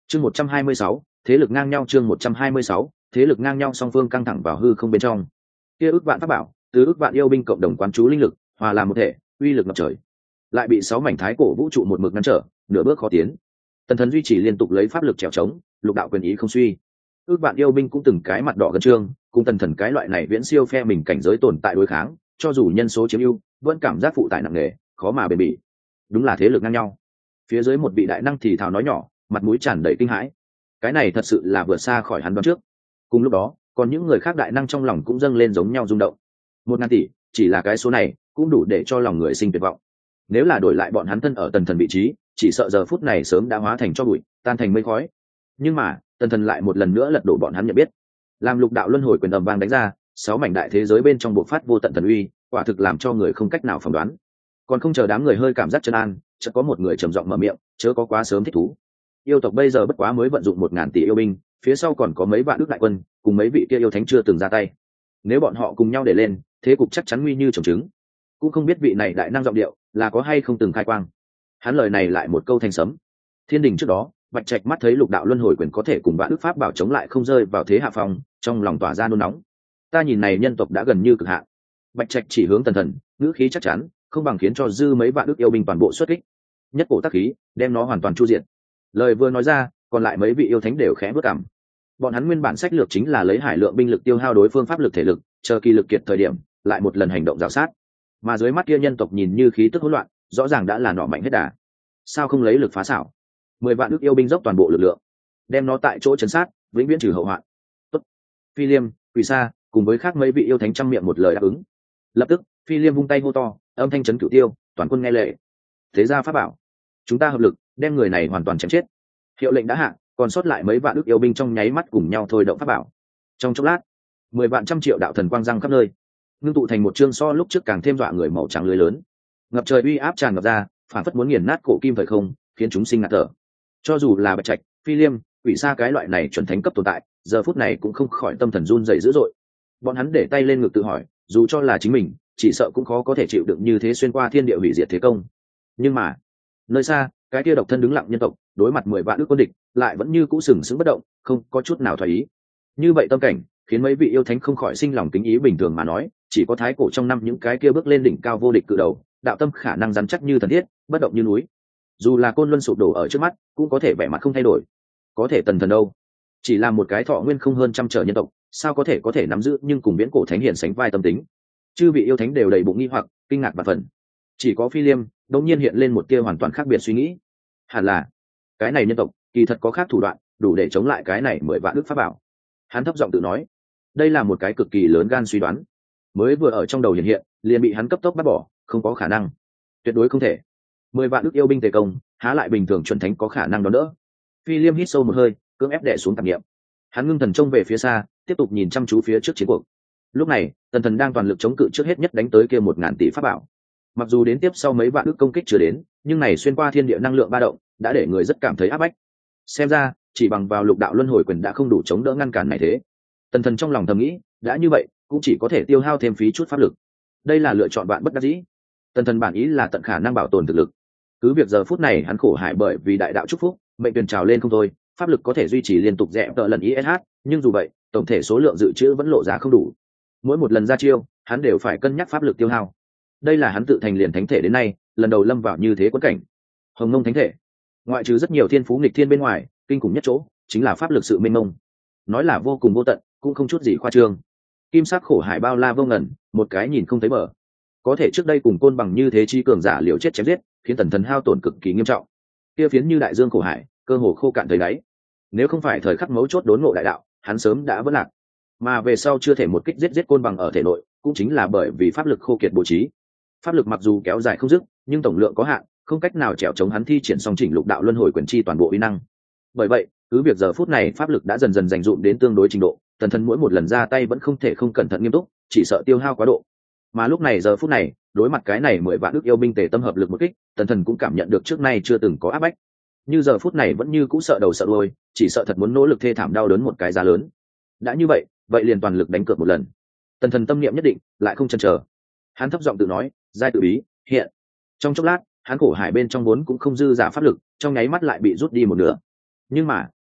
Chương 126, thế lực ngang nhau. Chương 126, thế lực ngang nhau. Song phương căng thẳng vào hư không bên trong. Kia ước vạn pháp bảo, từ ước vạn yêu binh cộng đồng quán chú linh lực, hòa làm một thể, uy lực ngập trời. Lại bị 6 mảnh thái cổ vũ trụ một mực ngăn trở, nửa bước khó tiến. Tần Thần duy trì liên tục lấy pháp lực trèo trống, lục đạo quyền ý không suy. Ước vạn yêu binh cũng từng cái mặt đỏ gần trương, cùng Tần Thần cái loại này viễn siêu phe mình cảnh giới tồn tại đối kháng, cho dù nhân số chiếm ưu, vẫn cảm giác phụ tải nặng nề, khó mà bền bỉ. Đúng là thế lực ngang nhau. Phía dưới một vị đại năng thì thào nói nhỏ, mặt mũi tràn đầy kinh hãi. Cái này thật sự là vượt xa khỏi hắn đoán trước. Cùng lúc đó, còn những người khác đại năng trong lòng cũng dâng lên giống nhau rung động. 1.000 tỷ, chỉ là cái số này, cũng đủ để cho lòng người sinh tuyệt vọng. Nếu là đổi lại bọn hắn thân ở Tần Thần vị trí, chỉ sợ giờ phút này sớm đã hóa thành tro bụi, tan thành mây khói. Nhưng mà, Tần Thần lại một lần nữa lật đổ bọn hắn nhận biết. Làm lục đạo luân hồi quyền ầm vang đánh ra, 6 mảnh đại thế giới bên trong bộc phát vô tận thần uy, quả thực làm cho người không cách nào phỏng đoán. Còn không chờ đám người hơi cảm giác chân an, chợt có một người trầm giọng mở miệng, chớ có quá sớm thích thú. Yêu tộc bây giờ bất quá mới vận dụng 1.000 tỷ yêu binh, phía sau còn có mấy vạn đức đại quân, cùng mấy vị kia yêu thánh chưa từng ra tay. Nếu bọn họ cùng nhau để lên, thế cục chắc chắn nguy như trồng trứng. Cũng không biết vị này đại năng giọng điệu là có hay không từng khai quang. Hắn lời này lại một câu thanh sấm. Thiên đình trước đó, Bạch Trạch mắt thấy lục đạo luân hồi quyền có thể cùng vạn đức pháp bảo chống lại không rơi vào thế hạ phong, trong lòng tỏa ra nôn nóng. Ta nhìn này nhân tộc đã gần như cực hạn. Bạch Trạch chỉ hướng Tần Thần, ngữ khí chắc chắn, không bằng khiến cho dư mấy vạn đức yêu binh toàn bộ xuất kích, nhất cổ tác khí, đem nó hoàn toàn chu diệt. Lời vừa nói ra, còn lại mấy vị yêu thánh đều khẽ bước cằm. Bọn hắn nguyên bản sách lược chính là lấy hải lượng binh lực tiêu hao đối phương pháp lực thể lực, chờ kỳ lực kiệt thời điểm, lại một lần hành động rào sát. Mà dưới mắt kia nhân tộc nhìn như khí tức hỗn loạn, rõ ràng đã là nọ mạnh hết đà. Sao không lấy lực phá xảo? 10 vạn đức yêu binh dốc toàn bộ lực lượng, đem nó tại chỗ chấn sát, vĩnh viễn trừ hậu hoạn. Tốt. Phi Liêm, Quỷ Sa, cùng với khác mấy vị yêu thánh trăm miệng một lời đáp ứng. Lập tức, Phi Liêm vung tay hô to, âm thanh chấn cửu tiêu, toàn quân nghe lệnh. Thế ra pháp bảo, chúng ta hợp lực, đem người này hoàn toàn chém chết. Hiệu lệnh đã hạ, còn sót lại mấy vạn đức yêu binh trong nháy mắt cùng nhau thôi động pháp bảo. Trong chốc lát, 10 vạn trăm triệu đạo thần quang răng khắp nơi, ngưng tụ thành một chương so lúc trước càng thêm dọa người màu trắng lưới lớn, ngập trời uy áp tràn ngập ra, phản phất muốn nghiền nát cổ kim thời không, khiến chúng sinh ngạt thở. Cho dù là Bạch Trạch, Phi Liêm, Quỷ Sa cái loại này chuẩn thánh cấp tồn tại, giờ phút này cũng không khỏi tâm thần run rẩy dữ dội. Bọn hắn để tay lên ngực tự hỏi, dù cho là chính mình, chỉ sợ cũng khó có thể chịu đựng như thế xuyên qua thiên địa hủy diệt thế công. Nhưng mà, nơi xa, cái kia độc thân đứng lặng nhân tộc, đối mặt 10 vạn ước quân địch, lại vẫn như cũ sừng sững bất động, không có chút nào thoái ý. Như vậy tâm cảnh, khiến mấy vị yêu thánh không khỏi sinh lòng kính ý. Bình thường mà nói, chỉ có thái cổ trong năm những cái kia bước lên đỉnh cao vô địch cự đầu, đạo tâm khả năng rắn chắc như thần thiết, bất động như núi. Dù là côn luân sụp đổ ở trước mắt, cũng có thể vẻ mặt không thay đổi. Có thể Tần Thần đâu? Chỉ là một cái thọ nguyên không hơn trăm trở nhân tộc, sao có thể nắm giữ nhưng cùng viễn cổ thánh hiển sánh vai tâm tính. Chư vị yêu thánh đều đầy bụng nghi hoặc, kinh ngạc và phần. Chỉ có Phi Liêm đột nhiên hiện lên một tia hoàn toàn khác biệt suy nghĩ. Hẳn là cái này nhân tộc kỳ thật có khác thủ đoạn, đủ để chống lại cái này 10 vạn đức pháp bảo. Hắn thấp giọng tự nói, đây là một cái cực kỳ lớn gan suy đoán, mới vừa ở trong đầu hiện hiện, liền bị hắn cấp tốc bắt bỏ. Không có khả năng, tuyệt đối không thể. 10 vạn đức yêu binh tề công, há lại bình thường chuẩn thánh có khả năng đón đỡ. Phi Liêm hít sâu một hơi, cưỡng ép đè xuống tạp niệm. Hắn ngưng thần trông về phía xa, tiếp tục nhìn chăm chú phía trước chiến cuộc. Lúc này, Tần Thần đang toàn lực chống cự trước hết nhất đánh tới kia 1.000 tỷ pháp bảo. Mặc dù đến tiếp sau mấy vạn ước công kích chưa đến, nhưng này xuyên qua thiên địa năng lượng ba động, đã để người rất cảm thấy áp bách. Xem ra, chỉ bằng vào lục đạo luân hồi quyền đã không đủ chống đỡ ngăn cản này thế. Tần Thần trong lòng thầm nghĩ, đã như vậy, cũng chỉ có thể tiêu hao thêm phí chút pháp lực. Đây là lựa chọn bạn bất đắc dĩ. Tần Thần bản ý là tận khả năng bảo tồn thực lực. Cứ việc giờ phút này hắn khổ hại bởi vì đại đạo chúc phúc, mệnh tuyển trào lên không thôi, pháp lực có thể duy trì liên tục dẹp tợ lần ISH, nhưng dù vậy, tổng thể số lượng dự trữ vẫn lộ ra không đủ. Mỗi một lần ra chiêu, hắn đều phải cân nhắc pháp lực tiêu hao. Đây là hắn tự thành liền thánh thể đến nay, lần đầu lâm vào như thế quẫn cảnh. Hồng Mông thánh thể, ngoại trừ rất nhiều thiên phú nghịch thiên bên ngoài, kinh khủng nhất chỗ chính là pháp lực sự mênh mông. Nói là vô cùng vô tận, cũng không chút gì khoa trương. Kim sắc khổ hải bao la vô ngần, một cái nhìn không thấy bờ. Có thể trước đây cùng côn bằng như thế chi cường giả liều chết chém giết, khiến Tần Thần hao tổn cực kỳ nghiêm trọng. Kia phiến như đại dương khổ hải, cơ hồ khô cạn tới đáy. Nếu không phải thời khắc mấu chốt đốn ngộ đại đạo, hắn sớm đã vỡ lạc. Mà về sau chưa thể một kích giết côn bằng ở thể nội, cũng chính là bởi vì pháp lực khô kiệt bố trí. Pháp lực mặc dù kéo dài không dứt, nhưng tổng lượng có hạn, không cách nào trèo chống hắn thi triển song chỉnh lục đạo luân hồi quyền chi toàn bộ uy năng. Bởi vậy, cứ việc giờ phút này pháp lực đã dần dần dành dụm đến tương đối trình độ, Tần Thần mỗi một lần ra tay vẫn không thể không cẩn thận nghiêm túc, chỉ sợ tiêu hao quá độ. Mà lúc này giờ phút này, đối mặt cái này 10 vạn ức yêu binh tề tâm hợp lực một kích, Tần Thần cũng cảm nhận được trước nay chưa từng có áp bách. Như giờ phút này vẫn như cũ sợ đầu sợ đuôi, chỉ sợ thật muốn nỗ lực thê thảm đau đớn một cái giá lớn. Đã như vậy, vậy liền toàn lực đánh cược một lần. Tần Thần tâm niệm nhất định, lại không chần chờ. Hắn thấp giọng tự nói, giai tự bí, hiện. Trong chốc lát, hắn khổ hải bên trong vốn cũng không dư giả pháp lực, trong nháy mắt lại bị rút đi một nửa. Nhưng mà,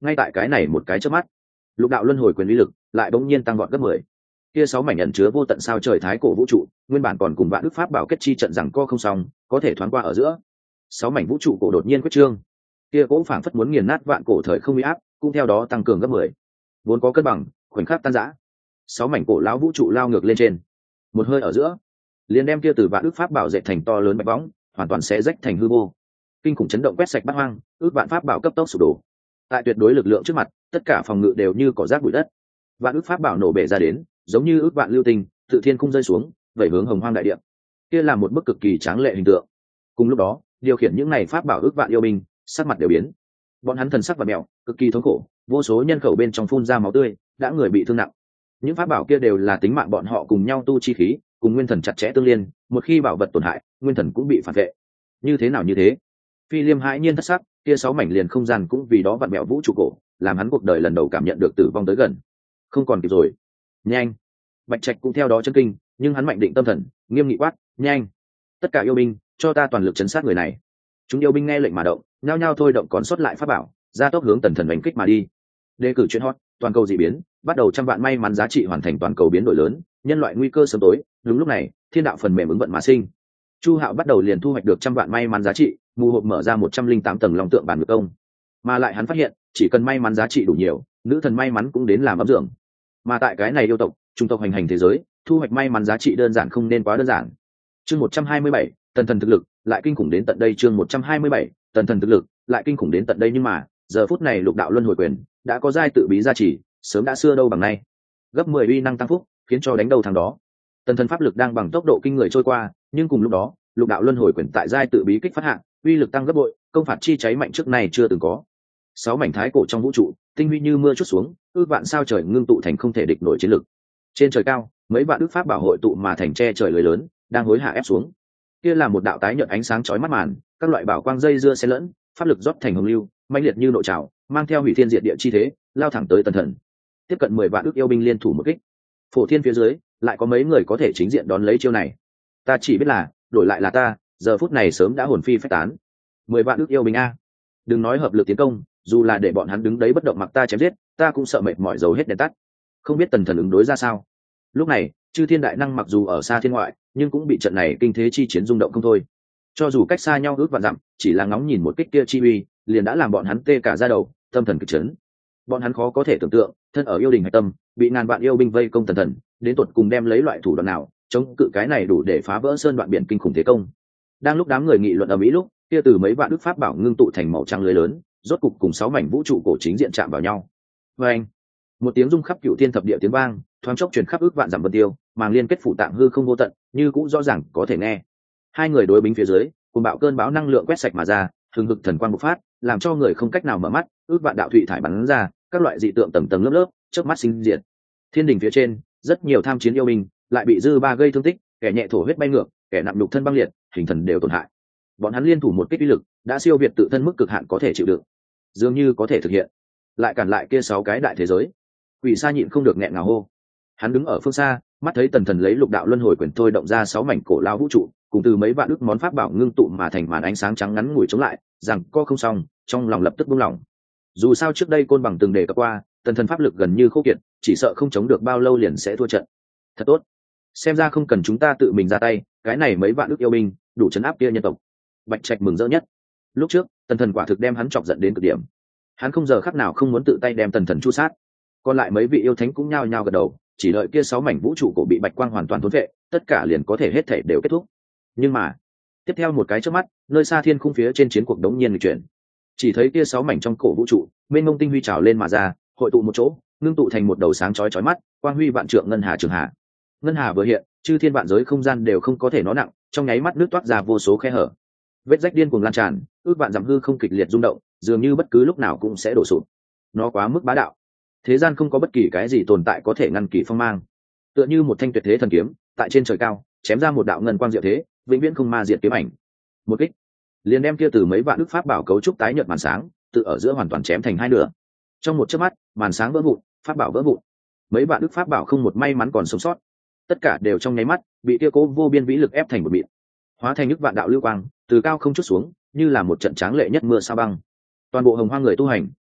ngay tại cái này một cái chớp mắt, lục đạo luân hồi quyền uy lực lại bỗng nhiên tăng vọt gấp 10. Kia 6 mảnh ẩn chứa vô tận sao trời thái cổ vũ trụ, nguyên bản còn cùng vạn đức pháp bảo kết chi trận rằng co không xong, có thể thoáng qua ở giữa. 6 mảnh vũ trụ cổ đột nhiên quyết trương. Kia cỗ phảng phất muốn nghiền nát vạn cổ thời không uy áp, cũng theo đó tăng cường gấp 10. Vốn có cân bằng, khoảnh khắc tan rã. 6 mảnh cổ lão vũ trụ lao ngược lên trên. Một hơi ở giữa, liền đem kia từ vạn đức pháp bảo dệt thành to lớn bạch võng, hoàn toàn sẽ rách thành hư vô. Kinh khủng chấn động quét sạch bát hoang, ước vạn pháp bảo cấp tốc sụp đổ. Tại tuyệt đối lực lượng trước mặt, tất cả phòng ngự đều như cỏ rác bụi đất. Vạn ước pháp bảo nổ bể ra đến, giống như ước vạn lưu tinh tự thiên không rơi xuống, vẩy hướng hồng hoang đại địa. Kia là một bức cực kỳ tráng lệ hình tượng. Cùng lúc đó, điều khiển những này pháp bảo ước vạn yêu binh, sắc mặt đều biến. Bọn hắn thần sắc và mèo, cực kỳ thống khổ, vô số nhân khẩu bên trong phun ra máu tươi, đã người bị thương nặng. Những pháp bảo kia đều là tính mạng bọn họ cùng nhau tu chi khí, cùng nguyên thần chặt chẽ tương liên, một khi bảo vật tổn hại, nguyên thần cũng bị phản vệ. Như thế nào như thế? Phi Liêm hãi nhiên thất sắc, kia 6 mảnh liền không gian cũng vì đó vặn mèo vũ trụ cổ, làm hắn cuộc đời lần đầu cảm nhận được tử vong tới gần. Không còn kịp rồi. Nhanh! Bạch Trạch cũng theo đó chấn kinh, nhưng hắn mạnh định tâm thần, nghiêm nghị quát, nhanh! Tất cả yêu binh, cho ta toàn lực trấn sát người này. Chúng yêu binh nghe lệnh mà động, nhao nhao thôi động còn sót lại pháp bảo, ra tốc hướng Tần Thần đánh kích mà đi. Đề cử chuyện hot, toàn cầu dị biến, bắt đầu trăm vạn may mắn giá trị hoàn thành toàn cầu biến đổi lớn, nhân loại nguy cơ sớm tối. Đúng lúc này, thiên đạo phần mềm ứng vận mà sinh. Chu Hạo bắt đầu liền thu hoạch được trăm vạn may mắn giá trị, mù hộp mở ra 108 tầng long tượng bản ngược công. Mà lại hắn phát hiện, chỉ cần may mắn giá trị đủ nhiều, nữ thần may mắn cũng đến làm ấm dưỡng. Mà tại cái này yêu tộc, trung tộc hành hành thế giới, thu hoạch may mắn giá trị đơn giản không nên quá đơn giản. Chương 127, Tần Thần thực lực lại kinh khủng đến tận đây. Chương 127, Tần Thần thực lực lại kinh khủng đến tận đây, nhưng mà giờ phút này lục đạo luân hồi quyền đã có giai tự bí gia trì, sớm đã xưa đâu bằng nay. Gấp 10 uy năng tăng phúc, khiến cho đánh đầu thằng đó. Tần Thần pháp lực đang bằng tốc độ kinh người trôi qua, nhưng cùng lúc đó, lục đạo luân hồi quyền tại giai tự bí kích phát hạng, uy lực tăng gấp bội, công phạt chi cháy mạnh trước này chưa từng có. 6 mảnh thái cổ trong vũ trụ, tinh huy như mưa chút xuống, ước vạn sao trời ngưng tụ thành không thể địch nổi chiến lực. Trên trời cao, mấy vạn đức pháp bảo hội tụ mà thành che trời lưới lớn, đang hối hạ ép xuống. Kia là một đạo tái nhợt ánh sáng chói mắt màn, các loại bảo quang dây dưa xen lẫn, pháp lực rót thành hồng lưu, mãnh liệt như nội trào, mang theo hủy thiên diệt địa chi thế, lao thẳng tới Tần Thần. Tiếp cận 10 vạn đức yêu binh liên thủ một kích. Phổ thiên phía dưới, lại có mấy người có thể chính diện đón lấy chiêu này. Ta chỉ biết là, đổi lại là ta, giờ phút này sớm đã hồn phi phách tán. 10 vạn đức yêu binh a, đừng nói hợp lực tiến công, dù là để bọn hắn đứng đấy bất động mặc ta chém giết, ta cũng sợ mệt mỏi dầu hết đèn tắt. Không biết Tần Thần ứng đối ra sao. Lúc này, chư thiên đại năng mặc dù ở xa thiên ngoại, nhưng cũng bị trận này kinh thế chi chiến rung động không thôi. Cho dù cách xa nhau ước vạn dặm, chỉ là ngóng nhìn một kích kia chi uy, liền đã làm bọn hắn tê cả da đầu, tâm thần kịch chấn. Bọn hắn khó có thể tưởng tượng, thân ở yêu đình hải tâm, bị ngàn vạn yêu binh vây công Tần Thần, đến tột cùng đem lấy loại thủ đoạn nào chống cự cái này đủ để phá vỡ sơn đoạn biển kinh khủng thế công. Đang lúc đám người nghị luận ở mỹ lúc, kia từ mấy vạn đức pháp bảo ngưng tụ thành màu trắng lưới lớn, rốt cục cùng 6 mảnh vũ trụ cổ chính diện chạm vào nhau. Oeng! Một tiếng rung khắp cửu thiên thập địa tiếng vang, thoáng chốc truyền khắp ước vạn dặm vân tiêu, màng liên kết phủ tạng hư không vô tận, như cũng rõ ràng có thể nghe. Hai người đối bính phía dưới, cùng bạo cơn bão năng lượng quét sạch mà ra, hừng hực thần quang bộc phát, làm cho người không cách nào mở mắt, ước vạn đạo thủy thải bắn ra, các loại dị tượng tầng tầng lớp lớp, chớp mắt sinh diệt. Thiên đình phía trên, rất nhiều tham chiến yêu binh lại bị dư ba gây thương tích, kẻ nhẹ thổ huyết bay ngược, kẻ nặng nhục thân băng liệt, hình thần đều tổn hại. Bọn hắn liên thủ một kích uy lực, đã siêu việt tự thân mức cực hạn có thể chịu đựng, dường như có thể thực hiện. Lại cản lại kia 6 cái đại thế giới. Quỷ Sa nhịn không được nghẹn ngào hô. Hắn đứng ở phương xa, mắt thấy Tần Thần lấy lục đạo luân hồi quyền thôi động ra 6 mảnh cổ lao vũ trụ, cùng từ mấy vạn đức món pháp bảo ngưng tụ mà thành màn ánh sáng trắng ngắn ngủi chống lại, rằng co không xong, trong lòng lập tức buông lỏng. Dù sao trước đây côn bằng từng đề cập qua, Tần Thần pháp lực gần như khô kiệt, chỉ sợ không chống được bao lâu liền sẽ thua trận. Thật tốt, xem ra không cần chúng ta tự mình ra tay, cái này mấy vạn đức yêu binh đủ chấn áp kia nhân tộc. Bạch Trạch mừng rỡ nhất. Lúc trước, Tần Thần quả thực đem hắn chọc giận đến cực điểm. Hắn không giờ khắc nào không muốn tự tay đem Tần Thần chu sát. Còn lại mấy vị yêu thánh cũng nhao nhao gật đầu, chỉ đợi kia 6 mảnh vũ trụ cổ bị bạch quang hoàn toàn thôn vệ, tất cả liền có thể hết thể đều kết thúc. Nhưng mà, tiếp theo một cái chớp mắt, nơi xa thiên khung phía trên chiến cuộc đống nhiên nghịch chuyển. Chỉ thấy kia 6 mảnh trong cổ vũ trụ, mênh mông tinh huy trào lên mà ra, hội tụ một chỗ, ngưng tụ thành một đầu sáng chói chói mắt, quang huy vạn trượng ngân hà trường hà. Ngân hà vừa hiện, chư thiên vạn giới không gian đều không có thể nó nặng, trong nháy mắt nước toát ra vô số khe hở. Vết rách điên cuồng lan tràn, ước vạn dặm hư không kịch liệt rung động, dường như bất cứ lúc nào cũng sẽ đổ sụp. Nó quá mức bá đạo. Thế gian không có bất kỳ cái gì tồn tại có thể ngăn kỳ phong mang. Tựa như một thanh tuyệt thế thần kiếm, tại trên trời cao, chém ra một đạo ngân quang diệu thế, vĩnh viễn không ma diệt kiếm ảnh. Một kích, liền đem kia từ mấy vạn đức pháp bảo cấu trúc tái nhợt màn sáng, tự ở giữa hoàn toàn chém thành hai nửa. Trong một chớp mắt, màn sáng vỡ vụn, pháp bảo vỡ vụn. Mấy vạn đức pháp bảo không một may mắn còn sống sót. Tất cả đều trong nháy mắt bị kia cố vô biên vĩ lực ép thành một mịn, hóa thành nước vạn đạo lưu quang, từ cao không chút xuống, như là một trận tráng lệ nhất mưa sa băng. Toàn bộ hồng hoang người tu hành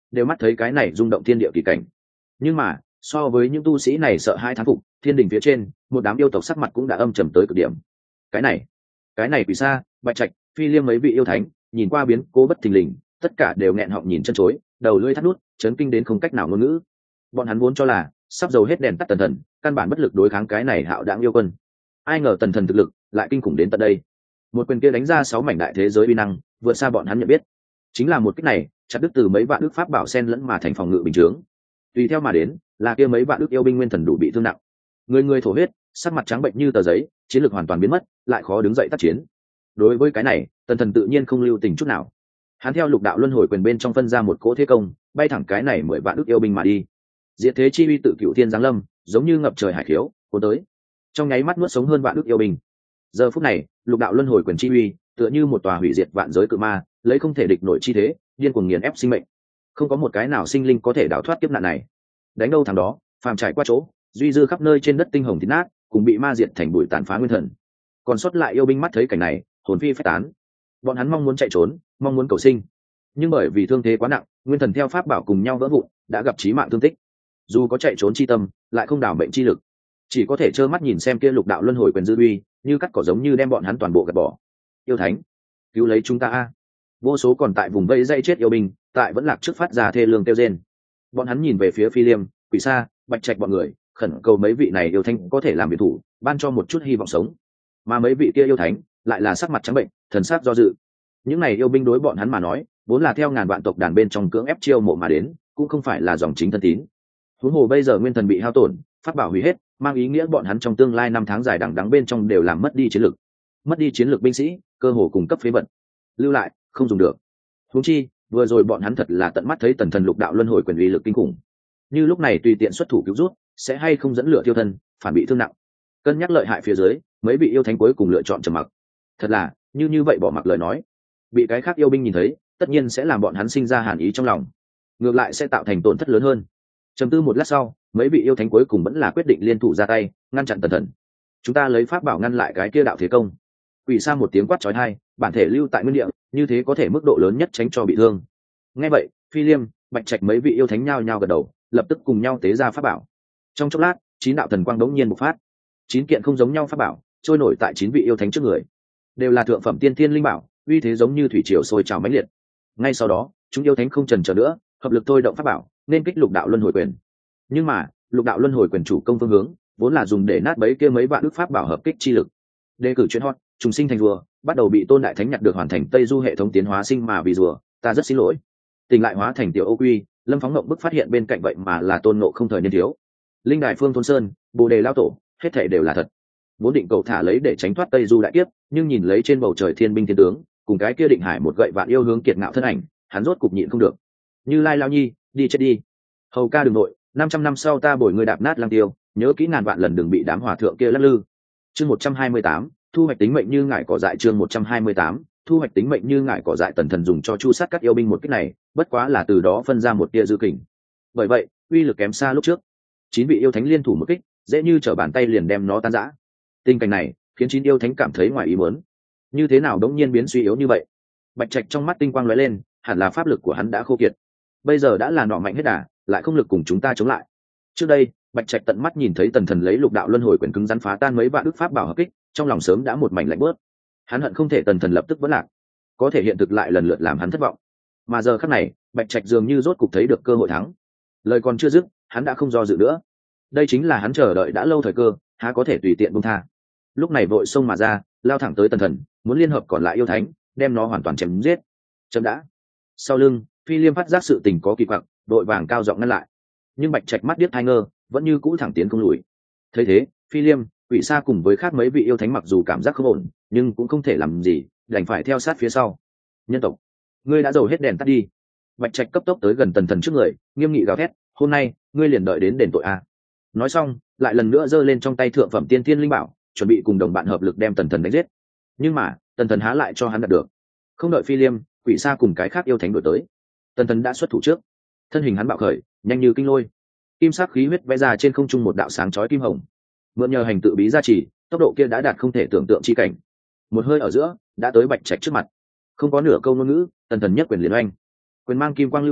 đều mắt thấy cái này rung động thiên địa kỳ cảnh. Nhưng mà so với những tu sĩ này sợ hai thán phục, thiên đình phía trên một đám yêu tộc sắc mặt cũng đã âm trầm tới cực điểm. Cái này Quỷ Sa, Bạch Trạch, Phi Liêm mấy vị yêu thánh nhìn qua biến cố bất thình lình, tất cả đều nghẹn họng nhìn chân chối, đầu lưỡi thắt nút, chấn kinh đến không cách nào ngôn ngữ. Bọn hắn vốn cho là sắp dầu hết đèn tắt Tần Thần, căn bản bất lực đối kháng cái này hạo đãng yêu quân. Ai ngờ Tần Thần thực lực lại kinh khủng đến tận đây. Một quyền kia đánh ra 6 mảnh đại thế giới uy năng, vượt xa bọn hắn nhận biết. Chính là một kích này, chặt đứt từ mấy vạn ức pháp bảo sen lẫn mà thành phòng ngự bình chướng. Tùy theo mà đến, là kia mấy vạn ức yêu binh nguyên thần đủ bị thương nặng. Người thổ huyết, sắc mặt trắng bệnh như tờ giấy, chiến lược hoàn toàn biến mất, lại khó đứng dậy tác chiến. Đối với cái này, Tần Thần tự nhiên không lưu tình chút nào. Hắn theo lục đạo luân hồi quyền bên trong phân ra một cỗ thế công, bay thẳng cái này 10 vạn ức yêu binh mà đi. Diệt thế chi uy tự cựu thiên giáng lâm, giống như ngập trời hải khiếu, cuốn tới. Trong nháy mắt nuốt sống hơn vạn ức yêu binh. Giờ phút này, lục đạo luân hồi quyền chi uy, tựa như một tòa hủy diệt vạn giới cự ma, lấy không thể địch nổi chi thế, điên cuồng nghiền ép sinh mệnh. Không có một cái nào sinh linh có thể đào thoát kiếp nạn này. Đánh đâu thằng đó, phàm trải qua chỗ, duy dư khắp nơi trên đất tinh hồng thít nát, cùng bị ma diệt thành bụi tàn phá nguyên thần. Còn sót lại yêu binh mắt thấy cảnh này, hồn phi phách tán. Bọn hắn mong muốn chạy trốn, mong muốn cầu sinh, nhưng bởi vì thương thế quá nặng, nguyên thần theo pháp bảo cùng nhau vỡ vụn, đã gặp chí mạng thương tích. Dù có chạy trốn chi tâm, lại không đảo mệnh chi lực, chỉ có thể trơ mắt nhìn xem kia lục đạo luân hồi quyền dư uy, như cắt cỏ giống như đem bọn hắn toàn bộ gạt bỏ. Yêu thánh, cứu lấy chúng ta a! Vô số còn tại vùng vây dây chết yêu binh, tại vẫn lạc trước phát ra thê lương kêu rên. Bọn hắn nhìn về phía Phi Liêm, Quỷ Sa, Bạch Trạch bọn người, khẩn cầu mấy vị này yêu thánh có thể làm biệt thủ, ban cho một chút hy vọng sống. Mà mấy vị kia yêu thánh lại là sắc mặt trắng bệnh, thần sắc do dự. Những này yêu binh đối bọn hắn mà nói, vốn là theo ngàn vạn tộc đàn bên trong cưỡng ép chiêu mộ mà đến, cũng không phải là dòng chính thân tín. Huống hồ bây giờ nguyên thần bị hao tổn, pháp bảo hủy hết, mang ý nghĩa bọn hắn trong tương lai 5 tháng dài đằng đẵng bên trong đều làm mất đi chiến lực binh sĩ, cơ hồ cùng cấp phế vật. Lưu lại, không dùng được. Huống chi, vừa rồi bọn hắn thật là tận mắt thấy Tần Thần lục đạo luân hồi quyền uy lực kinh khủng. Như lúc này tùy tiện xuất thủ cứu rút, sẽ hay không dẫn lửa thiêu thân, phản bị thương nặng. Cân nhắc lợi hại phía dưới, mấy vị yêu thánh cuối cùng lựa chọn trầm mặc. Thật là, như vậy bỏ mặc lời nói, bị cái khác yêu binh nhìn thấy, tất nhiên sẽ làm bọn hắn sinh ra hàn ý trong lòng, ngược lại sẽ tạo thành tổn thất lớn hơn. Trầm tư một lát sau, mấy vị yêu thánh cuối cùng vẫn là quyết định liên thủ ra tay, ngăn chặn Tần Thần. Chúng ta lấy pháp bảo ngăn lại cái kia đạo thế công. Quỷ Sa một tiếng quát chói tai, bản thể lưu tại nguyên địa, như thế có thể mức độ lớn nhất tránh cho bị thương. Nghe vậy, Phi Liêm, Bạch Trạch mấy vị yêu thánh nhao nhao gật đầu, lập tức cùng nhau tế ra pháp bảo. Trong chốc lát, 9 đạo thần quang đống nhiên bộc phát. 9 kiện không giống nhau pháp bảo trôi nổi tại 9 vị yêu thánh trước người, đều là thượng phẩm tiên thiên linh bảo, uy thế giống như thủy triều sôi trào mãnh liệt. Ngay sau đó, chúng yêu thánh không chần chờ nữa, hợp lực thôi động pháp bảo, nên kích lục đạo luân hồi quyền. Nhưng mà, lục đạo luân hồi quyền chủ công phương hướng, vốn là dùng để nát bấy kia mấy vạn ức pháp bảo hợp kích chi lực. Đề cử chuyện hot, trùng sinh thành rùa, bắt đầu bị Tôn Đại Thánh nhặt được hoàn thành Tây Du hệ thống tiến hóa sinh mà vì rùa, ta rất xin lỗi. Tỉnh lại hóa thành tiểu Ô Quy, Lâm Phóng Ngộng bức phát hiện bên cạnh vậy mà là Tôn Ngộ không thời niên thiếu. Linh Đài Phương Thôn Sơn, Bồ Đề Lao Tổ, hết thảy đều là thật. Vốn định cầu thả lấy để tránh thoát Tây Du đại kiếp, nhưng nhìn lấy trên bầu trời thiên binh thiên tướng, cùng cái kia Định Hải một gậy vạn yêu hướng kiệt ngạo thân ảnh, hắn rốt cục nhịn không được. Như Lai Lao Nhi, đi chết đi. Hầu ca đừng nội, 500 năm sau ta bồi ngươi đạp nát Lăng Tiêu, nhớ kỹ ngàn vạn lần đừng bị đám hòa thượng kia lắc lư. Chương 128, thu hoạch tính mệnh như ngải cỏ dại. Chương 128, thu hoạch tính mệnh như ngải cỏ dại. Tần Thần dùng cho chu sát các yêu binh một kích này, bất quá là từ đó phân ra một tia dư kình. Bởi vậy, uy lực kém xa lúc trước. 9 vị yêu thánh liên thủ một kích, dễ như trở bàn tay liền đem nó tan rã. Tình cảnh này khiến 9 yêu thánh cảm thấy ngoài ý muốn. Như thế nào đống nhiên biến suy yếu như vậy? Bạch Trạch trong mắt tinh quang lóe lên, hẳn là pháp lực của hắn đã khô kiệt. Bây giờ đã là nọ mạnh hết đà, lại không lực cùng chúng ta chống lại. Trước đây, Bạch Trạch tận mắt nhìn thấy Tần Thần lấy lục đạo luân hồi quyền cứng rắn phá tan mấy vạn ức pháp bảo hợp kích, trong lòng sớm đã một mảnh lạnh bớt. Hắn hận không thể Tần Thần lập tức vỡ lạc, có thể hiện thực lại lần lượt làm hắn thất vọng. Mà giờ khắc này, Bạch Trạch dường như rốt cục thấy được cơ hội thắng. Lời còn chưa dứt, hắn đã không do dự nữa. Đây chính là hắn chờ đợi đã lâu thời cơ, há có thể tùy tiện buông tha. Lúc này vội xông mà ra, lao thẳng tới Tần Thần, muốn liên hợp còn lại yêu thánh, đem nó hoàn toàn chém giết. Chấm đã. Sau lưng, Phi Liêm phát giác sự tình có kỳ quặc, đội vàng cao giọng ngăn lại. Nhưng Bạch Trạch mắt điếc tai ngơ, vẫn như cũ thẳng tiến không lùi. Thấy thế, Phi Liêm, Quỷ Sa cùng với khác mấy vị yêu thánh mặc dù cảm giác không ổn, nhưng cũng không thể làm gì, đành phải theo sát phía sau. Nhân tộc, ngươi đã dầu hết đèn tắt đi. Bạch Trạch cấp tốc tới gần Tần Thần trước người, nghiêm nghị gào thét, hôm nay ngươi liền đợi đến đền tội a. Nói xong, lại lần nữa giơ lên trong tay thượng phẩm tiên thiên linh bảo, chuẩn bị cùng đồng bạn hợp lực đem Tần Thần đánh giết. Nhưng mà, Tần Thần há lại cho hắn đạt được. Không đợi Phi Liêm, Quỷ Sa cùng cái khác yêu thánh đuổi tới, Tần Thần đã xuất thủ trước. Thân hình hắn bạo khởi, nhanh như kinh lôi. Kim sắc khí huyết vẽ ra trên không trung một đạo sáng chói kim hồng. Mượn nhờ hành tự bí gia trì, tốc độ kia đã đạt không thể tưởng tượng chi cảnh. Một hơi ở giữa, đã tới Bạch Trạch trước mặt. Không có nửa câu ngôn ngữ, Tần Thần nhất quyền liền oanh. Quyền mang kim quang lưu chuyển,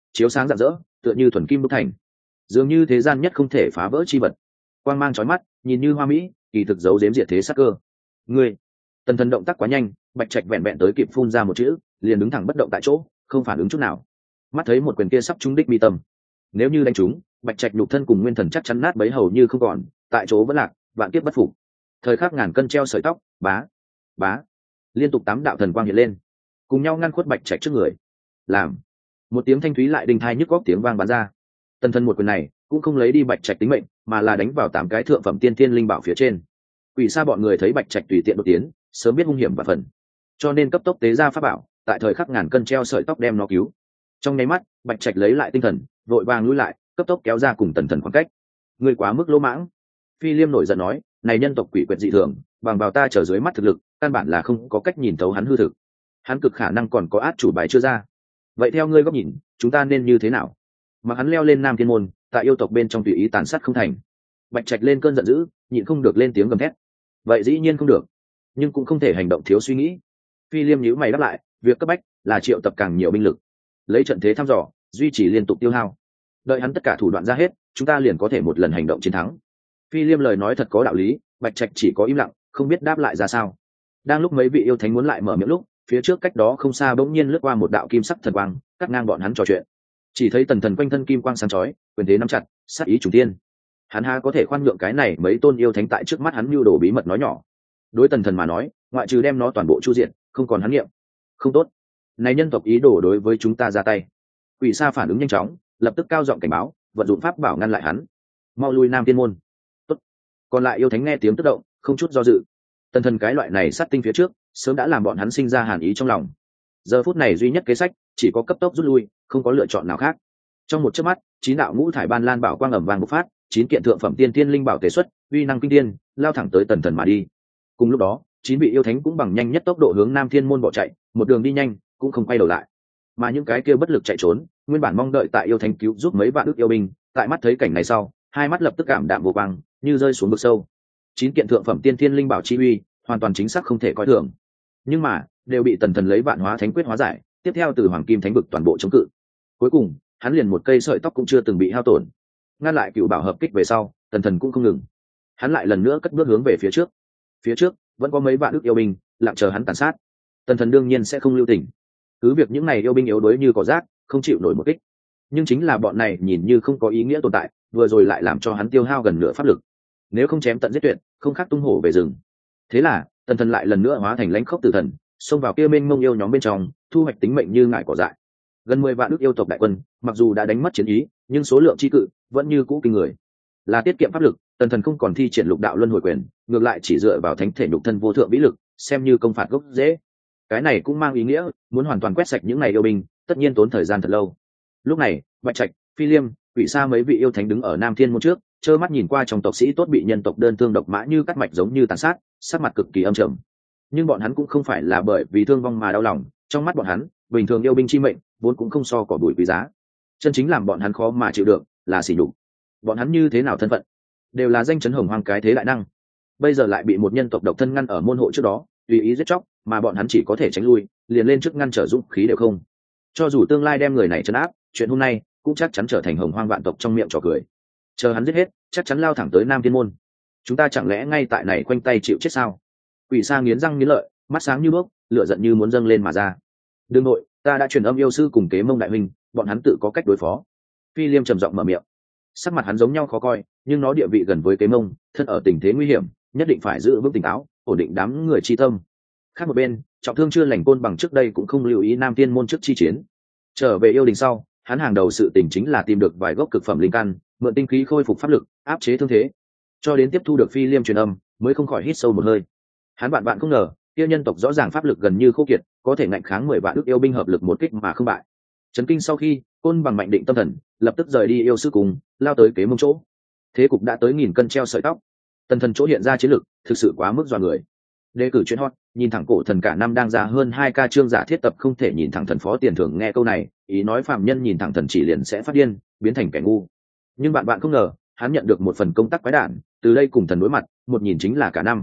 chiếu sáng rạng rỡ, tựa như thuần kim đúc thành, dường như thế gian nhất không thể phá vỡ chi vật. Quang mang chói mắt, nhìn như hoa mỹ, kỳ thực giấu giếm diệt thế sắc cơ. Ngươi, Tần Thần động tác quá nhanh, Bạch Trạch vẹn vẹn tới kịp phun ra một chữ, liền đứng thẳng bất động tại chỗ, không phản ứng chút nào. Mắt thấy một quyền kia sắp trúng đích mi tâm, nếu như đánh trúng, Bạch Trạch nhục thân cùng nguyên thần chắc chắn nát bấy hầu như không còn, tại chỗ vẫn lạc, vạn kiếp bất phục. Thời khắc ngàn cân treo sợi tóc, bá, bá, liên tục 8 đạo thần quang hiện lên, cùng nhau ngăn khuất Bạch Trạch trước người. Làm một tiếng thanh thúy lại đinh thai nhức góc tiếng vang bắn ra. Tần Thần một quyền này cũng không lấy đi Bạch Trạch tính mệnh, mà là đánh vào 8 cái thượng phẩm tiên thiên linh bảo phía trên. Quỷ Sa bọn người thấy Bạch Trạch tùy tiện đột tiến, sớm biết hung hiểm và phần, cho nên cấp tốc tế ra pháp bảo, tại thời khắc ngàn cân treo sợi tóc đem nó cứu. Trong nháy mắt, Bạch Trạch lấy lại tinh thần, vội vàng lùi lại, cấp tốc kéo ra cùng Tần Thần khoảng cách. Người quá mức lỗ mãng. Phi Liêm nổi giận nói, này nhân tộc quỷ quyệt dị thường, bằng vào ta trở dưới mắt thực lực, căn bản là không có cách nhìn thấu hắn hư thực. Hắn cực khả năng còn có át chủ bài chưa ra. Vậy theo ngươi góc nhìn, chúng ta nên như thế nào? Mà hắn leo lên Nam Thiên môn, tại yêu tộc bên trong tùy ý tàn sát không thành. Bạch Trạch lên cơn giận dữ, nhịn không được lên tiếng gầm thét. Vậy dĩ nhiên không được, nhưng cũng không thể hành động thiếu suy nghĩ. Phi Liêm nhíu mày đáp lại, việc cấp bách là triệu tập càng nhiều binh lực, lấy trận thế thăm dò, duy trì liên tục tiêu hao. Đợi hắn tất cả thủ đoạn ra hết, chúng ta liền có thể một lần hành động chiến thắng. Phi Liêm lời nói thật có đạo lý, Bạch Trạch chỉ có im lặng, không biết đáp lại ra sao. Đang lúc mấy vị yêu thánh muốn lại mở miệng lúc, phía trước cách đó không xa bỗng nhiên lướt qua một đạo kim sắc thần quang, cắt ngang bọn hắn trò chuyện. Chỉ thấy Tần Thần quanh thân kim quang sáng chói, quyền thế nắm chặt, sát ý trùng tiên. Hắn há có thể khoan nhượng cái này mấy tôn yêu thánh tại trước mắt hắn mưu đồ bí mật nói nhỏ. Đối Tần Thần mà nói, ngoại trừ đem nó toàn bộ chu diện, không còn hắn nghiệm. Không tốt, này nhân tộc ý đồ đối với chúng ta ra tay. Quỷ Sa phản ứng nhanh chóng, lập tức cao giọng cảnh báo, vận dụng pháp bảo ngăn lại hắn. Mau lui Nam Thiên môn. Tốt. Còn lại yêu thánh nghe tiếng tức động, không chút do dự. Tần Thần cái loại này sát tinh phía trước, sớm đã làm bọn hắn sinh ra hàn ý trong lòng. Giờ phút này duy nhất kế sách, chỉ có cấp tốc rút lui, không có lựa chọn nào khác. Trong một chớp mắt, 9 đạo ngũ thải ban lan bảo quang ầm vang bộc phát, 9 kiện thượng phẩm tiên thiên linh bảo tế xuất, uy năng kinh thiên, lao thẳng tới Tần Thần mà đi. Cùng lúc đó, 9 vị yêu thánh cũng bằng nhanh nhất tốc độ hướng Nam Thiên môn bỏ chạy, một đường đi nhanh, cũng không quay đầu lại. Mà những cái kia bất lực chạy trốn, nguyên bản mong đợi tại yêu thánh cứu giúp mấy vạn ức yêu binh, tại mắt thấy cảnh này sau, hai mắt lập tức cảm đạm vô quang, như rơi xuống vực sâu. 9 kiện thượng phẩm tiên thiên linh bảo chi uy, hoàn toàn chính xác không thể coi thường. Nhưng mà, đều bị Tần Thần lấy vạn hóa thánh quyết hóa giải, tiếp theo từ hoàng kim thánh vực toàn bộ chống cự. Cuối cùng, hắn liền một cây sợi tóc cũng chưa từng bị hao tổn. Ngăn lại cựu bảo hợp kích về sau, Tần Thần cũng không ngừng. Hắn lại lần nữa cất bước hướng về phía trước. Phía trước vẫn có mấy vạn ức yêu binh lặng chờ hắn tàn sát. Tần Thần đương nhiên sẽ không lưu tình. Cứ việc những này yêu binh yếu đuối như cỏ rác, không chịu nổi một kích, nhưng chính là bọn này nhìn như không có ý nghĩa tồn tại, vừa rồi lại làm cho hắn tiêu hao gần nửa pháp lực. Nếu không chém tận giết tuyệt, không khác tung hổ về rừng. Thế là Tần Thần lại lần nữa hóa thành lãnh khốc tử thần, xông vào kia mênh mông yêu nhóm bên trong, thu hoạch tính mệnh như ngải cỏ dại. Gần 10 vạn ức yêu tộc đại quân, mặc dù đã đánh mất chiến ý, nhưng số lượng chi cự vẫn như cũ kinh người. Là tiết kiệm pháp lực, Tần Thần không còn thi triển lục đạo luân hồi quyền, ngược lại chỉ dựa vào thánh thể nhục thân vô thượng vĩ lực, xem như công phạt gốc dễ. Cái này cũng mang ý nghĩa, muốn hoàn toàn quét sạch những này yêu binh, tất nhiên tốn thời gian thật lâu. Lúc này, Bạch Trạch, Phi Liêm, Quỷ Sa mấy vị yêu thánh đứng ở Nam Thiên môn trước, trơ mắt nhìn qua trong tộc sĩ tốt bị nhân tộc đơn thương độc mã như cắt mạch giống như tàn sát, sắc mặt cực kỳ âm trầm. Nhưng bọn hắn cũng không phải là bởi vì thương vong mà đau lòng, trong mắt bọn hắn, bình thường yêu binh chi mệnh vốn cũng không so cỏ bụi quý giá. Chân chính làm bọn hắn khó mà chịu được là sỉ nhục. Bọn hắn như thế nào thân phận, đều là danh chấn hồng hoang cái thế đại năng, bây giờ lại bị một nhân tộc độc thân ngăn ở môn hộ trước đó, tùy ý giết chóc, mà bọn hắn chỉ có thể tránh lui, liền lên trước ngăn trở dũng khí đều không. Cho dù tương lai đem người này trấn áp, chuyện hôm nay cũng chắc chắn trở thành hồng hoang vạn tộc trong miệng trò cười. Chờ hắn giết hết, chắc chắn lao thẳng tới Nam Thiên môn. Chúng ta chẳng lẽ ngay tại này khoanh tay chịu chết sao? Quỷ Sa nghiến răng nghiến lợi, mắt sáng như đuốc, lửa giận như muốn dâng lên mà ra. Đương nội, ta đã truyền âm yêu sư cùng Kế Mông đại huynh, bọn hắn tự có cách đối phó. Phi Liêm trầm giọng mở miệng. Sắc mặt hắn giống nhau khó coi, nhưng nó địa vị gần với Kế Mông, thân ở tình thế nguy hiểm, nhất định phải giữ vững tỉnh táo, ổn định đám người chi tâm. Khác một bên, trọng thương chưa lành Côn Bằng trước đây cũng không lưu ý Nam Thiên môn trước chi chiến. Trở về yêu đình sau, hắn hàng đầu sự tình chính là tìm được vài gốc cực phẩm linh căn, mượn tinh khí khôi phục pháp lực, áp chế thương thế. Cho đến tiếp thu được Phi Liêm truyền âm, mới không khỏi hít sâu một hơi. Hắn bạn không ngờ, kia nhân tộc rõ ràng pháp lực gần như khô kiệt, có thể ngạnh kháng 10 vạn ức yêu binh hợp lực một kích mà không bại. Chấn kinh sau khi, Côn Bằng mạnh định tâm thần, lập tức rời đi yêu sư cùng, lao tới Kế Mông chỗ. Thế cục đã tới nghìn cân treo sợi tóc. Tần Thần chỗ hiện ra chiến lực, thực sự quá mức dọa người. Đề cử chuyện hot, nhìn thẳng cổ thần cả năm đang ra hơn 2 ca chương giả thiết tập không thể nhìn thẳng thần phó tiền thưởng, nghe câu này, ý nói phạm nhân nhìn thẳng thần chỉ liền sẽ phát điên, biến thành kẻ ngu. Nhưng bạn không ngờ, hắn nhận được một phần công tác quái đản, từ đây cùng thần đối mặt, một nhìn chính là cả năm.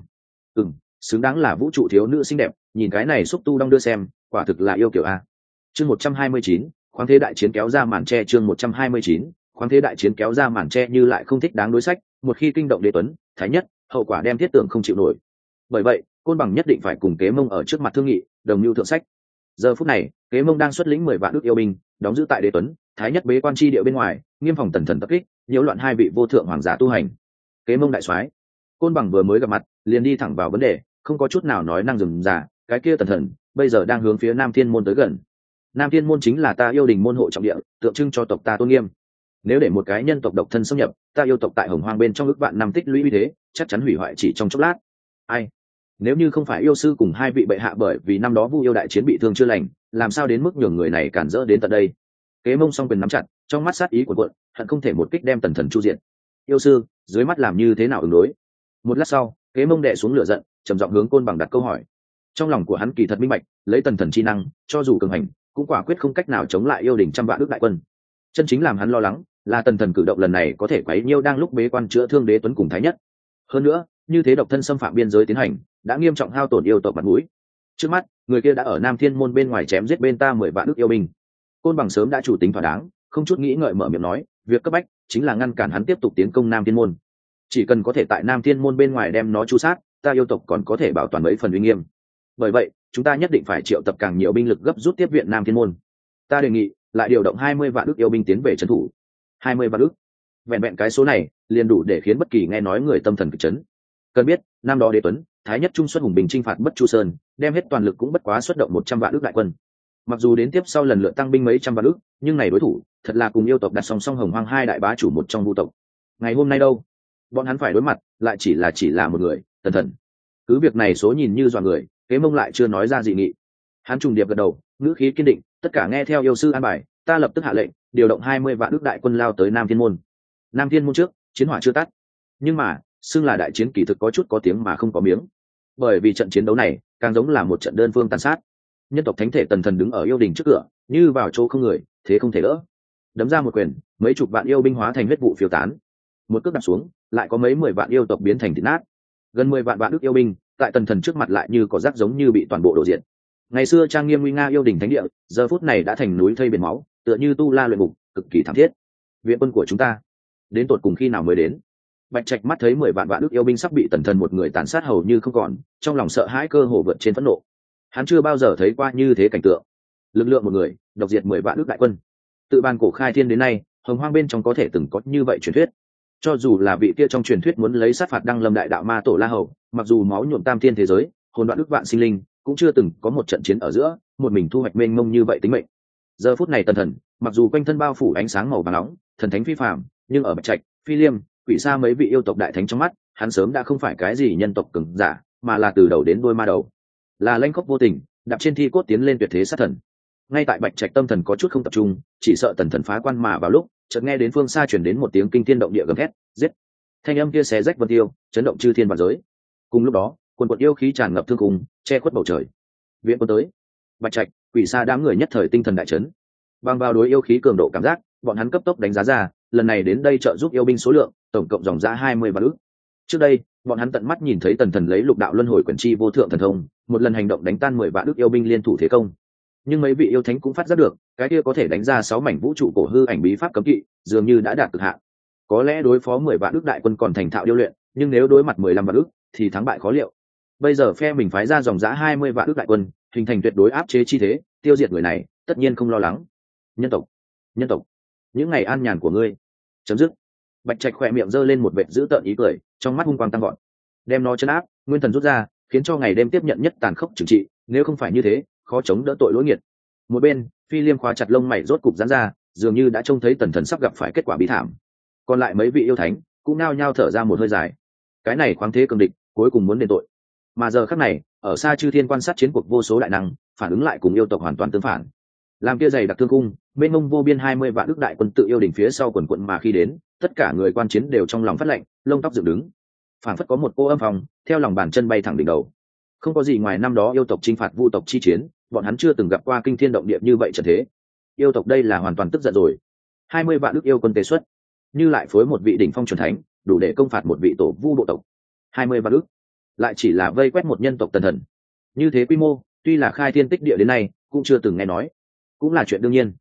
Xứng đáng là vũ trụ thiếu nữ xinh đẹp, nhìn cái này xúc tu đong đưa xem, quả thực là yêu kiểu a. Chương 129, Khoáng thế đại chiến kéo ra màn che chương 129, khoáng thế đại chiến kéo ra màn che như lại không thích đáng đối sách, một khi kinh động đế tuấn, thái nhất, hậu quả đem thiết tưởng không chịu nổi. Bởi vậy, Côn Bằng nhất định phải cùng Kế Mông ở trước mặt thương nghị, đồng mưu thượng sách. Giờ phút này, Kế Mông đang xuất lĩnh 10 vạn ức yêu binh, đóng giữ tại đế tuấn, thái nhất bế quan chi địa bên ngoài, nghiêm phòng Tần Thần tập kích, nhiễu loạn hai vị vô thượng hoàng giả tu hành. Kế Mông đại soái, Côn Bằng vừa mới gặp mặt, liền đi thẳng vào vấn đề, không có chút nào nói năng rườm rà, cái kia Tần Thần bây giờ đang hướng phía Nam Thiên môn tới gần. Nam Thiên môn chính là ta yêu đình môn hộ trọng địa, tượng trưng cho tộc ta tôn nghiêm. Nếu để một cái nhân tộc độc thân xâm nhập, ta yêu tộc tại Hồng Hoang bên trong ước vạn năm tích lũy uy thế, chắc chắn hủy hoại chỉ trong chốc lát. Ai? Nếu như không phải yêu sư cùng hai vị bệ hạ bởi vì năm đó Vu yêu đại chiến bị thương chưa lành, làm sao đến mức nhường người này cản rỡ đến tận đây? Kế Mông song quyền nắm chặt, trong mắt sát ý của cuộn, hận không thể một kích đem Tần Thần chu diện. Yêu sư, dưới mắt làm như thế nào ứng đối? Một lát sau, Kế Mông đè xuống lửa giận, trầm giọng hướng Côn Bằng đặt câu hỏi. Trong lòng của hắn kỳ thật minh bạch, lấy Tần Thần chi năng, cho dù cường hành, cũng quả quyết không cách nào chống lại yêu đình trăm vạn ước đại quân. Chân chính làm hắn lo lắng là Tần Thần cử động lần này có thể quấy nhiễu đang lúc bế quan chữa thương đế tuấn cùng thái nhất. Hơn nữa, như thế độc thân xâm phạm biên giới tiến hành, đã nghiêm trọng hao tổn yêu tộc mặt mũi. Trước mắt, người kia đã ở Nam Thiên môn bên ngoài chém giết bên ta 10 vạn ước yêu binh. Côn Bằng sớm đã chủ tính thỏa đáng, không chút nghĩ ngợi mở miệng nói, việc cấp bách chính là ngăn cản hắn tiếp tục tiến công Nam Thiên môn. Chỉ cần có thể tại Nam Thiên môn bên ngoài đem nó chu sát, ta yêu tộc còn có thể bảo toàn mấy phần uy nghiêm. Bởi vậy, chúng ta nhất định phải triệu tập càng nhiều binh lực gấp rút tiếp viện Nam Thiên môn. Ta đề nghị lại điều động 20 vạn ước yêu binh tiến về trấn thủ. 20 vạn ước, vẹn vẹn cái số này liền đủ để khiến bất kỳ nghe nói người tâm thần kịch chấn. Cần biết, năm đó đế tuấn thái nhất trung xuất hùng bình chinh phạt Bất Chu Sơn, đem hết toàn lực cũng bất quá xuất động 100 vạn ước đại quân. Mặc dù đến tiếp sau lần lượt tăng binh mấy trăm vạn ước, nhưng này đối thủ thật là cùng yêu tộc đặt song song Hồng Hoang hai đại bá chủ một trong Vu tộc. Ngày hôm nay đâu, bọn hắn phải đối mặt lại chỉ là một người, Tần Thần. Cứ việc này số nhìn như dọa người, Kế Mông lại chưa nói ra dị nghị. Hắn trùng điệp gật đầu, ngữ khí kiên định, tất cả nghe theo yêu sư an bài, ta lập tức hạ lệnh điều động 20 vạn ước đại quân lao tới Nam Thiên môn. Nam Thiên môn trước, chiến hỏa chưa tắt, nhưng mà xưng là đại chiến kỳ thực có chút có tiếng mà không có miếng, bởi vì trận chiến đấu này càng giống là một trận đơn phương tàn sát. Nhân tộc thánh thể Tần Thần đứng ở yêu đình trước cửa, như vào chỗ không người, thế không thể đỡ. Đấm ra một quyền, mấy chục vạn yêu binh hóa thành huyết vụ phiêu tán. Một cước đạp xuống, lại có mấy 10 vạn yêu tộc biến thành thịt nát. Gần 10 vạn ước yêu binh, tại Tần Thần trước mặt lại như cỏ rác giống như bị toàn bộ đổ diện. Ngày xưa trang nghiêm nguy nga yêu đình thánh địa, giờ phút này đã thành núi thây biển máu, tựa như tu la luyện ngục, cực kỳ thảm thiết. Viện quân của chúng ta, đến tột cùng khi nào mới đến? Bạch Trạch mắt thấy 10 vạn ước yêu binh sắp bị Tần Thần một người tàn sát hầu như không còn, trong lòng sợ hãi cơ hồ vượt trên phẫn nộ. Hắn chưa bao giờ thấy qua như thế cảnh tượng. Lực lượng một người, độc diệt 10 vạn ước đại quân. Tự ban cổ khai thiên đến nay, Hồng Hoang bên trong có thể từng có như vậy truyền thuyết. Cho dù là vị kia trong truyền thuyết muốn lấy sát phạt Đăng Lâm đại đạo ma tổ La Hầu, mặc dù máu nhuộm tam thiên thế giới, hồn đoạn ước vạn sinh linh, cũng chưa từng có một trận chiến ở giữa, một mình thu hoạch mênh mông như vậy tính mệnh. Giờ phút này Tần Thần, mặc dù quanh thân bao phủ ánh sáng màu vàng nóng, thần thánh phi phàm, nhưng ở Bạch Trạch, Phi Liêm, Quỷ Sa mấy vị yêu tộc đại thánh trong mắt, hắn sớm đã không phải cái gì nhân tộc cường giả, mà là từ đầu đến đuôi ma đầu, là lanh khốc vô tình, đạp trên thi cốt tiến lên tuyệt thế sát thần. Ngay tại Bạch Trạch tâm thần có chút không tập trung, chỉ sợ Tần Thần phá quan mà vào lúc, chợt nghe đến phương xa truyền đến một tiếng kinh thiên động địa gầm thét, giết! Thanh âm kia xé rách vân tiêu, chấn động chư thiên vạn giới. Cùng lúc đó, quần quần yêu khí tràn ngập thương khung, che khuất bầu trời. Viện quân tới. Bạch Trạch, Quỷ Sa đám người nhất thời tinh thần đại chấn. Bằng vào đối yêu khí cường độ cảm giác, bọn hắn cấp tốc đánh giá ra, lần này đến đây trợ giúp yêu binh số lượng, tổng cộng dòng ra 20 vạn ức. Trước đây, bọn hắn tận mắt nhìn thấy Tần Thần lấy lục đạo luân hồi quyển chi vô thượng thần thông, một lần hành động đánh tan 10 vạn ức yêu binh liên thủ thế công. Nhưng mấy vị yêu thánh cũng phát giác được, cái kia có thể đánh ra 6 mảnh vũ trụ cổ hư ảnh bí pháp cấm kỵ, dường như đã đạt cực hạn. Có lẽ đối phó 10 vạn ức đại quân còn thành thạo điêu luyện, nhưng nếu đối mặt 15 vạn ức thì thắng bại khó liệu. Bây giờ phe mình phái ra dòng giá 20 vạn ức đại quân, hình thành tuyệt đối áp chế chi thế, tiêu diệt người này, tất nhiên không lo lắng. Nhân tộc, những ngày an nhàn của ngươi chấm dứt. Bạch Trạch khỏe miệng giơ lên một vệt dữ tợn ý cười, trong mắt hung quang tăng gọn. Đem nó chấn áp, nguyên thần rút ra, khiến cho ngày đêm tiếp nhận nhất tàn khốc trừng trị, nếu không phải như thế, khó chống đỡ tội lỗi nghiệt. Một bên, Phi Liêm khóa chặt lông mày rốt cục giãn ra, dường như đã trông thấy Tần Thần sắp gặp phải kết quả bi thảm. Còn lại mấy vị yêu thánh cũng nao nhao thở ra một hơi dài. Cái này khoáng thế cường địch, cuối cùng muốn đền tội. Mà giờ khắc này, ở xa chư thiên quan sát chiến cuộc vô số đại năng, phản ứng lại cùng yêu tộc hoàn toàn tương phản. Làm kia dày đặc thương cung, mênh mông vô biên 20 vạn ức đại quân tự yêu đỉnh phía sau quần quận mà khi đến, tất cả người quan chiến đều trong lòng phát lạnh, lông tóc dựng đứng. Phản phất có một cô âm phòng theo lòng bàn chân bay thẳng đỉnh đầu. Không có gì ngoài năm đó yêu tộc chinh phạt Vu tộc chi chiến, bọn hắn chưa từng gặp qua kinh thiên động địa như vậy trận thế. Yêu tộc đây là hoàn toàn tức giận rồi. 20 vạn ức yêu quân tế xuất, như lại phối một vị đỉnh phong chuẩn thánh, đủ để công phạt một vị tổ Vu bộ tộc. 20 vạn ức, lại chỉ là vây quét một nhân tộc Tần Thần. Như thế quy mô, tuy là khai thiên tích địa đến nay, cũng chưa từng nghe nói, cũng là chuyện đương nhiên.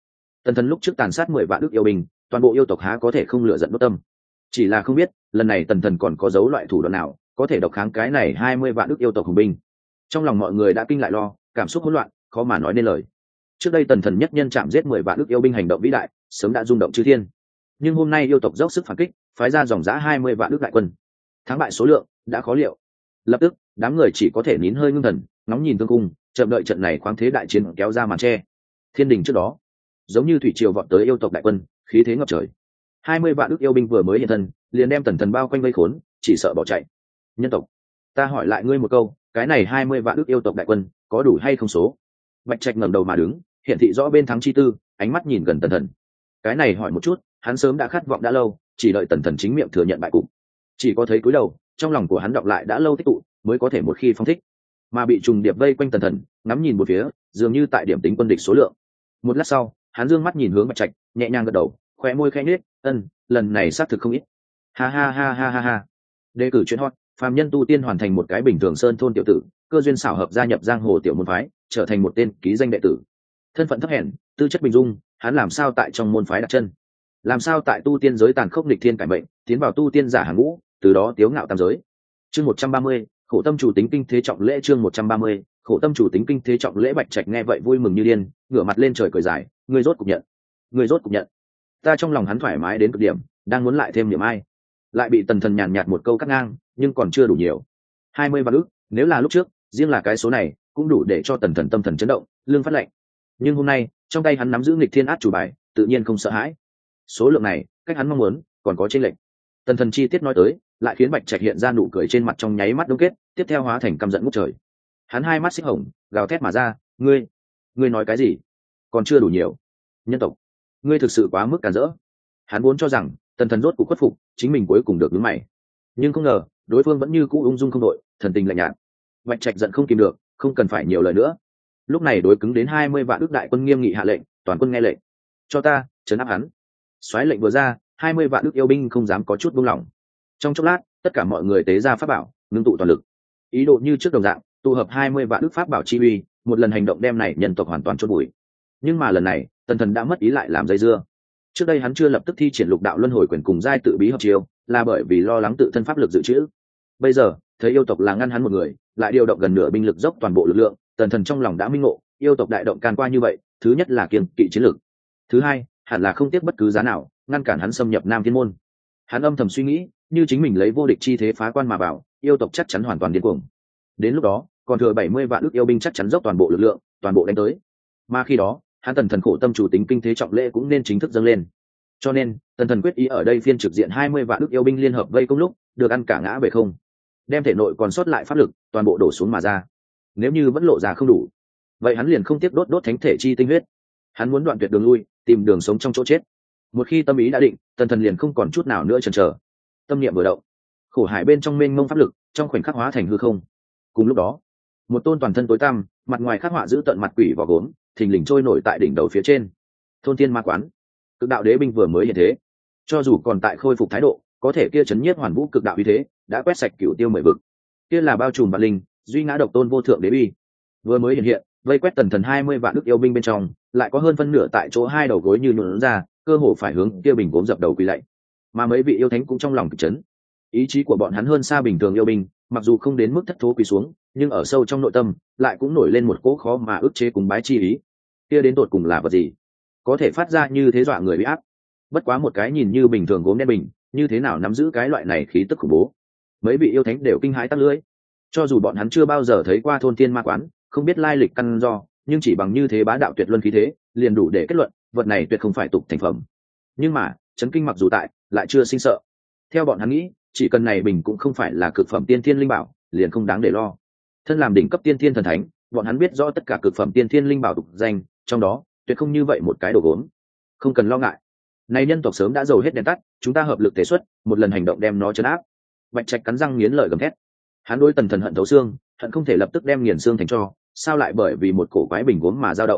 Tần thần lúc trước tàn sát 10 vạn ức yêu binh, toàn bộ yêu tộc há có thể không lựa giận đốt tâm. Chỉ là không biết lần này tần thần còn có dấu loại thủ đoạn nào có thể độc kháng cái này 20 vạn ức yêu tộc hùng binh. Trong lòng mọi người đã kinh lại lo, cảm xúc hỗn loạn, khó mà nói nên lời. Trước đây tần thần nhất nhân chạm giết 10 vạn ức yêu binh hành động vĩ đại, sớm đã rung động chư thiên. Nhưng hôm nay yêu tộc dốc sức phản kích, phái ra dòng dã 20 vạn ức đại quân. Thắng bại số lượng đã khó liệu. Lập tức, đám người chỉ có thể nín hơi ngưng thần, ngóng nhìn tương cung, chậm đợi trận này khoáng thế đại chiến kéo ra màn che. Thiên đình trước đó, giống như thủy triều vọt tới yêu tộc đại quân, khí thế ngập trời. 20 vạn ức yêu binh vừa mới hiện thân, liền đem tần thần bao quanh vây khốn, chỉ sợ bỏ chạy. Nhân tộc, ta hỏi lại ngươi một câu, cái này 20 vạn ức yêu tộc đại quân có đủ hay không số? Bạch Trạch ngẩng đầu mà đứng, hiện thị rõ bên thắng chi tư, ánh mắt nhìn gần tần thần. Cái này hỏi một chút, hắn sớm đã khát vọng đã lâu, chỉ đợi tần thần chính miệng thừa nhận bại cục. Chỉ có thấy cúi đầu, trong lòng của hắn đọng lại đã lâu tích tụ, mới có thể một khi phóng thích. Mà bị trùng điệp vây quanh tần thần, ngắm nhìn một phía, dường như tại điểm tính quân địch số lượng. Một lát sau, hắn dương mắt nhìn hướng Bạch Trạch, nhẹ nhàng gật đầu, khóe môi khẽ nhếch, lần này xác thực không ít. Ha ha ha ha ha ha. Đề cử chuyện hot, phàm nhân tu tiên hoàn thành một cái bình thường sơn thôn tiểu tử, cơ duyên xảo hợp gia nhập giang hồ tiểu môn phái, trở thành một tên ký danh đệ tử. Thân phận thấp hèn, tư chất bình dung, hắn làm sao tại trong môn phái đặt chân? Làm sao tại tu tiên giới tàn khốc nghịch thiên cải mệnh, tiến vào tu tiên giả hàng ngũ, từ đó tiếu ngạo tam giới. Chương 130, khổ tâm chủ tính kinh thế trọng lễ. Chương 130, khổ tâm chủ tính kinh thế trọng lễ. Bạch Trạch nghe vậy vui mừng như điên, ngửa mặt lên trời cười dài, ngươi rốt cục nhận, ngươi rốt cục nhận. Ta trong lòng hắn thoải mái đến cực điểm, đang muốn lại thêm niềm ai, lại bị tần thần nhàn nhạt một câu cắt ngang, nhưng còn chưa đủ nhiều. 20 vạn ức, nếu là lúc trước, riêng là cái số này cũng đủ để cho tần thần tâm thần chấn động, lương phát lệnh. Nhưng hôm nay, trong tay hắn nắm giữ nghịch thiên át chủ bài, tự nhiên không sợ hãi. Số lượng này, cách hắn mong muốn, còn có chênh lệch. Tần thần chi tiết nói tới, lại khiến Bạch Trạch hiện ra nụ cười trên mặt trong nháy mắt đông kết, tiếp theo hóa thành căm giận ngút trời. Hắn hai mắt xích hồng, gào thét mà ra, ngươi nói cái gì? Còn chưa đủ nhiều. Nhân tộc, ngươi thực sự quá mức cản rỡ. Hắn vốn cho rằng tần thần rốt cuộc khuất phục, chính mình cuối cùng được đứng mày. Nhưng không ngờ, đối phương vẫn như cũ ung dung không đội, thần tình lạnh nhạt. Bạch Trạch giận không kìm được, không cần phải nhiều lời nữa. Lúc này đối cứng đến 20 vạn ức đại quân nghiêm nghị hạ lệnh, toàn quân nghe lệnh. Cho ta, trấn áp hắn. Soái lệnh vừa ra, 20 vạn ức yêu binh không dám có chút buông lỏng. Trong chốc lát, tất cả mọi người tế ra pháp bảo, ngưng tụ toàn lực. Ý đồ như trước đồng dạng, tụ hợp 20 vạn ức pháp bảo chi uy, một lần hành động đem này nhân tộc hoàn toàn chôn bụi. Nhưng mà lần này, tần thần đã mất ý lại làm dây dưa. Trước đây hắn chưa lập tức thi triển lục đạo luân hồi quyền cùng giai tự bí hợp chiêu, là bởi vì lo lắng tự thân pháp lực dự trữ. Bây giờ, thấy yêu tộc là ngăn hắn một người, lại điều động gần nửa binh lực dốc toàn bộ lực lượng, tần thần trong lòng đã minh ngộ, yêu tộc đại động can qua như vậy, thứ nhất là kiêng kỵ chiến lực, thứ hai, hẳn là không tiếc bất cứ giá nào ngăn cản hắn xâm nhập Nam Thiên môn. Hắn âm thầm suy nghĩ, như chính mình lấy vô địch chi thế phá quan mà vào, yêu tộc chắc chắn hoàn toàn điên cuồng. Đến lúc đó, còn thừa 70 vạn ức yêu binh chắc chắn dốc toàn bộ lực lượng, toàn bộ đánh tới. Mà khi đó, hắn tần thần khổ tâm chủ tính kinh thế trọng lễ cũng nên chính thức dâng lên. Cho nên, tần thần quyết ý ở đây phiên trực diện 20 vạn ức yêu binh liên hợp vây công lúc, được ăn cả ngã về không. Đem thể nội còn sót lại pháp lực, toàn bộ đổ xuống mà ra. Nếu như vẫn lộ ra không đủ, vậy hắn liền không tiếc đốt thánh thể chi tinh huyết. Hắn muốn đoạn tuyệt đường lui, tìm đường sống trong chỗ chết. Một khi tâm ý đã định, tần thần liền không còn chút nào nữa chần chờ. Tâm niệm vừa động, khổ hải bên trong mênh mông pháp lực, trong khoảnh khắc hóa thành hư không. Cùng lúc đó, một tôn toàn thân tối tăm, mặt ngoài khắc họa giữ tận mặt quỷ vỏ gốm, thình lình trôi nổi tại đỉnh đầu phía trên. Thôn Thiên Ma Quán, cực đạo đế binh vừa mới hiện thế, cho dù còn tại khôi phục thái độ, có thể kia chấn nhiếp hoàn vũ cực đạo uy thế, đã quét sạch cửu tiêu 10 vực. Kia là bao trùm vạn linh, duy ngã độc tôn vô thượng đế uy, vừa mới hiện vây quét tần thần 20 vạn ức yêu binh bên trong, lại có hơn phân nửa tại chỗ hai đầu gối như nhũn ra, cơ hồ phải hướng kia bình gốm dập đầu quỳ lạy. Mà mấy vị yêu thánh cũng trong lòng kịch chấn, ý chí của bọn hắn hơn xa bình thường yêu binh, mặc dù không đến mức thất thố quỳ xuống, nhưng ở sâu trong nội tâm lại cũng nổi lên một cỗ khó mà ức chế cùng bái chi ý. Kia đến tột cùng là vật gì, có thể phát ra như thế dọa người bị áp? Bất quá một cái nhìn như bình thường gốm đen bình, như thế nào nắm giữ cái loại này khí tức khủng bố? Mấy vị yêu thánh đều kinh hãi tắc lưỡi. Cho dù bọn hắn chưa bao giờ thấy qua Thôn Thiên Ma Quán, không biết lai lịch căn do, nhưng chỉ bằng như thế bá đạo tuyệt luân khí thế, liền đủ để kết luận vật này tuyệt không phải tục thành phẩm. Nhưng mà chấn kinh mặc dù tại, lại chưa sinh sợ. Theo bọn hắn nghĩ, chỉ cần này bình cũng không phải là cực phẩm tiên thiên linh bảo, liền không đáng để lo. Thân làm đỉnh cấp tiên thiên thần thánh, bọn hắn biết rõ tất cả cực phẩm tiên thiên linh bảo tục danh, trong đó tuyệt không như vậy một cái đồ gốm. Không cần lo ngại, này nhân tộc sớm đã dầu hết đèn tắt, chúng ta hợp lực tế xuất, một lần hành động đem nó trấn áp. Bạch Trạch cắn răng nghiến lợi gầm thét. Hắn đối tần thần hận thấu xương, hận không thể lập tức đem nghiền xương thành tro, sao lại bởi vì một cổ quái bình gốm mà dao động.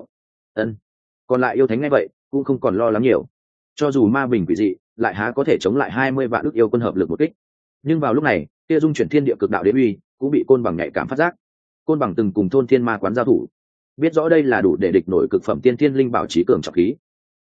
Còn lại yêu thánh ngay vậy cũng không còn lo lắng nhiều. Cho dù ma bình quỷ dị, lại há có thể chống lại 20 vạn ức yêu quân hợp lực một kích. Nhưng vào lúc này, kia dung chuyển thiên địa cực đạo đế uy cũng bị Côn Bằng nhạy cảm phát giác. Côn Bằng từng cùng Thôn Thiên Ma Quán giao thủ, biết rõ đây là đủ để địch nổi cực phẩm tiên thiên linh bảo chí cường trọng khí.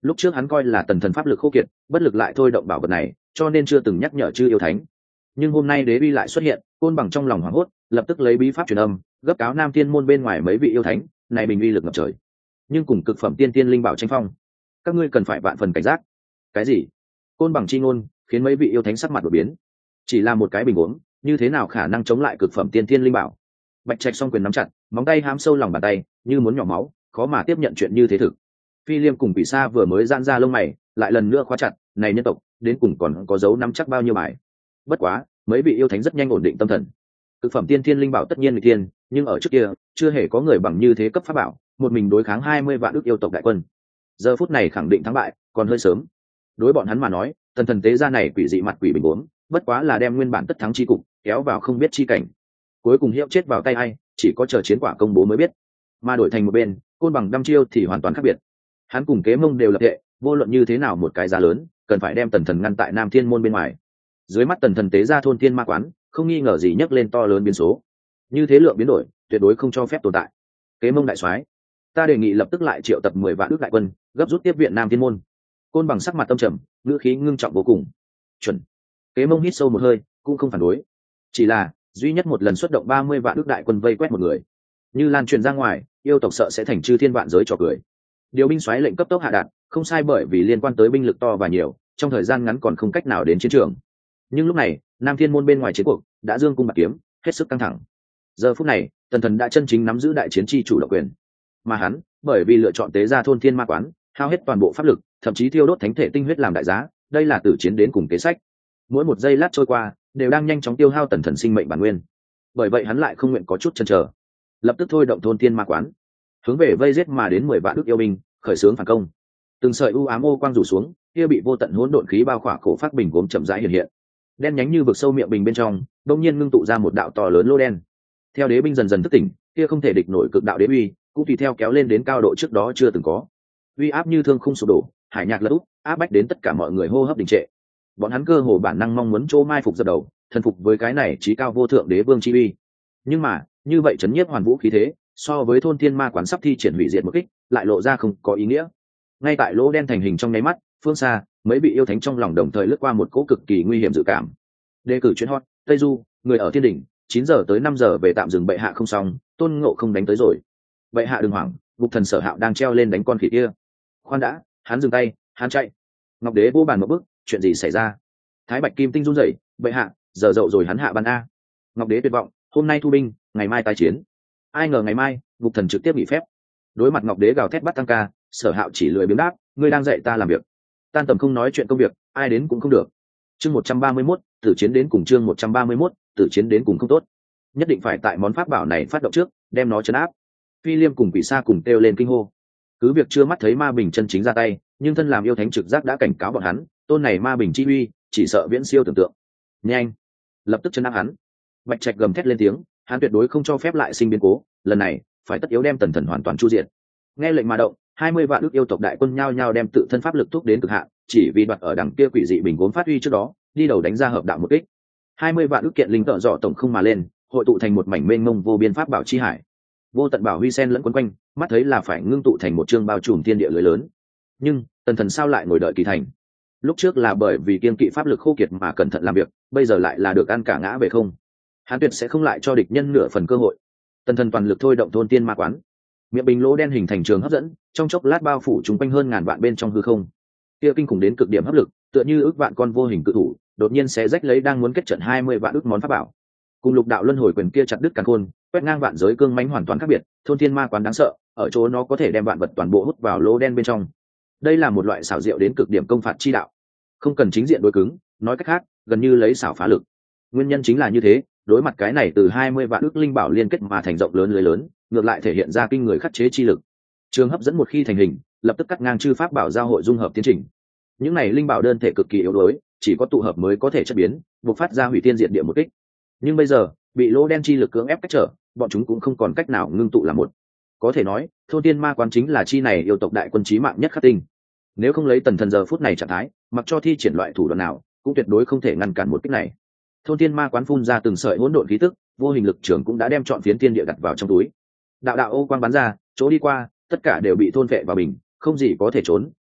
Lúc trước hắn coi là tần thần pháp lực khô kiệt, bất lực lại thôi động bảo vật này, cho nên chưa từng nhắc nhở chư yêu thánh. Nhưng hôm nay đế uy lại xuất hiện, côn bằng trong lòng hoảng hốt, lập tức lấy bí pháp truyền âm, gấp cáo Nam Thiên môn bên ngoài mấy vị yêu thánh, này bình uy lực ngập trời. Nhưng cùng cực phẩm tiên tiên linh bảo tranh phong, các ngươi cần phải vạn phần cảnh giác. Cái gì? Côn bằng chi ngôn khiến mấy vị yêu thánh sắc mặt đổi biến. Chỉ là một cái bình uống, như thế nào khả năng chống lại cực phẩm tiên tiên linh bảo? Bạch Trạch song quyền nắm chặt, móng tay hám sâu lòng bàn tay, như muốn nhỏ máu, khó mà tiếp nhận chuyện như thế thực. Phi Liêm cùng Quỷ Sa vừa mới giãn ra lông mày, lại lần nữa khóa chặt, này nhân tộc, đến cùng còn có dấu nắm chắc bao nhiêu bài. Bất quá, mấy vị yêu thánh rất nhanh ổn định tâm thần. Cực phẩm tiên thiên linh bảo tất nhiên người tiên, nhưng ở trước kia, chưa hề có người bằng như thế cấp pháp bảo, một mình đối kháng 20 vạn ức yêu tộc đại quân. Giờ phút này khẳng định thắng bại, còn hơi sớm. Đối bọn hắn mà nói, tần thần tế gia này quỷ dị mặt quỷ bình uống, bất quá là đem nguyên bản tất thắng chi cục kéo vào không biết chi cảnh. Cuối cùng hiệu chết vào tay ai, chỉ có chờ chiến quả công bố mới biết. Mà đổi thành một bên, côn bằng đăm chiêu thì hoàn toàn khác biệt. Hắn cùng Kế Mông đều lập hệ, vô luận như thế nào một cái giá lớn, cần phải đem tần thần ngăn tại Nam Thiên môn bên ngoài. Dưới mắt tần thần tế gia thôn thiên ma quán, không nghi ngờ gì nhấc lên to lớn biến số. Như thế lượng biến đổi, tuyệt đối không cho phép tồn tại. Kế Mông đại soái, ta đề nghị lập tức lại triệu tập 10 vạn ước đại quân, gấp rút tiếp viện Nam Thiên môn. Côn bằng sắc mặt tâm trầm, ngữ khí ngưng trọng vô cùng. Chuẩn. Kế Mông hít sâu một hơi, cũng không phản đối. Chỉ là duy nhất một lần xuất động 30 vạn ước đại quân vây quét một người, như lan truyền ra ngoài, yêu tộc sợ sẽ thành chư thiên vạn giới trò cười. Điều binh xoáy lệnh cấp tốc hạ đạt, không sai, bởi vì liên quan tới binh lực to và nhiều, trong thời gian ngắn còn không cách nào đến chiến trường. Nhưng lúc này, Nam Thiên môn bên ngoài chiến cuộc đã dương cung bạc kiếm, hết sức căng thẳng. Giờ phút này, tần thần đã chân chính nắm giữ đại chiến chi chủ động quyền, mà hắn, bởi vì lựa chọn tế gia thôn thiên ma quán, hao hết toàn bộ pháp lực, thậm chí thiêu đốt thánh thể tinh huyết làm đại giá, đây là tử chiến đến cùng kế sách. Mỗi một giây lát trôi qua, đều đang nhanh chóng tiêu hao tần thần sinh mệnh bản nguyên. Bởi vậy hắn lại không nguyện có chút chần chờ, lập tức thôi động thôn thiên ma quán, hướng về vây giết mà đến 10 vạn ức yêu binh, khởi xướng phản công. Từng sợi u ám ô quang rủ xuống, kia bị vô tận hỗn độn khí bao khỏa cổ phát bình gốm chậm rãi hiện hiện. Đen nhánh như vực sâu miệng bình bên trong, đột nhiên ngưng tụ ra một đạo to lớn lô đen. Theo đế binh dần dần thức tỉnh, kia không thể địch nổi cực đạo đế uy, cũng tùy theo kéo lên đến cao độ trước đó chưa từng có. Uy áp như thương khung sụp đổ, hải nhạc lật úp, áp bách đến tất cả mọi người hô hấp đình trệ. Bọn hắn cơ hồ bản năng mong muốn chỗ mai phục dập đầu, thần phục với cái này chí cao vô thượng đế vương chi uy. Nhưng mà, như vậy chấn nhiếp hoàn vũ khí thế, so với thôn thiên ma quán sắp thi triển hủy diệt một kích, lại lộ ra không có ý nghĩa. Ngay tại lỗ đen thành hình trong nháy mắt, phương xa, mấy vị yêu thánh trong lòng đồng thời lướt qua một cỗ cực kỳ nguy hiểm dự cảm. Đề cử chuyến hot, Tây Du, người ở thiên đỉnh, 9 giờ tới 5 giờ về tạm dừng, bệ hạ không xong, Tôn Ngộ không đánh tới rồi. Bệ hạ đừng hoảng, Ngục Thần Sở Hạo đang treo lên đánh con khỉ kia. Khoan đã, hắn dừng tay, hắn chạy. Ngọc Đế vô bàn một bước, chuyện gì xảy ra? Thái Bạch Kim Tinh run rẩy, bệ hạ, giờ dậu rồi hắn hạ ban a. Ngọc Đế tuyệt vọng, hôm nay thu binh, ngày mai tái chiến. Ai ngờ ngày mai, Ngục Thần trực tiếp nghỉ phép. Đối mặt Ngọc Đế gào thét bắt tăng ca, Sở Hạo chỉ lười biếng đáp, ngươi đang dạy ta làm việc. Tan tầm không nói chuyện công việc, ai đến cũng không được. Chương 131, tử chiến đến cùng, chương 131, tử chiến đến cùng không tốt. Nhất định phải tại món pháp bảo này phát động trước, đem nó trấn áp. Phi Liêm cùng Quỷ Sa cùng kêu lên kinh hô. Cứ việc chưa mắt thấy ma bình chân chính ra tay, nhưng thân làm yêu thánh trực giác đã cảnh cáo bọn hắn, tôn này ma bình chi uy, chỉ sợ viễn siêu tưởng tượng. Nhanh, lập tức trấn áp hắn. Bạch Trạch gầm thét lên tiếng, hắn tuyệt đối không cho phép lại sinh biến cố, lần này phải tất yếu đem tần thần hoàn toàn chu diệt. Nghe lệnh mà động, 20 vạn ước yêu tộc đại quân nhao nhao đem tự thân pháp lực thúc đến cực hạn, chỉ vì đoạt ở đằng kia quỷ dị bình gốm phát huy trước đó, đi đầu đánh ra hợp đạo một kích. 20 vạn ước kiện linh tợ dọ tổng không mà lên, hội tụ thành một mảnh mênh mông vô biên pháp bảo chi hải. Vô tận bảo huy sen lẫn quấn quanh, mắt thấy là phải ngưng tụ thành một chương bao trùm thiên địa lưới lớn. Nhưng tần thần sao lại ngồi đợi kỳ thành? Lúc trước là bởi vì kiên kỵ pháp lực khô kiệt mà cẩn thận làm việc, bây giờ lại là được ăn cả ngã về không. Hắn tuyệt sẽ không lại cho địch nhân nửa phần cơ hội. Tần thần toàn lực thôi động thôn tiên ma quán, miệng bình lỗ đen hình thành trường hấp dẫn, trong chốc lát bao phủ chúng quanh hơn ngàn vạn bên trong hư không. Kia kinh khủng đến cực điểm hấp lực, tựa như ước vạn con vô hình cự thủ, đột nhiên sẽ rách lấy đang muốn kết trận 20 vạn ước món pháp bảo. Cùng lục đạo luân hồi quyền kia chặt đứt càn khôn, quét ngang vạn giới cương mãnh hoàn toàn khác biệt. Thôn thiên ma quán đáng sợ, ở chỗ nó có thể đem vạn vật toàn bộ hút vào lỗ đen bên trong. Đây là một loại xảo diệu đến cực điểm công phạt chi đạo, không cần chính diện đối cứng, nói cách khác, gần như lấy xảo phá lực. Nguyên nhân chính là như thế, đối mặt cái này từ 20 vạn ước linh bảo liên kết mà thành rộng lớn lưới lớn, ngược lại thể hiện ra kinh người khắc chế chi lực. Trường hấp dẫn một khi thành hình, lập tức cắt ngang chư pháp bảo giao hội dung hợp tiến trình. Những này linh bảo đơn thể cực kỳ yếu đuối, chỉ có tụ hợp mới có thể chất biến, bộc phát ra hủy thiên diệt địa một kích. Nhưng bây giờ, bị lỗ đen chi lực cưỡng ép cách trở, bọn chúng cũng không còn cách nào ngưng tụ làm một. Có thể nói, thôn tiên ma quán chính là chi này yêu tộc đại quân chí mạng nhất khắc tinh. Nếu không lấy tần thần giờ phút này trạng thái, mặc cho thi triển loại thủ đoạn nào, cũng tuyệt đối không thể ngăn cản một kích này. Thôn tiên ma quán phun ra từng sợi hỗn độn khí tức, vô hình lực trưởng cũng đã đem trọn phiến thiên địa đặt vào trong túi. Đạo đạo ô quang bắn ra, chỗ đi qua, tất cả đều bị thôn vệ vào bình, không gì có thể trốn,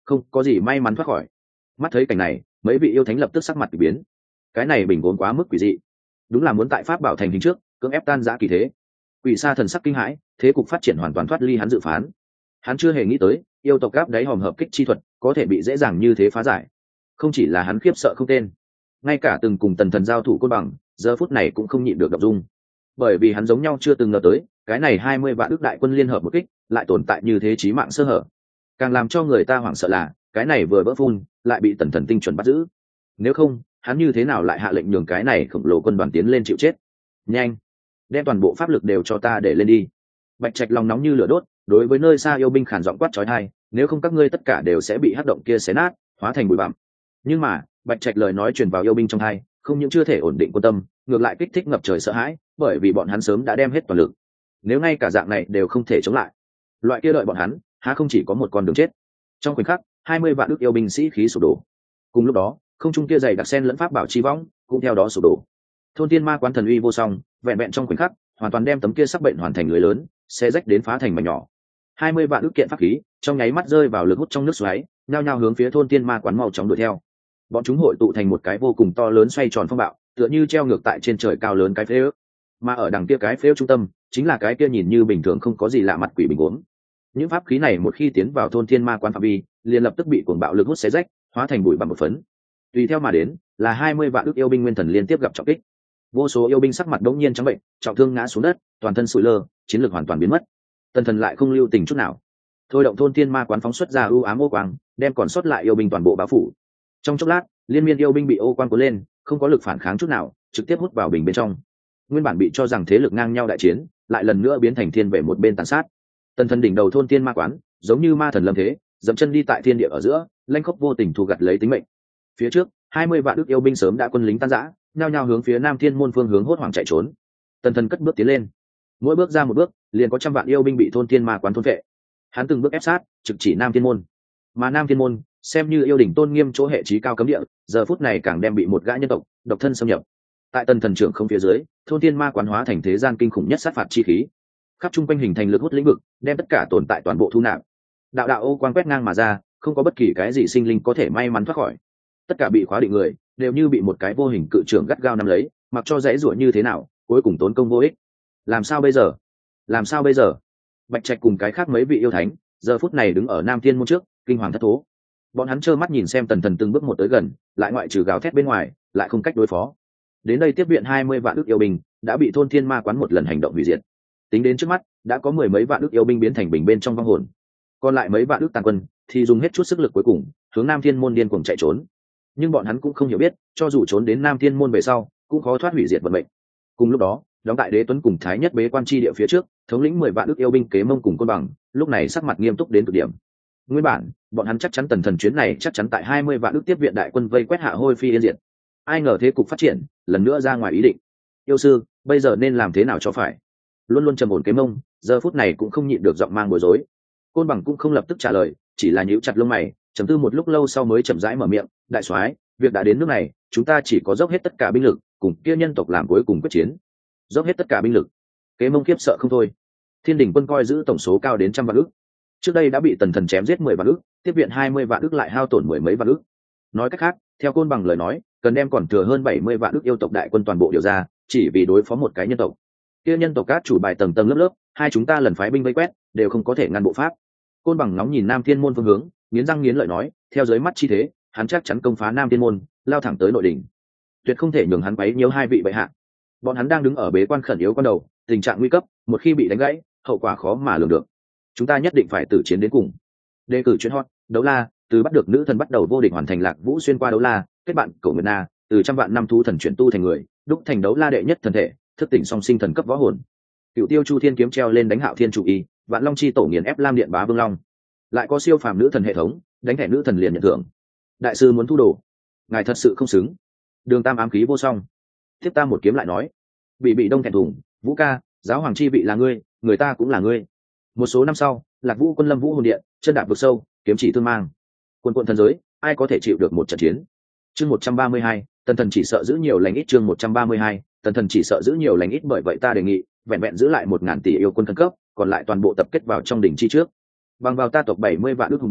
không có gì may mắn thoát khỏi. Mắt thấy cảnh này, mấy vị yêu thánh lập tức sắc mặt kỳ biến. Cái này bình vốn quá mức quỷ dị, đúng là muốn tại pháp bảo thành hình trước cưỡng ép tan giã kỳ thế. Quỷ Sa thần sắc kinh hãi, thế cục phát triển hoàn toàn thoát ly hắn dự phán. Hắn chưa hề nghĩ tới yêu tộc gáp đáy hòm hợp kích chi thuật có thể bị dễ dàng như thế phá giải. Không chỉ là hắn khiếp sợ không tên, ngay cả từng cùng Tần Thần giao thủ Côn Bằng giờ phút này cũng không nhịn được động dung, bởi vì hắn giống nhau chưa từng ngờ tới cái này 20 vạn ước đại quân liên hợp một kích lại tồn tại như thế chí mạng sơ hở. Càng làm cho người ta hoảng sợ là cái này vừa vỡ phun lại bị Tần Thần tinh chuẩn bắt giữ. Nếu không, hắn như thế nào lại hạ lệnh nhường cái này khổng lồ quân đoàn tiến lên chịu chết? Nhanh, đem toàn bộ pháp lực đều cho ta để lên đi. Bạch Trạch lòng nóng như lửa đốt, đối với nơi xa yêu binh khản giọng quát chói tai, nếu không các ngươi tất cả đều sẽ bị hắc động kia xé nát, hóa thành bụi bặm. Nhưng mà Bạch Trạch lời nói truyền vào yêu binh trong tai, không những chưa thể ổn định quân tâm, ngược lại kích thích ngập trời sợ hãi, bởi vì bọn hắn sớm đã đem hết toàn lực. Nếu ngay cả dạng này đều không thể chống lại, loại kia đợi bọn hắn há không chỉ có một con đường chết. Trong khoảnh khắc 20 vạn ước yêu binh sĩ khí sụp đổ. Cùng lúc đó không trung kia dày đặc sen lẫn pháp bảo chi võng cũng theo đó sụp đổ. Thôn Tiên Ma Quán thần uy vô song, vẹn vẹn trong khoảnh khắc hoàn toàn đem tấm kia sắc bệnh hoàn thành lưới lớn, xé rách đến phá thành mảnh nhỏ. 20 vạn ước kiện pháp khí trong nháy mắt rơi vào lực hút trong nước xoáy, nhao nhao hướng phía Thôn Tiên Ma Quán mau chóng đuổi theo. Bọn chúng hội tụ thành một cái vô cùng to lớn xoay tròn phong bạo, tựa như treo ngược tại trên trời cao lớn cái phế ước. Mà ở đằng kia cái phế ước trung tâm chính là cái kia nhìn như bình thường không có gì lạ mặt quỷ bình uống. Những pháp khí này một khi tiến vào Thôn Thiên Ma Quán phạm vi, liền lập tức bị cuồng bạo lực hút xé rách, hóa thành bụi bặm một phấn. Tùy theo mà đến là 20 vạn ước yêu binh nguyên thần liên tiếp gặp trọng kích. Vô số yêu binh sắc mặt đống nhiên trắng bệnh, trọng thương ngã xuống đất, toàn thân sụi lơ, chiến lược hoàn toàn biến mất. Tần Thần lại không lưu tình chút nào, thôi động Thôn Thiên Ma Quán phóng xuất ra u ám ô quang, đem còn sót lại yêu binh toàn bộ bao phủ. Trong chốc lát, liên miên yêu binh bị ô quang cuốn lên, không có lực phản kháng chút nào, trực tiếp hút vào bình bên trong. Nguyên bản bị cho rằng thế lực ngang nhau đại chiến, lại lần nữa biến thành thiên về một bên tàn sát. Tần Thần đỉnh đầu Thôn Thiên Ma Quán, giống như ma thần lâm thế, dẫm chân đi tại thiên địa ở giữa, lanh khốc vô tình thu gặt lấy tính mệnh. Phía trước 20 vạn ước yêu binh sớm đã quân lính tan rã, nhao nhao hướng phía Nam Thiên môn phương hướng hốt hoảng chạy trốn. Tần Thần cất bước tiến lên, mỗi bước ra một bước liền có trăm vạn yêu binh bị Thôn Thiên Ma Quán thôn phệ. Hắn từng bước ép sát, trực chỉ Nam Thiên môn. Mà Nam Thiên môn xem như yêu đỉnh tôn nghiêm chỗ hệ trí cao cấm địa, giờ phút này càng đem bị một gã nhân tộc độc thân xâm nhập. Tại Tần Thần trưởng không phía dưới, Thôn Thiên Ma Quán hóa thành thế gian kinh khủng nhất sát phạt chi khí, khắp trung quanh hình thành lực hút lĩnh vực, đem tất cả tồn tại toàn bộ thu nạp. Đạo đạo ô quang quét ngang mà ra, không có bất kỳ cái gì sinh linh có thể may mắn thoát khỏi. Tất cả bị khóa định người đều như bị một cái vô hình cự trưởng gắt gao nắm lấy, mặc cho dãy rủa như thế nào cuối cùng tốn công vô ích. Làm sao bây giờ? Làm sao bây giờ? Bạch Trạch cùng cái khác mấy vị yêu thánh giờ phút này đứng ở Nam Thiên môn trước, kinh hoàng thất thố. Bọn hắn trơ mắt nhìn xem Tần Thần từng bước một tới gần, lại ngoại trừ gào thét bên ngoài lại không cách đối phó. Đến đây tiếp viện 20 vạn ước yêu binh đã bị Thôn Thiên Ma Quán một lần hành động hủy diệt. Tính đến trước mắt đã có 10 mấy vạn ước yêu binh biến thành bình bên trong vong hồn, còn lại mấy vạn ước tàn quân thì dùng hết chút sức lực cuối cùng hướng Nam Thiên môn điên cuồng chạy trốn. Nhưng bọn hắn cũng không hiểu biết, cho dù trốn đến Nam Thiên môn về sau cũng khó thoát hủy diệt vận mệnh. Cùng lúc đó đóng tại Đế Tuấn cùng Thái Nhất bế quan chi địa phía trước, thống lĩnh 10 vạn ước yêu binh Kế Mông cùng Côn Bằng lúc này sắc mặt nghiêm túc đến cực điểm. Nguyên bản bọn hắn chắc chắn Tần Thần chuyến này chắc chắn tại 20 vạn ước tiếp viện đại quân vây quét hạ hôi phi yên diệt. Ai ngờ thế cục phát triển lần nữa ra ngoài ý định. Yêu sư, bây giờ nên làm thế nào cho phải? Luôn luôn trầm ổn Kế Mông giờ phút này cũng không nhịn được giọng mang bối rối. Côn Bằng cũng không lập tức trả lời, chỉ là nhíu chặt lông mày, trầm tư một lúc lâu sau mới chậm rãi mở miệng, đại soái, việc đã đến nước này, chúng ta chỉ có dốc hết tất cả binh lực cùng kia nhân tộc làm cuối cùng quyết chiến. Dốc hết tất cả binh lực? Kế Mông khiếp sợ không thôi. Thiên Đình quân coi giữ tổng số cao đến 100 vạn ức, trước đây đã bị Tần Thần chém giết 10 vạn ức, tiếp viện 20 vạn ức lại hao tổn mười mấy vạn ức. Nói cách khác, theo Côn Bằng lời nói, cần đem còn thừa hơn 70 vạn ức yêu tộc đại quân toàn bộ điều ra, chỉ vì đối phó một cái nhân tộc. Kia nhân tộc các chủ bài tầng tầng lớp lớp, hai chúng ta lần phái binh vây quét, đều không có thể ngăn bộ pháp. Côn Bằng nóng nhìn Nam Thiên môn phương hướng, nghiến răng nghiến lợi nói, theo dưới mắt chi thế, hắn chắc chắn công phá Nam Thiên môn, lao thẳng tới nội đỉnh. Tuyệt không thể nhường hắn quấy nhiễu hai vị bệ hạ. Bọn hắn đang đứng ở bế quan khẩn yếu con đầu, tình trạng nguy cấp, một khi bị đánh gãy, hậu quả khó mà lường được. Chúng ta nhất định phải tử chiến đến cùng. Đề cử chuyên hot, đấu la, từ bắt được nữ thần bắt đầu vô địch hoàn thành Lạc Vũ xuyên qua đấu la, kết bạn Cổ Nguyệt Na, từ trăm vạn năm thú thần chuyển tu thành người, đúc thành đấu la đệ nhất thần thể, thức tỉnh song sinh thần cấp võ hồn. Cựu Tiêu Chu Thiên kiếm treo lên đánh Hạo Thiên chủ y, Vạn Long chi tổ nghiền ép Lam Điện bá Vương Long. Lại có siêu phàm nữ thần hệ thống, đánh thẻ nữ thần liền nhận thưởng. Đại sư muốn thu đồ, ngài thật sự không xứng. Đường Tam ám khí vô song. Tiếp ta một kiếm lại nói, bị đông thẹn thùng, Vũ ca, giáo hoàng chi vị là ngươi, người ta cũng là ngươi. Một số năm sau, Lạc Vũ quân lâm Vũ hồn điện, chân đạp vực sâu, kiếm chỉ tương mang. Quân quận thần giới, ai có thể chịu được một trận chiến? Chương 132, Tần Thần chỉ sợ giữ nhiều lành ít. Chương 132, Tần Thần chỉ sợ giữ nhiều lành ít, bởi vậy ta đề nghị vẹn vẹn giữ lại 1000 tỷ yêu quân thần cấp, còn lại toàn bộ tập kết vào trong đỉnh chi trước. Bằng vào ta tộc 70 vạn ước hùng binh,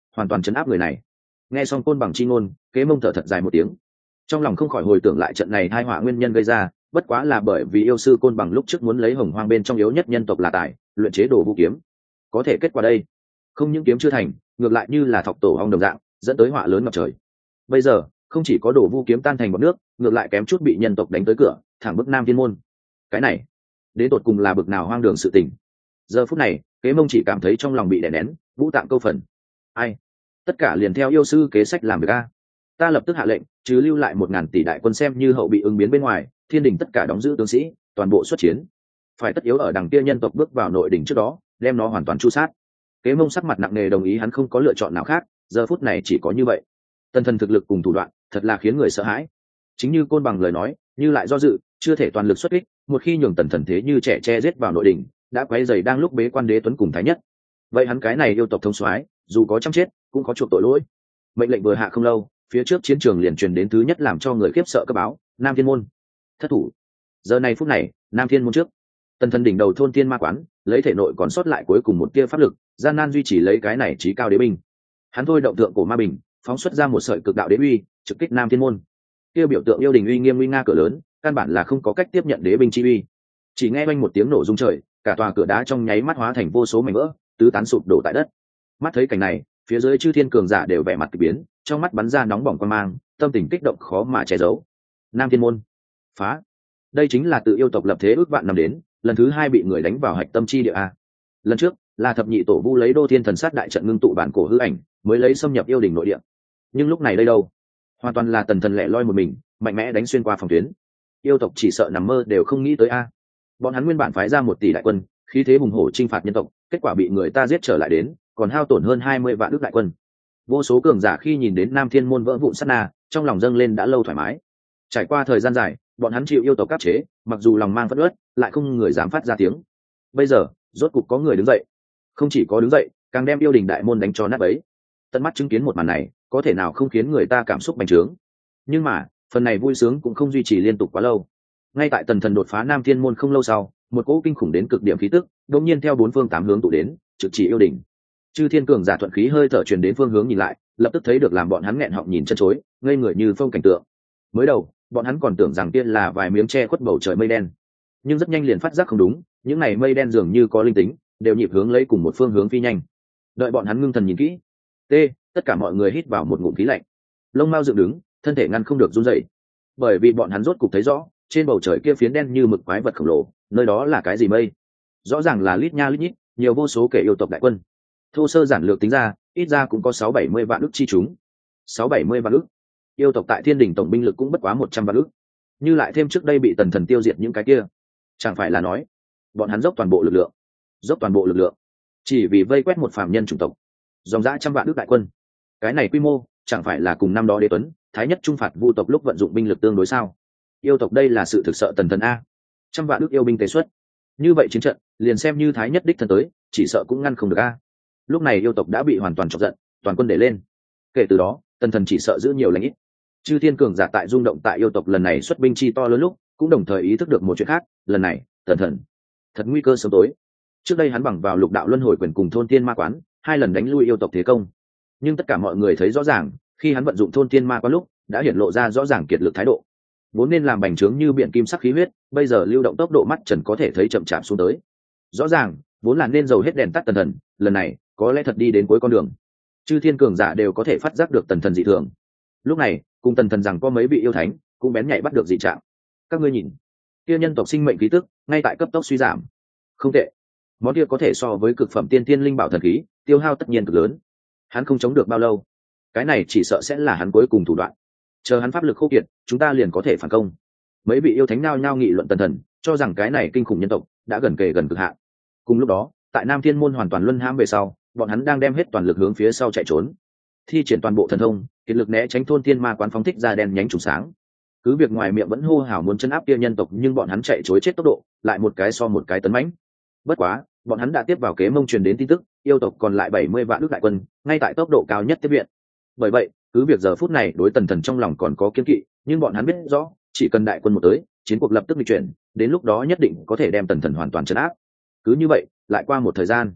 hoàn toàn chấn áp người này. Nghe xong Côn Bằng chi ngôn, Kế Mông thở thật dài một tiếng, trong lòng không khỏi hồi tưởng lại trận này tai họa nguyên nhân gây ra, bất quá là bởi vì yêu sư Côn Bằng lúc trước muốn lấy Hồng Hoang bên trong yếu nhất nhân tộc là tài, luyện chế đồ vũ kiếm. Có thể kết quả đây, không những kiếm chưa thành, ngược lại như là thọc tổ ong đồng dạng, dẫn tới họa lớn ngập trời. Bây giờ, không chỉ có đồ vũ kiếm tan thành bọt nước, ngược lại kém chút bị nhân tộc đánh tới cửa, thẳng bức Nam Thiên môn. Cái này, đến tột cùng là bực nào hoang đường sự tình. Giờ phút này, Kế Mông chỉ cảm thấy trong lòng bị đè nén, vũ tạng câu phần. Ai? Tất cả liền theo yêu sư kế sách làm việc a. Ta lập tức hạ lệnh, chứ lưu lại 1000 tỷ đại quân xem như hậu bị ứng biến bên ngoài, thiên đình tất cả đóng giữ tướng sĩ, toàn bộ xuất chiến. Phải tất yếu ở đằng kia nhân tộc bước vào nội đỉnh trước đó, đem nó hoàn toàn tru sát. Kế Mông sắc mặt nặng nề đồng ý, hắn không có lựa chọn nào khác, giờ phút này chỉ có như vậy. Tần Thần thực lực cùng thủ đoạn, thật là khiến người sợ hãi. Chính như Côn Bằng lời nói, như lại do dự, chưa thể toàn lực xuất kích, một khi nhường Tần Thần thế như trẻ tre giết vào nội đỉnh, đã quấy rầy đang lúc bế quan đế tuấn cùng thái nhất. Vậy hắn cái này yêu tộc thông soái, dù có trăm chết, cũng có chuộc tội lỗi. Mệnh lệnh vừa hạ không lâu, phía trước chiến trường liền truyền đến thứ nhất làm cho người khiếp sợ cấp báo, Nam Thiên môn thất thủ. Giờ này phút này, Nam Thiên môn trước, Tần Thần đỉnh đầu thôn tiên ma quán, lấy thể nội còn sót lại cuối cùng một tia pháp lực, gian nan duy trì lấy cái này chí cao đế binh. Hắn thôi động tượng cổ ma bình, phóng xuất ra một sợi cực đạo đế uy, trực kích Nam Thiên môn. Kia biểu tượng yêu đình uy nghiêm uy nga cửa lớn, căn bản là không có cách tiếp nhận đế binh chi uy. Chỉ nghe oanh một tiếng nổ rung trời, cả tòa cửa đá trong nháy mắt hóa thành vô số mảnh vỡ, tứ tán sụp đổ tại đất. Mắt thấy cảnh này, phía dưới chư thiên cường giả đều vẻ mặt kỳ biến, trong mắt bắn ra nóng bỏng quan mang, tâm tình kích động khó mà che giấu. Nam Thiên môn phá. Đây chính là tự yêu tộc lập thế ước vạn năm đến lần thứ 2 bị người đánh vào hạch tâm chi địa a. Lần trước là thập nhị tổ vu lấy đô thiên thần sát đại trận ngưng tụ bản cổ hư ảnh, mới lấy xâm nhập yêu đình nội địa. Nhưng lúc này đây đâu, hoàn toàn là Tần Thần lẻ loi một mình, mạnh mẽ đánh xuyên qua phòng tuyến. Yêu tộc chỉ sợ nằm mơ đều không nghĩ tới a. Bọn hắn nguyên bản phái ra 1 tỷ đại quân, khí thế hùng hổ chinh phạt nhân tộc, kết quả bị người ta giết trở lại đến, còn hao tổn hơn 20 vạn ức đại quân. Vô số cường giả khi nhìn đến Nam Thiên môn vỡ vụn sát na, trong lòng dâng lên đã lâu thoải mái. Trải qua thời gian dài, bọn hắn chịu yêu tộc áp chế, mặc dù lòng mang phẫn uất, lại không người dám phát ra tiếng. Bây giờ, rốt cục có người đứng dậy. Không chỉ có đứng dậy, càng đem yêu đình đại môn đánh cho nát bấy. Tận mắt chứng kiến một màn này, có thể nào không khiến người ta cảm xúc bành trướng. Nhưng mà, phần này vui sướng cũng không duy trì liên tục quá lâu. Ngay tại Tần Thần đột phá Nam Thiên môn không lâu sau, một cỗ kinh khủng đến cực điểm khí tức, đột nhiên theo 4 phương 8 hướng tụ đến, trực chỉ yêu đình. Chư thiên cường giả thuận khí hơi thở truyền đến phương hướng nhìn lại, lập tức thấy được làm bọn hắn nghẹn họng nhìn chân chối, ngây người như phong cảnh tượng. Mới đầu, bọn hắn còn tưởng rằng tiên là vài miếng che khuất bầu trời mây đen, nhưng rất nhanh liền phát giác không đúng, những này mây đen dường như có linh tính, đều nhịp hướng lấy cùng một phương hướng phi nhanh. Đợi bọn hắn ngưng thần nhìn kỹ, tất cả mọi người hít vào một ngụm khí lạnh, lông mao dựng đứng, thân thể ngăn không được run rẩy, bởi vì bọn hắn rốt cục thấy rõ, trên bầu trời kia phiến đen như mực quái vật khổng lồ, nơi đó là cái gì mây? Rõ ràng là lít nha lít nhít, nhiều vô số kẻ yêu tộc đại quân. Thô sơ giản lược tính ra, ít ra cũng có 6-70 vạn ức chi chúng. 6-70 vạn ức. Yêu tộc tại Thiên Đình tổng binh lực cũng bất quá 100 vạn ức. Như lại thêm trước đây bị Tần Thần tiêu diệt những cái kia, chẳng phải là nói, bọn hắn dốc toàn bộ lực lượng, chỉ vì vây quét một phàm nhân chủng tộc, dòng dã trăm vạn ức đại quân. Cái này quy mô, chẳng phải là cùng năm đó Đế Tuấn, Thái Nhất trung phạt Vu tộc lúc vận dụng binh lực tương đối sao? Yêu tộc đây là sự thực sợ Tần Thần a. Trăm vạn ức yêu binh tế xuất. Như vậy chiến trận, liền xem như Thái Nhất đích thân tới, chỉ sợ cũng ngăn không được a. Lúc này yêu tộc đã bị hoàn toàn chọc giận, toàn quân để lên. Kể từ đó, Tần Thần chỉ sợ giữ nhiều lãnh ít. Chư thiên cường giả tại rung động tại yêu tộc lần này xuất binh chi to lớn lúc, cũng đồng thời ý thức được một chuyện khác, lần này, Tần Thần thật nguy cơ sớm tối. Trước đây hắn bằng vào lục đạo luân hồi quyền cùng thôn tiên ma quán, 2 lần đánh lui yêu tộc thế công. Nhưng tất cả mọi người thấy rõ ràng, khi hắn vận dụng thôn tiên ma quán lúc, đã hiển lộ ra rõ ràng kiệt lực thái độ. Vốn nên làm bành trướng như biển kim sắc khí huyết, bây giờ lưu động tốc độ mắt trần có thể thấy chậm chạp xuống tới. Rõ ràng, vốn là nên dầu hết đèn tắt Tần Thần, lần này có lẽ thật đi đến cuối con đường. Chư thiên cường giả đều có thể phát giác được Tần Thần dị thường. Lúc này, cùng Tần Thần rằng có mấy vị yêu thánh cũng bén nhạy bắt được dị trạng. Các ngươi nhìn, kia nhân tộc sinh mệnh khí tức ngay tại cấp tốc suy giảm. Không tệ, món kia có thể so với cực phẩm tiên tiên linh bảo thần khí, tiêu hao tất nhiên cực lớn. Hắn không chống được bao lâu, cái này chỉ sợ sẽ là hắn cuối cùng thủ đoạn. Chờ hắn pháp lực khô kiệt, chúng ta liền có thể phản công. Mấy vị yêu thánh nao nhao nghị luận Tần Thần, cho rằng cái này kinh khủng nhân tộc đã gần kề gần cực hạn. Cùng lúc đó, tại Nam Thiên môn hoàn toàn luân hãm về sau, bọn hắn đang đem hết toàn lực hướng phía sau chạy trốn, thi triển toàn bộ thần thông, kiệt lực né tránh thôn tiên ma quán phóng thích ra đen nhánh trùng sáng. Cứ việc ngoài miệng vẫn hô hào muốn chân áp kia nhân tộc, nhưng bọn hắn chạy trối chết tốc độ lại một cái so một cái tấn mãnh. Bất quá, bọn hắn đã tiếp vào Kế Mông truyền đến tin tức, yêu tộc còn lại 70 vạn ức đại quân, ngay tại tốc độ cao nhất tiếp viện. Bởi vậy, cứ việc giờ phút này đối Tần Thần trong lòng còn có kiên kỵ, nhưng bọn hắn biết rõ, chỉ cần đại quân một tới, chiến cuộc lập tức nghịch chuyển, đến lúc đó nhất định có thể đem Tần Thần hoàn toàn trấn áp. Cứ như vậy, lại qua một thời gian,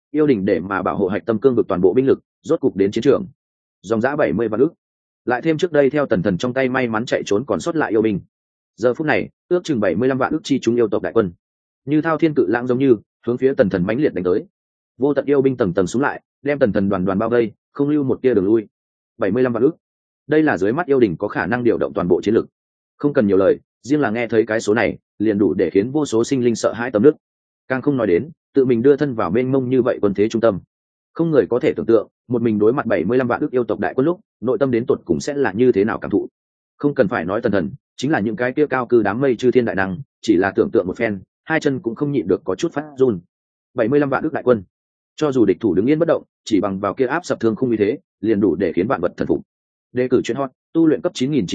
yêu đình để mà bảo hộ hạch tâm cương vực toàn bộ binh lực rốt cục đến chiến trường. Dòng giã 70 vạn ức, lại thêm trước đây theo Tần Thần trong tay may mắn chạy trốn còn sót lại yêu binh, giờ phút này ước chừng 75 vạn ức chi chúng yêu tộc đại quân như thao thiên cự lãng giống như hướng phía Tần Thần mãnh liệt đánh tới. Vô tận yêu binh tầng tầng xuống lại, đem Tần Thần đoàn đoàn bao vây, không lưu một tia đường lui. 75 vạn ức, đây là dưới mắt yêu đình có khả năng điều động toàn bộ chiến lực. Không cần nhiều lời, riêng là nghe thấy cái số này liền đủ để khiến vô số sinh linh sợ hãi tầm nước. Càng không nói đến tự mình đưa thân vào mênh mông như vậy quân thế trung tâm, không người có thể tưởng tượng một mình đối mặt 75 vạn ức yêu tộc đại quân lúc nội tâm đến tột cùng sẽ là như thế nào cảm thụ. Không cần phải nói Tần Thần, chính là những cái kia cao cư đám mây chư thiên đại năng, chỉ là tưởng tượng một phen hai chân cũng không nhịn được có chút phát run. 75 vạn ức đại quân, cho dù địch thủ đứng yên bất động, chỉ bằng vào kia áp sập thương không như thế liền đủ để khiến vạn vật thần phục. Đề cử chuyên hot, tu luyện cấp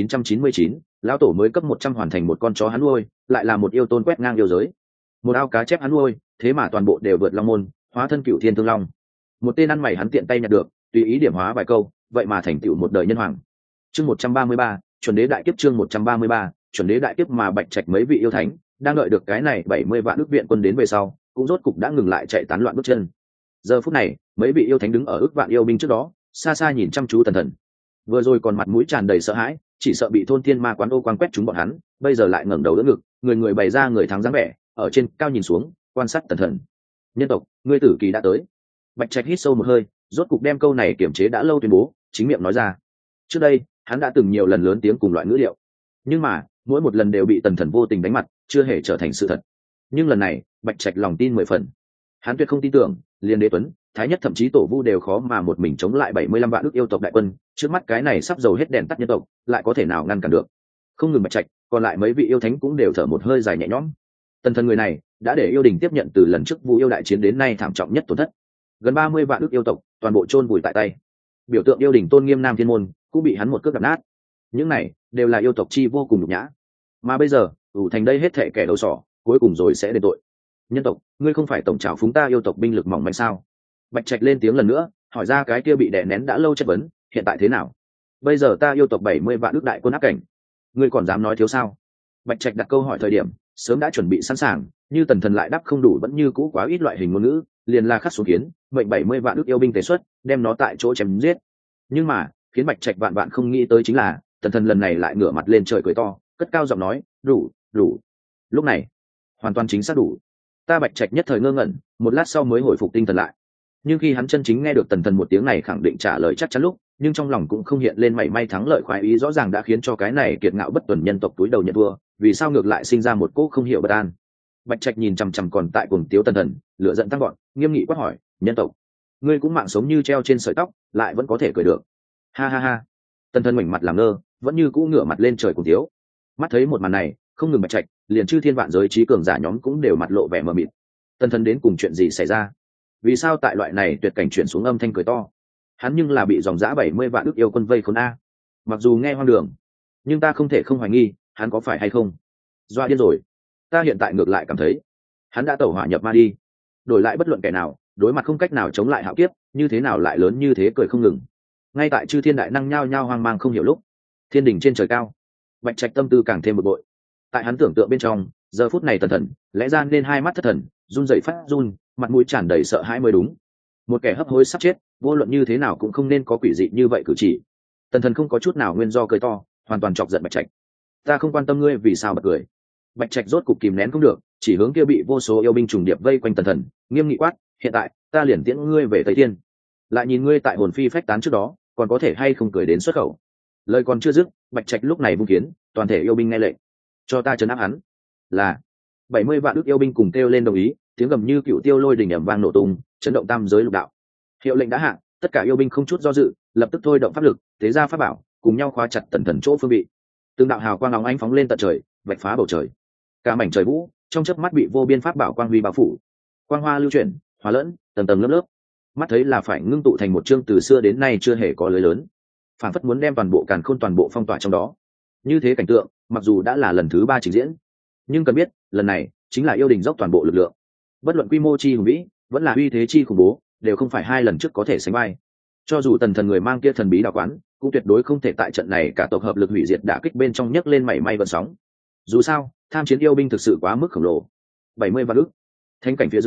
9999, lão tổ mới cấp 100 hoàn thành một con chó hắn nuôi, lại là một yêu tôn quét ngang yêu giới. Một ao cá chép hắn nuôi, thế mà toàn bộ đều vượt long môn, hóa thân cửu thiên thương long. Một tên ăn mày hắn tiện tay nhặt được, tùy ý điểm hóa vài câu, vậy mà thành tựu một đời nhân hoàng. Chương 133, chuẩn đế đại kiếp. Chương 133, chuẩn đế đại kiếp. Mà Bạch Trạch mấy vị yêu thánh đang đợi được cái này 70 vạn ức viện quân đến về sau, cũng rốt cục đã ngừng lại chạy tán loạn bước chân. Giờ phút này, mấy vị yêu thánh đứng ở ức vạn yêu binh trước đó, xa xa nhìn chăm chú Tần Thần. Vừa rồi còn mặt mũi tràn đầy sợ hãi, chỉ sợ bị thôn thiên ma quán ô quang quét chúng bọn hắn, bây giờ lại ngẩng đầu đỡ ngực, người người bày ra người thắng dáng vẻ, ở trên cao nhìn xuống, quan sát Tần Thần. Nhân tộc, ngươi tử kỳ đã tới. Bạch Trạch hít sâu một hơi, rốt cục đem câu này kiềm chế đã lâu tuyên bố, chính miệng nói ra. Trước đây, hắn đã từng nhiều lần lớn tiếng cùng loại ngữ liệu, nhưng mà mỗi một lần đều bị Tần Thần vô tình đánh mặt, chưa hề trở thành sự thật. Nhưng lần này, Bạch Trạch lòng tin 10 phần. Hắn tuyệt không tin tưởng, liền Đế Tuấn, Thái Nhất thậm chí Tổ Vu đều khó mà một mình chống lại 75 vạn ức yêu tộc đại quân, trước mắt cái này sắp dầu hết đèn tắt nhân tộc, lại có thể nào ngăn cản được. Không ngừng Bạch Trạch, còn lại mấy vị yêu thánh cũng đều thở một hơi dài nhẹ nhõm. Tần Thần người này đã để yêu đình tiếp nhận từ lần trước Vu yêu đại chiến đến nay thảm trọng nhất tổn thất. Gần 30 vạn ức yêu tộc toàn bộ chôn vùi tại tay. Biểu tượng yêu đình tôn nghiêm Nam Thiên môn cũng bị hắn một cước đập nát. Những này đều là yêu tộc chi vô cùng nhục nhã. Mà bây giờ, ủ thành đây hết thệ kẻ đầu sỏ, cuối cùng rồi sẽ đền tội. Nhân tộc, ngươi không phải tổng trảo phúng ta yêu tộc binh lực mỏng manh sao? Bạch Trạch lên tiếng lần nữa, hỏi ra cái kia bị đè nén đã lâu chất vấn, hiện tại thế nào? Bây giờ ta yêu tộc 70 vạn ức đại quân áp cảnh, ngươi còn dám nói thiếu sao? Bạch Trạch đặt câu hỏi thời điểm, sớm đã chuẩn bị sẵn sàng, như Tần Thần lại đáp không đủ vẫn như cũ quá ít loại hình ngôn ngữ, liền là khắc xuống kiến, mệnh 70 vạn ức yêu binh tế xuất, đem nó tại chỗ chém giết. Nhưng mà, khiến Bạch Trạch vạn vạn không nghĩ tới chính là, Tần Thần lần này lại ngửa mặt lên trời cười to, cất cao giọng nói, đủ, đủ. Lúc này, hoàn toàn chính xác đủ. Ta Bạch Trạch nhất thời ngơ ngẩn, một lát sau mới hồi phục tinh thần lại. Nhưng khi hắn chân chính nghe được Tần Thần một tiếng này khẳng định trả lời chắc chắn lúc, nhưng trong lòng cũng không hiện lên mảy may thắng lợi khoái ý, rõ ràng đã khiến cho cái này kiệt ngạo bất tuần nhân tộc túi đầu nhận thua, vì sao ngược lại sinh ra một cỗ không hiểu bất an. Bạch Trạch nhìn chằm chằm còn tại cuồng tiếu Tần Thần, lửa giận tăng gọn, nghiêm nghị quát hỏi, nhân tộc, ngươi cũng mạng sống như treo trên sợi tóc, lại vẫn có thể cười được. Ha ha ha. Tần Thần ngoảnh mặt làm ngơ, vẫn như cũ ngửa mặt lên trời cuồng tiếu. Mắt thấy một màn này, không ngừng Bạch Trạch, liền chư thiên vạn giới trí cường giả nhóm cũng đều mặt lộ vẻ mờ mịt. Tần Thần đến cùng chuyện gì xảy ra? Vì sao tại loại này tuyệt cảnh chuyển xuống âm thanh cười to? Hắn nhưng là bị dòng dã 70 vạn ức yêu quân vây khốn a. Mặc dù nghe hoang đường, nhưng ta không thể không hoài nghi, hắn có phải hay không doa điên rồi. Ta hiện tại ngược lại cảm thấy, hắn đã tẩu hỏa nhập ma đi. Đổi lại bất luận kẻ nào, đối mặt không cách nào chống lại hạo kiếp, như thế nào lại lớn như thế cười không ngừng. Ngay tại chư thiên đại năng nhao nhao hoang mang không hiểu lúc, thiên đình trên trời cao, Bạch Trạch tâm tư càng thêm bực bội. Tại hắn tưởng tượng bên trong, giờ phút này Tần Thần lẽ ra nên hai mắt thất thần, run rẩy phát run, mặt mũi tràn đầy sợ hãi mới đúng. Một kẻ hấp hối sắp chết, vô luận như thế nào cũng không nên có quỷ dị như vậy cử chỉ. Tần Thần không có chút nào nguyên do cười to, hoàn toàn chọc giận Bạch Trạch. Ta không quan tâm ngươi vì sao bật cười. Bạch Trạch rốt cục kìm nén không được, chỉ hướng kia bị vô số yêu binh trùng điệp vây quanh Tần Thần, nghiêm nghị quát, hiện tại ta liền tiễn ngươi về Tây Thiên. Lại nhìn ngươi tại hồn phi phách tán trước đó, còn có thể hay không cười đến xuất khẩu. Lời còn chưa dứt, Bạch Trạch lúc này vung kiếm, toàn thể yêu binh nghe lệnh, cho ta trấn áp hắn. Là 70 vạn ức yêu binh cùng kêu lên đồng ý, tiếng gầm như cựu tiêu lôi đình ầm vang nổ tung, chấn động tam giới lục đạo. Hiệu lệnh đã hạ, tất cả yêu binh không chút do dự, lập tức thôi động pháp lực, thế ra pháp bảo, cùng nhau khóa chặt Tần Thần chỗ phương vị. Từng đạo hào quang óng ánh phóng lên tận trời, vạch phá bầu trời. Cả mảnh trời vũ trong chớp mắt bị vô biên pháp bảo quang huy bao phủ, quang hoa lưu chuyển, hòa lẫn, tầng tầng lớp lớp, mắt thấy là phải ngưng tụ thành một chương từ xưa đến nay chưa hề có lưới lớn, phản phất muốn đem toàn bộ càn khôn toàn bộ phong tỏa trong đó. Như thế cảnh tượng, mặc dù đã là lần thứ 3 trình diễn, nhưng cần biết, lần này chính là yêu đình dốc toàn bộ lực lượng. Bất luận quy mô chi hùng vĩ, vẫn là uy thế chi khủng bố, đều không phải 2 lần trước có thể sánh vai. Cho dù Tần Thần người mang kia thần bí đạo quán, cũng tuyệt đối không thể tại trận này cả tộc hợp lực hủy diệt đả kích bên trong nhấc lên mảy may gợn sóng. Dù sao, tham chiến yêu binh thực sự quá mức khổng lồ. 70 vạn ức, thánh cảnh phía dưới,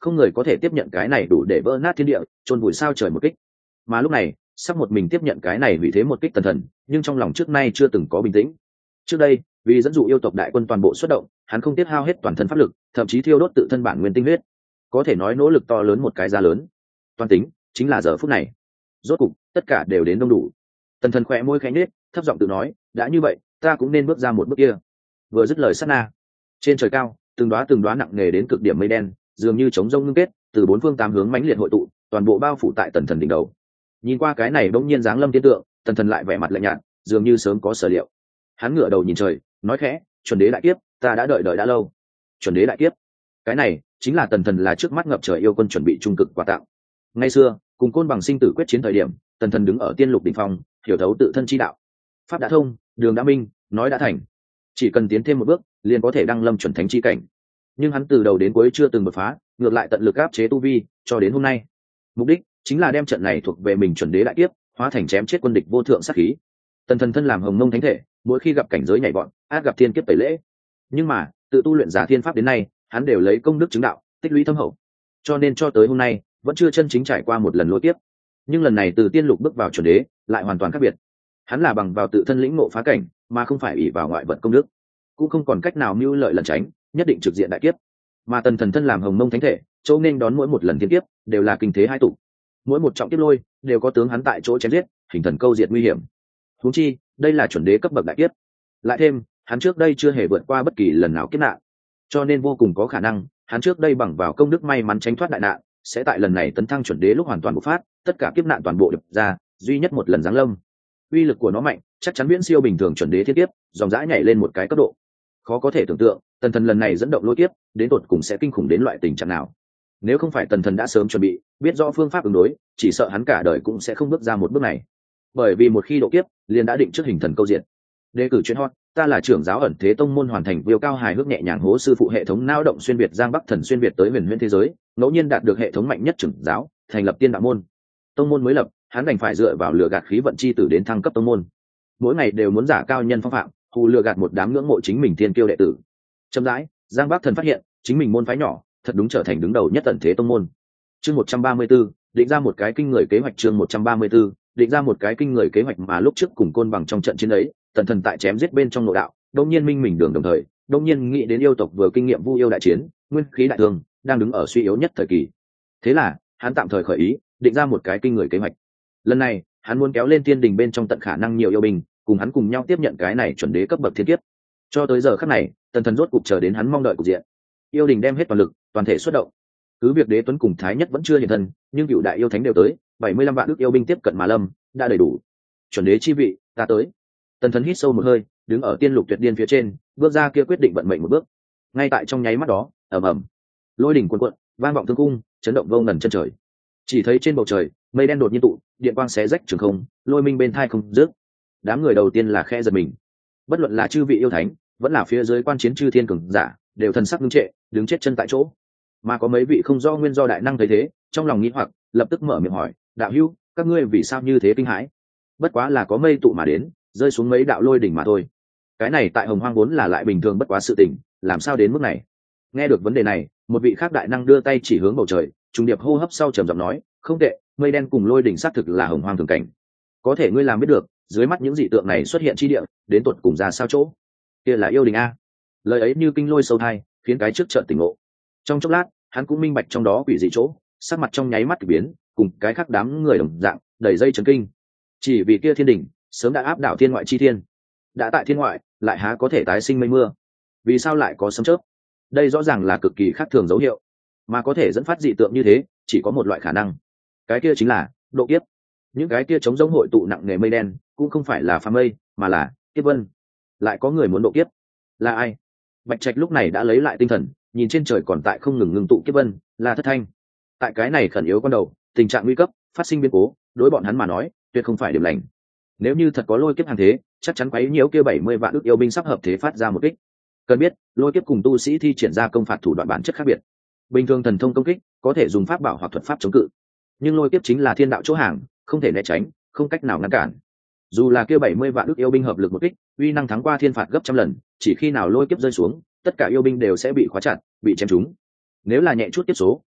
không người có thể tiếp nhận cái này đủ để vỡ nát thiên địa chôn vùi sao trời một kích. Mà lúc này sắp một mình tiếp nhận cái này vì thế một kích tần thần, nhưng trong lòng trước nay chưa từng có bình tĩnh. Trước đây vì dẫn dụ yêu tộc đại quân toàn bộ xuất động, hắn không tiết hao hết toàn thân pháp lực, thậm chí thiêu đốt tự thân bản nguyên tinh huyết, có thể nói nỗ lực to lớn một cái giá lớn. Toàn tính chính là giờ phút này rốt cục tất cả đều đến đông đủ. Tần thần khỏe môi khẽ nhếch, thấp giọng tự nói, đã như vậy ta cũng nên bước ra một bước kia. Vừa dứt lời sát na, trên trời cao từng đóa nặng nề đến cực điểm mây đen dường như chống rông ngưng kết, từ bốn phương tám hướng mãnh liệt hội tụ, toàn bộ bao phủ tại tần thần đỉnh đầu. Nhìn qua cái này bỗng nhiên giáng lâm thiên tượng, tần thần lại vẻ mặt lạnh nhạt, dường như sớm có sở liệu. Hắn ngửa đầu nhìn trời, nói khẽ, chuẩn đế đại kiếp, ta đã đợi đã lâu. Chuẩn đế đại kiếp, cái này chính là tần thần là trước mắt ngập trời yêu quân chuẩn bị trung cực quà tặng. Ngày xưa cùng côn bằng sinh tử quyết chiến thời điểm, tần thần đứng ở tiên lục đỉnh phong, hiểu thấu tự thân chi đạo, pháp đã thông, đường đã minh, nói đã thành, chỉ cần tiến thêm một bước liền có thể đăng lâm chuẩn thánh chi cảnh. Nhưng hắn từ đầu đến cuối chưa từng đột phá, ngược lại tận lực áp chế tu vi cho đến hôm nay, mục đích chính là đem trận này thuộc về mình chuẩn đế đại kiếp hóa thành chém chết quân địch vô thượng sát khí. Tần thần thân làm hồng mông thánh thể, mỗi khi gặp cảnh giới nhảy bọn át gặp thiên kiếp tẩy lễ, nhưng mà tự tu luyện giả thiên pháp đến nay, hắn đều lấy công đức chứng đạo tích lũy thâm hậu, cho nên cho tới hôm nay vẫn chưa chân chính trải qua một lần lôi kiếp. Nhưng lần này từ tiên lục bước vào chuẩn đế lại hoàn toàn khác biệt. Hắn là bằng vào tự thân lĩnh ngộ phá cảnh, mà không phải ỷ vào ngoại vật công đức, cũng không còn cách nào mưu lợi lẩn tránh, nhất định trực diện đại kiếp. Mà tần thần thân làm hồng mông thánh thể, chỗ nên đón mỗi một lần thiên kiếp đều là kinh thế hai tụ, mỗi một trọng kiếp lôi đều có tướng hắn tại chỗ chém giết, hình thần câu diệt nguy hiểm. Huống chi đây là chuẩn đế cấp bậc đại kiếp, lại thêm hắn trước đây chưa hề vượt qua bất kỳ lần nào kiếp nạn, cho nên vô cùng có khả năng hắn trước đây bằng vào công đức may mắn tránh thoát đại nạn, sẽ tại lần này tấn thăng chuẩn đế lúc hoàn toàn bộc phát, tất cả kiếp nạn toàn bộ đập ra, duy nhất một lần giáng lâm. Uy lực của nó mạnh, chắc chắn viễn siêu bình thường chuẩn đế thiên kiếp, dòng dã nhảy lên một cái cấp độ. Khó có thể tưởng tượng, tần thần lần này dẫn động lôi kiếp, đến tột cùng sẽ kinh khủng đến loại tình trạng nào. Nếu không phải tần thần đã sớm chuẩn bị, biết rõ phương pháp ứng đối, chỉ sợ hắn cả đời cũng sẽ không bước ra một bước này. Bởi vì một khi độ kiếp, liền đã định trước hình thần câu diện. Đề cử chuyên hot, ta là trưởng giáo ẩn thế tông môn hoàn thành viêu cao hài hước nhẹ nhàng hố sư phụ hệ thống nao động xuyên việt giang bắc thần xuyên việt tới huyền huyễn thế giới, ngẫu nhiên đạt được hệ thống mạnh nhất trưởng giáo, thành lập tiên đạo môn. Tông môn mới lập, hắn đành phải dựa vào lừa gạt khí vận chi tử đến thăng cấp tông môn. Mỗi ngày đều muốn giả cao nhân phong phạm, hù lừa gạt một đám ngưỡng mộ chính mình thiên kiêu đệ tử. Chậm rãi, giang bắc thần phát hiện chính mình môn phái nhỏ thật đúng trở thành đứng đầu nhất ẩn thế tông môn. Chương 134, định ra một cái kinh người kế hoạch. Chương 134, định ra một cái kinh người kế hoạch. Mà lúc trước cùng côn bằng trong trận chiến ấy, tần thần tại chém giết bên trong nội đạo, đông nhiên minh mình đường đồng thời, đông nhiên nghĩ đến yêu tộc vừa kinh nghiệm vu yêu đại chiến, nguyên khí đại thương, đang đứng ở suy yếu nhất thời kỳ. Thế là hắn tạm thời khởi ý, định ra một cái kinh người kế hoạch. Lần này hắn muốn kéo lên tiên đình bên trong tận khả năng nhiều yêu binh, cùng hắn cùng nhau tiếp nhận cái này chuẩn đế cấp bậc thiên kiếp. Cho tới giờ khắc này, tần thần rốt cục chờ đến hắn mong đợi cục diện. Yêu đình đem hết toàn lực, toàn thể xuất động. Cứ việc đế tuấn cùng thái nhất vẫn chưa hiện thân, nhưng cựu đại yêu thánh đều tới, 75 vạn ức yêu binh tiếp cận mà lâm, đã đầy đủ. Chuẩn đế chi vị, ta tới. Tần thần hít sâu một hơi, đứng ở tiên lục tuyệt điên phía trên, bước ra kia quyết định vận mệnh một bước. Ngay tại trong nháy mắt đó, ầm ầm, lôi đỉnh cuồn cuộn, vang vọng thương cung, chấn động vô ngần chân trời. Chỉ thấy trên bầu trời, mây đen đột nhiên tụ, điện quang xé rách trường không, lôi minh bên thai không dứt. Đám người đầu tiên là khe giật mình. Bất luận là chư vị yêu thánh, vẫn là phía dưới quan chiến chư thiên cường giả, đều thần sắc ngưng trệ, đứng chết chân tại chỗ. Mà có mấy vị không do nguyên do đại năng thấy thế, trong lòng nghĩ hoặc, lập tức mở miệng hỏi, đạo hữu, các ngươi vì sao như thế kinh hãi? Bất quá là có mây tụ mà đến, rơi xuống mấy đạo lôi đỉnh mà thôi. Cái này tại hồng hoang vốn là lại bình thường bất quá sự tình, làm sao đến mức này? Nghe được vấn đề này, một vị khác đại năng đưa tay chỉ hướng bầu trời, trùng điệp hô hấp sau trầm giọng nói, không tệ, mây đen cùng lôi đỉnh xác thực là hồng hoang thường cảnh. Có thể ngươi làm biết được, dưới mắt những dị tượng này xuất hiện chi địa, đến tuột cùng ra sao chỗ? Kia là yêu đình a. Lời ấy như kinh lôi sâu thai, khiến cái trước chợt tỉnh ngộ. Trong chốc lát, hắn cũng minh bạch trong đó quỷ dị chỗ, sắc mặt trong nháy mắt kỳ biến, cùng cái khác đám người đồng dạng, đầy dây chấn kinh. Chỉ vì kia thiên đỉnh sớm đã áp đảo thiên ngoại chi thiên, đã tại thiên ngoại, lại há có thể tái sinh mây mưa? Vì sao lại có sấm chớp? Đây rõ ràng là cực kỳ khác thường dấu hiệu, mà có thể dẫn phát dị tượng như thế, chỉ có một loại khả năng, cái kia chính là độ kiếp. Những cái kia chống giống hội tụ nặng nề mây đen, cũng không phải là phá mây, mà là kiếp vân. Lại có người muốn độ kiếp, là ai? Bạch Trạch lúc này đã lấy lại tinh thần, nhìn trên trời còn tại không ngừng ngưng tụ kiếp vân, là Thất Thanh. Tại cái này khẩn yếu con đầu, tình trạng nguy cấp, phát sinh biến cố, đối bọn hắn mà nói, tuyệt không phải điểm lành. Nếu như thật có lôi kiếp hàng thế, chắc chắn quấy nhiễu kia 70 vạn ức yêu binh sắp hợp thế phát ra một kích. Cần biết, lôi kiếp cùng tu sĩ thi triển ra công phạt thủ đoạn bản chất khác biệt. Bình thường thần thông công kích có thể dùng pháp bảo hoặc thuật pháp chống cự, nhưng lôi kiếp chính là thiên đạo chỗ hàng, không thể né tránh, không cách nào ngăn cản. Dù là kia 70 vạn ức yêu binh hợp lực một kích, uy năng thắng qua thiên phạt gấp trăm lần, chỉ khi nào lôi kiếp rơi xuống, tất cả yêu binh đều sẽ bị khóa chặt, bị chém trúng. Nếu là nhẹ chút tiếp số,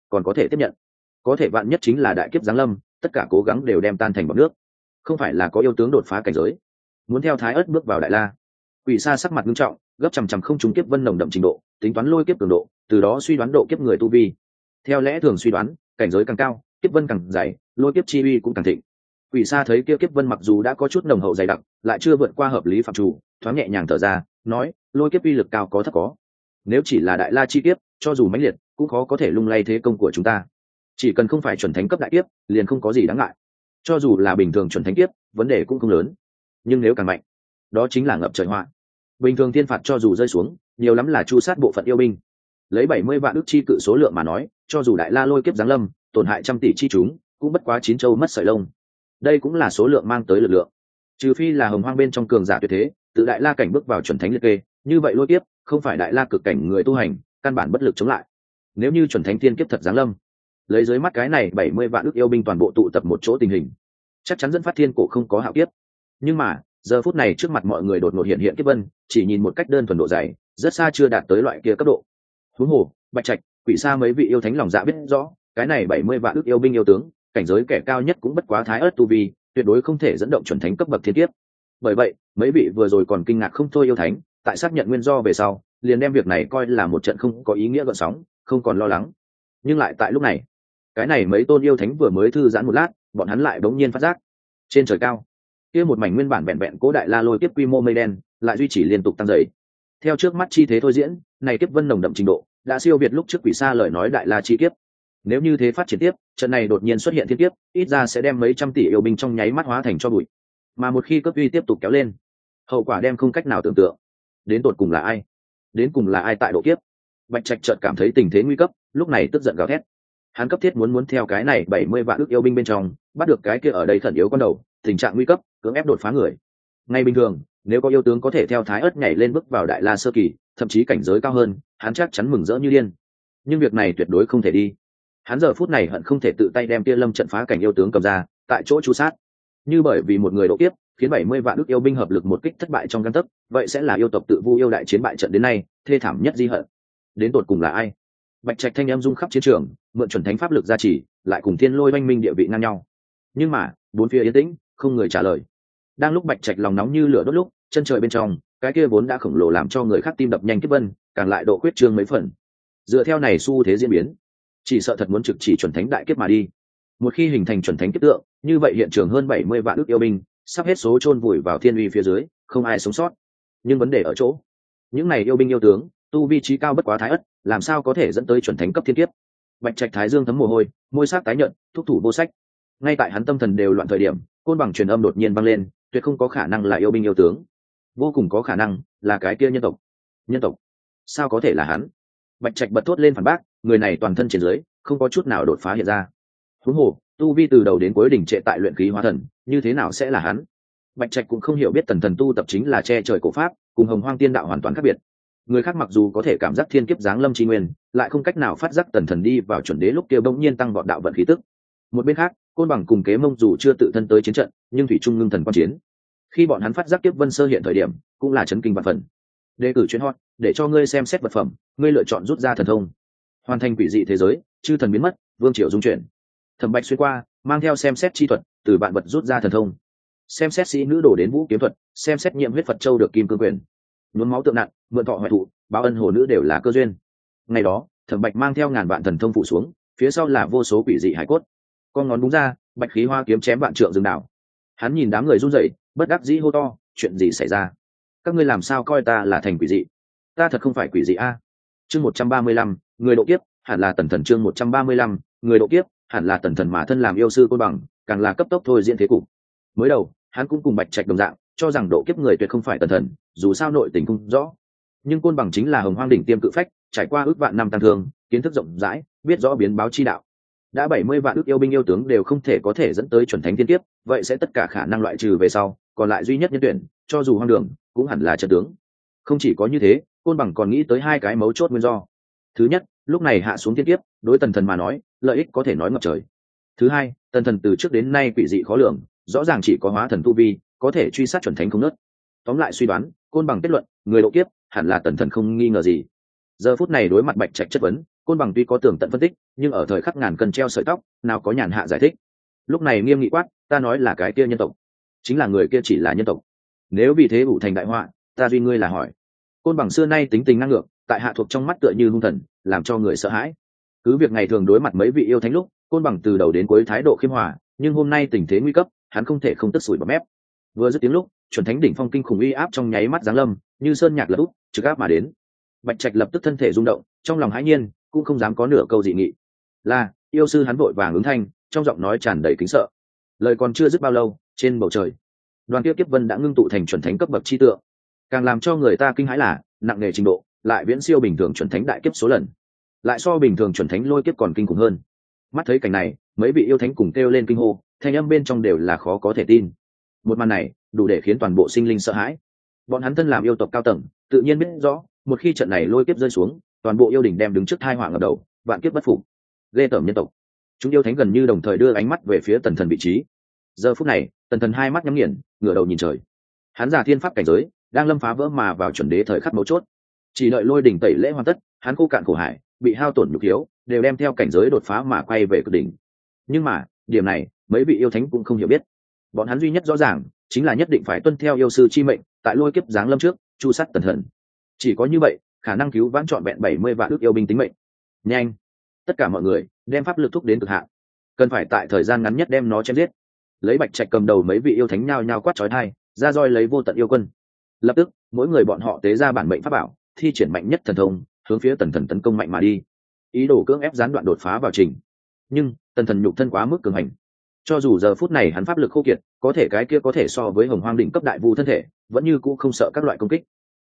còn có thể tiếp nhận. Có thể vạn nhất chính là đại kiếp giáng lâm, tất cả cố gắng đều đem tan thành bọt nước. Không phải là có yêu tướng đột phá cảnh giới, muốn theo Thái Ức bước vào Đại La. Quỷ Sa sắc mặt nghiêm trọng, gấp chằm chằm không trùng kiếp vân nồng đậm trình độ, tính toán lôi kiếp cường độ, từ đó suy đoán độ kiếp người tu vi. Theo lẽ thường suy đoán, cảnh giới càng cao, kiếp vân càng dày, lôi kiếp chi uy cũng càng thịnh. Quỷ Sa thấy kia kiếp vân mặc dù đã có chút nồng hậu dày đặc, lại chưa vượt qua hợp lý phạm chủ, thoáng nhẹ nhàng thở ra, nói, lôi kiếp uy lực cao có thấp có. Nếu chỉ là Đại La chi kiếp, cho dù mãnh liệt, cũng khó có thể lung lay thế công của chúng ta. Chỉ cần không phải chuẩn thánh cấp đại kiếp, liền không có gì đáng ngại. Cho dù là bình thường chuẩn thánh kiếp, vấn đề cũng không lớn. Nhưng nếu càng mạnh, đó chính là ngập trời họa. Bình thường thiên phạt cho dù rơi xuống, nhiều lắm là chu sát bộ phận yêu binh. Lấy 70 vạn ức chi cự số lượng mà nói, cho dù Đại La lôi kiếp giáng lâm, tổn hại trăm tỷ chi chúng, cũng bất quá 9 châu mất sợi lông. Đây cũng là số lượng mang tới lực lượng. Trừ phi là hồng hoang bên trong cường giả tuyệt thế, tự Đại La cảnh bước vào chuẩn thánh liệt kê, như vậy lôi kiếp không phải Đại La cực cảnh người tu hành, căn bản bất lực chống lại. Nếu như chuẩn thánh thiên kiếp thật giáng lâm, lấy dưới mắt cái này 70 vạn ức yêu binh toàn bộ tụ tập một chỗ tình hình, chắc chắn dẫn phát thiên cổ không có hạo kiếp. Nhưng mà giờ phút này trước mặt mọi người đột ngột hiện hiện kiếp vân, chỉ nhìn một cách đơn thuần độ dày, rất xa chưa đạt tới loại kia cấp độ. Huống hồ Bạch Trạch, Quỷ Sa mấy vị yêu thánh lòng dạ biết rõ, cái này 70 vạn ức yêu binh yêu tướng, cảnh giới kẻ cao nhất cũng bất quá Thái Ức tu vi, tuyệt đối không thể dẫn động chuẩn thánh cấp bậc thiên kiếp. Bởi vậy mấy vị vừa rồi còn kinh ngạc không thôi yêu thánh, tại xác nhận nguyên do về sau, liền đem việc này coi là một trận không có ý nghĩa gợn sóng, không còn lo lắng. Nhưng lại tại lúc này, cái này mấy tôn yêu thánh vừa mới thư giãn một lát, bọn hắn lại bỗng nhiên phát giác, trên trời cao kia một mảnh nguyên bản vẹn vẹn cố Đại La lôi kiếp quy mô mây đen lại duy trì liên tục tăng dày. Theo trước mắt chi thế thôi diễn, này kiếp vân nồng đậm trình độ đã siêu việt lúc trước Quỷ Sa lời nói Đại La chi kiếp. Nếu như thế phát triển tiếp, trận này đột nhiên xuất hiện thiên kiếp, ít ra sẽ đem mấy trăm tỷ yêu binh trong nháy mắt hóa thành cho bụi. Mà một khi cấp uy tiếp tục kéo lên, hậu quả đem không cách nào tưởng tượng. Đến tột cùng là ai? Đến cùng là ai tại độ kiếp? Bạch Trạch chợt cảm thấy tình thế nguy cấp, lúc này tức giận gào thét. Hắn cấp thiết muốn theo cái này 70 vạn ức yêu binh bên trong bắt được cái kia ở đây khẩn yếu con đầu, tình trạng nguy cấp, cưỡng ép đột phá người. Ngay bình thường, nếu có yêu tướng có thể theo Thái Ức nhảy lên bước vào Đại La sơ kỳ, thậm chí cảnh giới cao hơn, hắn chắc chắn mừng rỡ như điên. Nhưng việc này tuyệt đối không thể đi. Hắn giờ phút này hận không thể tự tay đem Tia Lâm trận phá cảnh yêu tướng cầm ra, tại chỗ chu sát. Như bởi vì một người độ kiếp, khiến 70 vạn ức yêu binh hợp lực một kích thất bại trong gang tấc, vậy sẽ là yêu tộc tự vu yêu đại chiến bại trận đến nay, thê thảm nhất di hận. Đến tột cùng là ai? Bạch Trạch thanh em rung khắp chiến trường, mượn chuẩn thánh pháp lực gia trì, lại cùng Thiên Lôi oanh minh địa vị ngang nhau. Nhưng mà bốn phía yên tĩnh, không người trả lời. Đang lúc Bạch Trạch lòng nóng như lửa đốt lúc, chân trời bên trong, cái kia vốn đã khổng lồ làm cho người khác tim đập nhanh kiếp vân, càng lại độ quyết trương mấy phần. Dựa theo này xu thế diễn biến, chỉ sợ thật muốn trực chỉ chuẩn thánh đại kiếp mà đi. Một khi hình thành chuẩn thánh kiếp tượng, như vậy hiện trường hơn 70 vạn ức yêu binh, sắp hết số chôn vùi vào thiên uy phía dưới, không ai sống sót. Nhưng vấn đề ở chỗ, những này yêu binh yêu tướng, tu vi trí cao bất quá Thái Ức, làm sao có thể dẫn tới chuẩn thánh cấp thiên kiếp? Bạch Trạch thái dương thấm mồ hôi, môi sắc tái nhợt, thúc thủ vô sách. Ngay tại hắn tâm thần đều loạn thời điểm, côn bằng truyền âm đột nhiên vang lên, tuyệt không có khả năng là yêu binh yêu tướng, vô cùng có khả năng là cái kia nhân tộc. Nhân tộc? Sao có thể là hắn? Bạch Trạch bật thốt lên phản bác, người này toàn thân trên dưới, không có chút nào đột phá hiện ra. Huống hồ, tu vi từ đầu đến cuối đỉnh trệ tại luyện khí hóa thần, như thế nào sẽ là hắn? Bạch Trạch cũng không hiểu biết Tần Thần tu tập chính là che trời cổ pháp, cùng Hồng Hoang Tiên đạo hoàn toàn khác biệt. Người khác mặc dù có thể cảm giác thiên kiếp giáng lâm chi nguyên, lại không cách nào phát giác Tần Thần đi vào chuẩn đế lúc kia bỗng nhiên tăng vọt đạo vận khí tức. Một bên khác, Côn Bằng cùng Kế Mông dù chưa tự thân tới chiến trận, nhưng thủy trung ngưng thần quan chiến. Khi bọn hắn phát giác kiếp vân sơ hiện thời điểm, cũng là chấn kinh vạn phần. Đề cử chuyến hot, để cho ngươi xem xét vật phẩm, ngươi lựa chọn rút ra thần thông. Hoàn thành quỷ dị thế giới, chư thần biến mất, vương triều dung chuyển. Thẩm Bạch xuyên qua, mang theo xem xét chi thuật, từ vạn vật rút ra thần thông. Xem xét sĩ nữ đổ đến vũ kiếm thuật, xem xét nhiệm huyết Phật châu được kim cương quyền. Nhuốm máu tượng nặng, mượn thọ hoại thụ, báo ân hồ nữ đều là cơ duyên. Ngày đó, Thẩm Bạch mang theo ngàn vạn thần thông phụ xuống, phía sau là vô số quỷ dị hải cốt. Con ngón búng ra, bạch khí hoa kiếm chém vạn trượng rừng đảo. Hắn nhìn đám người run rẩy, bất đắc dĩ hô to, chuyện gì xảy ra? Các ngươi làm sao coi ta là thành quỷ dị? Ta thật không phải quỷ dị a. Chương 135, người độ kiếp, hẳn là Tần Thần. Chương 135, người độ kiếp, hẳn là Tần Thần mà thân làm yêu sư Côn Bằng, càng là cấp tốc thôi diễn thế cục. Mới đầu, hắn cũng cùng Bạch Trạch đồng dạng, cho rằng độ kiếp người tuyệt không phải Tần Thần, dù sao nội tình không rõ. Nhưng Côn Bằng chính là Hồng Hoang đỉnh tiêm cự phách, trải qua ước vạn năm tăng thương, kiến thức rộng rãi, biết rõ biến báo chi đạo. Đã 70 vạn ước yêu binh yêu tướng đều không thể có thể dẫn tới chuẩn thánh thiên kiếp, vậy sẽ tất cả khả năng loại trừ về sau, còn lại duy nhất nhân tuyển, cho dù hoang đường, cũng hẳn là trận tướng. Không chỉ có như thế, Côn Bằng còn nghĩ tới hai cái mấu chốt nguyên do. Thứ nhất, lúc này hạ xuống thiên kiếp, đối Tần Thần mà nói, lợi ích có thể nói ngập trời. Thứ hai, Tần Thần từ trước đến nay quỷ dị khó lường, rõ ràng chỉ có hóa thần tu vi, có thể truy sát chuẩn thánh không nớt. Tóm lại suy đoán, Côn Bằng kết luận, người độ kiếp hẳn là Tần Thần không nghi ngờ gì. Giờ phút này đối mặt Bạch Trạch chất vấn, Côn Bằng tuy có tường tận phân tích, nhưng ở thời khắc ngàn cân treo sợi tóc, nào có nhàn hạ giải thích. Lúc này nghiêm nghị quát, ta nói là cái kia nhân tộc, chính là người kia chỉ là nhân tộc. Nếu vì thế ủ thành đại họa, ta duy ngươi là hỏi. Côn Bằng xưa nay tính tình ngang ngược, tại hạ thuộc trong mắt tựa như hung thần, làm cho người sợ hãi. Cứ việc ngày thường đối mặt mấy vị yêu thánh lúc, Côn Bằng từ đầu đến cuối thái độ khiêm hòa, nhưng hôm nay tình thế nguy cấp, hắn không thể không tức sủi bọt mép. Vừa dứt tiếng lúc, chuẩn thánh đỉnh phong kinh khủng uy áp trong nháy mắt giáng lâm, như sơn nhạc lật úp, trực áp mà đến. Bạch Trạch lập tức thân thể rung động, trong lòng hãi nhiên, cũng không dám có nửa câu dị nghị. Là yêu sư, hắn vội vàng ứng thanh, trong giọng nói tràn đầy kính sợ. Lời còn chưa dứt bao lâu, trên bầu trời, đoàn kia kiếp vân đã ngưng tụ thành chuẩn thánh cấp bậc chi tượng. Càng làm cho người ta kinh hãi là nặng nề trình độ lại viễn siêu bình thường chuẩn thánh đại kiếp số lần, lại so bình thường chuẩn thánh lôi kiếp còn kinh khủng hơn. Mắt thấy cảnh này, mấy vị yêu thánh cùng kêu lên kinh hô, thanh âm bên trong đều là khó có thể tin. Một màn này đủ để khiến toàn bộ sinh linh sợ hãi. Bọn hắn thân làm yêu tộc cao tầng, tự nhiên biết rõ, một khi trận này lôi kiếp rơi xuống, toàn bộ yêu đình đem đứng trước tai họa ngập đầu, vạn kiếp bất phục. Ghê tởm nhân tộc. Chúng yêu thánh gần như đồng thời đưa ánh mắt về phía Tần Thần vị trí. Giờ phút này, Tần Thần hai mắt nhắm nghiền, ngửa đầu nhìn trời. Hắn giả thiên pháp cảnh giới đang lâm phá vỡ mà vào chuẩn đế thời khắc mấu chốt. Chỉ đợi lôi đỉnh tẩy lễ hoàn tất, hắn khô cạn khổ hải, bị hao tổn nhục hiếu, đều đem theo cảnh giới đột phá mà quay về cực đỉnh. Nhưng mà, điểm này, mấy vị yêu thánh cũng không hiểu biết. Bọn hắn duy nhất rõ ràng, chính là nhất định phải tuân theo yêu sư chi mệnh, tại lôi kiếp giáng lâm trước, chu sát Tần Thần. Chỉ có như vậy, khả năng cứu vãn trọn vẹn 70 vạn ước yêu binh tính mệnh. Nhanh, tất cả mọi người đem pháp lực thúc đến cực hạn, cần phải tại thời gian ngắn nhất đem nó chém giết. Lấy Bạch Trạch cầm đầu mấy vị yêu thánh nhao nhao quát chói tai, ra roi lấy vô tận yêu quân. Lập tức, mỗi người bọn họ tế ra bản mệnh pháp bảo, thi triển mạnh nhất thần thông, hướng phía Tần Thần tấn công mạnh mà đi, ý đồ cưỡng ép gián đoạn đột phá vào trình. Nhưng Tần Thần nhục thân quá mức cường hành, cho dù giờ phút này hắn pháp lực khô kiệt, có thể cái kia có thể so với Hồng Hoang đỉnh cấp đại vu thân thể, vẫn như cũ không sợ các loại công kích.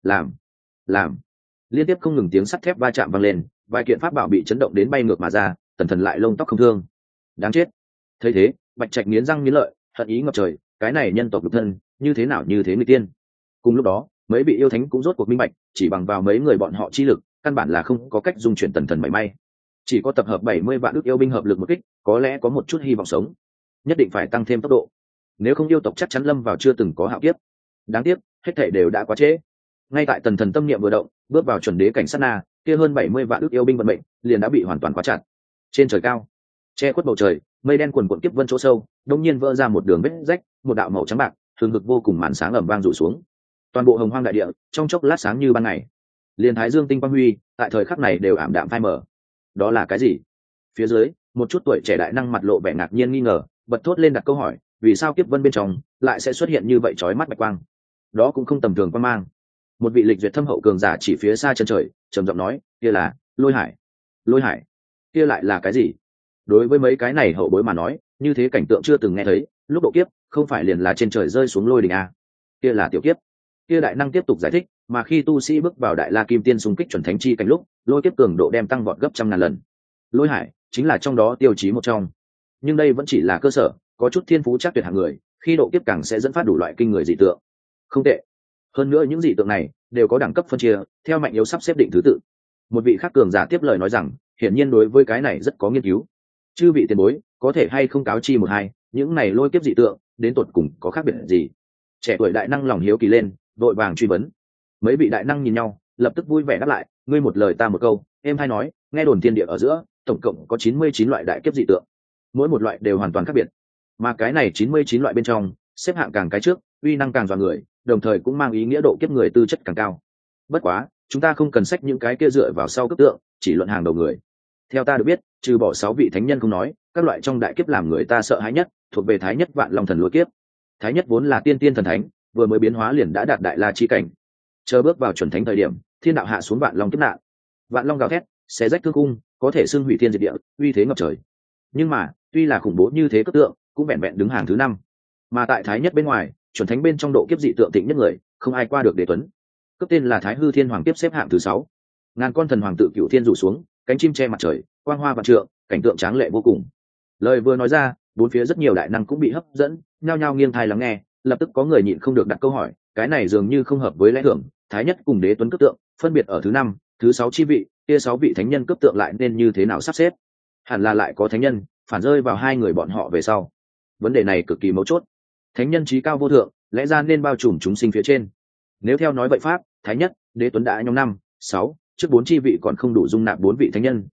Làm liên tiếp không ngừng tiếng sắt thép va chạm vang lên, vài kiện pháp bảo bị chấn động đến bay ngược mà ra. Tần Thần lại lông tóc không thương. Đáng chết. Thấy thế, Bạch Trạch nghiến răng nghiến lợi, hận ý ngập trời, cái này nhân tộc lục thân như thế nào như thế người tiên. Cùng lúc đó, mấy vị yêu thánh cũng rốt cuộc minh bạch, chỉ bằng vào mấy người bọn họ chi lực, căn bản là không có cách dung chuyển Tần Thần mảy may. Chỉ có tập hợp 70 vạn ước yêu binh hợp lực một kích, có lẽ có một chút hy vọng sống. Nhất định phải tăng thêm tốc độ, nếu không yêu tộc chắc chắn lâm vào chưa từng có hạo kiếp. Đáng tiếc, hết thảy đều đã quá trễ. Ngay tại Tần Thần tâm niệm vừa động, bước vào chuẩn đế cảnh sát na, kia hơn 70 vạn ước yêu binh vận mệnh liền đã bị hoàn toàn khóa chặt. Trên trời cao, che khuất bầu trời, mây đen quần quần kiếp vân chỗ sâu, đột nhiên vỡ ra một đường vết rách, một đạo màu trắng bạc, thường hực vô cùng màn sáng ầm vang rủ xuống. Toàn bộ Hồng Hoang đại địa trong chốc lát sáng như ban ngày. Liên Thái Dương tinh quang huy, tại thời khắc này đều ảm đạm phai mờ. Đó là cái gì? Phía dưới, một chút tuổi trẻ đại năng mặt lộ vẻ ngạc nhiên nghi ngờ, bật thốt lên đặt câu hỏi, vì sao kiếp vân bên trong lại sẽ xuất hiện như vậy chói mắt bạch quang? Đó cũng không tầm thường quang mang. Một vị lịch duyệt thâm hậu cường giả chỉ phía xa chân trời, trầm giọng nói, kia là lôi hải. Lôi hải? Kia lại là cái gì? Đối với mấy cái này hậu bối mà nói, như thế cảnh tượng chưa từng nghe thấy. Lúc độ kiếp, không phải liền là trên trời rơi xuống lôi đình à? Kia là tiểu kiếp. Kia đại năng tiếp tục giải thích, mà khi tu sĩ bước vào đại la kim tiên xung kích chuẩn thánh chi cảnh lúc, lôi kiếp cường độ đem tăng vọt gấp trăm ngàn lần. Lôi hải chính là trong đó tiêu chí một trong, nhưng đây vẫn chỉ là cơ sở. Có chút thiên phú chắc tuyệt hạng người, khi độ kiếp càng sẽ dẫn phát đủ loại kinh người dị tượng. Không tệ. Hơn nữa những dị tượng này đều có đẳng cấp phân chia, theo mạnh yếu sắp xếp định thứ tự. Một vị khác cường giả tiếp lời nói rằng, hiển nhiên đối với cái này rất có nghiên cứu. Chư vị tiền bối, có thể hay không cáo chi một hai, những này lôi kiếp dị tượng đến tột cùng có khác biệt gì? Trẻ tuổi đại năng lòng hiếu kỳ lên, vội vàng truy vấn. Mấy vị đại năng nhìn nhau, lập tức vui vẻ đáp lại, ngươi một lời ta một câu, em hay nói, nghe đồn thiên địa ở giữa, tổng cộng có 99 loại đại kiếp dị tượng, mỗi một loại đều hoàn toàn khác biệt. Mà cái này 99 loại bên trong, xếp hạng càng cái trước, uy năng càng dọa người, đồng thời cũng mang ý nghĩa độ kiếp người tư chất càng cao. Bất quá, chúng ta không cần sách những cái kia dựa vào sau cấp tượng, chỉ luận hàng đầu người. Theo ta được biết, trừ bỏ 6 vị thánh nhân không nói, các loại trong đại kiếp làm người ta sợ hãi nhất, thuộc về Thái Nhất Vạn Long Thần lôi kiếp. Thái Nhất vốn là tiên tiên thần thánh, vừa mới biến hóa liền đã đạt đại la chi cảnh. Chờ bước vào chuẩn thánh thời điểm, thiên đạo hạ xuống Vạn Long kiếp nạn. Vạn Long gào thét, xé rách thương cung, có thể xưng hủy thiên diệt địa, uy thế ngập trời. Nhưng mà, tuy là khủng bố như thế cấp tượng, cũng vẹn vẹn đứng hàng thứ 5. Mà tại Thái Nhất bên ngoài, chuẩn thánh bên trong độ kiếp dị tượng tịnh nhất người, không ai qua được Đế Tuấn. Cấp tên là Thái Hư Thiên Hoàng kiếp xếp hạng thứ 6. Ngàn con thần hoàng tự cửu thiên rủ xuống, cánh chim che mặt trời, quang hoa vạn trượng, cảnh tượng tráng lệ vô cùng. Lời vừa nói ra, bốn phía rất nhiều đại năng cũng bị hấp dẫn, nhao nhao nghiêng tai lắng nghe. Lập tức có người nhịn không được đặt câu hỏi, cái này dường như không hợp với lẽ thường. Thái Nhất cùng Đế Tuấn cấp tượng phân biệt ở thứ 5, thứ 6 chi vị, kia 6 vị thánh nhân cấp tượng lại nên như thế nào sắp xếp? Hẳn là lại có thánh nhân phản rơi vào hai người bọn họ về sau. Vấn đề này cực kỳ mấu chốt. Thánh nhân trí cao vô thượng, lẽ ra nên bao trùm chúng sinh phía trên. Nếu theo nói vậy pháp, Thái Nhất, Đế Tuấn đã nhóm 5, 6, trước 4 chi vị còn không đủ dung nạp 4 vị thánh nhân,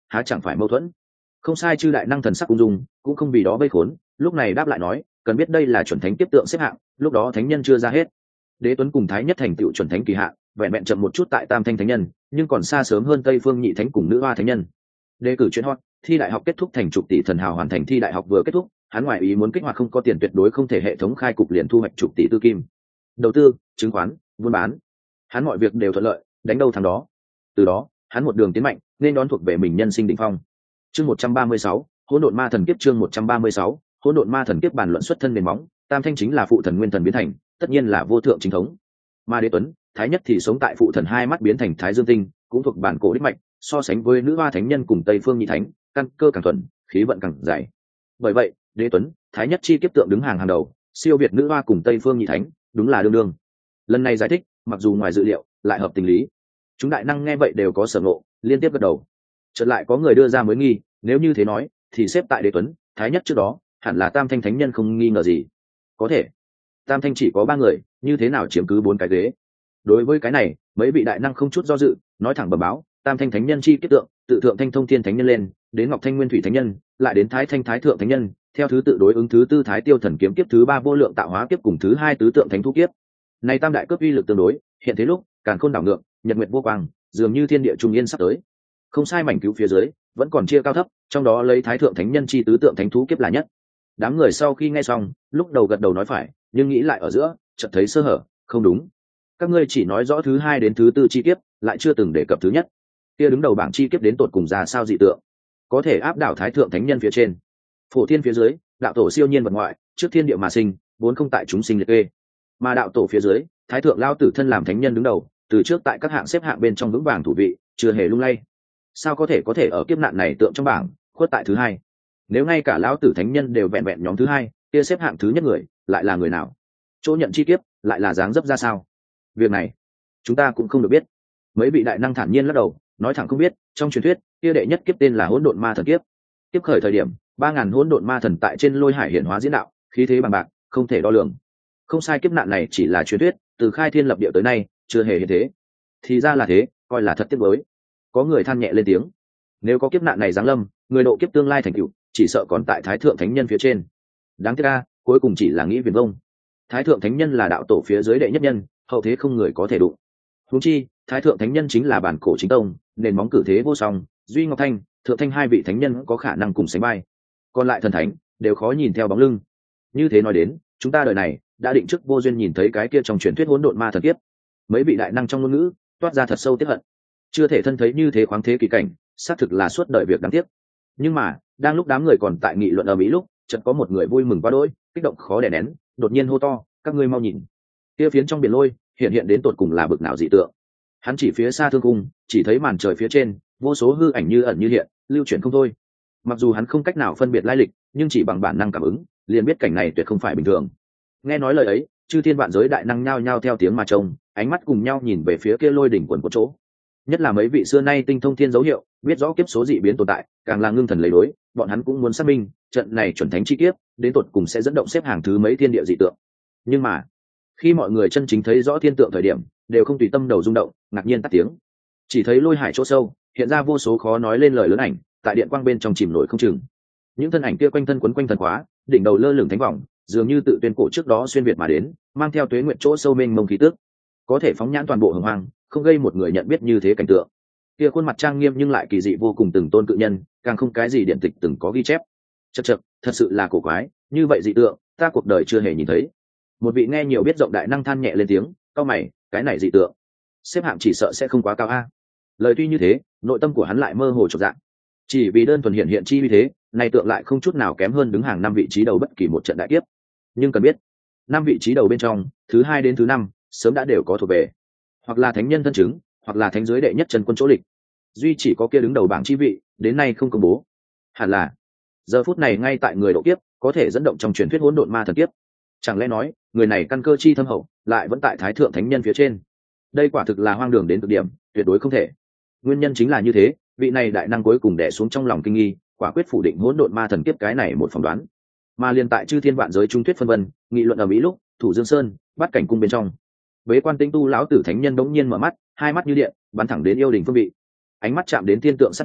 há chẳng phải mâu thuẫn. Không sai, chư đại năng thần sắc ung dung, cũng không vì đó vây khốn, lúc này đáp lại nói, cần biết đây là chuẩn thánh tiếp tượng xếp hạng, lúc đó thánh nhân chưa ra hết. Đế Tuấn cùng Thái Nhất thành tựu chuẩn thánh kỳ hạn, vẹn vẹn chậm một chút tại Tam Thanh thánh nhân, nhưng còn xa sớm hơn Tây Phương Nhị Thánh cùng Nữ Hoa thánh nhân. Đề cử chuyên hot, thi đại học kết thúc, thành chục tỷ thần hào hoàn thành thi đại học vừa kết thúc, hắn ngoại ý muốn kích hoạt không có tiền tuyệt đối không thể hệ thống khai cục liền thu hoạch chục tỷ tư kim. Đầu tư, chứng khoán, buôn bán, hắn mọi việc đều thuận lợi, đánh đâu thắng đó. Từ đó, hắn một đường tiến mạnh, nên đón thuộc về mình nhân sinh đỉnh phong. Chương 136, Hỗn Độn Ma Thần Kiếp. Chương 136, Hỗn Độn Ma Thần Kiếp. Bàn luận xuất thân nền móng, Tam Thanh chính là phụ thần nguyên thần biến thành, tất nhiên là vô thượng chính thống. Mà Đế Tuấn, Thái Nhất thì sống tại phụ thần hai mắt biến thành Thái Dương Tinh, cũng thuộc bản cổ đích mạch, so sánh với Nữ Hoa thánh nhân cùng Tây Phương Nhị Thánh, căn cơ càng thuần, khí vận càng dày. Bởi vậy, Đế Tuấn, Thái Nhất chi kiếp tượng đứng hàng đầu, siêu việt Nữ Hoa cùng Tây Phương Nhị Thánh, đúng là đương đương. Lần này giải thích, mặc dù ngoài dự liệu, lại hợp tình lý. Chúng đại năng nghe vậy đều có sở ngộ, liên tiếp gật đầu. Chợt lại có người đưa ra mới nghi, nếu như thế nói, thì xếp tại Đế Tuấn, Thái Nhất trước đó, hẳn là Tam Thanh thánh nhân không nghi ngờ gì. Có thể, Tam Thanh chỉ có 3 người, như thế nào chiếm cứ 4 cái ghế? Đối với cái này, mấy vị đại năng không chút do dự, nói thẳng bẩm báo, Tam Thanh thánh nhân chi kiếp tượng, tự thượng Thanh Thông Thiên thánh nhân lên, đến Ngọc Thanh Nguyên Thủy thánh nhân, lại đến Thái Thanh Thái Thượng thánh nhân, theo thứ tự đối ứng thứ tư Thái Tiêu Thần kiếm kiếp, thứ 3 vô lượng tạo hóa kiếp cùng thứ 2 tứ tượng thánh thú kiếp. Này tam đại cướp uy lực tương đối, hiện thế lúc, càn khôn đảo ngược, nhật nguyệt vô quang, dường như thiên địa trung yên sắp tới. Không sai, mảnh cứu phía dưới vẫn còn chia cao thấp, trong đó lấy Thái Thượng thánh nhân chi tứ tượng thánh thú kiếp là nhất. Đám người sau khi nghe xong, lúc đầu gật đầu nói phải, nhưng nghĩ lại ở giữa, chợt thấy sơ hở, không đúng. Các ngươi chỉ nói rõ thứ 2 đến thứ 4 chi kiếp, lại chưa từng đề cập thứ nhất. Kia đứng đầu bảng chi kiếp đến tột cùng ra sao dị tượng, có thể áp đảo Thái Thượng thánh nhân phía trên, phổ thiên phía dưới, đạo tổ siêu nhiên vật ngoại, trước thiên địa mà sinh, vốn không tại chúng sinh liệt kê. Mà đạo tổ phía dưới, Thái Thượng lao tử thân làm thánh nhân đứng đầu, từ trước tại các hạng xếp hạng bên trong vững vàng thủ vị, chưa hề lung lay. Sao có thể ở kiếp nạn này tượng trong bảng khuất tại thứ 2? Nếu ngay cả lão tử thánh nhân đều vẹn vẹn nhóm thứ 2, kia xếp hạng thứ nhất người lại là người nào? Chỗ nhận chi kiếp lại là dáng dấp ra sao? Việc này chúng ta cũng không được biết. Mấy vị đại năng thản nhiên lắc đầu, nói thẳng không biết. Trong truyền thuyết, kia đệ nhất kiếp tên là Hỗn Độn Ma Thần Kiếp. Kiếp khởi thời điểm, 3000 hỗn độn ma thần tại trên lôi hải hiển hóa diễn đạo, khí thế bằng bạc, không thể đo lường. Không sai, kiếp nạn này chỉ là truyền thuyết, từ khai thiên lập địa tới nay chưa hề hiện thế. Thì ra là thế, coi là thật tiếc mới. Có người than nhẹ lên tiếng. Nếu có kiếp nạn này giáng lâm, người độ kiếp tương lai thành cựu, chỉ sợ còn tại Thái Thượng thánh nhân phía trên. Đáng tiếc a, cuối cùng chỉ là nghĩ viển vông. Thái Thượng thánh nhân là đạo tổ phía dưới đệ nhất nhân, hậu thế không người có thể đụng. Huống chi, Thái Thượng thánh nhân chính là bản cổ chính tông, nền móng cử thế vô song, duy ngọc thanh, thượng thanh hai vị thánh nhân có khả năng cùng sánh vai. Còn lại thần thánh đều khó nhìn theo bóng lưng. Như thế nói đến, chúng ta đời này đã định trước vô duyên nhìn thấy cái kia trong truyền thuyết hỗn độn ma thần kiếp. Mấy vị đại năng trong ngôn ngữ toát ra thật sâu tiếc hận. Chưa thể thân thấy như thế khoáng thế kỳ cảnh, xác thực là suốt đời việc đáng tiếc. Nhưng mà, đang lúc đám người còn tại nghị luận ở mỹ lúc, chợt có một người vui mừng quá đỗi, kích động khó đè nén, đột nhiên hô to, các ngươi mau nhìn. Kia phiến trong biển lôi, hiện đến tột cùng là bực nào dị tượng. Hắn chỉ phía xa thương cung, chỉ thấy màn trời phía trên, vô số hư ảnh như ẩn như hiện, lưu chuyển không thôi. Mặc dù hắn không cách nào phân biệt lai lịch, nhưng chỉ bằng bản năng cảm ứng, liền biết cảnh này tuyệt không phải bình thường. Nghe nói lời ấy, chư thiên vạn giới đại năng nhao nhao theo tiếng mà trông, ánh mắt cùng nhau nhìn về phía kia lôi đỉnh quần của chỗ. Nhất là mấy vị xưa nay tinh thông thiên dấu hiệu, biết rõ kiếp số dị biến tồn tại, càng là ngưng thần lấy đối, bọn hắn cũng muốn xác minh, trận này chuẩn thánh chi kiếp, đến tột cùng sẽ dẫn động xếp hàng thứ mấy thiên địa dị tượng. Nhưng mà, khi mọi người chân chính thấy rõ thiên tượng thời điểm, đều không tùy tâm đầu rung động, ngạc nhiên tắt tiếng. Chỉ thấy lôi hải chỗ sâu, hiện ra vô số khó nói lên lời lớn ảnh, tại điện quang bên trong chìm nổi không chừng. Những thân ảnh kia quanh thân quấn quanh thần khóa, đỉnh đầu lơ lửng thánh vòng, dường như tự tuyên cổ trước đó xuyên việt mà đến, mang theo tuế nguyện chỗ sâu mênh mông khí tức, có thể phóng nhãn toàn bộ hồng hoang, không gây một người nhận biết như thế cảnh tượng. Kia khuôn mặt trang nghiêm nhưng lại kỳ dị vô cùng từng tôn cự nhân, càng không cái gì điện tịch từng có ghi chép. Chậc, thật sự là cổ quái, như vậy dị tượng, ta cuộc đời chưa hề nhìn thấy. Một vị nghe nhiều biết rộng đại năng than nhẹ lên tiếng, cau mày, cái này dị tượng, xếp hạng chỉ sợ sẽ không quá cao a. Lời tuy như thế, nội tâm của hắn lại mơ hồ chột dạng. Chỉ vì đơn thuần hiện chi như thế, này tượng lại không chút nào kém hơn đứng hàng 5 vị trí đầu bất kỳ một trận đại kiếp. Nhưng cần biết, 5 vị trí đầu bên trong, thứ 2 đến thứ 5, sớm đã đều có thuộc về, hoặc là thánh nhân thân chứng, hoặc là thánh giới đệ nhất chân quân chỗ lịch. Duy chỉ có kia đứng đầu bảng chi vị, đến nay không công bố. Hẳn là giờ phút này ngay tại người độ kiếp, có thể dẫn động trong truyền thuyết hỗn độn ma thần kiếp. Chẳng lẽ nói, người này căn cơ chi thâm hậu, lại vẫn tại Thái Thượng thánh nhân phía trên. Đây quả thực là hoang đường đến cực điểm, tuyệt đối không thể. Nguyên nhân chính là như thế, vị này đại năng cuối cùng đè xuống trong lòng kinh nghi, quả quyết phủ định hỗn độn ma thần kiếp cái này một phỏng đoán. Mà liên tại chư thiên vạn giới trung thuyết phân vân, nghị luận ở mỹ lúc, thủ Dương Sơn, Bát Cảnh cung bên trong, bế quan tinh tu lão tử thánh nhân đống nhiên mở mắt, hai mắt như điện, bắn thẳng đến yêu đình phương vị. Ánh mắt chạm đến thiên tượng sát na,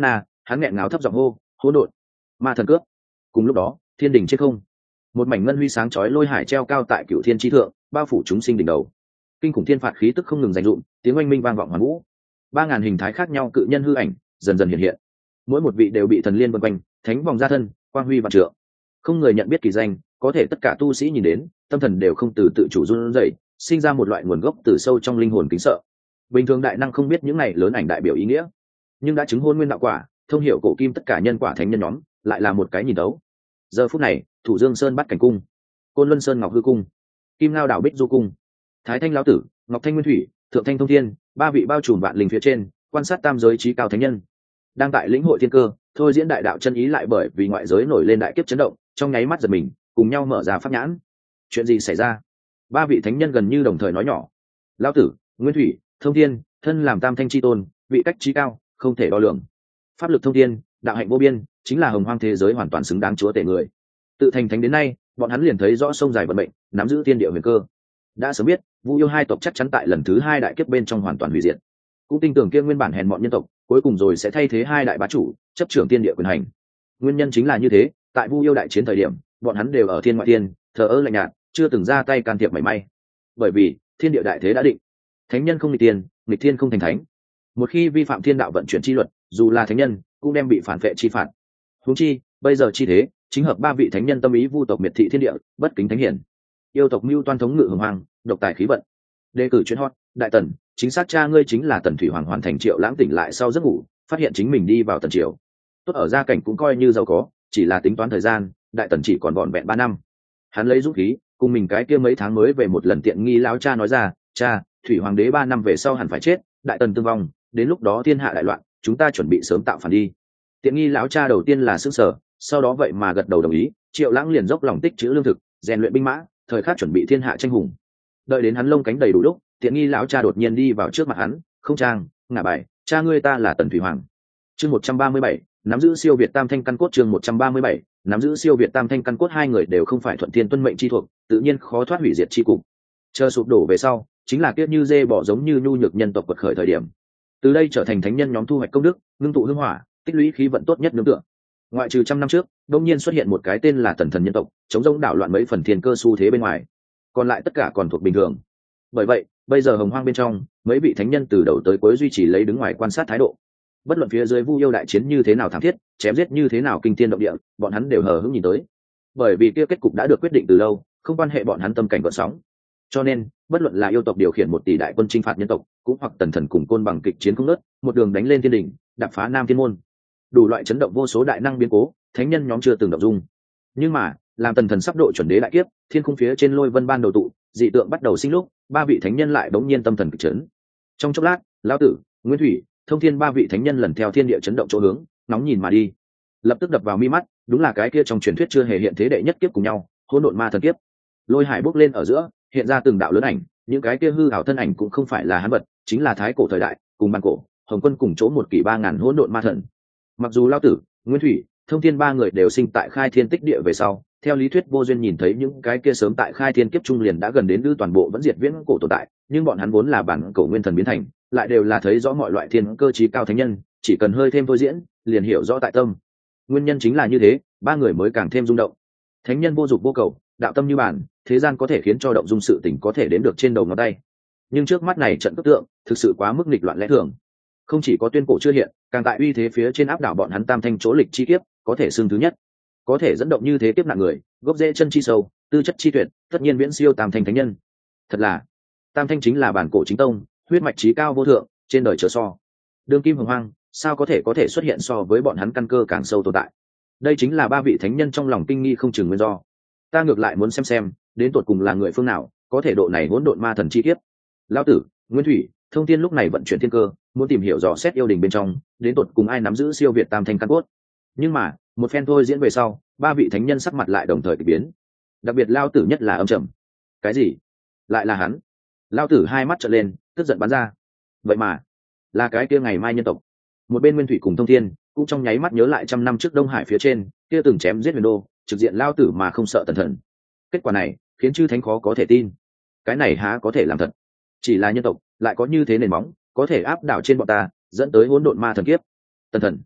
hắn nghẹn ngào thấp giọng hô: hỗn độn ma thần cướp. Cùng lúc đó thiên đình trên không, một mảnh ngân huy sáng chói lôi hải treo cao tại cửu thiên tri thượng, bao phủ chúng sinh đỉnh đầu. Kinh khủng thiên phạt khí tức không ngừng dành dụm, tiếng oanh minh vang vọng hoàn vũ. 3000 hình thái khác nhau cự nhân hư ảnh dần dần hiện hiện, mỗi một vị đều bị thần liên vân quanh, thánh vòng ra thân, quang huy vạn trượng. Không người nhận biết kỳ danh, có thể tất cả tu sĩ nhìn đến, tâm thần đều không từ tự chủ run rẩy, sinh ra một loại nguồn gốc từ sâu trong linh hồn kính sợ. Bình thường đại năng không biết những này lớn ảnh đại biểu ý nghĩa, nhưng đã chứng hôn nguyên đạo quả, thông hiểu cổ kim tất cả nhân quả thánh nhân nhóm, lại là một cái nhìn đấu. Giờ phút này, Thủ Dương Sơn Bắt Cảnh Cung, Côn Luân Sơn Ngọc Hư Cung, Kim Ngao Đảo Bích Du Cung, Thái Thanh Lão Tử, Ngọc Thanh Nguyên Thủy, Thượng Thanh Thông Thiên, ba vị bao trùm vạn linh phía trên, quan sát tam giới trí cao thánh nhân, đang tại lĩnh hội thiên cơ, thôi diễn đại đạo chân ý, lại bởi vì ngoại giới nổi lên đại kiếp chấn động, trong nháy mắt giật mình, cùng nhau mở ra pháp nhãn. Chuyện gì xảy ra? Ba vị thánh nhân gần như đồng thời nói nhỏ. Lão Tử, Nguyên Thủy, Thông Thiên, thân làm tam thanh chi tôn, vị cách trí cao, không thể đo lường. Pháp lực thông thiên, đạo hạnh vô biên, chính là hồng hoang thế giới hoàn toàn xứng đáng chúa tể người. Tự thành thánh đến nay, bọn hắn liền thấy rõ sông dài vận mệnh, nắm giữ thiên địa huyền cơ. Đã sớm biết, Vu Yêu hai tộc chắc chắn tại lần thứ hai đại kiếp bên trong hoàn toàn hủy diệt. Cũng tin tưởng kia nguyên bản hèn mọn nhân tộc, cuối cùng rồi sẽ thay thế hai đại bá chủ, chấp trưởng thiên địa quyền hành. Nguyên nhân chính là như thế, tại Vu Yêu đại chiến thời điểm, bọn hắn đều ở thiên ngoại thiên, thờ ơ lạnh nhạt, chưa từng ra tay can thiệp mảy may. Bởi vì, thiên địa đại thế đã định. Thánh nhân không nghịch tiền, nghịch thiên không thành thánh. Một khi vi phạm thiên đạo vận chuyển chi luật, dù là thánh nhân, cũng đem bị phản vệ chi phạt. Huống chi, bây giờ chi thế, chính hợp ba vị thánh nhân tâm ý, vu tộc miệt thị thiên địa, bất kính thánh hiển. Yêu tộc mưu toan thống ngự hồng hoàng, độc tài khí vận. Đề cử chuyên hot, đại tần, chính xác cha ngươi chính là Tần Thủy Hoàng. Hoàn thành Triệu Lãng tỉnh lại sau giấc ngủ, phát hiện chính mình đi vào tần triều. Tốt ở gia cảnh cũng coi như giàu có, chỉ là tính toán thời gian, đại tần chỉ còn vỏn vẹn 3 năm. Hắn lấy dũng khí, cùng mình cái kia mấy tháng mới về một lần tiện nghi lão cha nói ra: cha, Thủy Hoàng đế 3 năm về sau hẳn phải chết, đại tần tương vong, đến lúc đó thiên hạ đại loạn, chúng ta chuẩn bị sớm tạo phản đi. Tiện nghi lão cha đầu tiên là sững sờ, sau đó vậy mà gật đầu đồng ý. Triệu Lãng liền dốc lòng tích trữ lương thực, rèn luyện binh mã, thời khắc chuẩn bị thiên hạ tranh hùng. Đợi đến hắn lông cánh đầy đủ lúc, tiện nghi lão cha đột nhiên đi vào trước mặt hắn: không trang, ngả bài, cha ngươi ta là Tần Thủy Hoàng. Chương 137, nắm giữ siêu việt tam thanh căn cốt. Chương 137, nắm giữ siêu việt tam thanh căn cốt. Hai người đều không phải thuận thiên tuân mệnh chi thuộc, tự nhiên khó thoát hủy diệt chi cục. Chờ sụp đổ về sau, chính là kiếp như dê bỏ giống như nhu nhược nhân tộc quật khởi thời điểm. Từ đây trở thành thánh nhân nhóm thu hoạch công đức, ngưng tụ hương hỏa, tích lũy khí vận tốt nhất nương tựa. Ngoại trừ trăm năm trước, đông nhiên xuất hiện một cái tên là Tần Thần nhân tộc, chống rỗng đảo loạn mấy phần thiên cơ xu thế bên ngoài, còn lại tất cả còn thuộc bình thường. Bởi vậy, bây giờ hồng hoang bên trong, mấy vị thánh nhân từ đầu tới cuối duy trì lấy đứng ngoài quan sát thái độ. Bất luận phía dưới Vu Yêu đại chiến như thế nào thảm thiết, chém giết như thế nào kinh thiên động địa, bọn hắn đều hờ hững nhìn tới. Bởi vì kia kết cục đã được quyết định từ lâu, không quan hệ bọn hắn tâm cảnh gợn sóng. Cho nên, bất luận là yêu tộc điều khiển 1 tỷ đại quân chinh phạt nhân tộc, cũng hoặc Tần Thần cùng Côn Bằng kịch chiến không ngớt, một đường đánh lên thiên đỉnh, đạp phá Nam Thiên môn. Đủ loại chấn động vô số đại năng biến cố, thánh nhân nhóm chưa từng động dung. Nhưng mà, làm Tần Thần sắp độ chuẩn đế đại kiếp, thiên khung phía trên lôi vân ban đầu tụ, dị tượng bắt đầu sinh lúc, ba vị thánh nhân lại bỗng nhiên tâm thần kịch chấn. Trong chốc lát, Lão Tử, Nguyên Thủy, Thông Thiên ba vị thánh nhân lần theo thiên địa chấn động chỗ hướng, nóng nhìn mà đi. Lập tức đập vào mi mắt, đúng là cái kia trong truyền thuyết chưa hề hiện thế đệ nhất kiếp cùng nhau, hỗn độn ma thần kiếp. Lôi hải bốc lên ở giữa, hiện ra từng đạo lớn ảnh, những cái kia hư ảo thân ảnh cũng không phải là hắn vật, chính là thái cổ thời đại, cùng ban cổ, Hồng Quân cùng chỗ 1 kỷ 3000 hỗn độn ma thần. Mặc dù Lão Tử, Nguyên Thủy, Thông Thiên ba người đều sinh tại khai thiên tích địa về sau, theo lý thuyết vô duyên nhìn thấy những cái kia sớm tại khai thiên kiếp trung liền đã gần đến đưa toàn bộ vẫn diệt viễn cổ tồn tại, nhưng bọn hắn vốn là bản cổ nguyên thần biến thành, lại đều là thấy rõ mọi loại thiên cơ chí cao thánh nhân, chỉ cần hơi thêm thôi diễn, liền hiểu rõ tại tâm. Nguyên nhân chính là như thế, ba người mới càng thêm rung động. Thánh nhân vô dục vô cầu, đạo tâm như bản, thế gian có thể khiến cho động dung sự tình có thể đến được trên đầu ngón tay. Nhưng trước mắt này trận cấp tượng, thực sự quá mức nghịch loạn lẽ thường. Không chỉ có tuyên cổ chưa hiện, càng tại uy thế phía trên áp đảo bọn hắn tam thanh chỗ lịch chi kiếp, có thể xưng thứ nhất. Có thể dẫn động như thế kiếp nạn người, gốc rễ chân chi sâu, tư chất chi tuyệt, tất nhiên viễn siêu tam thanh thánh nhân. Thật là, tam thanh chính là bản cổ chính tông, huyết mạch chí cao vô thượng, trên đời chớ so. Đương kim hồng hoang, sao có thể xuất hiện so với bọn hắn căn cơ càng sâu tồn tại. Đây chính là ba vị thánh nhân trong lòng kinh nghi không chừng nguyên do. Ta ngược lại muốn xem, đến tột cùng là người phương nào, có thể độ này hỗn độn ma thần chi kiếp. Lão Tử, Nguyên Thủy, Thông Thiên lúc này vận chuyển thiên cơ, muốn tìm hiểu dò xét yêu đình bên trong, đến tột cùng ai nắm giữ siêu việt tam thanh căn cốt. Nhưng mà, một phen thôi diễn về sau, ba vị thánh nhân sắc mặt lại đồng thời kỳ biến. Đặc biệt Lão Tử nhất là âm trầm. Cái gì? Lại là hắn? Lão Tử hai mắt trợn lên, tức giận bắn ra. Vậy mà, là cái kia ngày mai nhân tộc. Một bên Nguyên Thủy cùng Thông Thiên cũng trong nháy mắt nhớ lại 100 năm trước Đông Hải phía trên kia từng chém giết huyền đô, trực diện Lão Tử mà không sợ Tần Thần. Kết quả này khiến chư thánh khó có thể tin. Cái này há có thể làm thật? Chỉ là nhân tộc lại có như thế nền móng, có thể áp đảo trên bọn ta, dẫn tới hỗn độn ma thần kiếp. Tần Thần,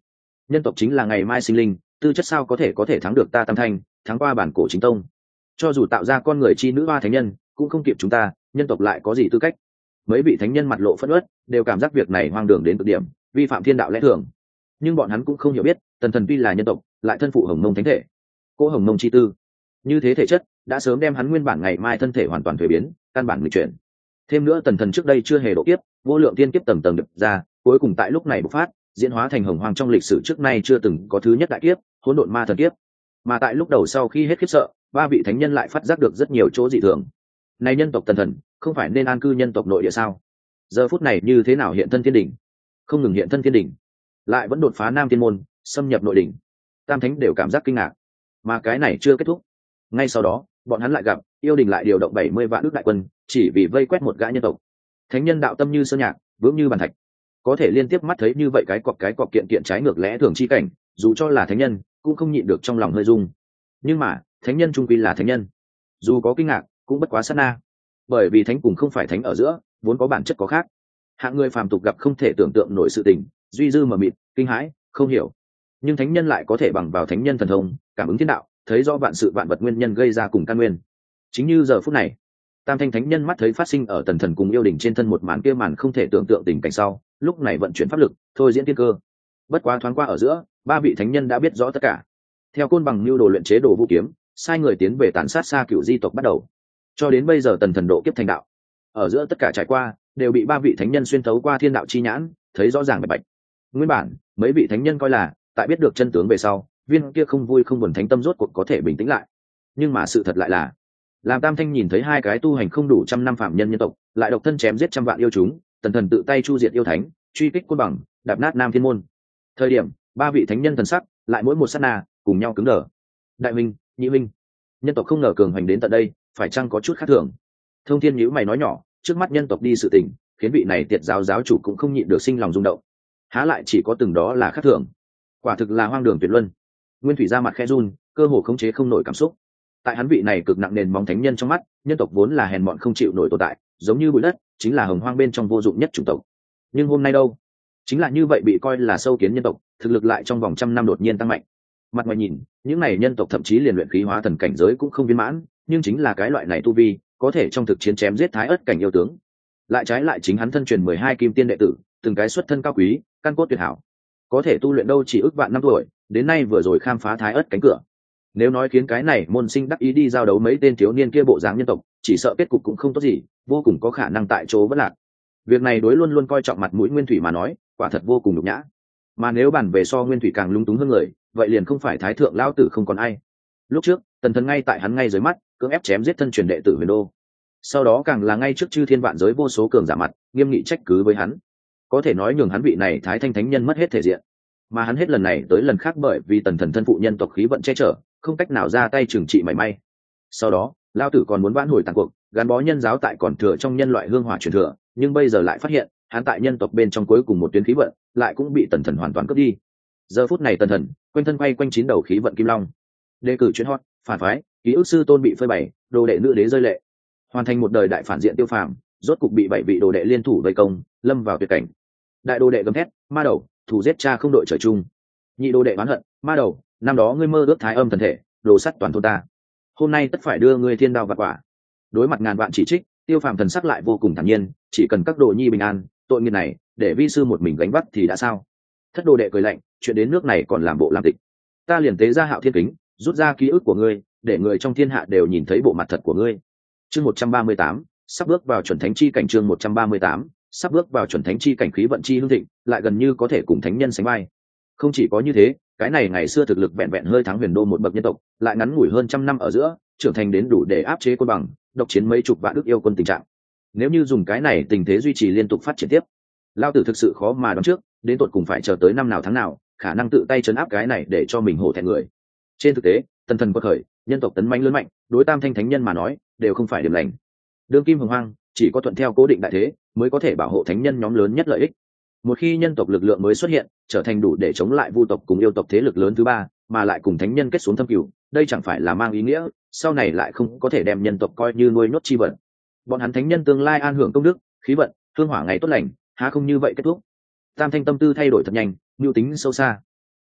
nhân tộc chính là ngày mai sinh linh, tư chất sao có thể thắng được ta Tam Thanh, thắng qua bản cổ chính tông. Cho dù tạo ra con người chi nữ hoa thánh nhân cũng không kịp chúng ta, nhân tộc lại có gì tư cách? Mấy vị thánh nhân mặt lộ phẫn uất, đều cảm giác việc này hoang đường đến cực điểm, vi phạm thiên đạo lẽ thường. Nhưng bọn hắn cũng không hiểu biết, tần thần tuy là nhân tộc, lại thân phụ hồng mông thánh thể, cỗ hồng mông chi tư, như thế thể chất đã sớm đem hắn nguyên bản ngày mai thân thể hoàn toàn thuế biến, căn bản nghịch chuyển. Thêm nữa tần thần trước đây chưa hề độ kiếp, vô lượng tiên kiếp tầng tầng đập ra, cuối cùng tại lúc này bộc phát, diễn hóa thành hồng hoàng trong lịch sử trước nay chưa từng có thứ nhất đại kiếp, hỗn độn ma thần kiếp. Mà tại lúc đầu sau khi hết khiếp sợ, ba vị thánh nhân lại phát giác được rất nhiều chỗ dị thường. Này nhân tộc tần thần không phải nên an cư nhân tộc nội địa sao? Giờ phút này như thế nào hiện thân thiên đỉnh? Không ngừng hiện thân thiên đỉnh, lại vẫn đột phá nam thiên môn, xâm nhập nội đỉnh. Tam thánh đều cảm giác kinh ngạc. Mà cái này chưa kết thúc. Ngay sau đó, bọn hắn lại gặp yêu đình lại điều động 70 vạn ước đại quân, chỉ vì vây quét một gã nhân tộc. Thánh nhân đạo tâm như sơn nhạc, vững như bàn thạch, có thể liên tiếp mắt thấy như vậy cái cọc kiện kiện trái ngược lẽ thường chi cảnh, dù cho là thánh nhân cũng không nhịn được trong lòng hơi rung. Nhưng mà thánh nhân trung quy là thánh nhân, dù có kinh ngạc cũng bất quá sát na, bởi vì thánh cùng không phải thánh ở giữa vốn có bản chất có khác. Hạng người phàm tục gặp không thể tưởng tượng nổi sự tình, duy dư mờ mịt, kinh hãi không hiểu, nhưng thánh nhân lại có thể bằng vào thánh nhân thần thông cảm ứng thiên đạo, thấy rõ vạn sự vạn vật nguyên nhân gây ra cùng căn nguyên. Chính như giờ phút này, tam thanh thánh nhân mắt thấy phát sinh ở tần thần cùng yêu đình trên thân một màn kia màn không thể tưởng tượng tình cảnh sau, lúc này vận chuyển pháp lực thôi diễn tiên cơ. Bất quá thoáng qua ở giữa, ba vị thánh nhân đã biết rõ tất cả. Theo côn bằng lưu đồ luyện chế đồ vũ kiếm, sai người tiến về tàn sát xa cựu di tộc bắt đầu, cho đến bây giờ tần thần độ kiếp thành đạo, ở giữa tất cả trải qua đều bị ba vị thánh nhân xuyên thấu qua thiên đạo chi nhãn thấy rõ ràng bạch bạch. Nguyên bản mấy vị thánh nhân coi là tại biết được chân tướng về sau, viên kia không vui không buồn thánh tâm rốt cuộc có thể bình tĩnh lại, nhưng mà sự thật lại là, làm tam thanh nhìn thấy hai cái tu hành không đủ trăm năm phạm nhân nhân tộc lại độc thân chém giết trăm vạn yêu chúng, tần thần tự tay chu diệt yêu thánh, truy kích côn bằng, đạp nát nam thiên môn thời điểm, ba vị thánh nhân thần sắc lại mỗi một sát na cùng nhau cứng đờ. Đại minh, nhị minh, nhân tộc không ngờ cường hành đến tận đây, phải chăng có chút khác thường? Thông thiên nhíu mày nói nhỏ, trước mắt nhân tộc đi sự tình, khiến vị này tiệt giáo giáo chủ cũng không nhịn được sinh lòng rung động. Há lại chỉ có từng đó là khác thường? Quả thực là hoang đường tuyệt luân. Nguyên thủy ra mặt khẽ run, cơ hồ khống chế không nổi cảm xúc. Tại hắn vị này cực nặng nền móng thánh nhân trong mắt, nhân tộc vốn là hèn mọn không chịu nổi tồn tại, giống như bụi đất, chính là hồng hoang bên trong vô dụng nhất chủng tộc. Nhưng hôm nay đâu, chính là như vậy bị coi là sâu kiến nhân tộc, thực lực lại trong vòng trăm năm đột nhiên tăng mạnh. Mặt ngoài nhìn, những này nhân tộc thậm chí liền luyện khí hóa thần cảnh giới cũng không viên mãn, nhưng chính là cái loại này tu vi, có thể trong thực chiến chém giết thái ớt cảnh yêu tướng. Lại trái lại chính hắn thân truyền 12 kim tiên đệ tử, từng cái xuất thân cao quý, căn cốt tuyệt hảo, có thể tu luyện đâu chỉ ước vạn năm tuổi, đến nay vừa rồi khám phá thái ớt cánh cửa. Nếu nói khiến cái này môn sinh đắc ý đi giao đấu mấy tên thiếu niên kia bộ dáng nhân tộc, chỉ sợ kết cục cũng không tốt gì, vô cùng có khả năng tại chỗ vất lạc. Việc này đối luôn luôn coi trọng mặt mũi Nguyên Thủy mà nói, quả thật vô cùng nhục nhã. Mà nếu bàn về so Nguyên Thủy càng lung túng hơn người, vậy liền không phải thái thượng lão tử không còn ai. Lúc trước tần thần ngay tại hắn ngay dưới mắt cưỡng ép chém giết thân truyền đệ tử Huyền Đô, sau đó càng là ngay trước chư thiên vạn giới vô số cường giả mặt nghiêm nghị trách cứ với hắn, có thể nói nhường hắn vị này thái thanh thánh nhân mất hết thể diện. Mà hắn hết lần này tới lần khác bởi vì tần thần thân phụ nhân tộc khí vận che chở, không cách nào ra tay trừng trị mảy may. Sau đó lão tử còn muốn vãn hồi tàn cuộc, gắn bó nhân giáo tại còn thừa trong nhân loại hương hỏa truyền thừa, nhưng bây giờ lại phát hiện hắn tại nhân tộc bên trong cuối cùng một tuyến khí vận lại cũng bị tần thần hoàn toàn cướp đi. Giờ phút này tần thần quanh thân quay quanh 9 đầu khí vận kim long, đề cử chuyến hot, phản phái, ký ức sư tôn bị phơi bày, đồ đệ nữ đế rơi lệ, hoàn thành một đời đại phản diện tiêu phàm, rốt cục bị 7 vị đồ đệ liên thủ vây công, lâm vào tuyệt cảnh. Đại đồ đệ gầm thét, ma đầu, thủ giết cha không đội trời chung. Nhị đồ đệ oán hận, ma đầu, năm đó ngươi mơ ước thái âm thần thể, đồ sắt toàn thôn ta, hôm nay tất phải đưa ngươi thiên đao vạn quả. Đối mặt ngàn vạn chỉ trích, tiêu phàm thần sắc lại vô cùng thản nhiên, chỉ cần các đồ nhi bình an, tội nghiệp này để vi sư một mình gánh vác thì đã sao? Thất đồ đệ cười lạnh, chuyện đến nước này còn làm bộ làm tịch, ta liền tế ra Hạo Thiên Kính, rút ra ký ức của ngươi, để người trong thiên hạ đều nhìn thấy bộ mặt thật của ngươi. Chương 138, sắp bước vào chuẩn thánh chi cảnh. Chương 138, sắp bước vào chuẩn thánh chi cảnh, khí vận chi hưng thịnh, lại gần như có thể cùng thánh nhân sánh vai. Không chỉ có như thế, cái này ngày xưa thực lực vẹn vẹn hơi thắng Huyền Đô một bậc nhân tộc, lại ngắn ngủi hơn trăm năm ở giữa, trưởng thành đến đủ để áp chế Côn Bằng, độc chiến mấy chục vạn ức yêu quân tình trạng. Nếu như dùng cái này tình thế duy trì liên tục phát triển tiếp, lao tử thực sự khó mà đoán trước, đến tột cùng phải chờ tới năm nào tháng nào, khả năng tự tay trấn áp cái này để cho mình hổ thẹn người. Trên thực tế, tần thần quật khởi, nhân tộc tấn mãnh lớn mạnh, đối tam thanh thánh nhân mà nói, đều không phải điểm lành. Đương kim hồng hoang, chỉ có thuận theo cố định đại thế, mới có thể bảo hộ thánh nhân nhóm lớn nhất lợi ích. Một khi nhân tộc lực lượng mới xuất hiện, trở thành đủ để chống lại vu tộc cùng yêu tộc thế lực lớn thứ ba, mà lại cùng thánh nhân kết xuống thâm cửu, đây chẳng phải là mang ý nghĩa sau này lại không có thể đem nhân tộc coi như nuôi nhốt chi vật. Bọn hắn thánh nhân tương lai an hưởng công đức, khí vận, hương hỏa ngày tốt lành, há không như vậy kết thúc? Tam thanh tâm tư thay đổi thật nhanh, mưu tính sâu xa.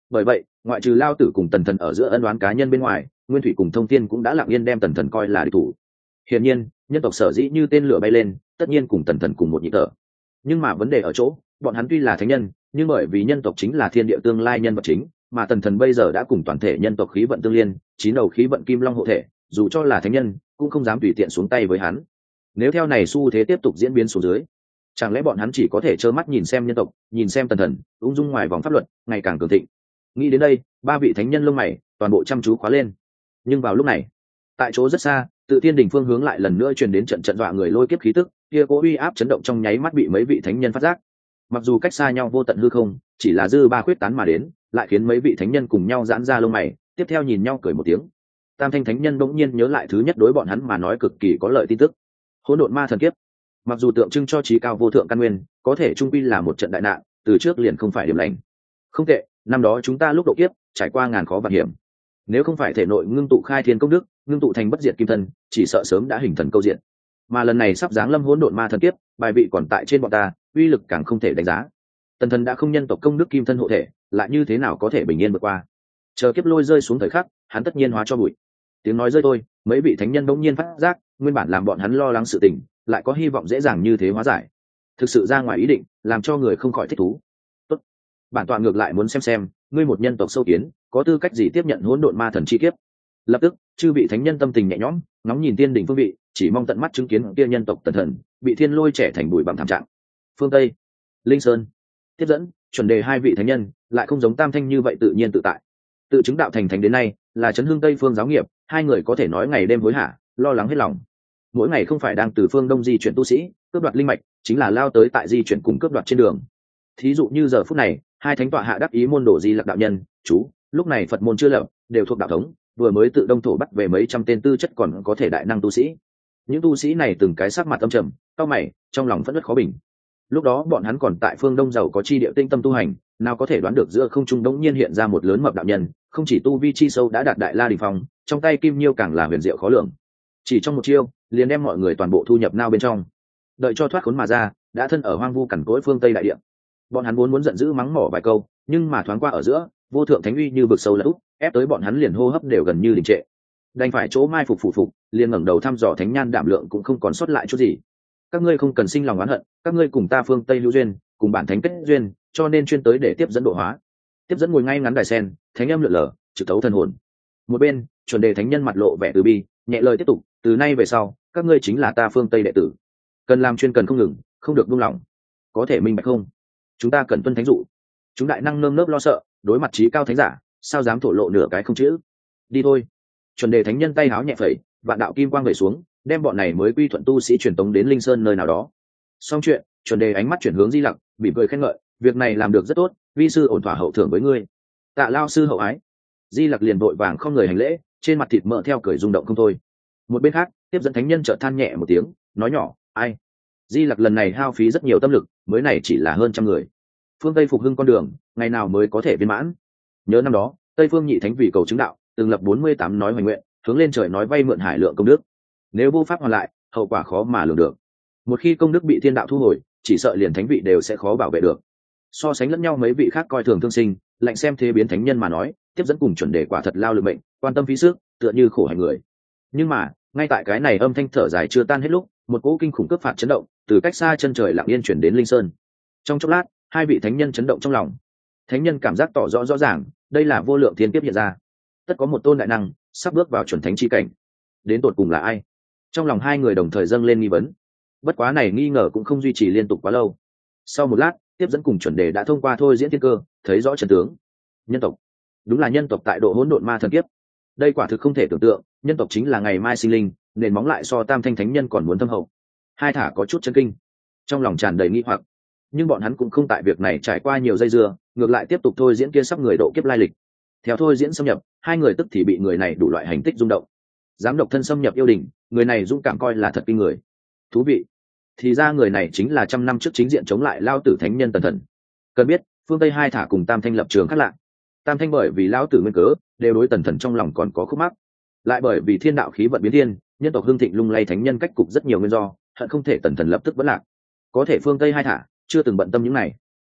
Bởi vậy ngoại trừ lao tử cùng tần thần ở giữa ân đoán cá nhân bên ngoài, nguyên thủy cùng thông thiên cũng đã lặng yên đem tần thần coi là địch thủ. Hiển nhiên nhân tộc sở dĩ như tên lửa bay lên, tất nhiên cùng tần thần cùng một nhịp thở. Nhưng mà vấn đề ở chỗ, bọn hắn tuy là thánh nhân, nhưng bởi vì nhân tộc chính là thiên địa tương lai nhân vật chính, mà tần thần bây giờ đã cùng toàn thể nhân tộc khí vận tương liên, chín đầu khí vận kim long hộ thể, dù cho là thánh nhân cũng không dám tùy tiện xuống tay với hắn. Nếu theo này xu thế tiếp tục diễn biến xuống dưới, chẳng lẽ bọn hắn chỉ có thể trơ mắt nhìn xem nhân tộc, nhìn xem tần thần ung dung ngoài vòng pháp luật ngày càng cường thịnh. Nghĩ đến đây, ba vị thánh nhân lông mày toàn bộ chăm chú khóa lên. Nhưng vào lúc này, tại chỗ rất xa, tự thiên đỉnh phương hướng lại lần nữa truyền đến trận trận dọa người lôi kiếp khí tức, kia cố uy áp chấn động trong nháy mắt bị mấy vị thánh nhân phát giác. Mặc dù cách xa nhau vô tận hư không, chỉ là dư ba khuyết tán mà đến, lại khiến mấy vị thánh nhân cùng nhau giãn ra lông mày, tiếp theo nhìn nhau cười một tiếng. Tam thanh thánh nhân bỗng nhiên nhớ lại thứ nhất đối bọn hắn mà nói cực kỳ có lợi tin tức. Hỗn độn ma thần kiếp, mặc dù tượng trưng cho trí cao vô thượng căn nguyên, có thể trung quy là một trận đại nạn, từ trước liền không phải điểm lành. Không tệ, năm đó chúng ta lúc độ kiếp trải qua ngàn khó vạn hiểm, nếu không phải thể nội ngưng tụ khai thiên công đức, ngưng tụ thành bất diệt kim thân, chỉ sợ sớm đã hình thần câu diện. Mà lần này sắp giáng lâm hỗn độn ma thần kiếp, bài vị còn tại trên bọn ta, uy lực càng không thể đánh giá. Tần thần đã không nhân tộc công đức kim thân hộ thể, lại như thế nào có thể bình yên vượt qua? Chờ kiếp lôi rơi xuống thời khắc, hắn tất nhiên hóa cho bụi. Tiếng nói rơi thôi, mấy vị thánh nhân bỗng nhiên phát giác, nguyên bản làm bọn hắn lo lắng sự tình, lại có hy vọng dễ dàng như thế hóa giải. Thực sự ra ngoài ý định, làm cho người không khỏi thích thú. Tốt, bản tọa ngược lại muốn xem, ngươi một nhân tộc sâu kiến, có tư cách gì tiếp nhận hỗn độn ma thần chi kiếp? Lập tức, chư vị thánh nhân tâm tình nhẹ nhõm, ngóng nhìn tiên đỉnh phương vị, chỉ mong tận mắt chứng kiến kia nhân tộc tần thần bị thiên lôi trẻ thành bụi bằng thảm trạng. Phương Tây, Linh Sơn, tiếp dẫn, chuẩn đề hai vị thánh nhân, lại không giống Tam Thanh như vậy tự nhiên tự tại. Tự chứng đạo thành thánh đến nay, là chấn hương Tây phương giáo nghiệp, hai người có thể nói ngày đêm hối hả, lo lắng hết lòng. Mỗi ngày không phải đang từ phương Đông di chuyển tu sĩ, cướp đoạt linh mạch, chính là lao tới tại di chuyển cùng cướp đoạt trên đường. Thí dụ như giờ phút này, hai thánh tọa hạ đắc ý môn đồ Di Lặc đạo nhân, chú, lúc này Phật môn chưa lập, đều thuộc đạo thống, vừa mới tự Đông thổ bắt về mấy trăm tên tư chất còn có thể đại năng tu sĩ. Những tu sĩ này từng cái sắc mặt âm trầm, cau mày, trong lòng phẫn uất khó bình. Lúc đó bọn hắn còn tại phương Đông giàu có chi địa tinh tâm tu hành, nào có thể đoán được giữa không trung đống nhiên hiện ra một lớn mập đạo nhân, không chỉ tu vi chi sâu đã đạt đại la đỉnh phong, trong tay kim nhiêu càng là huyền diệu khó lường. Chỉ trong một chiêu, liền đem mọi người toàn bộ thu nhập nao bên trong. Đợi cho thoát khốn mà ra, đã thân ở hoang vu cằn cỗi phương Tây đại địa. Bọn hắn vốn muốn giận dữ mắng mỏ vài câu, nhưng mà thoáng qua ở giữa, vô thượng thánh uy như vực sâu lật úp, ép tới bọn hắn liền hô hấp đều gần như đình trệ. Đành phải chỗ mai phục, liền ngẩng đầu thăm dò thánh nhan đảm lượng cũng không còn sót lại chút gì. Các ngươi không cần sinh lòng oán hận, các ngươi cùng ta phương Tây hữu duyên, cùng bản thánh kết duyên, cho nên chuyên tới để tiếp dẫn độ hóa. Tiếp dẫn ngồi ngay ngắn đài sen, thánh âm lượn lờ, trực thấu thần hồn. Một bên, chuẩn đề thánh nhân mặt lộ vẻ từ bi, nhẹ lời tiếp tục, từ nay về sau, các ngươi chính là ta phương Tây đệ tử, cần làm chuyên cần không ngừng, không được buông lỏng. Có thể minh bạch không? Chúng ta cần tuân thánh dụ. Chúng đại năng nơm nớp lo sợ, đối mặt trí cao thánh giả, sao dám thổ lộ nửa cái không chữ? Đi thôi. Chuẩn đề thánh nhân tay háo nhẹ phẩy, vạn đạo kim quang vẩy xuống, đem bọn này mới quy thuận tu sĩ truyền tống đến Linh Sơn nơi nào đó. Xong chuyện, chuẩn đề ánh mắt chuyển hướng Di Lặc, mỉm cười khen ngợi, việc này làm được rất tốt, vi sư ổn thỏa hậu thưởng với ngươi. Tạ lao sư hậu ái. Di Lặc liền vội vàng không người hành lễ, trên mặt thịt mỡ theo cười rung động không thôi. Một bên khác, tiếp dẫn thánh nhân chợt than nhẹ một tiếng, nói nhỏ, ai? Di Lặc lần này hao phí rất nhiều tâm lực, mới này chỉ là hơn trăm người. Phương Tây phục hưng con đường, ngày nào mới có thể viên mãn? Nhớ năm đó, Tây Phương Nhị Thánh vì cầu chứng đạo, từng lập 48 nói hoành nguyện, hướng lên trời nói vay mượn hải lượng công đức. Nếu vô pháp hoàn lại, hậu quả khó mà lường được. Một khi công đức bị thiên đạo thu hồi, chỉ sợ liền thánh vị đều sẽ khó bảo vệ được. So sánh lẫn nhau mấy vị khác coi thường thương sinh, lạnh xem thế biến thánh nhân mà nói, tiếp dẫn cùng chuẩn đề quả thật lao lực mệnh, quan tâm phí sức, tựa như khổ hành người. Nhưng mà, ngay tại cái này âm thanh thở dài chưa tan hết lúc, một cỗ kinh khủng cướp phạt chấn động, từ cách xa chân trời lặng yên chuyển đến Linh Sơn. Trong chốc lát, hai vị thánh nhân chấn động trong lòng. Thánh nhân cảm giác tỏ rõ ràng, đây là vô lượng thiên kiếp hiện ra. Tất có một tôn đại năng sắp bước vào chuẩn thánh chi cảnh. Đến tột cùng là ai? Trong lòng hai người đồng thời dâng lên nghi vấn. Bất quá này nghi ngờ cũng không duy trì liên tục quá lâu. Sau một lát, tiếp dẫn cùng chuẩn đề đã thông qua thôi diễn thiên cơ, thấy rõ chân tướng. Nhân tộc, đúng là nhân tộc tại độ hỗn độn ma thần kiếp. Đây quả thực không thể tưởng tượng, nhân tộc chính là ngày mai sinh linh, nền móng lại so tam thanh thánh nhân còn muốn thâm hậu. Hai thả có chút chân kinh, trong lòng tràn đầy nghi hoặc. Nhưng bọn hắn cũng không tại việc này trải qua nhiều dây dưa, ngược lại tiếp tục thôi diễn kia sắp người độ kiếp lai lịch. Theo thôi diễn xâm nhập, hai người tức thì bị người này đủ loại hành tích rung động. Dám độc thân xâm nhập yêu đình, người này dũng cảm coi là thật kinh người. Thú vị, thì ra người này chính là trăm năm trước chính diện chống lại lao tử thánh nhân Tần Thần. Cần biết, phương Tây hai thả cùng tam thanh lập trường khác lạ. Tam thanh bởi vì lao tử nguyên cớ, đều đối Tần Thần trong lòng còn có khúc mắc. Lại bởi vì thiên đạo khí vận biến thiên, nhân tộc hương thịnh lung lay thánh nhân cách cục rất nhiều nguyên do, hận không thể Tần Thần lập tức vẫn lạc. Có thể phương Tây hai thả chưa từng bận tâm những này.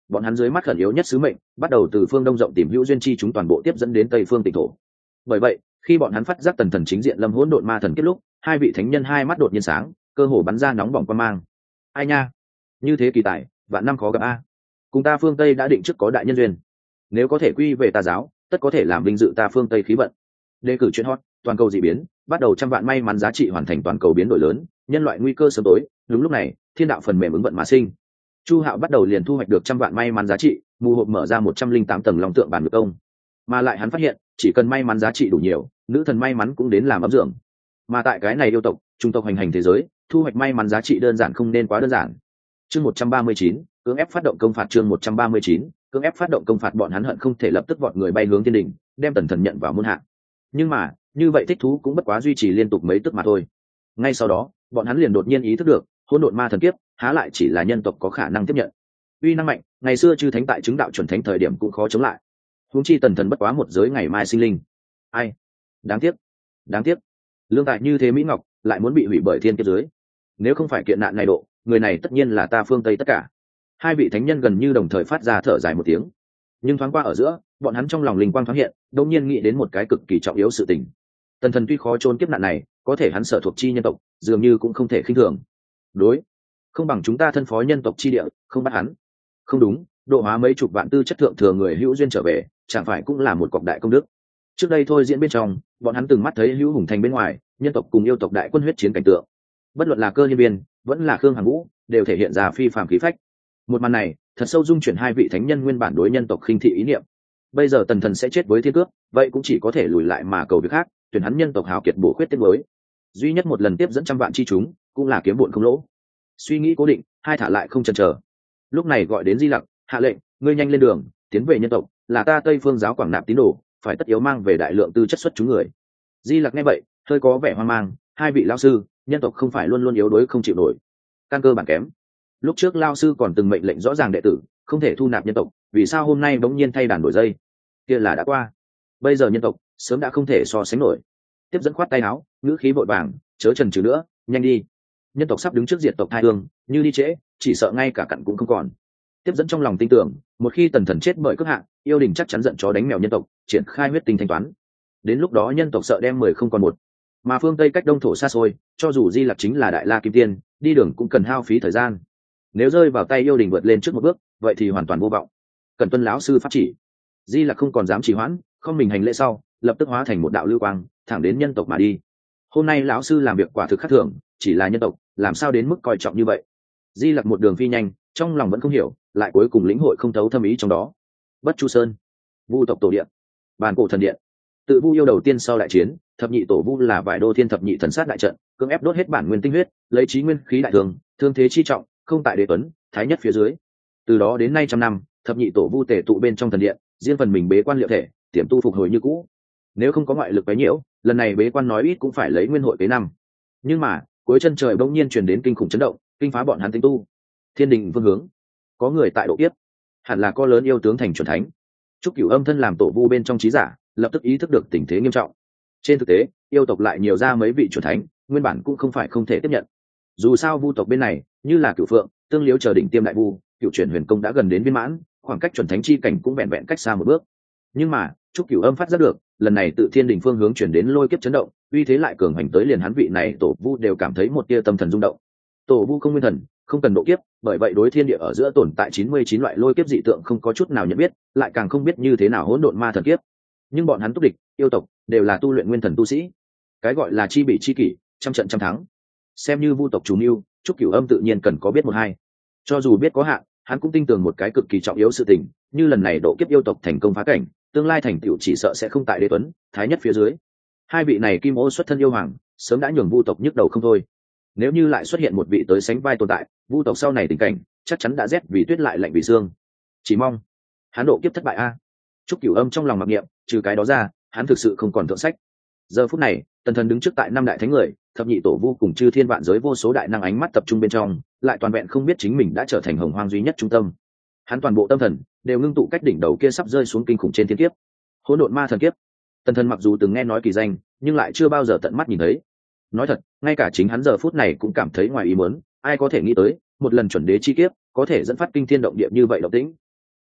bọn hắn dưới mắt khẩn yếu nhất sứ mệnh bắt đầu từ phương đông rộng tìm hữu duyên chi chúng toàn bộ tiếp dẫn đến tây phương tỉnh thổ. Bởi vậy khi bọn hắn phát giác tần thần chính diện lâm hỗn độn ma thần kết lúc, hai vị thánh nhân hai mắt đột nhiên sáng, cơ hồ bắn ra nóng bỏng quan mang. Ai nha, như thế kỳ tài vạn năm khó gặp a. Cùng ta phương tây đã định trước có đại nhân duyên, nếu có thể quy về tà giáo tất có thể làm vinh dự ta phương tây khí vận. Đề cử chuyện hot, toàn cầu dị biến bắt đầu, trăm vạn may mắn giá trị hoàn thành toàn cầu biến đổi lớn, nhân loại nguy cơ sớm tối. Đúng lúc này thiên đạo phần mềm ứng vận mà sinh, Chu Hạo bắt đầu liền thu hoạch được trăm vạn may mắn giá trị, mù hộp mở ra 108 tầng long tượng bản ngược công. Mà lại hắn phát hiện chỉ cần may mắn giá trị đủ nhiều, nữ thần may mắn cũng đến làm ấm dưỡng. Mà tại cái này yêu tộc trung tộc hành hành thế giới, thu hoạch may mắn giá trị đơn giản không nên quá đơn giản. Chương 139, cưỡng ép phát động công phạt. Chương 139, cưỡng ép phát động công phạt. Bọn hắn hận không thể lập tức vọt người bay hướng thiên đỉnh, đem tần thần nhận vào môn hạ. Nhưng mà như vậy thích thú cũng bất quá duy trì liên tục mấy tức mà thôi. Ngay sau đó bọn hắn liền đột nhiên ý thức được, hỗn độn ma thần kiếp há lại chỉ là nhân tộc có khả năng tiếp nhận. Uy năng mạnh, ngày xưa chư thánh tại chứng đạo chuẩn thánh thời điểm cũng khó chống lại, huống chi tần thần bất quá một giới ngày mai sinh linh. Ai, đáng tiếc, đáng tiếc, lương tài như thế mỹ ngọc lại muốn bị hủy bởi thiên kiếp dưới. Nếu không phải kiện nạn này độ, người này tất nhiên là ta phương tây tất cả. Hai vị thánh nhân gần như đồng thời phát ra thở dài một tiếng, nhưng thoáng qua ở giữa bọn hắn trong lòng linh quang thoáng hiện, đột nhiên nghĩ đến một cái cực kỳ trọng yếu sự tình. Tần thần tuy khó trốn kiếp nạn này, có thể hắn sở thuộc chi nhân tộc dường như cũng không thể khinh thường. Đối, không bằng chúng ta thân phó nhân tộc chi địa, không bắt hắn. Không đúng, độ hóa mấy chục vạn tư chất thượng thừa người hữu duyên trở về, chẳng phải cũng là một cọc đại công đức. Trước đây thôi diễn bên trong, bọn hắn từng mắt thấy hữu hùng thành bên ngoài, nhân tộc cùng yêu tộc đại quân huyết chiến cảnh tượng. Bất luận là Cơ Hiên Biên, vẫn là Khương Hằng Vũ, đều thể hiện ra phi phàm khí phách. Một màn này thật sâu dung chuyển hai vị thánh nhân nguyên bản đối nhân tộc khinh thị ý niệm. Bây giờ tần thần sẽ chết với thiên cước, vậy cũng chỉ có thể lùi lại mà cầu việc khác, tuyển hắn nhân tộc hào kiệt bổ khuyết tiết mới. Duy nhất một lần tiếp dẫn trăm vạn chi chúng, cũng là kiếm bộn không lỗ. Suy nghĩ cố định, hai thả lại không chần chờ. Lúc này gọi đến Di Lặc, hạ lệnh, ngươi nhanh lên đường, tiến về nhân tộc, là ta Tây Phương giáo quảng nạp tín đồ, phải tất yếu mang về đại lượng tư chất xuất chúng người. Di Lặc nghe vậy, hơi có vẻ hoang mang, hai vị lao sư, nhân tộc không phải luôn luôn yếu đuối không chịu nổi, căn cơ bản kém. Lúc trước lao sư còn từng mệnh lệnh rõ ràng đệ tử không thể thu nạp nhân tộc, vì sao hôm nay bỗng nhiên thay đàn đổi dây? Kia là đã qua, bây giờ nhân tộc sớm đã không thể so sánh nổi. Tiếp dẫn khoát tay áo, ngữ khí vội vàng, chớ chần chừ nữa, nhanh đi, nhân tộc sắp đứng trước diệt tộc thai hương, như đi trễ chỉ sợ ngay cả cặn cũng không còn. Tiếp dẫn trong lòng tin tưởng, một khi tần thần chết bởi cước hạng, yêu đình chắc chắn giận chó đánh mèo nhân tộc, triển khai huyết tinh thanh toán. Đến lúc đó nhân tộc sợ đem 10 không còn một. Mà phương tây cách đông thổ xa xôi, cho dù Di Lặc chính là đại la kim tiên, đi đường cũng cần hao phí thời gian. Nếu rơi vào tay yêu đình vượt lên trước một bước, vậy thì hoàn toàn vô vọng. Cần tuân lão sư pháp chỉ. Di Lặc không còn dám trì hoãn, không mình hành lễ sau, lập tức hóa thành một đạo lưu quang, thẳng đến nhân tộc mà đi. Hôm nay lão sư làm việc quả thực khác thường, chỉ là nhân tộc, làm sao đến mức coi trọng như vậy? Di Lặc một đường phi nhanh, trong lòng vẫn không hiểu, lại cuối cùng lĩnh hội không thấu thâm ý trong đó. Bất Chu Sơn, Vu tộc tổ điện, Bàn Cổ thần điện. Tự Vu yêu đầu tiên sau đại chiến, thập nhị tổ Vu là vài đô thiên thập nhị thần sát đại trận, cưỡng ép đốt hết bản nguyên tinh huyết, lấy chí nguyên khí đại thường, thương thế chi trọng, không tại đế tuấn, thái nhất phía dưới. Từ đó đến nay trăm năm, thập nhị tổ Vu tề tụ bên trong thần điện, riêng phần mình bế quan liệu thể, tiềm tu phục hồi như cũ. Nếu không có ngoại lực quấy nhiễu, lần này bế quan nói ít cũng phải lấy nguyên hội kế năm. Nhưng mà cuối chân trời bỗng nhiên truyền đến kinh khủng chấn động, kinh phá bọn hắn tinh tu. Thiên đình phương hướng, có người tại độ kiếp, hẳn là có lớn yêu tướng thành chuẩn thánh. Trúc Cửu Âm thân làm tổ Vu bên trong trí giả, lập tức ý thức được tình thế nghiêm trọng. Trên thực tế, yêu tộc lại nhiều ra mấy vị chuẩn thánh, nguyên bản cũng không phải không thể tiếp nhận. Dù sao Vu tộc bên này, như là Cửu Phượng, Tương Liễu chờ đỉnh tiêm đại vu, Cửu Chuyển Huyền Công đã gần đến viên mãn, khoảng cách chuẩn thánh chi cảnh cũng vẹn vẹn cách xa một bước. Nhưng mà Trúc Cửu Âm phát giác được, lần này tự thiên đình phương hướng chuyển đến lôi kiếp chấn động, uy thế lại cường hành tới liền hắn vị này tổ Vu đều cảm thấy một tia tâm thần rung động. Tổ Vu không nguyên thần, không cần độ kiếp, bởi vậy đối thiên địa ở giữa tồn tại 99 loại lôi kiếp dị tượng không có chút nào nhận biết, lại càng không biết như thế nào hỗn độn ma thần kiếp. Nhưng bọn hắn túc địch, yêu tộc đều là tu luyện nguyên thần tu sĩ, cái gọi là chi bị chi kỷ, trăm trận trăm thắng. Xem như Vu tộc chủ mưu, Trúc Cửu Âm tự nhiên cần có biết một hai. Cho dù biết có hạn, hắn cũng tin tưởng một cái cực kỳ trọng yếu sự tình, như lần này độ kiếp yêu tộc thành công phá cảnh, tương lai thành tựu chỉ sợ sẽ không tại đế tuấn, thái nhất phía dưới. Hai vị này kim ô xuất thân yêu hoàng, sớm đã nhường Vu tộc nhức đầu không thôi. Nếu như lại xuất hiện một vị tới sánh vai tồn tại, Vu tộc sau này tình cảnh chắc chắn đã rét vì tuyết lại lạnh vì xương. Chỉ mong hắn độ kiếp thất bại a. Trúc Cửu Âm trong lòng mặc niệm, trừ cái đó ra, hắn thực sự không còn thượng sách. Giờ phút này, tần thần đứng trước tại năm đại thánh người, thập nhị tổ Vu cùng chư thiên vạn giới vô số đại năng ánh mắt tập trung bên trong, lại toàn vẹn không biết chính mình đã trở thành hồng hoang duy nhất trung tâm. Hắn toàn bộ tâm thần đều ngưng tụ cách đỉnh đầu kia sắp rơi xuống kinh khủng trên thiên kiếp, hỗn độn ma thần kiếp. Tần thần mặc dù từng nghe nói kỳ danh, nhưng lại chưa bao giờ tận mắt nhìn thấy. Nói thật, ngay cả chính hắn giờ phút này cũng cảm thấy ngoài ý muốn, ai có thể nghĩ tới, một lần chuẩn đế chi kiếp có thể dẫn phát kinh thiên động địa như vậy động tĩnh.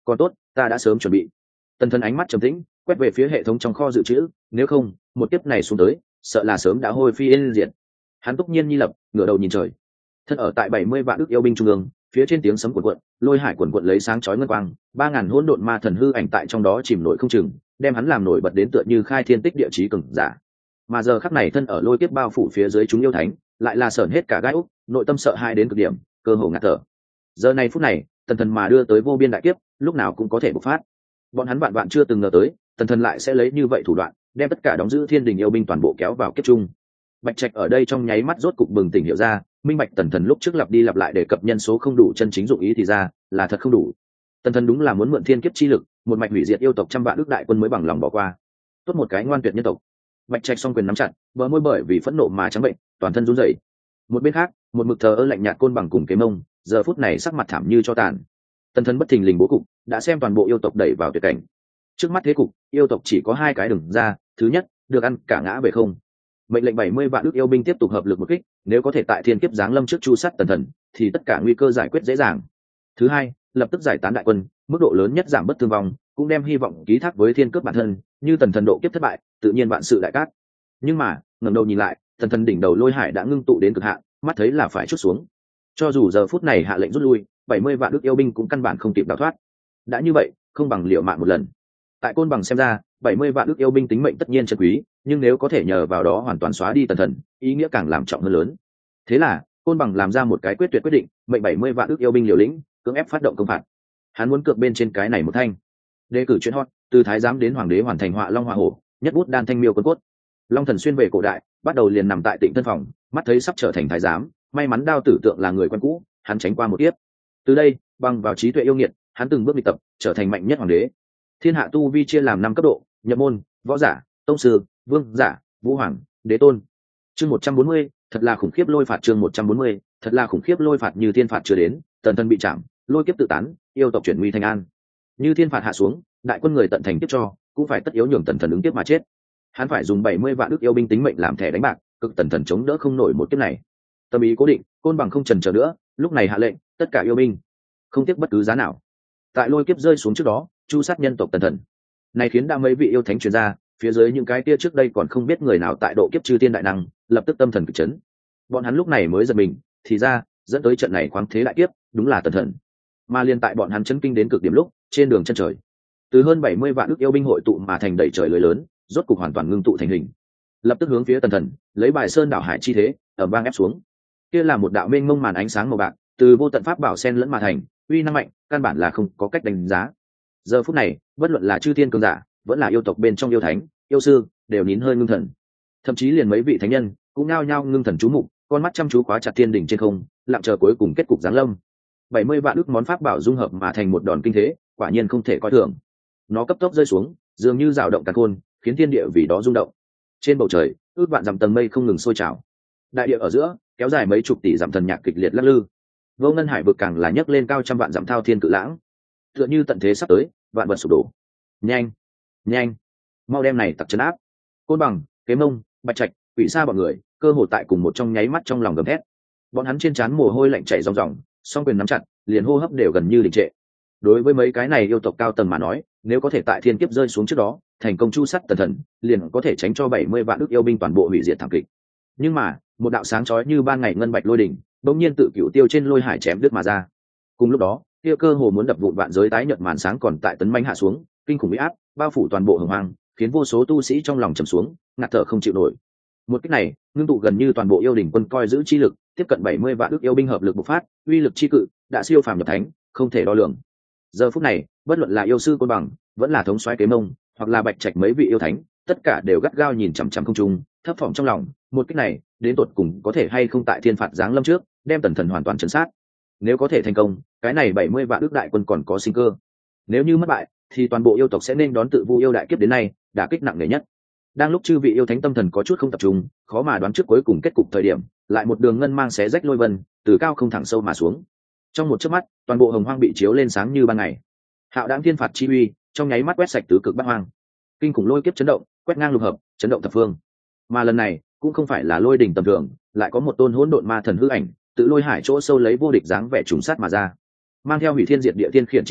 còn tốt ta đã sớm chuẩn bị. Tần thần ánh mắt trầm tĩnh quét về phía hệ thống trong kho dự trữ, nếu không một kiếp này xuống tới sợ là sớm đã hôi phi yên diệt. Hắn túc nhiên nhi lập, ngửa đầu nhìn trời. Thân ở tại 70 vạn ức yêu binh trung ương, phía trên tiếng sấm cuộn cuộn, lôi hải cuộn cuộn lấy sáng chói ngân quang, 3000 hỗn độn ma thần hư ảnh tại trong đó chìm nổi không chừng, đem hắn làm nổi bật đến tựa như khai thiên tích địa chí cường giả. Mà giờ khắc này thân ở lôi kiếp bao phủ phía dưới chúng yêu thánh, lại là sởn hết cả gai ốc, nội tâm sợ hãi đến cực điểm, cơ hồ ngạt thở. Giờ này phút này, tần thần mà đưa tới vô biên đại kiếp, lúc nào cũng có thể bộc phát. Bọn hắn vạn vạn chưa từng ngờ tới, tần thần lại sẽ lấy như vậy thủ đoạn, đem tất cả đóng giữ thiên đình yêu binh toàn bộ kéo vào kiếp chung. Bạch Trạch ở đây trong nháy mắt rốt cục bừng tỉnh hiểu ra, minh bạch tần thần lúc trước lặp đi lặp lại đề cập nhân số không đủ chân chính dụng ý thì ra là thật không đủ. Tần thần đúng là muốn mượn thiên kiếp chi lực, một mạch hủy diệt yêu tộc trăm vạn ước đại quân mới bằng lòng bỏ qua. Tốt một cái ngoan tuyệt nhân tộc. Bạch Trạch song quyền nắm chặt, bờ môi bởi vì phẫn nộ mà trắng bệnh, toàn thân run rẩy. Một bên khác, một mực thờ ơ lạnh nhạt côn bằng cùng Kế Mông, giờ phút này sắc mặt thảm như cho tàn. Tần thần bất thình lình bố cục, đã xem toàn bộ yêu tộc đẩy vào tuyệt cảnh. Trước mắt thế cục, yêu tộc chỉ có hai cái đường ra, thứ nhất, được ăn cả ngã về không. Mệnh lệnh 70 vạn ước yêu binh tiếp tục hợp lực một kích, nếu có thể tại thiên kiếp giáng lâm trước chu sát tần thần, thì tất cả nguy cơ giải quyết dễ dàng. Thứ hai, lập tức giải tán đại quân, mức độ lớn nhất giảm bất thương vong, cũng đem hy vọng ký thác với thiên cướp bản thân, như tần thần độ kiếp thất bại, tự nhiên vạn sự đại cát. Nhưng mà, ngẩng đầu nhìn lại, tần thần đỉnh đầu lôi hải đã ngưng tụ đến cực hạn, mắt thấy là phải chút xuống. Cho dù giờ phút này hạ lệnh rút lui, 70 vạn ước yêu binh cũng căn bản không kịp đào thoát. Đã như vậy, không bằng liều mạng một lần. Tại côn bằng xem ra, 70 vạn ước yêu binh tính mệnh tất nhiên chân quý, nhưng nếu có thể nhờ vào đó hoàn toàn xóa đi tần thần, ý nghĩa càng làm trọng hơn lớn. Thế là côn bằng làm ra một cái quyết định, mệnh 70 vạn ước yêu binh liều lĩnh, cưỡng ép phát động công phạt. Hắn muốn cược bên trên cái này một thanh. Đề cử chuyên hot, từ thái giám đến hoàng đế hoàn thành họa long họa hổ, nhất bút đan thanh miêu quân cốt. Long thần xuyên về cổ đại, bắt đầu liền nằm tại Tịnh Thân phòng, mắt thấy sắp trở thành thái giám, may mắn đao tử tượng là người quen cũ, hắn tránh qua một kiếp. Từ đây, bằng vào trí tuệ yêu nghiệt, hắn từng bước đi tập, trở thành mạnh nhất hoàng đế. Thiên hạ tu vi chia làm 5 cấp độ: nhập môn, võ giả, tông sư, vương giả, vũ hoàng, đế tôn. Chương 140, thật là khủng khiếp lôi phạt. Chương 140, thật là khủng khiếp lôi phạt. Như thiên phạt chưa đến, tần thần bị chạm, lôi kiếp tự tán, yêu tộc chuyển nguy thành an. Như thiên phạt hạ xuống, đại quân người tận thành tiếp cho, cũng phải tất yếu nhường tần thần ứng tiếp mà chết. Hắn phải dùng 70 vạn ức yêu binh tính mệnh làm thẻ đánh bạc, cực tần thần chống đỡ không nổi một kiếp này. Tâm ý cố định, côn bằng không chần chờ nữa, lúc này hạ lệnh, tất cả yêu binh, không tiếc bất cứ giá nào, tại lôi kiếp rơi xuống trước đó, chu sát nhân tộc tần thần. Này khiến đã mấy vị yêu thánh truyền ra, phía dưới những cái kia trước đây còn không biết người nào tại độ kiếp chư tiên đại năng, lập tức tâm thần kịch chấn. Bọn hắn lúc này mới giật mình, thì ra dẫn tới trận này khoáng thế đại kiếp, đúng là tần thần. Mà liên tại bọn hắn chấn kinh đến cực điểm lúc, trên đường chân trời, từ hơn 70 vạn ức yêu binh hội tụ mà thành đầy trời lưới lớn, rốt cục hoàn toàn ngưng tụ thành hình, lập tức hướng phía tần thần, lấy bài sơn đảo hải chi thế, ở bang ép xuống. Kia là một đạo mênh mông màn ánh sáng màu bạc, từ vô tận pháp bảo sen lẫn mà thành, uy năng mạnh, căn bản là không có cách đánh giá. Giờ phút này, bất luận là chư thiên cường giả, vẫn là yêu tộc bên trong yêu thánh, yêu sư, đều nín hơi ngưng thần. Thậm chí liền mấy vị thánh nhân cũng nao nhao ngưng thần chú mục, con mắt chăm chú khóa chặt thiên đỉnh trên không, lặng chờ cuối cùng kết cục giáng lâm. 70 vạn ức món pháp bảo dung hợp mà thành một đòn kinh thế, quả nhiên không thể coi thường. Nó cấp tốc rơi xuống, dường như dao động càn khôn, khiến thiên địa vì đó rung động. Trên bầu trời, ước vạn dặm tầng mây không ngừng sôi trào. Đại địa ở giữa, kéo dài mấy chục tỷ dặm thần nhạc kịch liệt lắc lư. Vô ngân hải vực càng là nhấc lên cao trăm vạn dặm thao thiên cự lãng, tựa như tận thế sắp tới, vạn vật sụp đổ. Nhanh, nhanh, mau đem này tặc trấn áp. Côn bằng, Kế Mông, Bạch Trạch, Quỷ Sa bọn người, cơ hồ tại cùng một trong nháy mắt trong lòng gầm thét. Bọn hắn trên trán mồ hôi lạnh chảy ròng ròng, song quyền nắm chặt, liền hô hấp đều gần như đình trệ. Đối với mấy cái này yêu tộc cao tầng mà nói, nếu có thể tại thiên kiếp rơi xuống trước đó, thành công chu sát tần thần, liền có thể tránh cho 70 vạn ức yêu binh toàn bộ hủy diệt thảm kịch. Nhưng mà, một đạo sáng chói như ban ngày ngân bạch lôi đỉnh, bỗng nhiên tự cửu tiêu trên lôi hải chém đứt mà ra. Cùng lúc đó, kia cơ hồ muốn đập vụn vạn giới tái nhợt màn sáng còn tại tấn mãnh hạ xuống, kinh khủng uy áp bao phủ toàn bộ hồng hoang, khiến vô số tu sĩ trong lòng trầm xuống, ngạt thở không chịu nổi. Một kích này, ngưng tụ gần như toàn bộ yêu đỉnh quân coi giữ chi lực, tiếp cận 70 vạn ức yêu binh hợp lực bộc phát, uy lực chi cự, đã siêu phàm nhập thánh, không thể đo lường. Giờ phút này, bất luận là yêu sư Côn Bằng, vẫn là thống soái Kế Mông, hoặc là Bạch Trạch mấy vị yêu thánh, tất cả đều gắt gao nhìn chằm chằm không trung, thấp thỏm trong lòng, một kích này, đến tột cùng có thể hay không tại thiên phạt giáng lâm trước, đem tần thần hoàn toàn trấn sát. Nếu có thể thành công, cái này 70 vạn ức đại quân còn có sinh cơ. Nếu như mất bại, thì toàn bộ yêu tộc sẽ nên đón tự vu yêu đại kiếp đến nay, đả kích nặng nề nhất. Đang lúc chư vị yêu thánh tâm thần có chút không tập trung, khó mà đoán trước cuối cùng kết cục thời điểm, lại một đường ngân mang xé rách lôi vân, từ cao không thẳng sâu mà xuống. Trong một chớp mắt, toàn bộ hồng hoang bị chiếu lên sáng như ban ngày. Hạo đãng thiên phạt chi uy, trong nháy mắt quét sạch tứ cực bát hoang. Kinh khủng lôi kiếp chấn động, quét ngang lục hợp, chấn động thập phương. Mà lần này, cũng không phải là lôi đỉnh tầm thường, lại có một tôn hỗn độn ma thần hư ảnh, tự lôi hải chỗ sâu lấy vô địch dáng vẻ trùng sát mà ra, mang theo hủy thiên diệt địa thiên khiển chi lực,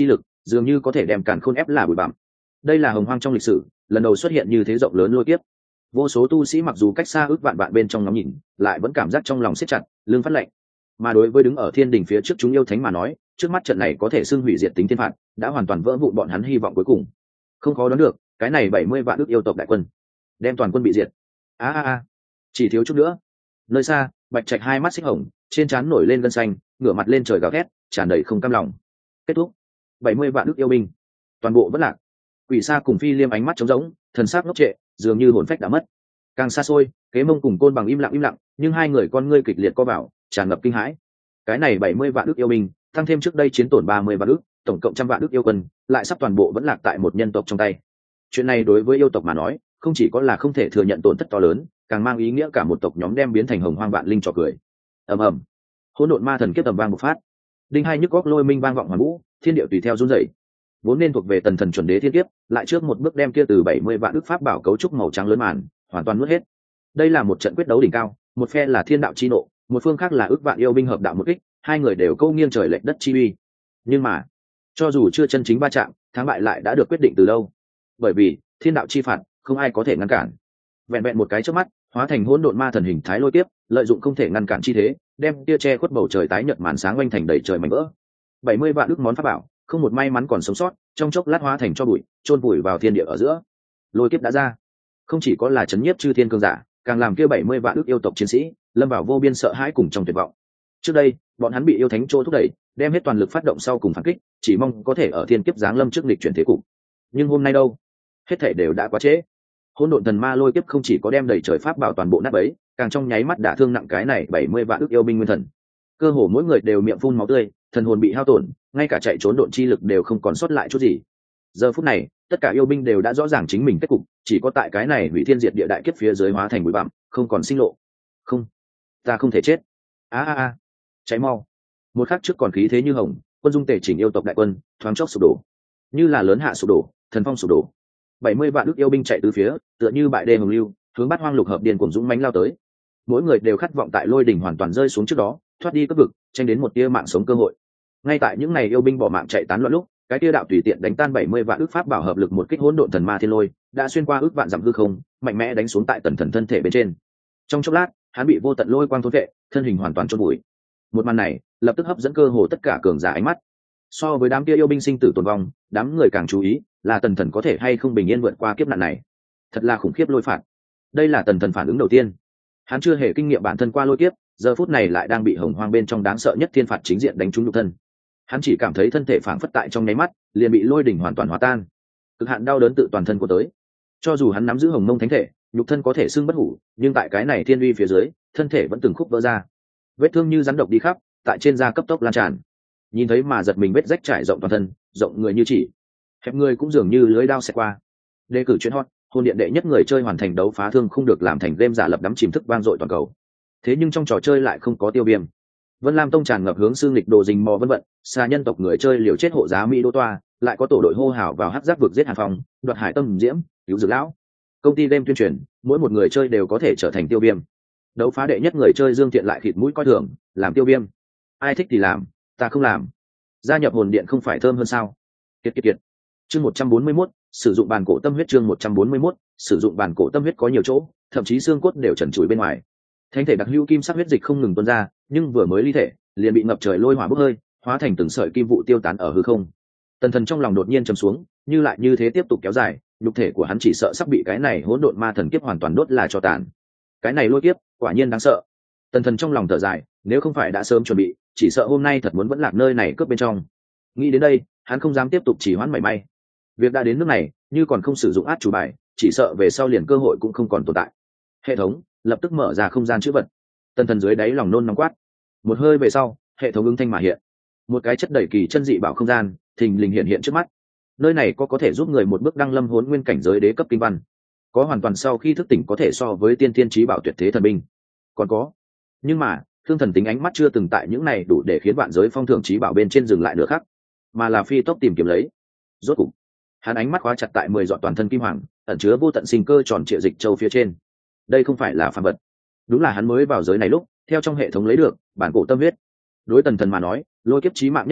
dường như có thể đem càn khôn ép là bụi bặm. Đây là hồng hoang trong lịch sử lần đầu xuất hiện như thế rộng lớn lôi kiếp. Vô số tu sĩ mặc dù cách xa ước vạn bên trong ngắm nhìn, lại vẫn cảm giác trong lòng siết chặt, lưng phát lạnh. Mà đối với đứng ở thiên đình phía trước chúng yêu thánh mà nói, trước mắt trận này có thể xưng hủy diệt tính thiên phạt, đã hoàn toàn vỡ vụn bọn hắn hy vọng cuối cùng. Không khó đoán được, cái này 70 vạn ước yêu tộc đại quân, đem toàn quân bị diệt. Chỉ thiếu chút nữa. Nơi xa, Bạch Trạch hai mắt xích hồng, trên trán nổi lên gân xanh, ngửa mặt lên trời gào thét, tràn đầy không cam lòng. Kết thúc. 70 vạn ước yêu binh, toàn bộ vẫn lạc. Quỷ Sa cùng Phi Liêm ánh mắt trống rỗng, thần sắc ngốc trệ, dường như hồn phách đã mất. Càng xa xôi, Kế Mông cùng Côn Bằng im lặng, nhưng hai người con ngươi kịch liệt co vào, tràn ngập kinh hãi. Cái này 70 vạn ước yêu binh, tăng thêm trước đây chiến tổn 30 vạn ước, tổng cộng 100 vạn ước yêu quân, lại sắp toàn bộ vẫn lạc tại một nhân tộc trong tay. Chuyện này đối với yêu tộc mà nói, không chỉ có là không thể thừa nhận tổn thất to lớn, càng mang ý nghĩa cả một tộc nhóm đem biến thành hồng hoang vạn linh trò cười. Ầm ầm, hỗn độn ma thần kiếp tầm vang một phát, đinh hai nhức góc lôi minh vang vọng hoàn vũ, thiên địa tùy theo run rẩy. Vốn nên thuộc về tần thần chuẩn đế thiên kiếp, lại trước một bước đem kia từ 70 vạn ước pháp bảo cấu trúc màu trắng lớn màn, hoàn toàn nuốt hết. Đây là một trận quyết đấu đỉnh cao, một phe là thiên đạo chi nộ, một phương khác là ước vạn yêu binh hợp đạo một kích, hai người đều câu nghiêng trời lệch đất chi uy. Nhưng mà, cho dù chưa chân chính va chạm, thắng bại lại đã được quyết định từ lâu. Bởi vì thiên đạo chi phạt, không ai có thể ngăn cản. Vẹn vẹn một cái chớp mắt, hóa thành hỗn độn ma thần hình thái lôi tiếp, lợi dụng không thể ngăn cản chi thế, đem tia che khuất bầu trời tái nhợt màn sáng oanh thành đầy trời mảnh vỡ. 70 vạn ước món pháp bảo, không một may mắn còn sống sót, trong chốc lát hóa thành cho bụi, chôn vùi vào thiên địa ở giữa. Lôi kiếp đã ra, không chỉ có là chấn nhiếp chư thiên cường giả, càng làm kia 70 vạn ước yêu tộc chiến sĩ lâm vào vô biên sợ hãi cùng trong tuyệt vọng. Trước đây, bọn hắn bị yêu thánh trô thúc đẩy, đem hết toàn lực phát động sau cùng phản kích, chỉ mong có thể ở thiên kiếp giáng lâm trước nghịch chuyển thế cục. Nhưng hôm nay đâu, hết thảy đều đã quá trễ. Hỗn độn thần ma lôi kiếp không chỉ có đem đầy trời pháp bảo toàn bộ nát bấy, càng trong nháy mắt đả thương nặng cái này 70 vạn ước yêu binh nguyên thần. Cơ hồ mỗi người đều miệng phun máu tươi, thần hồn bị hao tổn, ngay cả chạy trốn độn chi lực đều không còn sót lại chút gì. Giờ phút này, tất cả yêu binh đều đã rõ ràng chính mình kết cục, chỉ có tại cái này hủy thiên diệt địa đại kiếp phía dưới hóa thành bụi bặm, không còn sinh lộ. Không, ta không thể chết. Cháy mau. Một khắc trước còn khí thế như hồng, quân dung tề chỉnh yêu tộc đại quân, thoáng chốc sụp đổ. Như là lớn hạ sụp đổ, thần phong sụp đổ. 70 vạn ước yêu binh chạy tứ phía, tựa như bại đê hồng lưu, hướng Bát Hoang lục hợp điên cuồng dũng mãnh lao tới. Mỗi người đều khát vọng tại lôi đỉnh hoàn toàn rơi xuống trước đó, thoát đi cấp vực, tranh đến một tia mạng sống cơ hội. Ngay tại những ngày yêu binh bỏ mạng chạy tán loạn lúc, cái tia đạo tùy tiện đánh tan 70 vạn ước pháp bảo hợp lực một kích hỗn độn thần ma thiên lôi, đã xuyên qua ước vạn dặm hư không, mạnh mẽ đánh xuống tại tần thần thân thể bên trên. Trong chốc lát, hắn bị vô tận lôi quang thôn vệ, thân hình hoàn toàn chôn vùi. Một màn này, lập tức hấp dẫn cơ hồ tất cả cường giả ánh mắt. So với đám kia yêu binh sinh tử tồn vong, đám người càng chú ý là tần thần có thể hay không bình yên vượt qua kiếp nạn này. Thật là khủng khiếp lôi phạt. Đây là tần thần phản ứng đầu tiên. Hắn chưa hề kinh nghiệm bản thân qua lôi kiếp, giờ phút này lại đang bị hồng hoang bên trong đáng sợ nhất thiên phạt chính diện đánh trúng nhục thân. Hắn chỉ cảm thấy thân thể phảng phất tại trong nháy mắt, liền bị lôi đỉnh hoàn toàn hòa tan. Cực hạn đau đớn tự toàn thân của tới. Cho dù hắn nắm giữ hồng mông thánh thể, nhục thân có thể xưng bất hủ, nhưng tại cái này thiên uy phía dưới, thân thể vẫn từng khúc vỡ ra. Vết thương như rắn độc đi khắp, tại trên da cấp tốc lan tràn. Nhìn thấy mà giật mình vết rách trải rộng toàn thân, rộng người như chỉ, hẹp người cũng dường như lưới đao xẹt qua. Đề cử chuyên hot, hồn điện đệ nhất người chơi hoàn thành đấu phá thương không được làm thành game giả lập đắm chìm thức vang dội toàn cầu. Thế nhưng trong trò chơi lại không có tiêu viêm. Vân Lam Tông tràn ngập hướng xương lịch đồ rình mò vân vận, xa nhân tộc người chơi liều chết hộ giá Mỹ Đô Toa, lại có tổ đội hô hào vào hắc giáp vực giết Hàn Phong, đoạt hải tâm diễm, cứu dược lão. Công ty game tuyên truyền, mỗi một người chơi đều có thể trở thành tiêu viêm. Đấu phá đệ nhất người chơi Dương Thiện lại khịt mũi coi thường, làm tiêu viêm. Ai thích thì làm, ta không làm. Gia nhập hồn điện không phải thơm hơn sao? Kiệt. Chương 141, sử dụng bàn cổ tâm huyết chương 141, sử dụng bàn cổ tâm huyết có nhiều chỗ, thậm chí xương cốt đều trần trụi bên ngoài. Thánh thể đặc hữu kim sắc huyết dịch không ngừng tuôn ra, nhưng vừa mới ly thể, liền bị ngập trời lôi hỏa bốc hơi, hóa thành từng sợi kim vụ tiêu tán ở hư không. Tần thần trong lòng đột nhiên trầm xuống, như lại như thế tiếp tục kéo dài, nhục thể của hắn chỉ sợ sắp bị cái này hỗn độn ma thần kiếp hoàn toàn đốt là cho tàn. Cái này lôi kiếp, quả nhiên đáng sợ. Tần thần trong lòng thở dài, nếu không phải đã sớm chuẩn bị, chỉ sợ hôm nay thật muốn vẫn lạc nơi này cướp bên trong. Nghĩ đến đây, hắn không dám tiếp tục trì hoãn mảy may. Việc đã đến nước này, như còn không sử dụng át chủ bài, chỉ sợ về sau liền cơ hội cũng không còn tồn tại. Hệ thống lập tức mở ra không gian chữ vật. Tần thần dưới đáy lòng nôn nóng quát. Một hơi về sau, hệ thống ứng thanh mà hiện. Một cái chất đầy kỳ chân dị bảo không gian, thình lình hiện trước mắt. Nơi này có thể giúp người một bước đăng lâm hồn nguyên cảnh giới đế cấp kinh văn. Có hoàn toàn sau khi thức tỉnh có thể so với tiên thiên chí bảo tuyệt thế thần binh. Còn có, nhưng mà thương thần tính ánh mắt chưa từng tại những này đủ để khiến vạn giới phong thưởng chí bảo bên trên dừng lại nửa khắc, mà là phi tốc tìm kiếm lấy. Rốt cục, hắn ánh mắt khóa chặt tại 10 giọt toàn thân kim hoàng, ẩn chứa vô tận sinh cơ tròn trịa dịch châu phía trên. Đây không phải là phàm vật, đúng là hắn mới vào giới này lúc theo trong hệ thống lấy được bản cổ tâm huyết. Đối tần thần mà nói, lôi kiếp chí mạng nhất chỗ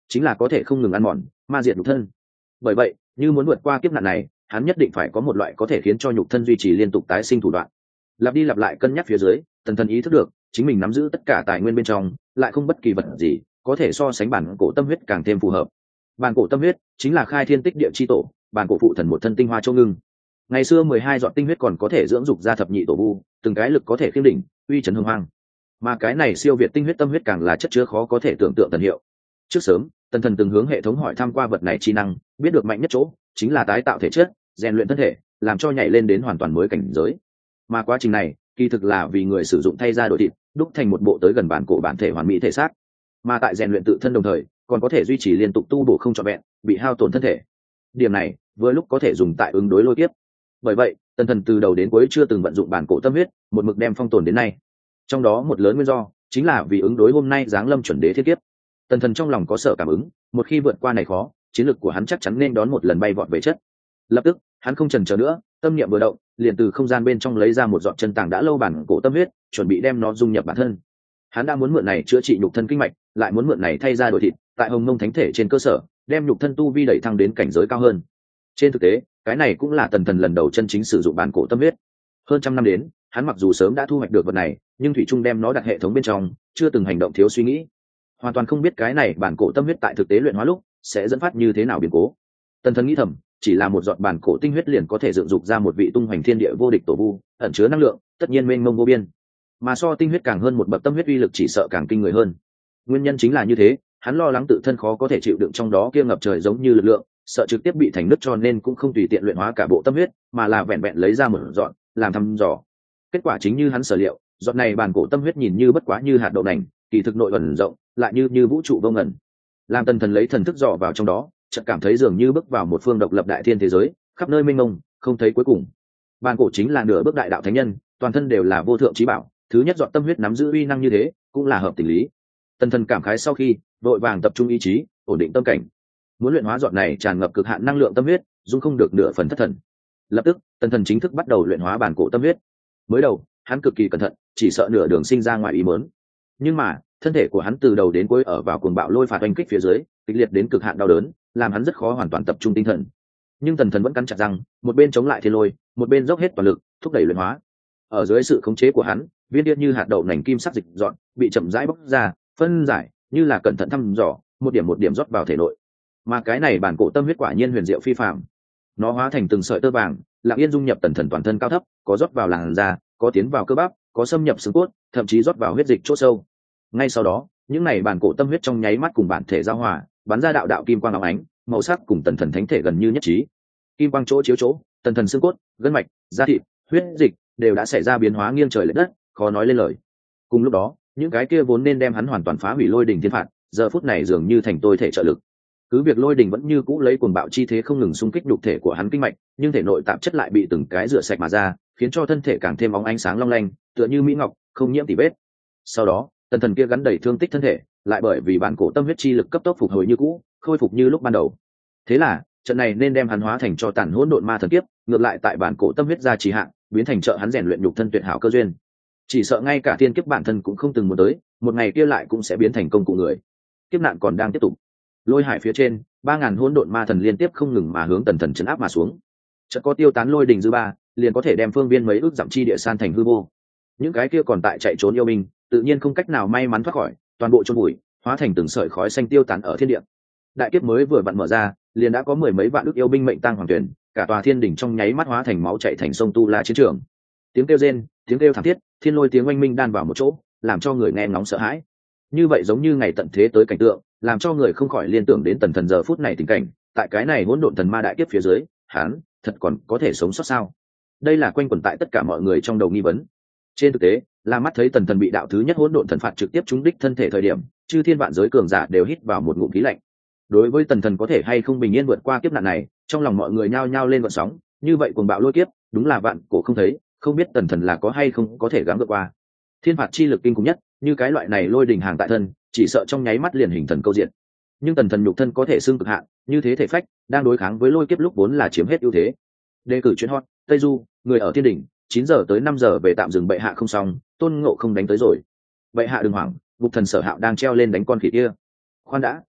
chính là có thể không ngừng ăn mòn ma diệt nhục thân. Bởi vậy như muốn vượt qua kiếp nạn này, hắn nhất định phải có một loại có thể khiến cho nhục thân duy trì liên tục tái sinh thủ đoạn. Lặp đi lặp lại cân nhắc phía dưới, tần thần ý thức được chính mình nắm giữ tất cả tài nguyên bên trong, lại không bất kỳ vật gì có thể so sánh bản cổ tâm huyết càng thêm phù hợp. Bản cổ tâm huyết chính là khai thiên tích địa chi tổ, bản cổ phụ thần một thân tinh hoa châu ngưng. Ngày xưa 12 giọt tinh huyết còn có thể dưỡng dục ra thập nhị tổ vu, từng cái lực có thể khiêng đỉnh, uy chấn hùng hoang. Mà cái này siêu việt tinh huyết tâm huyết càng là chất chứa khó có thể tưởng tượng thần hiệu. Trước sớm, tần thần từng hướng hệ thống hỏi thăm qua vật này chi năng, biết được mạnh nhất chỗ chính là tái tạo thể chất, rèn luyện thân thể, làm cho nhảy lên đến hoàn toàn mới cảnh giới. Mà quá trình này, kỳ thực là vì người sử dụng thay ra đổi thịt, đúc thành một bộ tới gần bản cổ bản thể hoàn mỹ thể xác. Mà tại rèn luyện tự thân đồng thời, còn có thể duy trì liên tục tu bổ không trọn vẹn, bị hao tổn thân thể. Điểm này, vừa lúc có thể dùng tại ứng đối lôi kiếp. Bởi vậy, tần thần từ đầu đến cuối chưa từng vận dụng bản cổ tâm huyết, một mực đem phong tồn đến nay. Trong đó một lớn nguyên do chính là vì ứng đối hôm nay giáng lâm chuẩn đế thiết kiếp. Tần thần trong lòng có sợ cảm ứng, một khi vượt qua này khó, chiến lực của hắn chắc chắn nên đón một lần bay vọt về chất. Lập tức, hắn không chần chờ nữa, tâm niệm vừa động, liền từ không gian bên trong lấy ra một giọt chân tàng đã lâu bản cổ tâm huyết, chuẩn bị đem nó dung nhập bản thân. Hắn đã muốn mượn này chữa trị nhục thân kinh mạch, lại muốn mượn này thay ra đổi thịt, tại hồng mông thánh thể trên cơ sở, đem nhục thân tu vi đẩy thăng đến cảnh giới cao hơn. Trên thực tế, cái này cũng là tần thần lần đầu chân chính sử dụng bản cổ tâm huyết. Hơn trăm năm đến, hắn mặc dù sớm đã thu hoạch được vật này, nhưng thủy trung đem nó đặt hệ thống bên trong, chưa từng hành động thiếu suy nghĩ, hoàn toàn không biết cái này bản cổ tâm huyết tại thực tế luyện hóa lúc sẽ dẫn phát như thế nào biến cố. Tần thần nghĩ thầm, chỉ là một giọt bản cổ tinh huyết liền có thể dựng dục ra một vị tung hoành thiên địa vô địch tổ vu, ẩn chứa năng lượng tất nhiên mênh mông vô biên, mà so tinh huyết càng hơn một bậc tâm huyết uy lực chỉ sợ càng kinh người hơn. Nguyên nhân chính là như thế, hắn lo lắng tự thân khó có thể chịu đựng trong đó kia ngập trời giống như lực lượng, sợ trực tiếp bị thành nứt, cho nên cũng không tùy tiện luyện hóa cả bộ tâm huyết, mà là vẹn vẹn lấy ra một giọt làm thăm dò. Kết quả chính như hắn sở liệu, giọt này bản cổ tâm huyết nhìn như bất quá như hạt đậu nành, kỳ thực nội ẩn rộng, lại như vũ trụ vô ngần. Làm tần thần lấy thần thức dò vào trong đó, chợt cảm thấy dường như bước vào một phương độc lập đại thiên thế giới, khắp nơi mênh mông, không thấy cuối cùng. Bản cổ chính là nửa bước đại đạo thánh nhân, toàn thân đều là vô thượng chí bảo, thứ nhất giọt tâm huyết nắm giữ uy năng như thế, cũng là hợp tình lý. Tần thần cảm khái sau khi, vội vàng tập trung ý chí, ổn định tâm cảnh. Muốn luyện hóa giọt này tràn ngập cực hạn năng lượng tâm huyết, dung không được nửa phần thất thần. Lập tức, tần thần chính thức bắt đầu luyện hóa bản cổ tâm huyết. Mới đầu, hắn cực kỳ cẩn thận, chỉ sợ nửa đường sinh ra ngoài ý muốn. Nhưng mà, thân thể của hắn từ đầu đến cuối ở vào cuồng bạo lôi phạt oanh kích phía dưới, kịch liệt đến cực hạn đau đớn, làm hắn rất khó hoàn toàn tập trung tinh thần. Nhưng tần thần vẫn cắn chặt răng, một bên chống lại thiên lôi, một bên dốc hết toàn lực thúc đẩy luyện hóa. Ở dưới sự khống chế của hắn, viên điện như hạt đậu nành kim sắc dịch dọn, bị chậm rãi bóc ra, phân giải, như là cẩn thận thăm dò, một điểm rót vào thể nội. Mà cái này bản cổ tâm huyết quả nhiên huyền diệu phi phàm. Nó hóa thành từng sợi tơ vàng, lặng yên dung nhập tần thần toàn thân cao thấp, có rót vào làn da, có tiến vào cơ bắp, có xâm nhập xương cốt, thậm chí rót vào huyết dịch chỗ sâu. Ngay sau đó, những này bản cổ tâm huyết trong nháy mắt cùng bản thể giao hòa, bắn ra đạo đạo kim quang óng ánh, màu sắc cùng tần thần thánh thể gần như nhất trí. Kim quang chỗ chiếu chỗ, tần thần xương cốt, gân mạch, da thịt, huyết dịch đều đã xảy ra biến hóa nghiêng trời lệch đất, khó nói lên lời. Cùng lúc đó, những cái kia vốn nên đem hắn hoàn toàn phá hủy lôi đình thiên phạt, giờ phút này dường như thành tôi thể trợ lực. Cứ việc lôi đình vẫn như cũ lấy cuồng bạo chi thế không ngừng xung kích nhục thể của hắn kinh mạch, nhưng thể nội tạp chất lại bị từng cái rửa sạch mà ra, khiến cho thân thể càng thêm óng ánh sáng long lanh, tựa như mỹ ngọc, không nhiễm tỉ vết. Sau đó, tần thần kia gắn đầy thương tích thân thể, lại bởi vì bản cổ tâm huyết chi lực cấp tốc phục hồi như cũ, khôi phục như lúc ban đầu. Thế là, trận này nên đem hắn hóa thành cho tàn hỗn độn ma thần kiếp, ngược lại tại bản cổ tâm huyết gia trì hạn, biến thành trợ hắn rèn luyện nhục thân tuyệt hảo cơ duyên. Chỉ sợ ngay cả thiên kiếp bản thân cũng không từng muốn tới, một ngày kia lại cũng sẽ biến thành công cụ người. Kiếp nạn còn đang tiếp tục. Lôi hải phía trên, 3000 hỗn độn ma thần liên tiếp không ngừng mà hướng tần thần chấn áp mà xuống. Chợt có tiêu tán lôi đình dư ba, liền có thể đem phương viên mấy ước dặm chi địa san thành hư vô. Những cái kia còn tại chạy trốn yêu binh, tự nhiên không cách nào may mắn thoát khỏi, toàn bộ chôn bụi, hóa thành từng sợi khói xanh tiêu tán ở thiên địa. Đại kiếp mới vừa vặn mở ra, liền đã có mười mấy vạn ước yêu binh mệnh tang hoàng tuyển, cả tòa thiên đỉnh trong nháy mắt hóa thành máu chảy thành sông tu la chiến trường. Tiếng kêu rên, tiếng kêu thảm thiết, thiên lôi tiếng oanh minh đan vào một chỗ, làm cho người nghe ngóng sợ hãi. Như vậy giống như ngày tận thế tới cảnh tượng, làm cho người không khỏi liên tưởng đến tần thần giờ phút này tình cảnh, tại cái này hỗn độn thần ma đại kiếp phía dưới, hắn thật còn có thể sống sót sao? Đây là quanh quẩn tại tất cả mọi người trong đầu nghi vấn. Trên thực tế, là mắt thấy tần thần bị đạo thứ nhất hỗn độn thần phạt trực tiếp trúng đích thân thể thời điểm, chư thiên vạn giới cường giả đều hít vào một ngụm khí lạnh. Đối với tần thần có thể hay không bình yên vượt qua kiếp nạn này, trong lòng mọi người nhao nhao lên gợn sóng. Như vậy cuồng bạo lôi kiếp, đúng là vạn cổ không thấy, không biết tần thần là có hay không có thể gắng vượt qua. Thiên phạt chi lực kinh khủng nhất, như cái loại này lôi đình hàng tại thân, chỉ sợ trong nháy mắt liền hình thần câu diện. Nhưng tần thần nhục thân có thể xưng cực hạn, như thế thể phách đang đối kháng với lôi kiếp lúc vốn là chiếm hết ưu thế. Đề cử chuyên hot Tây Du, người ở thiên đỉnh, 9 giờ tới 5 giờ về tạm dừng, bệ hạ không xong, Tôn Ngộ không đánh tới rồi. Bệ hạ đừng hoảng, Ngục thần Sở Hạo đang treo lên đánh con khỉ kia. Khoan đã,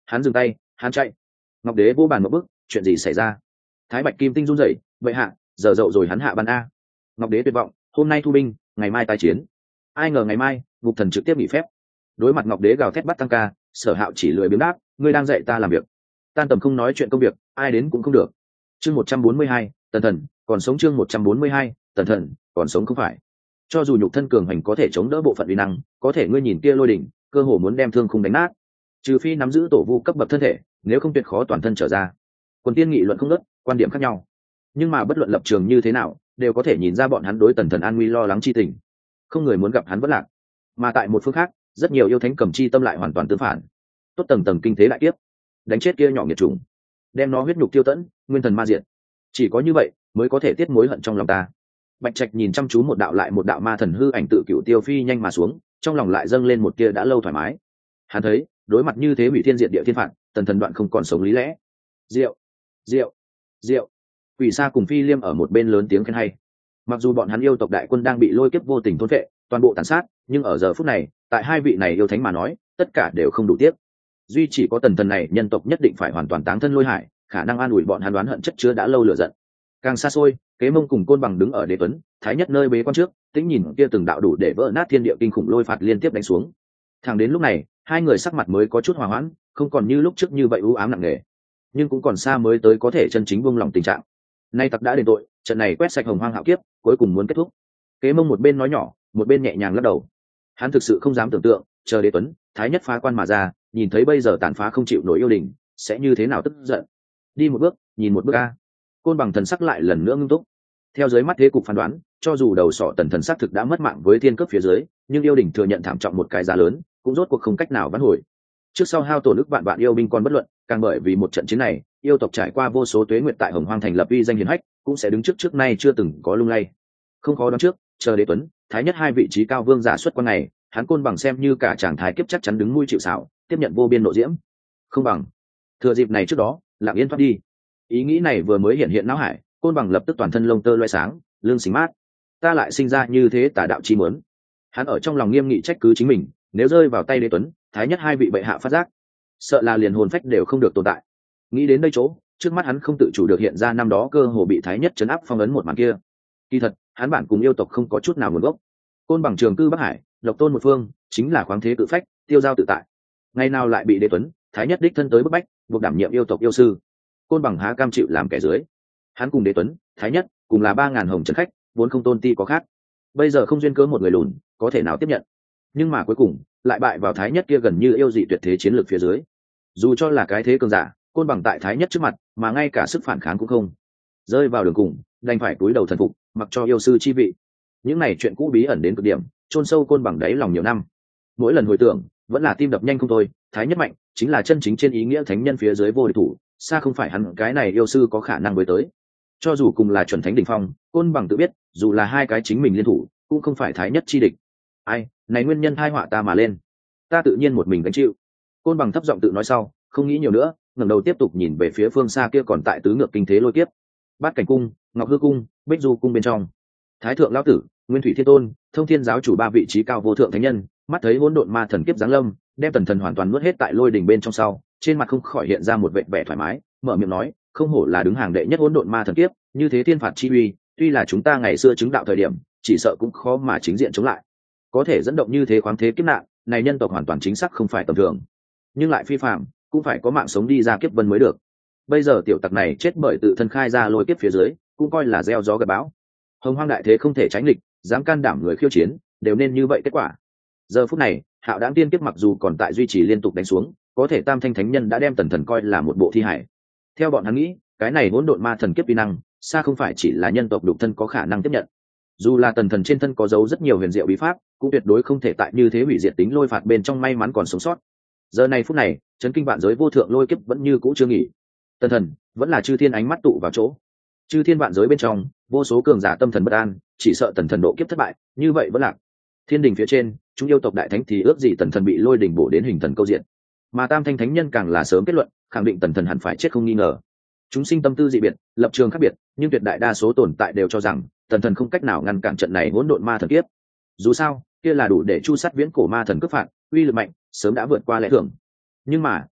Hắn dừng tay, hắn chạy. Ngọc đế vô bàn một bước, chuyện gì xảy ra? Thái Bạch Kim Tinh run rẩy, vậy hạ, giờ dậu rồi hắn hạ ban a. Ngọc đế tuyệt vọng, hôm nay thu binh, ngày mai tái chiến. Ai ngờ ngày mai, Ngục Thần trực tiếp nghỉ phép. Đối mặt Ngọc đế gào thét bắt tăng ca, Sở Hạo chỉ lười biếng đáp, ngươi đang dạy ta làm việc. Tan tầm không nói chuyện công việc, ai đến cũng không được. Chương 142, Tần Thần, còn sống. Chương 142, Tần Thần, còn sống không phải. Cho dù nhục thân cường hành có thể chống đỡ bộ phận uy năng, có thể ngươi nhìn kia lôi đỉnh, cơ hồ muốn đem thương khung đánh nát. Trừ phi nắm giữ tổ vu cấp bậc thân thể, nếu không tuyệt khó toàn thân trở ra. Quân tiên nghị luận không ngớt, quan điểm khác nhau. Nhưng mà bất luận lập trường như thế nào, đều có thể nhìn ra bọn hắn đối Tần Thần an nguy lo lắng chi tình. Không người muốn gặp hắn vất lạc. Mà tại một phương khác, rất nhiều yêu thánh cầm chi tâm lại hoàn toàn tương phản. Tốt tầng tầng kinh thế đại kiếp, đánh chết kia nhỏ nghiệt trùng, đem nó huyết nhục tiêu tẫn, nguyên thần ma diệt. Chỉ có như vậy mới có thể tiết mối hận trong lòng ta. Bạch Trạch nhìn chăm chú một đạo lại một đạo ma thần hư ảnh tự cựu tiêu phi nhanh mà xuống, trong lòng lại dâng lên một kia đã lâu thoải mái. Hắn thấy, đối mặt như thế hủy thiên diệt địa thiên phạt, Tần Thần đoạn không còn sống lý lẽ. Diệu, diệu, diệu. Quỷ Sa cùng Phi Liêm ở một bên lớn tiếng khen hay. Mặc dù bọn hắn yêu tộc đại quân đang bị lôi kiếp vô tình thôn phệ, toàn bộ tàn sát, nhưng ở giờ phút này, tại hai vị này yêu thánh mà nói, tất cả đều không đủ tiếc. Duy chỉ có Tần Thần này nhân tộc nhất định phải hoàn toàn táng thân lôi hải, khả năng an ủi bọn hắn đoán hận chất chứa đã lâu lửa giận. Càng xa xôi, Kế Mông cùng Côn Bằng đứng ở Đế Tuấn, Thái Nhất nơi bế quan trước, tĩnh nhìn kia từng đạo đủ để vỡ nát thiên địa kinh khủng lôi phạt liên tiếp đánh xuống. Thẳng đến lúc này, hai người sắc mặt mới có chút hòa hoãn, không còn như lúc trước như vậy u ám nặng nề, nhưng cũng còn xa mới tới có thể chân chính buông lòng tình trạng. Nay tặc đã đền tội, trận này quét sạch hồng hoang hạo kiếp, cuối cùng muốn kết thúc. Kế Mông một bên nói nhỏ, một bên nhẹ nhàng lắc đầu. Hắn thực sự không dám tưởng tượng, chờ Đế Tuấn, Thái Nhất phá quan mà ra, nhìn thấy bây giờ tàn phá không chịu nổi yêu đình, sẽ như thế nào tức giận. Đi một bước, nhìn một bước a. Côn Bằng thần sắc lại lần nữa ngưng túc. Theo dưới mắt thế cục phán đoán, cho dù đầu sọ Tần Thần sắc thực đã mất mạng với thiên cấp phía dưới, nhưng yêu đình thừa nhận thảm trọng một cái giá lớn, cũng rốt cuộc không cách nào vãn hồi. Trước sau hao tổn ức vạn vạn yêu binh còn bất luận, càng bởi vì một trận chiến này, yêu tộc trải qua vô số tuế nguyệt tại Hồng Hoang thành lập uy danh hiển hách, cũng sẽ đứng trước nay chưa từng có lung lay. Không khó đoán trước, chờ Đế Tuấn, Thái Nhất hai vị trí cao vương giả xuất quan này, hắn Côn Bằng xem như cả chàng thái kiếp chắc chắn đứng nuôi chịu sào, tiếp nhận vô biên nội diễm. Không bằng thừa dịp này trước đó, lặng yên thoát đi. Ý nghĩ này vừa mới hiện hiện não hải, Côn Bằng lập tức toàn thân lông tơ loé sáng, lưng xính mát. Ta lại sinh ra như thế tà đạo chi muốn. Hắn ở trong lòng nghiêm nghị trách cứ chính mình, nếu rơi vào tay Đế Tuấn, Thái Nhất hai vị bệ hạ phát giác, sợ là liền hồn phách đều không được tồn tại. Nghĩ đến đây chỗ, trước mắt hắn không tự chủ được hiện ra năm đó cơ hồ bị Thái Nhất trấn áp phong ấn một màn kia. Kỳ thật, hắn bản cùng yêu tộc không có chút nào nguồn gốc. Côn Bằng trường cư Bắc Hải, độc tôn một phương, chính là khoáng thế tự phách, tiêu giao tự tại. Ngày nào lại bị Đế Tuấn, Thái Nhất đích thân tới bức bách, buộc đảm nhiệm yêu tộc yêu sư. Côn Bằng há cam chịu làm kẻ dưới. Hắn cùng Đế Tuấn, Thái Nhất, cùng là 3000 hồng trấn khách, vốn không tôn ti có khác. Bây giờ không duyên cớ một người lùn, có thể nào tiếp nhận. Nhưng mà cuối cùng, lại bại vào Thái Nhất kia gần như yêu dị tuyệt thế chiến lược phía dưới. Dù cho là cái thế cường giả, Côn Bằng tại Thái Nhất trước mặt, mà ngay cả sức phản kháng cũng không. Rơi vào đường cùng, đành phải cúi đầu thần phục, mặc cho yêu sư chi vị. Những này chuyện cũ bí ẩn đến cực điểm, chôn sâu Côn Bằng đáy lòng nhiều năm. Mỗi lần hồi tưởng, vẫn là tim đập nhanh không thôi. Thái Nhất mạnh, chính là chân chính trên ý nghĩa thánh nhân phía dưới vô địch thủ, xa không phải hắn cái này yêu sư có khả năng với tới. Cho dù cùng là chuẩn thánh đỉnh phong, Côn Bằng tự biết, dù là hai cái chính mình liên thủ, cũng không phải Thái Nhất chi địch. Ai, này nguyên nhân tai họa ta mà lên, ta tự nhiên một mình gánh chịu. Côn Bằng thấp giọng tự nói sau, không nghĩ nhiều nữa, ngẩng đầu tiếp tục nhìn về phía phương xa kia còn tại tứ ngược kinh thế lôi kiếp. Bát Cảnh cung, Ngọc Hư cung, Bích Du cung bên trong, Thái thượng lão tử, Nguyên Thủy Thiên Tôn, Thông Thiên giáo chủ ba vị trí cao vô thượng thánh nhân, mắt thấy hỗn độn ma thần kiếp giáng lâm, đem Tần Thần hoàn toàn nuốt hết tại lôi đỉnh bên trong sau, trên mặt không khỏi hiện ra một vẻ vẻ thoải mái, mở miệng nói, không hổ là đứng hàng đệ nhất hỗn độn ma thần kiếp, như thế thiên phạt chi uy, tuy là chúng ta ngày xưa chứng đạo thời điểm, chỉ sợ cũng khó mà chính diện chống lại. Có thể dẫn động như thế khoáng thế kiếp nạn, này nhân tộc hoàn toàn chính xác không phải tầm thường, nhưng lại phi phàm, cũng phải có mạng sống đi ra kiếp vân mới được. Bây giờ tiểu tặc này chết bởi tự thân khai ra lôi kiếp phía dưới, cũng coi là gieo gió gặt bão. Hồng Hoang đại thế không thể tránh nghịch, dám can đảm người khiêu chiến, đều nên như vậy kết quả. Giờ phút này, Hạo Đãng tiên kiếp mặc dù còn tại duy trì liên tục đánh xuống, có thể Tam Thanh thánh nhân đã đem Tần Thần coi là một bộ thi hải. Theo bọn hắn nghĩ, cái này hỗn độn ma thần kiếp uy năng, xa không phải chỉ là nhân tộc đục thân có khả năng tiếp nhận. Dù là Tần Thần trên thân có giấu rất nhiều huyền diệu bí pháp, cũng tuyệt đối không thể tại như thế hủy diệt tính lôi phạt bên trong may mắn còn sống sót. Giờ này phút này, chấn kinh vạn giới vô thượng lôi kiếp vẫn như cũ chưa nghỉ. Tần Thần vẫn là chư thiên ánh mắt tụ vào chỗ. Chư thiên vạn giới bên trong, vô số cường giả tâm thần bất an, chỉ sợ Tần Thần độ kiếp thất bại, như vậy vẫn lạc. Thiên đình phía trên, chúng yêu tộc đại thánh thì ước gì Tần Thần bị lôi đỉnh bổ đến hình thần câu diện. Mà Tam Thanh thánh nhân càng là sớm kết luận, khẳng định Tần Thần hẳn phải chết không nghi ngờ. Chúng sinh tâm tư dị biệt, lập trường khác biệt, nhưng tuyệt đại đa số tồn tại đều cho rằng Tần Thần không cách nào ngăn cản trận này hỗn độn ma thần kiếp. Dù sao, kia là đủ để chu sát viễn cổ ma thần cướp phạt, uy lực mạnh, sớm đã vượt qua lẽ thường. Nhưng mà,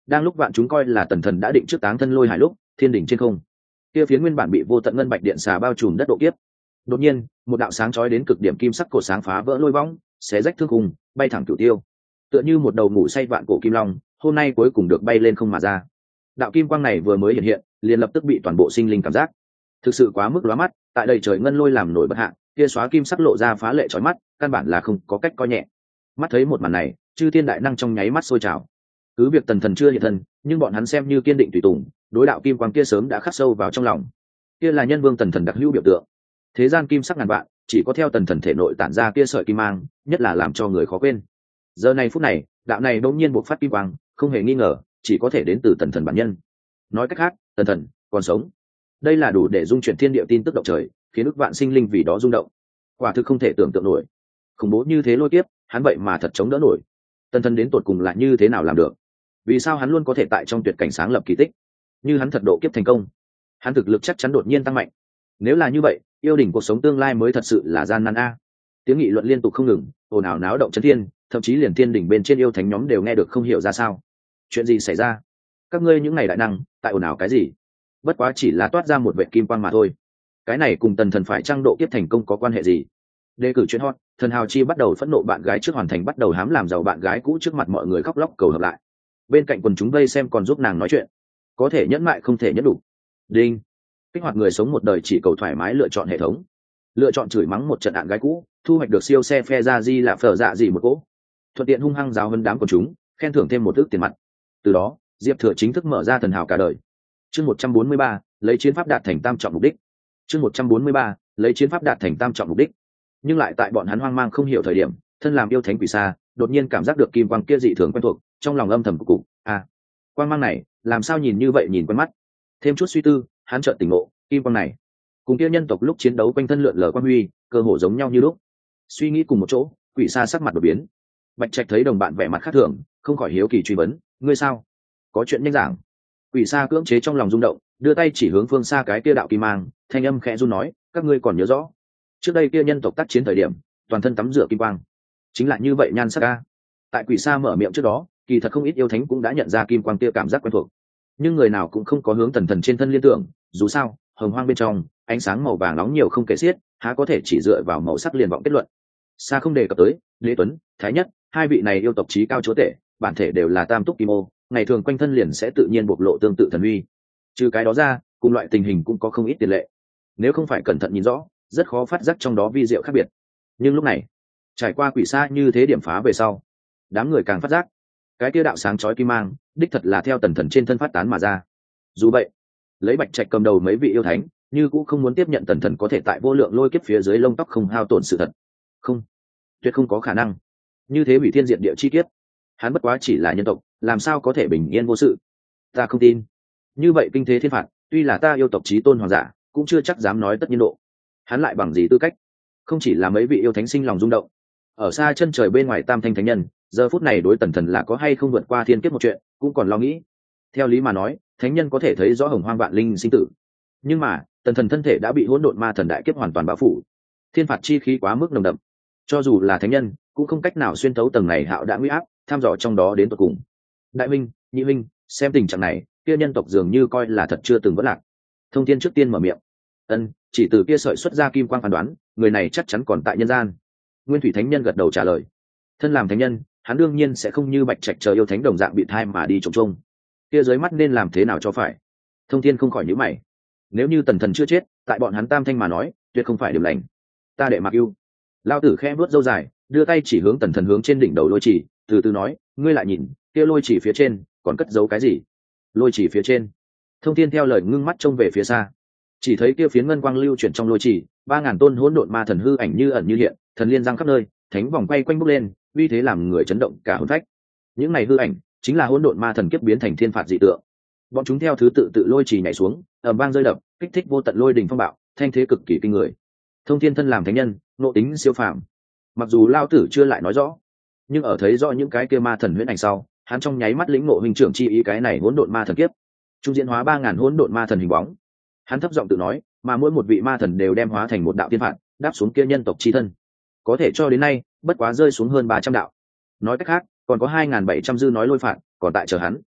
đang lúc vạn chúng coi là tần thần đã định trước táng thân lôi hải lúc, thiên đỉnh trên không kia phiến nguyên bản bị vô tận ngân bạch điện xà bao trùm đất độ kiếp, đột nhiên một đạo sáng chói đến cực điểm kim sắc cổ sáng phá vỡ lôi vong, xé rách thương khung, bay thẳng cửu tiêu, tựa như một đầu ngủ say vạn cổ kim long, hôm nay cuối cùng được bay lên không mà ra. Đạo kim quang này vừa mới hiện hiện, liền lập tức bị toàn bộ sinh linh cảm giác thực sự quá mức lóa mắt, tại đây trời ngân lôi làm nổi bất hạ, kia xóa kim sắc lộ ra phá lệ chói mắt, căn bản là không có cách coi nhẹ. Mắt thấy một màn này, chư thiên đại năng trong nháy mắt sôi trào. Cứ việc tần thần chưa hiện thân, nhưng bọn hắn xem như kiên định tùy tùng, đối đạo kim quang kia sớm đã khắc sâu vào trong lòng. Kia là nhân vương tần thần đặc hữu biểu tượng. Thế gian kim sắc ngàn vạn, chỉ có theo tần thần thể nội tản ra kia sợi kim mang, nhất là làm cho người khó quên. Giờ này phút này, đạo này đột nhiên bộc phát kim quang, không hề nghi ngờ, chỉ có thể đến từ tần thần bản nhân. Nói cách khác, tần thần còn sống. Đây là đủ để dung chuyển thiên địa tin tức động trời, khiến ức vạn sinh linh vì đó rung động. Quả thực không thể tưởng tượng nổi. Khủng bố như thế lôi kiếp, hắn vậy mà thật chống đỡ nổi. Tần thần đến tột cùng là như thế nào làm được? Vì sao hắn luôn có thể tại trong tuyệt cảnh sáng lập kỳ tích? Như hắn thật độ kiếp thành công, hắn thực lực chắc chắn đột nhiên tăng mạnh. Nếu là như vậy, yêu đỉnh cuộc sống tương lai mới thật sự là gian nan a. Tiếng nghị luận liên tục không ngừng, ồn ào náo động chấn thiên, thậm chí liền thiên đỉnh bên trên yêu thánh nhóm đều nghe được không hiểu ra sao. Chuyện gì xảy ra? Các ngươi những ngày đại năng, tại ồn ào cái gì? Bất quá chỉ là toát ra một vệt kim quang mà thôi. Cái này cùng tần thần phải trang độ kiếp thành công có quan hệ gì? Đề cử chuyện hot, thần hào chi bắt đầu phẫn nộ bạn gái trước hoàn thành bắt đầu hám làm giàu bạn gái cũ trước mặt mọi người khóc lóc cầu hợp lại. Bên cạnh quần chúng vây xem còn giúp nàng nói chuyện. Có thể nhẫn mại không thể nhẫn đủ. Đinh. Kích hoạt người sống một đời chỉ cầu thoải mái lựa chọn hệ thống. Lựa chọn chửi mắng một trận ạn gái cũ, thu hoạch được siêu xe phe ra di là phở dạ gì một cỗ. Thuận tiện hung hăng giáo hơn đám quần chúng, khen thưởng thêm một ức tiền mặt. Từ đó, Diệp Thừa chính thức mở ra thần hào cả đời. Chương 143, lấy chiến pháp đạt thành tam trọng mục đích. Chương 143, lấy chiến pháp đạt thành tam trọng mục đích. Nhưng lại tại bọn hắn hoang mang không hiểu thời điểm, thân làm yêu thánh quỷ xa, đột nhiên cảm giác được kim quang kia dị thường quen thuộc, trong lòng âm thầm cục quang mang này, làm sao nhìn như vậy nhìn quen mắt. Thêm chút suy tư, hắn chợt tỉnh ngộ, kim quang này cùng kia nhân tộc lúc chiến đấu quanh thân lượn lờ quang huy, cơ hồ giống nhau như lúc. Suy nghĩ cùng một chỗ, quỷ xa sắc mặt đột biến. Bạch Trạch thấy đồng bạn vẻ mặt khác thường, không khỏi hiếu kỳ truy vấn, ngươi sao? Có chuyện nhanh giảng. Quỷ xa cưỡng chế trong lòng rung động, đưa tay chỉ hướng phương xa cái kia đạo kim mang, thanh âm khẽ run nói, các ngươi còn nhớ rõ trước đây kia nhân tộc tác chiến thời điểm, toàn thân tắm rửa kim quang, chính là như vậy nhan sắc a. Tại quỷ xa mở miệng trước đó, kỳ thật không ít yêu thánh cũng đã nhận ra kim quang kia cảm giác quen thuộc, nhưng người nào cũng không có hướng tần thần trên thân liên tưởng. Dù sao, hồng hoang bên trong ánh sáng màu vàng nóng nhiều không kể xiết, há có thể chỉ dựa vào màu sắc liền vọng kết luận. Xa không đề cập tới Lê Tuấn, Thái Nhất, hai vị này yêu tộc chí cao chúa tể, bản thể đều là tam túc kim ô, ngày thường quanh thân liền sẽ tự nhiên bộc lộ tương tự thần uy. Trừ cái đó ra, cùng loại tình hình cũng có không ít tiền lệ, nếu không phải cẩn thận nhìn rõ, rất khó phát giác trong đó vi diệu khác biệt. Nhưng lúc này, trải qua quỷ xa như thế điểm phá về sau, đám người càng phát giác cái kia đạo sáng chói kim mang đích thật là theo tần thần trên thân phát tán mà ra. Dù vậy, lấy Bạch Trạch cầm đầu mấy vị yêu thánh như cũng không muốn tiếp nhận tần thần có thể tại vô lượng lôi kiếp phía dưới lông tóc không hao tổn sự thật. Không, tuyệt không có khả năng. Như thế hủy thiên diệt địa chi kiếp, hắn bất quá chỉ là nhân tộc, làm sao có thể bình yên vô sự? Ta không tin. Như vậy kinh thế thiên phạt, tuy là ta yêu tộc chí tôn hoàng giả, cũng chưa chắc dám nói tất nhiên độ. Hắn lại bằng gì tư cách? Không chỉ là mấy vị yêu thánh sinh lòng rung động, ở xa chân trời bên ngoài tam thanh thánh nhân, giờ phút này đối tần thần là có hay không vượt qua thiên kiếp một chuyện, cũng còn lo nghĩ. Theo lý mà nói, thánh nhân có thể thấy rõ hồng hoang vạn linh sinh tử, nhưng mà tần thần thân thể đã bị hỗn độn ma thần đại kiếp hoàn toàn bao phủ, thiên phạt chi khí quá mức nồng đậm, cho dù là thánh nhân cũng không cách nào xuyên thấu tầng này hạo đã nguy áp, tham dò trong đó đến tận cùng. Đại minh, nhị minh, xem tình trạng này, kia nhân tộc dường như coi là thật chưa từng vỡ lạc. Thông thiên trước tiên mở miệng. Chỉ từ kia sợi xuất ra kim quang phán đoán, người này chắc chắn còn tại nhân gian. Nguyên thủy thánh nhân gật đầu trả lời. Thân làm thánh nhân, hắn đương nhiên sẽ không như Bạch Trạch chờ yêu thánh đồng dạng bị thai mà đi trống trông. Kia dưới mắt nên làm thế nào cho phải? Thông thiên không khỏi nhíu mày. Nếu như tần thần chưa chết, tại bọn hắn tam thanh mà nói, tuyệt không phải điểm lành. Ta đệ mặc yêu. Lao tử khẽ vuốt râu dài, đưa tay chỉ hướng tần thần hướng trên đỉnh đầu lôi chỉ, từ từ nói, ngươi lại nhìn, kia lôi chỉ phía trên còn cất giấu cái gì? Lôi chỉ phía trên. Thông thiên theo lời ngưng mắt trông về phía xa, chỉ thấy kia phiến ngân quang lưu chuyển trong lôi chỉ, 3000 tôn hỗn độn ma thần hư ảnh như ẩn như hiện, thần liên giang khắp nơi, thánh vòng quay quanh bốc lên, uy thế làm người chấn động cả hồn phách. Những này hư ảnh chính là hỗn độn ma thần kiếp biến thành thiên phạt dị tượng. Bọn chúng theo thứ tự tự lôi chỉ nhảy xuống, ầm vang rơi đập, kích thích vô tận lôi đình phong bạo, thanh thế cực kỳ kinh người. Thông thiên thân làm thánh nhân, nội tính siêu phàm. Mặc dù lao tử chưa lại nói rõ, nhưng ở thấy rõ những cái kia ma thần huyễn ảnh sau, hắn trong nháy mắt lĩnh ngộ hình trưởng chi ý cái này hỗn độn ma thần kiếp. Trung diễn hóa 3000 hỗn độn ma thần hình bóng. Hắn thấp giọng tự nói, mà mỗi một vị ma thần đều đem hóa thành một đạo thiên phạt, đáp xuống kia nhân tộc chi thân. Có thể cho đến nay, bất quá rơi xuống hơn 300 đạo. Nói cách khác, còn có 2700 dư nói lôi phạt, còn tại chờ hắn.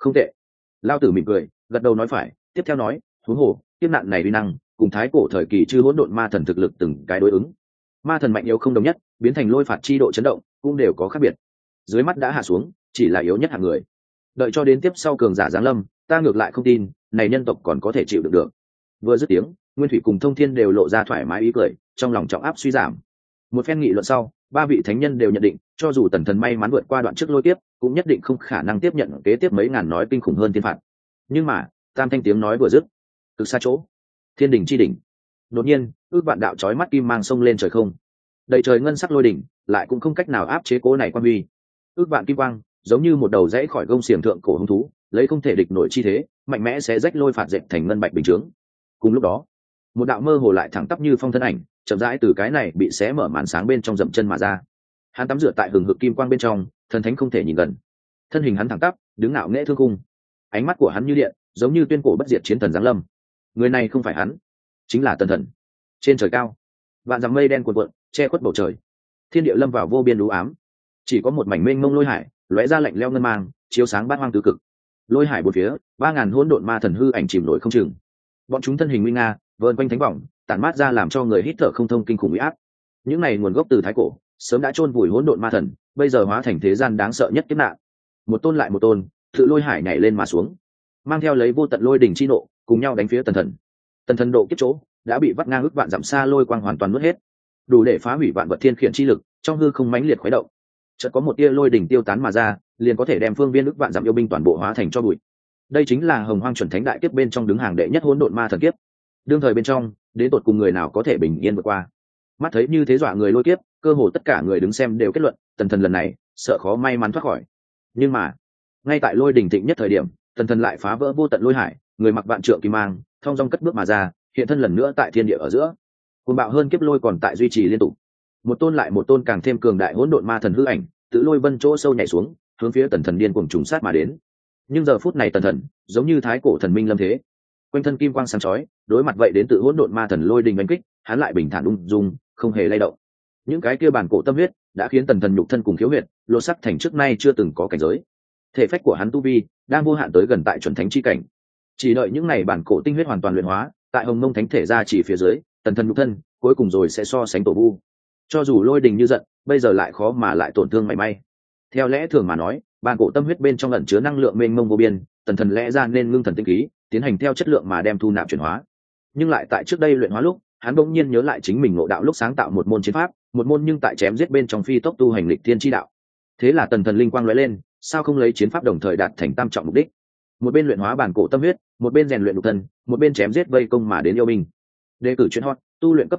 Không tệ. Lao tử mỉm cười gật đầu nói phải, tiếp theo nói huống hồ kiếp nạn này uy năng cùng thái cổ thời kỳ chư hỗn độn ma thần thực lực từng cái đối ứng. Ma thần mạnh yếu không đồng nhất, biến thành lôi phạt chi độ chấn động cũng đều có khác biệt. Dưới mắt đã hạ xuống, chỉ là yếu nhất hạng người. Đợi cho đến tiếp sau cường giả giáng lâm, ta ngược lại không tin này nhân tộc còn có thể chịu được. Vừa dứt tiếng, Nguyên Thủy cùng Thông Thiên đều lộ ra thoải mái ý cười, trong lòng trọng áp suy giảm. Một phen nghị luận sau, ba vị thánh nhân đều nhận định, cho dù Tần Thần may mắn vượt qua đoạn trước lôi kiếp, cũng nhất định không khả năng tiếp nhận kế tiếp mấy ngàn nói kinh khủng hơn thiên phạt. Nhưng mà, tam thanh tiếng nói vừa dứt, từ xa chỗ, thiên đỉnh chi đỉnh, đột nhiên, ước vạn đạo chói mắt kim mang sông lên trời không. Đầy trời ngân sắc lôi đỉnh, lại cũng không cách nào áp chế cố này quan huy. Ước vạn kim quang, giống như một đầu rẽ khỏi gông xiềng thượng cổ hung thú, lấy không thể địch nổi chi thế, mạnh mẽ sẽ rách lôi phạt dệt thành ngân bạch bình chướng. Cùng lúc đó, một đạo mơ hồ lại thẳng tắp như phong thân ảnh, chậm rãi từ cái này bị xé mở màn sáng bên trong dậm chân mà ra. Hắn tắm rửa tại hừng hực kim quang bên trong, thần thánh không thể nhìn gần. Thân hình hắn thẳng tắp, đứng ngạo nghễ thương cung. Ánh mắt của hắn như điện, giống như tuyên cổ bất diệt chiến thần giáng lâm. Người này không phải hắn, chính là Tần Thần. Trên trời cao, vạn dặm mây đen cuồn cuộn, che khuất bầu trời. Thiên địa lâm vào vô biên u ám, chỉ có một mảnh mênh mông lôi hải, lóe ra lạnh lẽo ngân mang, chiếu sáng bát hoang tứ cực. Lôi hải bốn phía, 3000 hỗn độn ma thần hư ảnh chìm nổi không chừng. Bọn chúng thân hình nguy nga, vờn quanh thánh vòng, tản mát ra làm cho người hít thở không thông kinh khủng uy áp. Những này nguồn gốc từ thái cổ, sớm đã chôn vùi hỗn độn ma thần, bây giờ hóa thành thế gian đáng sợ nhất kiếp nạn. Một tôn lại một tôn, tự lôi hải nhảy lên mà xuống, mang theo lấy vô tận lôi đỉnh chi nộ, cùng nhau đánh phía Tần Thần. Tần Thần độ kiếp chỗ đã bị vắt ngang ức vạn dặm xa lôi quang hoàn toàn nuốt hết, đủ để phá hủy vạn vật thiên khiển chi lực, trong hư không mãnh liệt khuấy động. Chợt có một tia lôi đỉnh tiêu tán mà ra, liền có thể đem phương viên ức vạn dặm yêu binh toàn bộ hóa thành cho bụi. Đây chính là Hồng Hoang chuẩn thánh đại kiếp bên trong đứng hàng đệ nhất hỗn độn ma thần kiếp. Đương thời bên trong, đến tột cùng người nào có thể bình yên vượt qua. Mắt thấy như thế dọa người lôi kiếp, cơ hồ tất cả người đứng xem đều kết luận, Tần Thần lần này sợ khó may mắn thoát khỏi. Nhưng mà, ngay tại lôi đỉnh thịnh nhất thời điểm, Tần Thần lại phá vỡ vô tận lôi hải, người mặc vạn trượng kim mang, thong dong cất bước mà ra, hiện thân lần nữa tại thiên địa ở giữa. Cuồng bạo hơn kiếp lôi còn tại duy trì liên tục. Một tôn lại một tôn càng thêm cường đại hỗn độn ma thần hư ảnh, tự lôi vân chỗ sâu nhảy xuống, hướng phía Tần Thần điên cuồng trùng sát mà đến. Nhưng giờ phút này Tần Thần giống như thái cổ thần minh lâm thế, quanh thân kim quang sáng chói, đối mặt vậy đến tự hỗn độn ma thần lôi đình đánh kích, hắn lại bình thản ung dung, không hề lay động. Những cái kia bản cổ tâm huyết đã khiến Tần Thần nhục thân cùng khiếu huyệt lột sắc thành trước nay chưa từng có cảnh giới. Thể phách của hắn tu vi đang vô hạn tới gần tại chuẩn thánh chi cảnh. Chỉ đợi những này bản cổ tinh huyết hoàn toàn luyện hóa, tại Hồng Mông thánh thể ra chỉ phía dưới, Tần Thần nhục thân cuối cùng rồi sẽ so sánh tổ vu. Cho dù lôi đình như giận, bây giờ lại khó mà lại tổn thương mảy may. Theo lẽ thường mà nói, bản cổ tâm huyết bên trong ẩn chứa năng lượng mênh mông vô biên, Tần Thần lẽ ra nên ngưng thần tinh khí, tiến hành theo chất lượng mà đem thu nạp chuyển hóa. Nhưng lại tại trước đây luyện hóa lúc, hắn bỗng nhiên nhớ lại chính mình ngộ đạo lúc sáng tạo một môn chiến pháp, một môn nhưng tại chém giết bên trong phi tốc tu hành lịch thiên chi đạo. Thế là Tần Thần linh quang lóe lên, sao không lấy chiến pháp đồng thời đạt thành tam trọng mục đích? Một bên luyện hóa bản cổ tâm huyết, một bên rèn luyện nhục thân, một bên chém giết vây công mà đến yêu binh. Đề cử chuyên hot, tu luyện cấp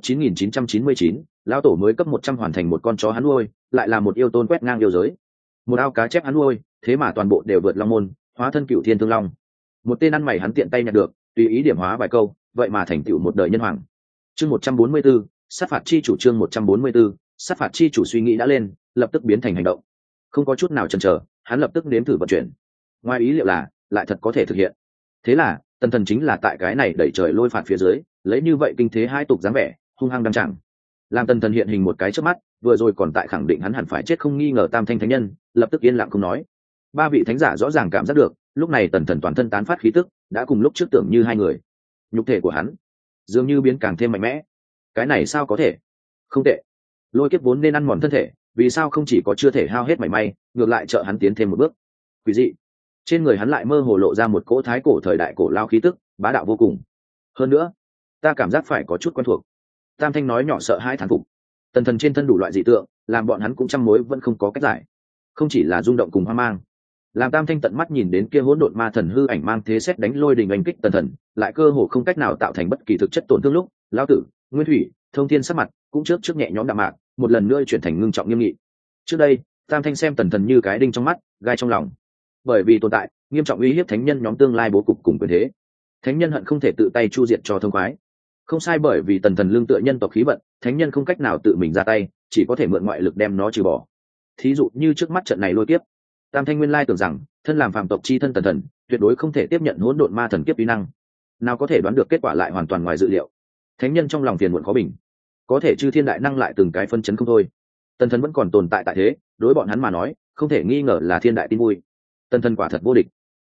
9999, lão tổ mới cấp 100 hoàn thành một con chó hắn nuôi, lại là một yêu tôn quét ngang yêu giới. Một ao cá chép hắn nuôi, thế mà toàn bộ đều vượt long môn, hóa thân cửu thiên thương long. Một tên ăn mày hắn tiện tay nhặt được, tùy ý điểm hóa vài câu, vậy mà thành tựu một đời nhân hoàng. Chương 144, sát phạt chi chủ. Chương 144, sát phạt chi chủ suy nghĩ đã lên, lập tức biến thành hành động. Không có chút nào chần chờ, hắn lập tức nếm thử vận chuyển. Ngoài ý liệu là, lại thật có thể thực hiện. Thế là, Tần Thần chính là tại cái này đẩy trời lôi phạt phía dưới, lấy như vậy kinh thế hai tục dáng vẻ, hung hăng đăng chẳng. Làm Tần Thần hiện hình một cái trước mắt, vừa rồi còn tại khẳng định hắn hẳn phải chết không nghi ngờ tam thanh thánh nhân, lập tức yên lặng không nói. Ba vị thánh giả rõ ràng cảm giác được, lúc này Tần Thần toàn thân tán phát khí tức, đã cùng lúc trước tưởng như hai người. Nhục thể của hắn dường như biến càng thêm mạnh mẽ. Cái này sao có thể? Không tệ. Lôi kiếp vốn nên ăn mòn thân thể, vì sao không chỉ có chưa thể hao hết mảy may, ngược lại trợ hắn tiến thêm một bước? Quỷ dị. Trên người hắn lại mơ hồ lộ ra một cỗ thái cổ thời đại cổ lao khí tức, bá đạo vô cùng. Hơn nữa, ta cảm giác phải có chút quen thuộc. Tam thanh nói nhỏ sợ hãi thán phục. Tần Thần trên thân đủ loại dị tượng, làm bọn hắn cũng trăm mối vẫn không có cách giải. Không chỉ là rung động cùng hoang mang, làm tam thanh tận mắt nhìn đến kia hỗn độn ma thần hư ảnh mang thế xét đánh lôi đình oanh kích Tần Thần, lại cơ hồ không cách nào tạo thành bất kỳ thực chất tổn thương lúc, lão tử, Nguyên Thủy, Thông Thiên sắc mặt cũng trước nhẹ nhõm đạm mạc, một lần nữa chuyển thành ngưng trọng nghiêm nghị. Trước đây, tam thanh xem Tần Thần như cái đinh trong mắt, gai trong lòng. Bởi vì tồn tại nghiêm trọng uy hiếp thánh nhân nhóm tương lai bố cục cùng quyền thế, thánh nhân hận không thể tự tay chu diệt cho thông khoái. Không sai, bởi vì Tần Thần lương tựa nhân tộc khí vận, thánh nhân không cách nào tự mình ra tay, chỉ có thể mượn ngoại lực đem nó trừ bỏ. Thí dụ như trước mắt trận này lôi kiếp, tam thanh nguyên lai tưởng rằng thân làm phàm tộc chi thân Tần Thần tuyệt đối không thể tiếp nhận hỗn độn ma thần kiếp uy năng, nào có thể đoán được kết quả lại hoàn toàn ngoài dự liệu. Thánh nhân trong lòng phiền muộn khó bình, có thể chư thiên đại năng lại từng cái phân chấn không thôi. Tần Thần vẫn còn tồn tại tại thế, đối bọn hắn mà nói không thể nghi ngờ là thiên đại tin vui. Tần Thần quả thật vô địch.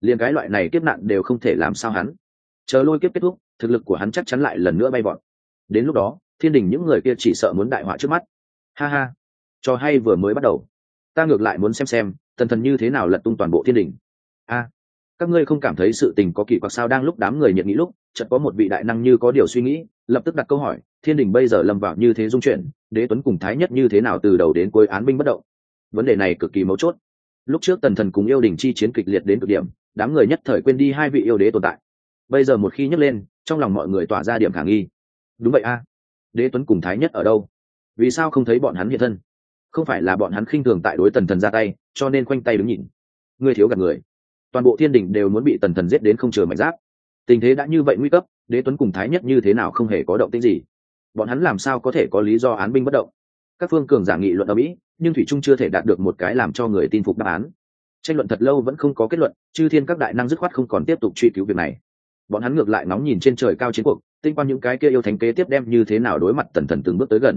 liền cái loại này kiếp nạn đều không thể làm sao hắn. Chờ lôi kiếp kết thúc, thực lực của hắn chắc chắn lại lần nữa bay vọt. Đến lúc đó thiên đình những người kia chỉ sợ muốn đại họa trước mắt. Ha ha, trò hay vừa mới bắt đầu, ta ngược lại muốn xem tần thần như thế nào lật tung toàn bộ thiên đình. A, các ngươi không cảm thấy sự tình có kỳ quặc sao? Đang lúc đám người nhiệt nghĩ lúc, chợt có một vị đại năng như có điều suy nghĩ, lập tức đặt câu hỏi, thiên đình bây giờ lâm vào như thế dung chuyển, đế tuấn cùng thái nhất như thế nào từ đầu đến cuối án binh bất động? Vấn đề này cực kỳ mấu chốt. Lúc trước tần thần cùng yêu đình chi chiến kịch liệt đến cực điểm, đám người nhất thời quên đi hai vị yêu đế tồn tại. Bây giờ một khi nhấc lên, trong lòng mọi người tỏa ra điểm khả nghi. Đúng vậy a, đế tuấn cùng thái nhất ở đâu? Vì sao không thấy bọn hắn hiện thân? Không phải là bọn hắn khinh thường tại đối tần thần ra tay, cho nên khoanh tay đứng nhìn? Ngươi thiếu gạt người, toàn bộ thiên đình đều muốn bị tần thần giết đến không chừa mảnh giáp. Tình thế đã như vậy nguy cấp, đế tuấn cùng thái nhất như thế nào không hề có động tĩnh gì? Bọn hắn làm sao có thể có lý do án binh bất động? Các phương cường giả nghị luận ở mỹ, nhưng thủy trung chưa thể đạt được một cái làm cho người tin phục đáp án. Tranh luận thật lâu vẫn không có kết luận, chư thiên các đại năng dứt khoát không còn tiếp tục truy cứu việc này. Bọn hắn ngược lại nóng nhìn trên trời cao chiến cuộc, tinh quan những cái kia yêu thánh kế tiếp đem như thế nào đối mặt tần thần từng bước tới gần.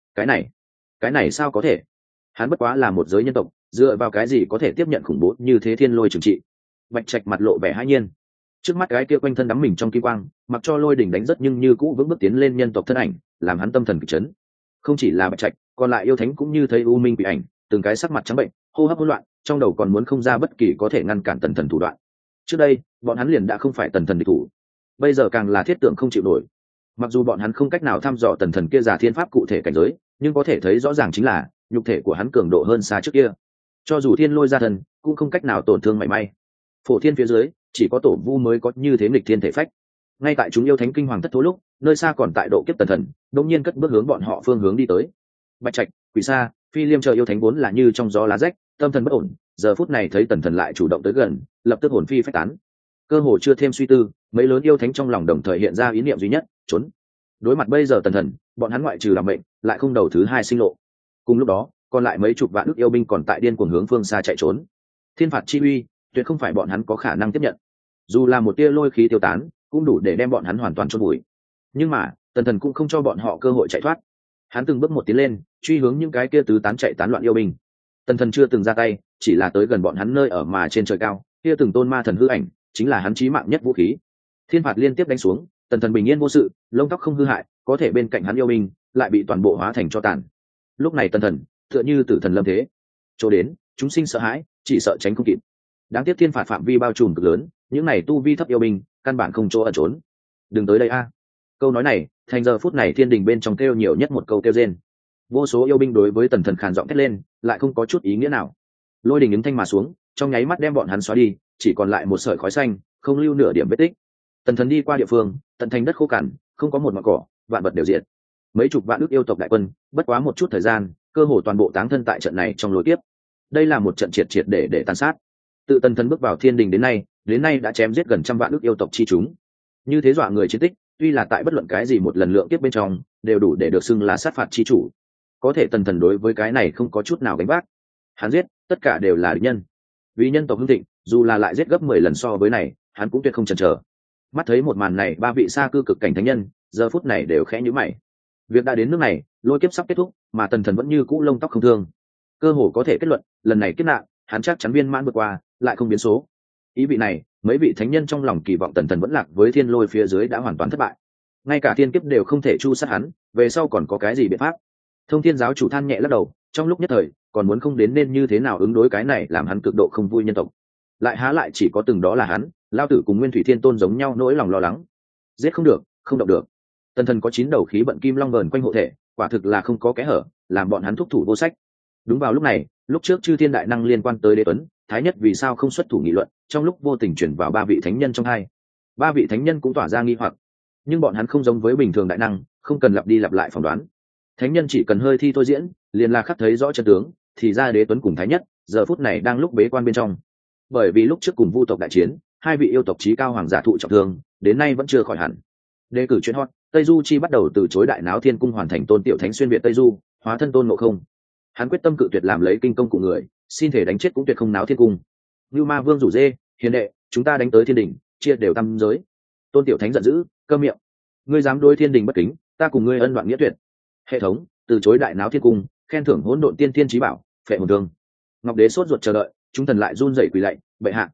Cái này sao có thể? Hắn bất quá là một giới nhân tộc, dựa vào cái gì có thể tiếp nhận khủng bố như thế thiên lôi trừng trị? Bạch Trạch mặt lộ vẻ hãi nhiên. Trước mắt cái kia quanh thân đắm mình trong kim quang, mặc cho lôi đỉnh đánh rất nhưng như cũ vững bước tiến lên nhân tộc thân ảnh, làm hắn tâm thần kịch chấn. Không chỉ là Bạch Trạch, còn lại yêu thánh cũng như thấy u minh bị ảnh, từng cái sắc mặt trắng bệnh, hô hấp hỗn loạn, trong đầu còn muốn không ra bất kỳ có thể ngăn cản tần thần thủ đoạn. Trước đây, bọn hắn liền đã không phải tần thần địch thủ, bây giờ càng là thiết tượng không chịu nổi. Mặc dù bọn hắn không cách nào thăm dò tần thần kia giả thiên pháp cụ thể cảnh giới, nhưng có thể thấy rõ ràng chính là nhục thể của hắn cường độ hơn xa trước kia. Cho dù thiên lôi ra thần, cũng không cách nào tổn thương mảy may. Phổ thiên phía dưới, chỉ có tổ vu mới có như thế nghịch thiên thể phách. Ngay tại chúng yêu thánh kinh hoàng thất thố lúc, nơi xa còn tại độ kiếp tần thần, đột nhiên cất bước hướng bọn họ phương hướng đi tới. Bạch Trạch, Quỷ Sa, Phi Liêm chờ yêu thánh vốn là như trong gió lá rách, tâm thần bất ổn, giờ phút này thấy tần thần lại chủ động tới gần, lập tức hồn phi phách tán. Cơ hồ chưa thêm suy tư, mấy lớn yêu thánh trong lòng đồng thời hiện ra ý niệm duy nhất, trốn. Đối mặt bây giờ tần thần, bọn hắn ngoại trừ làm mệnh, lại không đầu thứ hai sinh lộ. Cùng lúc đó, còn lại mấy chục vạn ức yêu binh còn tại điên cuồng hướng phương xa chạy trốn. Thiên phạt chi uy, tuyệt không phải bọn hắn có khả năng tiếp nhận. Dù là một tia lôi khí tiêu tán, cũng đủ để đem bọn hắn hoàn toàn chôn vùi. Nhưng mà, tần thần cũng không cho bọn họ cơ hội chạy thoát. Hắn từng bước một tiến lên, truy hướng những cái kia tứ tán chạy tán loạn yêu binh. Tần thần chưa từng ra tay, chỉ là tới gần bọn hắn nơi ở mà trên trời cao, kia từng tôn ma thần hư ảnh, chính là hắn chí mạng nhất vũ khí. Thiên phạt liên tiếp đánh xuống, tần thần bình yên vô sự, lông tóc không hư hại, có thể bên cạnh hắn yêu binh lại bị toàn bộ hóa thành tro tàn. Lúc này tần thần tựa như tử thần lâm thế, chỗ đến chúng sinh sợ hãi, chỉ sợ tránh không kịp. Đáng tiếc thiên phạt phạm vi bao trùm cực lớn, những này tu vi thấp yêu binh căn bản không chỗ ẩn trốn. Đừng tới đây a. Câu nói này thành giờ phút này thiên đình bên trong kêu nhiều nhất một câu kêu rên. Vô số yêu binh đối với tần thần khàn giọng thét lên, lại không có chút ý nghĩa nào. Lôi đình ứng thanh mà xuống, trong nháy mắt đem bọn hắn xóa đi, chỉ còn lại một sợi khói xanh, không lưu nửa điểm vết tích. Tần thần đi qua địa phương, tận thành đất khô cằn, không có một ngọn cỏ, vạn vật đều diệt. Mấy chục vạn ức yêu tộc đại quân, bất quá một chút thời gian, cơ hồ toàn bộ táng thân tại trận này trong lôi kiếp. Đây là một trận triệt triệt để tàn sát. Tự tần thần bước vào thiên đình đến nay đã chém giết gần trăm vạn ức yêu tộc chi chúng. Như thế dọa người chiến tích, tuy là tại bất luận cái gì một lần lượng kiếp bên trong, đều đủ để được xưng là sát phạt chi chủ. Có thể tần thần đối với cái này không có chút nào gánh vác. Hắn giết, tất cả đều là địch nhân. Vì nhân tộc hưng thịnh, dù là lại giết gấp 10 lần so với này, hắn cũng tuyệt không chần chờ. Mắt thấy một màn này, ba vị sa cư cực cảnh thánh nhân, giờ phút này đều khẽ nhíu mày. Việc đã đến nước này, lôi kiếp sắp kết thúc, mà tần thần vẫn như cũ lông tóc không thương. Cơ hồ có thể kết luận, lần này kiếp nạn, hắn chắc chắn viên mãn vượt qua, lại không biến số. Ý vị này, mấy vị thánh nhân trong lòng kỳ vọng tần thần vẫn lạc với thiên lôi phía dưới đã hoàn toàn thất bại. Ngay cả thiên kiếp đều không thể chu sát hắn, về sau còn có cái gì biện pháp? Thông Thiên giáo chủ than nhẹ lắc đầu, trong lúc nhất thời, còn muốn không đến nên như thế nào ứng đối cái này làm hắn cực độ không vui nhân tộc. Lại há lại chỉ có từng đó là hắn, Lao Tử cùng Nguyên Thủy Thiên Tôn giống nhau nỗi lòng lo lắng. Giết không được, không động được. Tần thần có 9 đầu khí bận kim long vờn quanh hộ thể, quả thực là không có kẽ hở, làm bọn hắn thúc thủ vô sách. Đúng vào lúc này, lúc trước chư thiên đại năng liên quan tới Đế Tuấn, Thái Nhất vì sao không xuất thủ nghị luận, trong lúc vô tình chuyển vào ba vị thánh nhân trong hai. Ba vị thánh nhân cũng tỏa ra nghi hoặc, nhưng bọn hắn không giống với bình thường đại năng, không cần lặp đi lặp lại phỏng đoán. Thánh nhân chỉ cần hơi thi thôi diễn, liền là khắc thấy rõ chân tướng, thì ra Đế Tuấn cùng Thái Nhất giờ phút này đang lúc bế quan bên trong. Bởi vì lúc trước cùng Vu tộc đại chiến, hai vị yêu tộc chí cao hoàng giả thụ trọng thương, đến nay vẫn chưa khỏi hẳn. Đề cử chuyên hot, Tây Du Chi bắt đầu từ chối đại náo thiên cung hoàn thành tôn tiểu thánh xuyên việt Tây Du, hóa thân tôn ngộ không. Hắn quyết tâm cự tuyệt làm lấy kinh công của người, xin thể đánh chết cũng tuyệt không náo thiên cung. Như Ma Vương rủ dê, hiền đệ, chúng ta đánh tới thiên đình, chia đều tam giới. Tôn tiểu thánh giận dữ, câm miệng. Ngươi dám đối thiên đình bất kính, ta cùng ngươi ân đoạn nghĩa tuyệt. Hệ thống, từ chối đại náo thiên cung, khen thưởng hỗn độn tiên thiên chí bảo, phệ hồn thương. Ngọc đế sốt ruột chờ đợi, chúng thần lại run rẩy quỳ lạy, bệ hạ.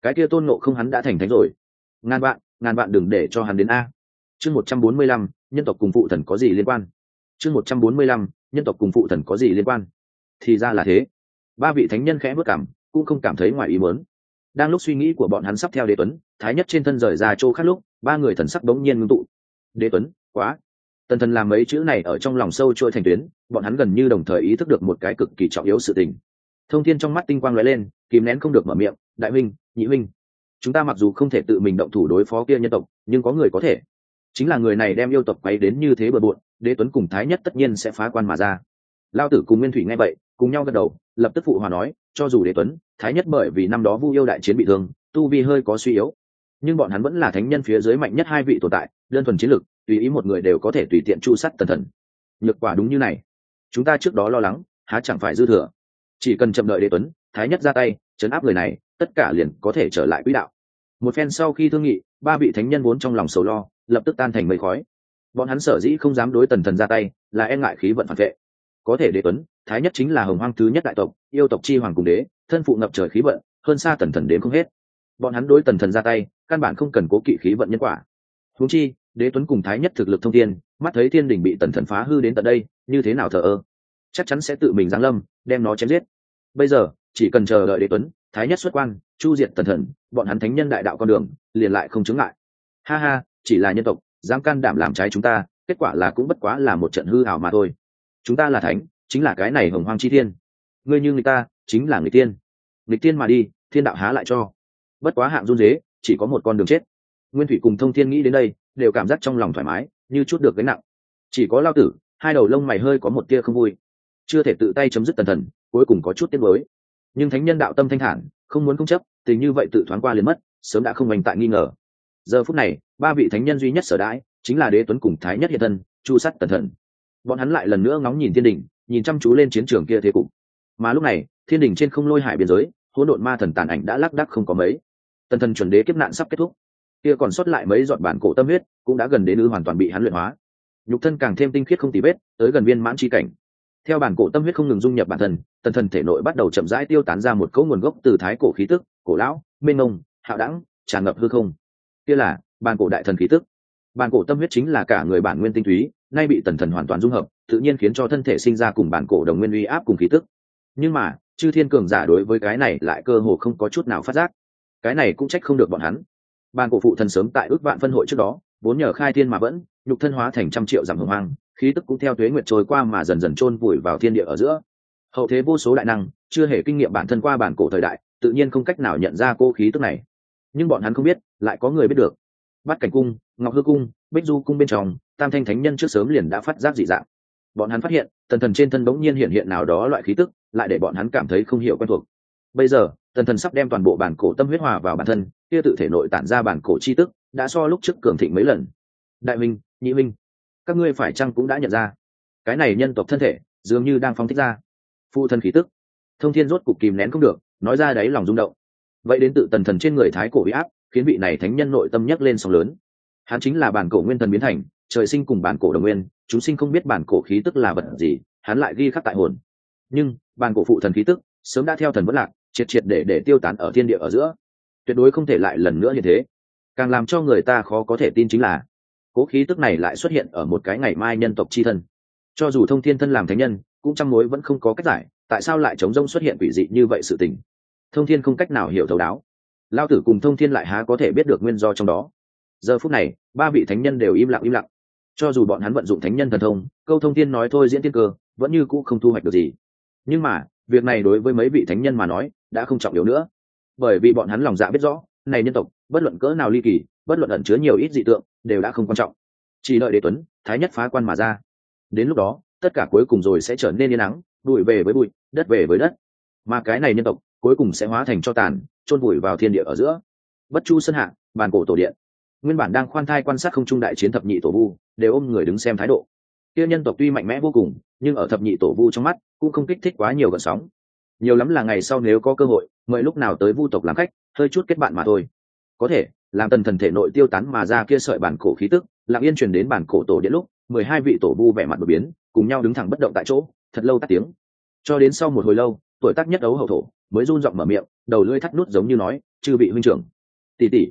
cái kia tôn ngộ không hắn đã thành thánh rồi. Ngàn vạn đừng để cho hắn đến a. Chương 145, nhân tộc cùng phụ thần có gì liên quan? Chương 145, nhân tộc cùng phụ thần có gì liên quan? Thì ra là thế. Ba vị thánh nhân khẽ bước cảm, cũng không cảm thấy ngoài ý muốn. Đang lúc suy nghĩ của bọn hắn sắp theo Đế Tuấn, Thái Nhất trên thân rời ra chỗ khác lúc, ba người thần sắc đống nhiên ngưng tụ. Đế Tuấn, quá. Tần Thần làm mấy chữ này ở trong lòng sâu trôi thành tuyến, bọn hắn gần như đồng thời ý thức được một cái cực kỳ trọng yếu sự tình. Thông Thiên trong mắt tinh quang lóe lên, kìm nén không được mở miệng, đại huynh, nhị huynh, chúng ta mặc dù không thể tự mình động thủ đối phó kia nhân tộc, nhưng có người có thể. Chính là người này đem yêu tộc quấy đến như thế bừa bộn, Đế Tuấn cùng Thái Nhất tất nhiên sẽ phá quan mà ra. Lao Tử cùng Nguyên Thủy nghe vậy, cùng nhau gật đầu, lập tức phụ hòa nói, cho dù Đế Tuấn, Thái Nhất bởi vì năm đó Vu Yêu đại chiến bị thương, tu vi hơi có suy yếu, nhưng bọn hắn vẫn là thánh nhân phía dưới mạnh nhất hai vị tồn tại, đơn thuần chiến lực, tùy ý một người đều có thể tùy tiện chu sát Tần Thần. Nhược quả đúng như này, chúng ta trước đó lo lắng, há chẳng phải dư thừa. Chỉ cần chậm đợi Đế Tuấn, Thái Nhất ra tay, trấn áp người này, tất cả liền có thể trở lại quỹ đạo. Một phen sau khi thương nghị, ba vị thánh nhân vốn trong lòng sầu lo, lập tức tan thành mây khói. Bọn hắn sở dĩ không dám đối Tần Thần ra tay, là e ngại khí vận phản vệ. Có thể Đế Tuấn, Thái Nhất chính là hồng hoang thứ nhất đại tộc, yêu tộc chi hoàng cùng đế, thân phụ ngập trời khí vận, hơn xa Tần Thần đến không hết. Bọn hắn đối Tần Thần ra tay, căn bản không cần cố kỵ khí vận nhân quả. Huống chi, Đế Tuấn cùng Thái Nhất thực lực thông thiên, mắt thấy thiên đình bị Tần Thần phá hư đến tận đây, như thế nào thờ ơ, chắc chắn sẽ tự mình giáng lâm, đem nó chém giết. Bây giờ, chỉ cần chờ đợi Đế Tuấn, Thái Nhất xuất quan, chu diệt Tần Thần, bọn hắn thánh nhân đại đạo con đường, liền lại không chứng ngại. Ha ha, chỉ là nhân tộc, dám can đảm làm trái chúng ta, kết quả là cũng bất quá là một trận hư ảo mà thôi. Chúng ta là thánh, chính là cái này hồng hoang chi thiên. Ngươi như người ta, chính là người tiên. Nghịch tiên mà đi, thiên đạo há lại cho. Bất quá hạng run dế, chỉ có một con đường chết. Nguyên Thủy cùng Thông Thiên nghĩ đến đây, đều cảm giác trong lòng thoải mái, như chút được gánh nặng. Chỉ có Lao Tử, hai đầu lông mày hơi có một tia không vui, chưa thể tự tay chấm dứt Tần Thần, cuối cùng có chút tiếc nuối. Nhưng thánh nhân đạo tâm thanh thản, không muốn không chấp, tình như vậy tự thoáng qua liền mất, sớm đã không hành tại nghi ngờ. Giờ phút này, ba vị thánh nhân duy nhất sở đãi, chính là Đế Tuấn cùng Thái Nhất hiện thân, chu sát Tần Thần. Bọn hắn lại lần nữa ngóng nhìn thiên đình, nhìn chăm chú lên chiến trường kia thế cục. Mà lúc này, thiên đình trên không lôi hải biên giới, hỗn độn ma thần tàn ảnh đã lác đác không có mấy. Tần Thần chuẩn đế kiếp nạn sắp kết thúc, kia còn sót lại mấy giọt bản cổ tâm huyết, cũng đã gần đến hoàn toàn bị hắn luyện hóa. Nhục thân càng thêm tinh khiết không tì vết, tới gần viên mãn chi cảnh. Theo bản cổ tâm huyết không ngừng dung nhập bản thân, Tần Thần thể nội bắt đầu chậm rãi tiêu tán ra một cấu nguồn gốc từ thái cổ khí tức, cổ lão, mênh mông, hạo đẳng, tràn ngập hư không. Kia là bản cổ đại thần khí tức. Bản cổ tâm huyết chính là cả người bản nguyên tinh túy, nay bị Tần Thần hoàn toàn dung hợp, tự nhiên khiến cho thân thể sinh ra cùng bản cổ đồng nguyên uy áp cùng khí tức. Nhưng mà, chư thiên cường giả đối với cái này lại cơ hồ không có chút nào phát giác. Cái này cũng trách không được bọn hắn. Bản cổ phụ thần sớm tại ước vạn phân hội trước đó, vốn nhờ khai thiên mà vẫn, nhục thân hóa thành trăm triệu dặm hồng hoang, khí tức cũng theo tuế nguyệt trôi qua mà dần dần chôn vùi vào thiên địa ở giữa. Hậu thế vô số đại năng, chưa hề kinh nghiệm bản thân qua bản cổ thời đại, tự nhiên không cách nào nhận ra cô khí tức này. Nhưng bọn hắn không biết, lại có người biết được. Bát Cảnh cung, Ngọc Hư cung, Bích Du cung bên trong, Tam Thanh thánh nhân trước sớm liền đã phát giác dị dạng. Bọn hắn phát hiện, Tần Thần trên thân bỗng nhiên hiện nào đó loại khí tức, lại để bọn hắn cảm thấy không hiểu quen thuộc. Bây giờ, Tần Thần sắp đem toàn bộ bản cổ tâm huyết hòa vào bản thân, kia tự thể nội tản ra bản cổ chi tức, đã so lúc trước cường thịnh mấy lần. Đại minh, nhị minh, các ngươi phải chăng cũng đã nhận ra, cái này nhân tộc thân thể dường như đang phóng thích ra phụ thân khí tức. Thông Thiên rốt cục kìm nén không được, nói ra đáy lòng rung động. Vậy đến tự Tần Thần trên người thái cổ uy áp, khiến vị này thánh nhân nội tâm nhấc lên sóng lớn. Hắn chính là bản cổ nguyên thần biến thành, trời sinh cùng bản cổ đồng nguyên, chúng sinh không biết bản cổ khí tức là vật gì, hắn lại ghi khắc tại hồn. Nhưng bản cổ phụ thần khí tức sớm đã theo thần vẫn lạc, triệt triệt để tiêu tán ở thiên địa ở giữa, tuyệt đối không thể lại lần nữa như thế. Càng làm cho người ta khó có thể tin chính là, cố khí tức này lại xuất hiện ở một cái ngày mai nhân tộc chi thân. Cho dù Thông Thiên thân làm thánh nhân, cũng trăm mối vẫn không có cách giải, tại sao lại chống rông xuất hiện quỷ dị như vậy sự tình. Thông Thiên không cách nào hiểu thấu đáo, Lao Tử cùng Thông Thiên lại há có thể biết được nguyên do trong đó. Giờ phút này, ba vị thánh nhân đều im lặng. Cho dù bọn hắn vận dụng thánh nhân thần thông, câu Thông Thiên nói thôi diễn tiên cơ, vẫn như cũ không thu hoạch được gì. Nhưng mà, việc này đối với mấy vị thánh nhân mà nói, đã không trọng yếu nữa, bởi vì bọn hắn lòng dạ biết rõ, này nhân tộc, bất luận cỡ nào ly kỳ, bất luận ẩn chứa nhiều ít dị tượng, đều đã không quan trọng. Chỉ đợi Đế Tuấn, Thái Nhất phá quan mà ra. Đến lúc đó, tất cả cuối cùng rồi sẽ trở nên yên ắng, bụi về với bụi, đất về với đất. Mà cái này nhân tộc, cuối cùng sẽ hóa thành tro tàn, chôn vùi vào thiên địa ở giữa. Bất Chu Sơn hạ, bàn cổ tổ điện. Nguyên bản đang khoan thai quan sát không trung đại chiến thập nhị tổ vu, đều ôm người đứng xem thái độ. Kia nhân tộc tuy mạnh mẽ vô cùng, nhưng ở thập nhị tổ vu trong mắt, cũng không kích thích quá nhiều gợn sóng. Nhiều lắm là ngày sau nếu có cơ hội, mời lúc nào tới vu tộc làm khách, hơi chút kết bạn mà thôi. Có thể làm Tần Thần thể nội tiêu tán mà ra kia sợi bản cổ khí tức, lặng yên truyền đến bản cổ tổ điện lúc, 12 vị tổ vu vẻ mặt đột biến, cùng nhau đứng thẳng bất động tại chỗ, thật lâu tắt tiếng. Cho đến sau một hồi lâu, tuổi tác nhất đấu hậu thổ mới run giọng mở miệng, đầu lưỡi thắt nút giống như nói, chư vị huynh trưởng, tỷ tỷ,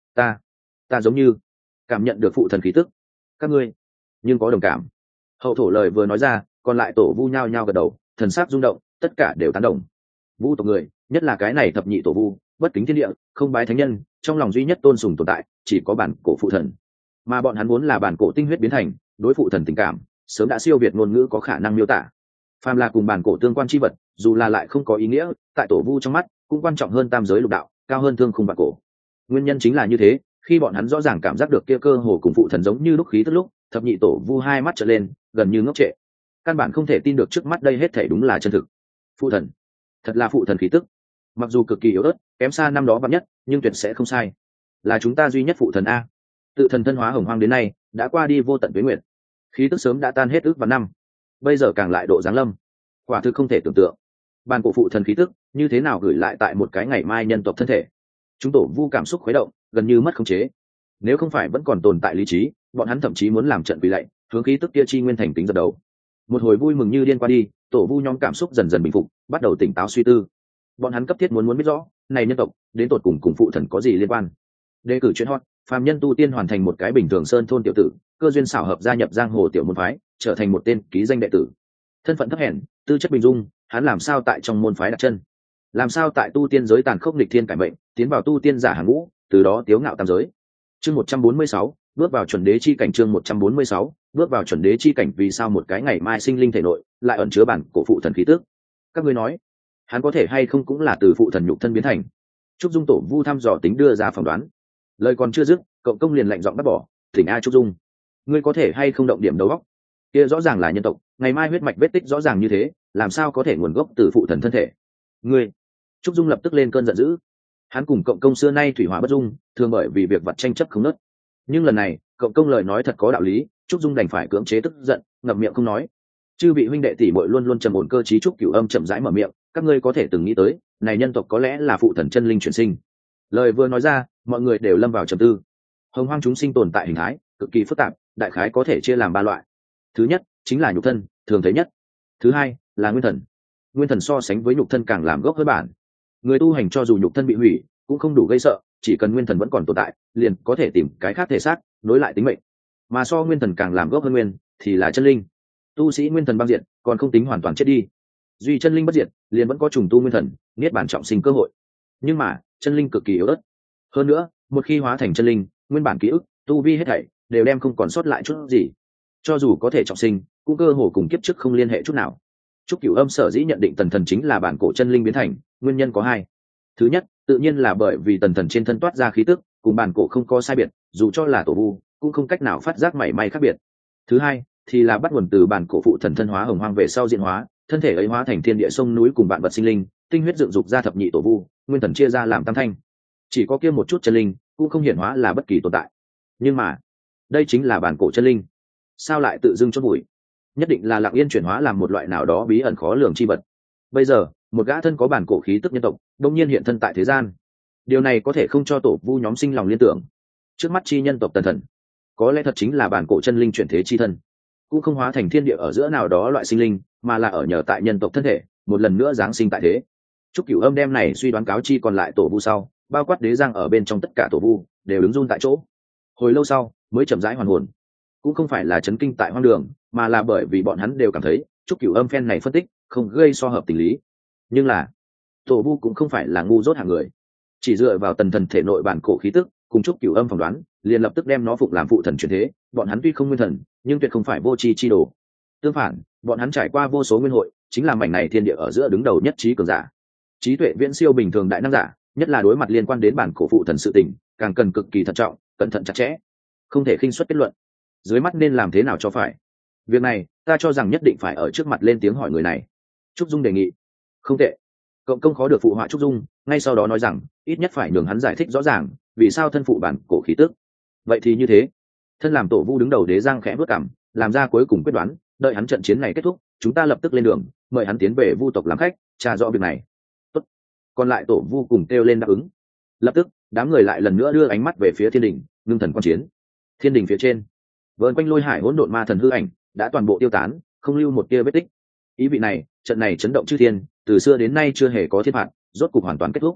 ta giống như cảm nhận được phụ thần khí tức, các ngươi nhưng có đồng cảm. Hậu thổ lời vừa nói ra, còn lại tổ vu nhao nhao gật đầu, thần sắc rung động, tất cả đều tán đồng. Vu tộc người, nhất là cái này thập nhị tổ vu, bất kính thiên địa, không bái thánh nhân, trong lòng duy nhất tôn sùng tồn tại chỉ có bản cổ phụ thần, mà bọn hắn vốn là bản cổ tinh huyết biến thành, đối phụ thần tình cảm sớm đã siêu việt ngôn ngữ có khả năng miêu tả. Phàm là cùng bản cổ tương quan chi vật, dù là lại không có ý nghĩa, tại tổ vu trong mắt cũng quan trọng hơn tam giới lục đạo, cao hơn thương khung bản cổ. Nguyên nhân chính là như thế, khi bọn hắn rõ ràng cảm giác được kia cơ hồ cùng phụ thần giống như lúc khí tức lúc, thập nhị tổ vu hai mắt trợn lên, gần như ngốc trệ. Căn bản không thể tin được trước mắt đây hết thảy đúng là chân thực. Phụ thần, thật là phụ thần khí tức. Mặc dù cực kỳ yếu ớt, kém xa năm đó vạn nhất, nhưng tuyệt sẽ không sai. Là chúng ta duy nhất phụ thần a. Tự thần thân hóa hồng hoang đến nay, đã qua đi vô tận tuế nguyệt. Khí tức sớm đã tan hết ước và năm. Bây giờ càng lại độ giáng lâm. Quả thực không thể tưởng tượng. Bàn cổ phụ thần khí tức, như thế nào gửi lại tại một cái ngày mai nhân tộc thân thể. Chúng tổ vu cảm xúc khuấy động, gần như mất khống chế. Nếu không phải vẫn còn tồn tại lý trí, bọn hắn thậm chí muốn làm trận quỳ lạy, hướng khí tức kia chi nguyên thành tính dập đầu. Một hồi vui mừng như điên qua đi, tổ vu nhóm cảm xúc dần dần bình phục, bắt đầu tỉnh táo suy tư. Bọn hắn cấp thiết muốn biết rõ, này nhân tộc đến tột cùng phụ thần có gì liên quan. Đề cử chuyện hot, phàm nhân tu tiên hoàn thành một cái bình thường sơn thôn tiểu tử, cơ duyên xảo hợp gia nhập giang hồ tiểu môn phái, trở thành một tên ký danh đệ tử. Thân phận thấp hèn, tư chất bình dung, hắn làm sao tại trong môn phái đặt chân? Làm sao tại tu tiên giới tàn khốc nghịch thiên cải mệnh, tiến vào tu tiên giả hàng ngũ, từ đó tiếu ngạo tam giới. Chương 146, bước vào chuẩn đế chi cảnh. Chương 146, bước vào chuẩn đế chi cảnh. Vì sao một cái ngày mai sinh linh thể nội lại ẩn chứa bản cổ phụ thần khí tức? Các ngươi nói, hắn có thể hay không cũng là từ phụ thần nhục thân biến thành? Trúc Dung tổ vu thăm dò tính đưa ra phỏng đoán. Lời còn chưa dứt, Cộng công liền lạnh giọng bắt bỏ, "Thỉnh a Trúc Dung, ngươi có thể hay không động điểm đầu óc? Kia rõ ràng là nhân tộc, ngày mai huyết mạch vết tích rõ ràng như thế, làm sao có thể nguồn gốc từ phụ thần thân thể?" Ngươi! Trúc Dung lập tức lên cơn giận dữ. Hắn cùng Cộng công xưa nay thủy hỏa bất dung, thường bởi vì việc vật tranh chấp không nớt. Nhưng lần này, Cộng công lời nói thật có đạo lý, Trúc Dung đành phải cưỡng chế tức giận, ngậm miệng không nói. Chư vị huynh đệ tỷ muội luôn luôn trầm ổn cơ trí, Trúc Cửu Âm chậm rãi mở miệng, "Các ngươi có thể từng nghĩ tới, này nhân tộc có lẽ là phụ thần chân linh chuyển sinh." Lời vừa nói ra, mọi người đều lâm vào trầm tư. Hồng hoang chúng sinh tồn tại hình thái cực kỳ phức tạp, đại khái có thể chia làm ba loại. Thứ nhất chính là nhục thân, thường thấy nhất. Thứ hai là nguyên thần. Nguyên thần so sánh với nhục thân càng làm gốc hơn bản. Người tu hành cho dù nhục thân bị hủy cũng không đủ gây sợ, chỉ cần nguyên thần vẫn còn tồn tại, liền có thể tìm cái khác thể xác nối lại tính mệnh. Mà so nguyên thần càng làm gốc hơn nguyên thì là chân linh. Tu sĩ nguyên thần băng diệt còn không tính hoàn toàn chết đi, duy chân linh bất diệt liền vẫn có trùng tu nguyên thần, niết bàn trọng sinh cơ hội. Nhưng mà chân linh cực kỳ yếu ớt, hơn nữa một khi hóa thành chân linh, nguyên bản ký ức, tu vi hết thảy đều đem không còn sót lại chút gì. Cho dù có thể trọng sinh, cũng cơ hồ cùng kiếp trước không liên hệ chút nào. Trúc Cửu Âm sở dĩ nhận định tần thần chính là bản cổ chân linh biến thành, nguyên nhân có hai. Thứ nhất, tự nhiên là bởi vì tần thần trên thân toát ra khí tức cùng bản cổ không có sai biệt, dù cho là tổ vu cũng không cách nào phát giác mảy may khác biệt. Thứ hai thì là bắt nguồn từ bản cổ phụ thần thân hóa hồng hoang về sau diễn hóa, thân thể ấy hóa thành thiên địa sông núi cùng vạn vật sinh linh, tinh huyết dựng dục ra thập nhị tổ vu, nguyên thần chia ra làm tam thanh. Chỉ có kia một chút chân linh cũng không hiển hóa là bất kỳ tồn tại. Nhưng mà đây chính là bản cổ chân linh, sao lại tự dưng chốt bụi? Nhất định là lặng yên chuyển hóa làm một loại nào đó bí ẩn khó lường chi vật. Bây giờ một gã thân có bản cổ khí tức nhân tộc đông nhiên hiện thân tại thế gian, điều này có thể không cho tổ vu nhóm sinh lòng liên tưởng. Trước mắt chi nhân tộc tần thần có lẽ thật chính là bản cổ chân linh chuyển thế chi thân, cũng không hóa thành thiên địa ở giữa nào đó loại sinh linh, mà là ở nhờ tại nhân tộc thân thể một lần nữa giáng sinh tại thế. Trúc Cửu Âm đem này suy đoán cáo chi còn lại tổ vu sau, bao quát đế giang ở bên trong tất cả tổ vu đều đứng run tại chỗ. Hồi lâu sau mới chậm rãi hoàn hồn, cũng không phải là chấn kinh tại hoang đường, mà là bởi vì bọn hắn đều cảm thấy Trúc Cửu Âm phen này phân tích không gây so hợp tình lý. Nhưng là tổ vu cũng không phải là ngu dốt hạng người, chỉ dựa vào tần thần thể nội bản cổ khí tức cùng Trúc Cửu Âm phỏng đoán, liền lập tức đem nó phục làm phụ thần chuyển thế. Bọn hắn tuy không nguyên thần, nhưng tuyệt không phải vô tri chi đồ. Tương phản, bọn hắn trải qua vô số nguyên hội, chính là mảnh này thiên địa ở giữa đứng đầu nhất trí cường giả, trí tuệ viễn siêu bình thường đại năng giả, nhất là đối mặt liên quan đến bản cổ phụ thần sự tình, càng cần cực kỳ thận trọng, cẩn thận chặt chẽ, không thể khinh suất kết luận. Dưới mắt nên làm thế nào cho phải? Việc này ta cho rằng nhất định phải ở trước mặt lên tiếng hỏi người này. Trúc Dung đề nghị. Không tệ. Cộng công khó được phụ họa Trúc Dung, ngay sau đó nói rằng ít nhất phải nhường hắn giải thích rõ ràng vì sao thân phụ bản cổ khí tức. Vậy thì như thế. Thân làm tổ vu đứng đầu đế giang khẽ bước cằm, làm ra cuối cùng quyết đoán. Đợi hắn trận chiến này kết thúc, chúng ta lập tức lên đường, mời hắn tiến về vu tộc làm khách, tra rõ việc này. Tốt. Còn lại tổ vu cùng kêu lên đáp ứng. Lập tức đám người lại lần nữa đưa ánh mắt về phía thiên đình, ngưng thần quan chiến. Thiên đình phía trên, vờn quanh lôi hải hỗn độn ma thần hư ảnh đã toàn bộ tiêu tán, không lưu một tia vết tích. Ý vị này, trận này chấn động chư thiên, từ xưa đến nay chưa hề có thiên phạt, rốt cục hoàn toàn kết thúc.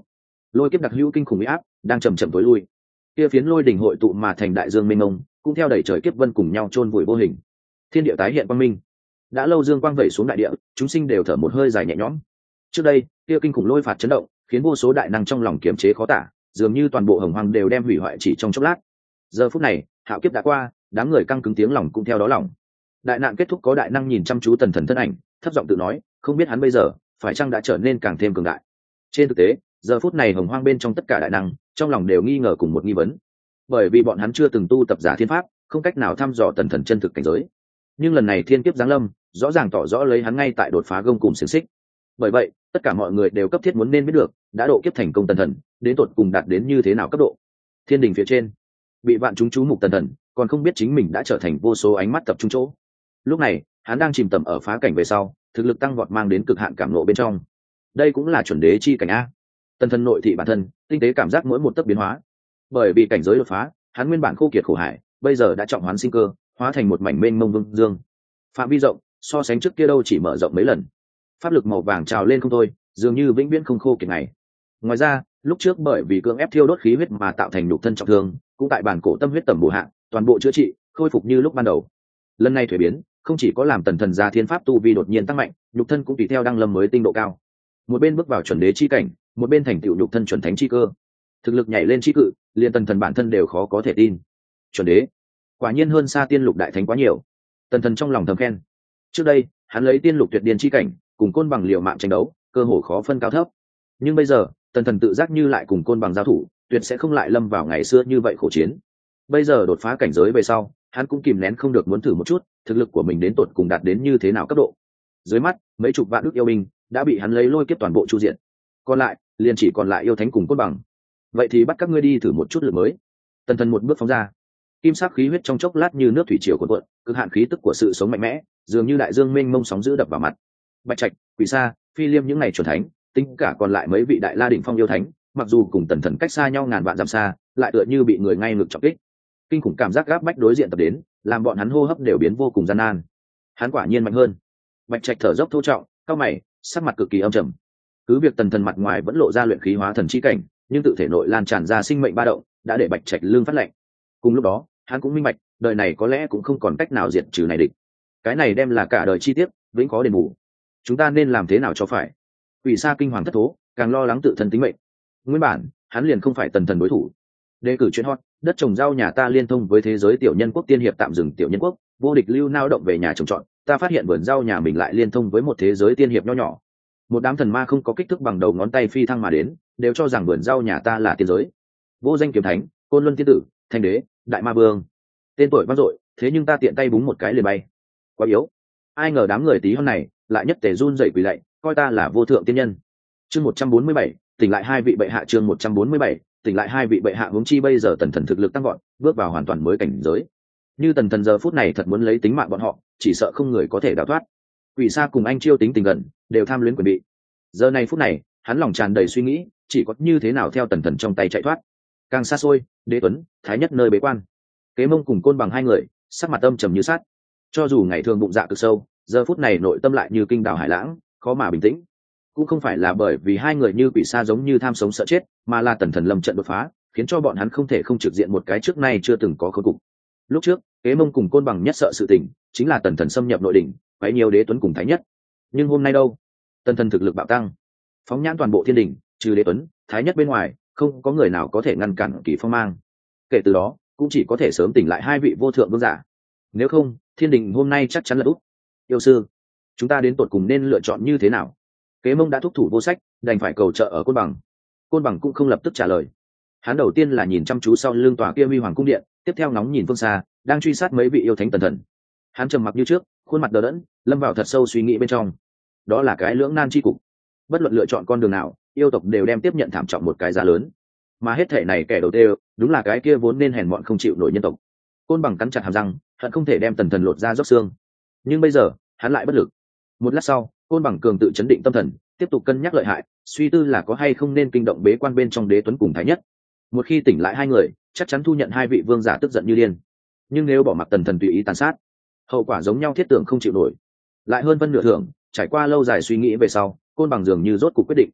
lôi kiếp đặc hữu kinh khủng uy áp đang chầm chậm tối lui. Kia phiến lôi đỉnh hội tụ mà thành đại dương mênh mông, cũng theo đẩy trời kiếp vân cùng nhau chôn vùi vô hình. Thiên địa tái hiện quang minh. Đã lâu dương quang vẩy xuống đại địa, chúng sinh đều thở một hơi dài nhẹ nhõm. Trước đây, kia kinh khủng lôi phạt chấn động, khiến vô số đại năng trong lòng kiềm chế khó tả, dường như toàn bộ hồng hoang đều đem hủy hoại chỉ trong chốc lát. Giờ phút này, hạo kiếp đã qua, đám người căng cứng tiếng lòng cũng theo đó lòng. Đại nạn kết thúc, có đại năng nhìn chăm chú tần thần thân ảnh, thấp giọng tự nói, không biết hắn bây giờ phải chăng đã trở nên càng thêm cường đại. Trên thực tế, giờ phút này hồng hoang bên trong tất cả đại năng trong lòng đều nghi ngờ cùng một nghi vấn, bởi vì bọn hắn chưa từng tu tập giả thiên pháp, không cách nào thăm dò tần thần chân thực cảnh giới. Nhưng lần này thiên kiếp giáng lâm, rõ ràng tỏ rõ lấy hắn ngay tại đột phá gông cùng xiềng xích. Bởi vậy, tất cả mọi người đều cấp thiết muốn nên biết được, đã độ kiếp thành công tần thần, đến tột cùng đạt đến như thế nào cấp độ. Thiên đình phía trên, bị vạn chúng chú mục tần thần, còn không biết chính mình đã trở thành vô số ánh mắt tập trung chỗ. Lúc này, hắn đang chìm tầm ở phá cảnh về sau, thực lực tăng vọt mang đến cực hạn cảm ngộ bên trong. Đây cũng là chuẩn đế chi cảnh a. Tần thần nội thị bản thân, tinh tế cảm giác mỗi một tấc biến hóa. Bởi vì cảnh giới đột phá, hắn nguyên bản khô kiệt khổ hải, bây giờ đã trọng hoán sinh cơ, hóa thành một mảnh mênh mông vương dương. Phạm vi rộng, so sánh trước kia đâu chỉ mở rộng mấy lần. Pháp lực màu vàng trào lên không thôi, dường như vĩnh viễn không khô kiệt ngày. Ngoài ra, lúc trước bởi vì cưỡng ép thiêu đốt khí huyết mà tạo thành nhục thân trọng thương, cũng tại bản cổ tâm huyết tầm bổ hạ, toàn bộ chữa trị, khôi phục như lúc ban đầu. Lần này thuế biến, không chỉ có làm tần thần gia thiên pháp tu vi đột nhiên tăng mạnh, nhục thân cũng tùy theo đăng lâm mới tinh độ cao. Một bên bước vào chuẩn đế chi cảnh, một bên thành tựu nhục thân chuẩn thánh chi cơ. Thực lực nhảy lên chi cự, liền tần thần bản thân đều khó có thể tin. Chuẩn đế, quả nhiên hơn xa tiên lục đại thánh quá nhiều. Tần thần trong lòng thầm khen. Trước đây, hắn lấy tiên lục tuyệt điên chi cảnh, cùng côn bằng liều mạng tranh đấu, cơ hồ khó phân cao thấp. Nhưng bây giờ, tần thần tự giác như lại cùng côn bằng giao thủ, tuyệt sẽ không lại lâm vào ngày xưa như vậy khổ chiến. Bây giờ đột phá cảnh giới về sau, hắn cũng kìm nén không được muốn thử một chút, thực lực của mình đến tột cùng đạt đến như thế nào cấp độ. Dưới mắt, mấy chục vạn ức yêu binh đã bị hắn lấy lôi kiếp toàn bộ chu diện. Còn lại, liền chỉ còn lại yêu thánh cùng côn bằng. Vậy thì bắt các ngươi đi thử một chút lực mới. Tần thần một bước phóng ra, kim sắc khí huyết trong chốc lát như nước thủy triều cuộn cuộn, cực hạn khí tức của sự sống mạnh mẽ, dường như đại dương mênh mông sóng dữ đập vào mặt. Bạch Trạch, Quỷ Sa, Phi Liêm những này chuẩn thánh, tính cả còn lại mấy vị đại la đỉnh phong yêu thánh, mặc dù cùng tần thần cách xa nhau ngàn vạn dặm xa, lại tựa như bị người ngay ngực trọng kích. Kinh khủng cảm giác gáp bách đối diện tập đến, làm bọn hắn hô hấp đều biến vô cùng gian nan. Hắn quả nhiên mạnh hơn. Bạch Trạch thở dốc thô trọng, cau mày, sắc mặt cực kỳ âm trầm. Cứ việc tần thần mặt ngoài vẫn lộ ra luyện khí hóa thần chi cảnh, nhưng tự thể nội lan tràn ra sinh mệnh ba động, đã để Bạch Trạch lương phát lệnh. Cùng lúc đó, hắn cũng minh bạch, đời này có lẽ cũng không còn cách nào diệt trừ này địch. Cái này đem là cả đời chi tiết, vĩnh khó đền bù. Chúng ta nên làm thế nào cho phải? Quỷ Sa kinh hoàng thất thố, càng lo lắng tự thân tính mệnh. Nguyên bản, hắn liền không phải tần thần đối thủ. Đề cử chuyện hot, đất trồng rau nhà ta liên thông với thế giới tiểu nhân quốc tiên hiệp tạm dừng tiểu nhân quốc, vô địch lưu nao động về nhà trồng trọt, ta phát hiện vườn rau nhà mình lại liên thông với một thế giới tiên hiệp nho nhỏ. Một đám thần ma không có kích thước bằng đầu ngón tay phi thăng mà đến, đều cho rằng vườn rau nhà ta là tiên giới. Vô danh kiếm thánh, côn luân tiên tử, thanh đế, đại ma vương. Tên tuổi vang dội, thế nhưng ta tiện tay búng một cái liền bay. Quá yếu. Ai ngờ đám người tí hon này lại nhất tề run dậy quỳ lạy, coi ta là vô thượng tiên nhân. Chương 147, tỉnh lại hai vị bệ hạ. Chương 147, tỉnh lại hai vị bệ hạ. Huống chi bây giờ tần thần thực lực tăng vọt, bước vào hoàn toàn mới cảnh giới. Như tần thần giờ phút này thật muốn lấy tính mạng bọn họ, chỉ sợ không người có thể đào thoát. Quỷ Sa cùng anh Chiêu tính tình gần, đều tham luyến quyền bị. Giờ này phút này, hắn lòng tràn đầy suy nghĩ, chỉ có như thế nào theo tần thần trong tay chạy thoát. Càng xa xôi, Đế Tuấn, Thái Nhất nơi bế quan. Kế Mông cùng Côn Bằng hai người, sắc mặt âm trầm như sắt. Cho dù ngày thường bụng dạ cực sâu, giờ phút này nội tâm lại như kinh đảo hải lãng, khó mà bình tĩnh. Cũng không phải là bởi vì hai người như Quỷ Sa giống như tham sống sợ chết, mà là tần thần lâm trận đột phá, khiến cho bọn hắn không thể không trực diện một cái trước nay chưa từng có khốn cục. Lúc trước, Kế Mông cùng Côn Bằng nhất sợ sự tình, chính là tần thần xâm nhập nội đỉnh, quấy nhiều Đế Tuấn cùng Thái Nhất. Nhưng hôm nay đâu? Tần thần thực lực bạo tăng, phóng nhãn toàn bộ thiên đình, trừ Đế Tuấn, Thái Nhất bên ngoài, không có người nào có thể ngăn cản Kỳ Phong mang. Kể từ đó, cũng chỉ có thể sớm tỉnh lại hai vị vô thượng vương giả. Nếu không, thiên đình hôm nay chắc chắn là úp. Yêu sư, chúng ta đến tột cùng nên lựa chọn như thế nào? Kế Mông đã thúc thủ vô sách, đành phải cầu trợ ở Côn Bằng. Côn Bằng cũng không lập tức trả lời. Hắn đầu tiên là nhìn chăm chú sau lưng tòa kia huy hoàng cung điện, tiếp theo ngóng nhìn phương xa, đang truy sát mấy vị yêu thánh tần thần. Hắn trầm mặc như trước, khuôn mặt đờ đẫn, lâm vào thật sâu suy nghĩ bên trong. Đó là cái lưỡng nan chi cục. Bất luận lựa chọn con đường nào, yêu tộc đều đem tiếp nhận thảm trọng một cái giá lớn. Mà hết thể này kẻ đầu tiên, đúng là cái kia vốn nên hèn mọn không chịu nổi nhân tộc. Côn Bằng cắn chặt hàm răng, hận không thể đem tần thần lột ra róc xương. Nhưng bây giờ, hắn lại bất lực. Một lát sau, Côn Bằng cường tự chấn định tâm thần, tiếp tục cân nhắc lợi hại, suy tư là có hay không nên kinh động bế quan bên trong Đế Tuấn cùng Thái Nhất. Một khi tỉnh lại hai người, chắc chắn thu nhận hai vị vương giả tức giận như điên. Nhưng nếu bỏ mặc tần thần tùy ý tàn sát, hậu quả giống nhau thiết tưởng không chịu nổi. Lại hơn phân nửa thưởng, trải qua lâu dài suy nghĩ về sau, Côn Bằng dường như rốt cuộc quyết định.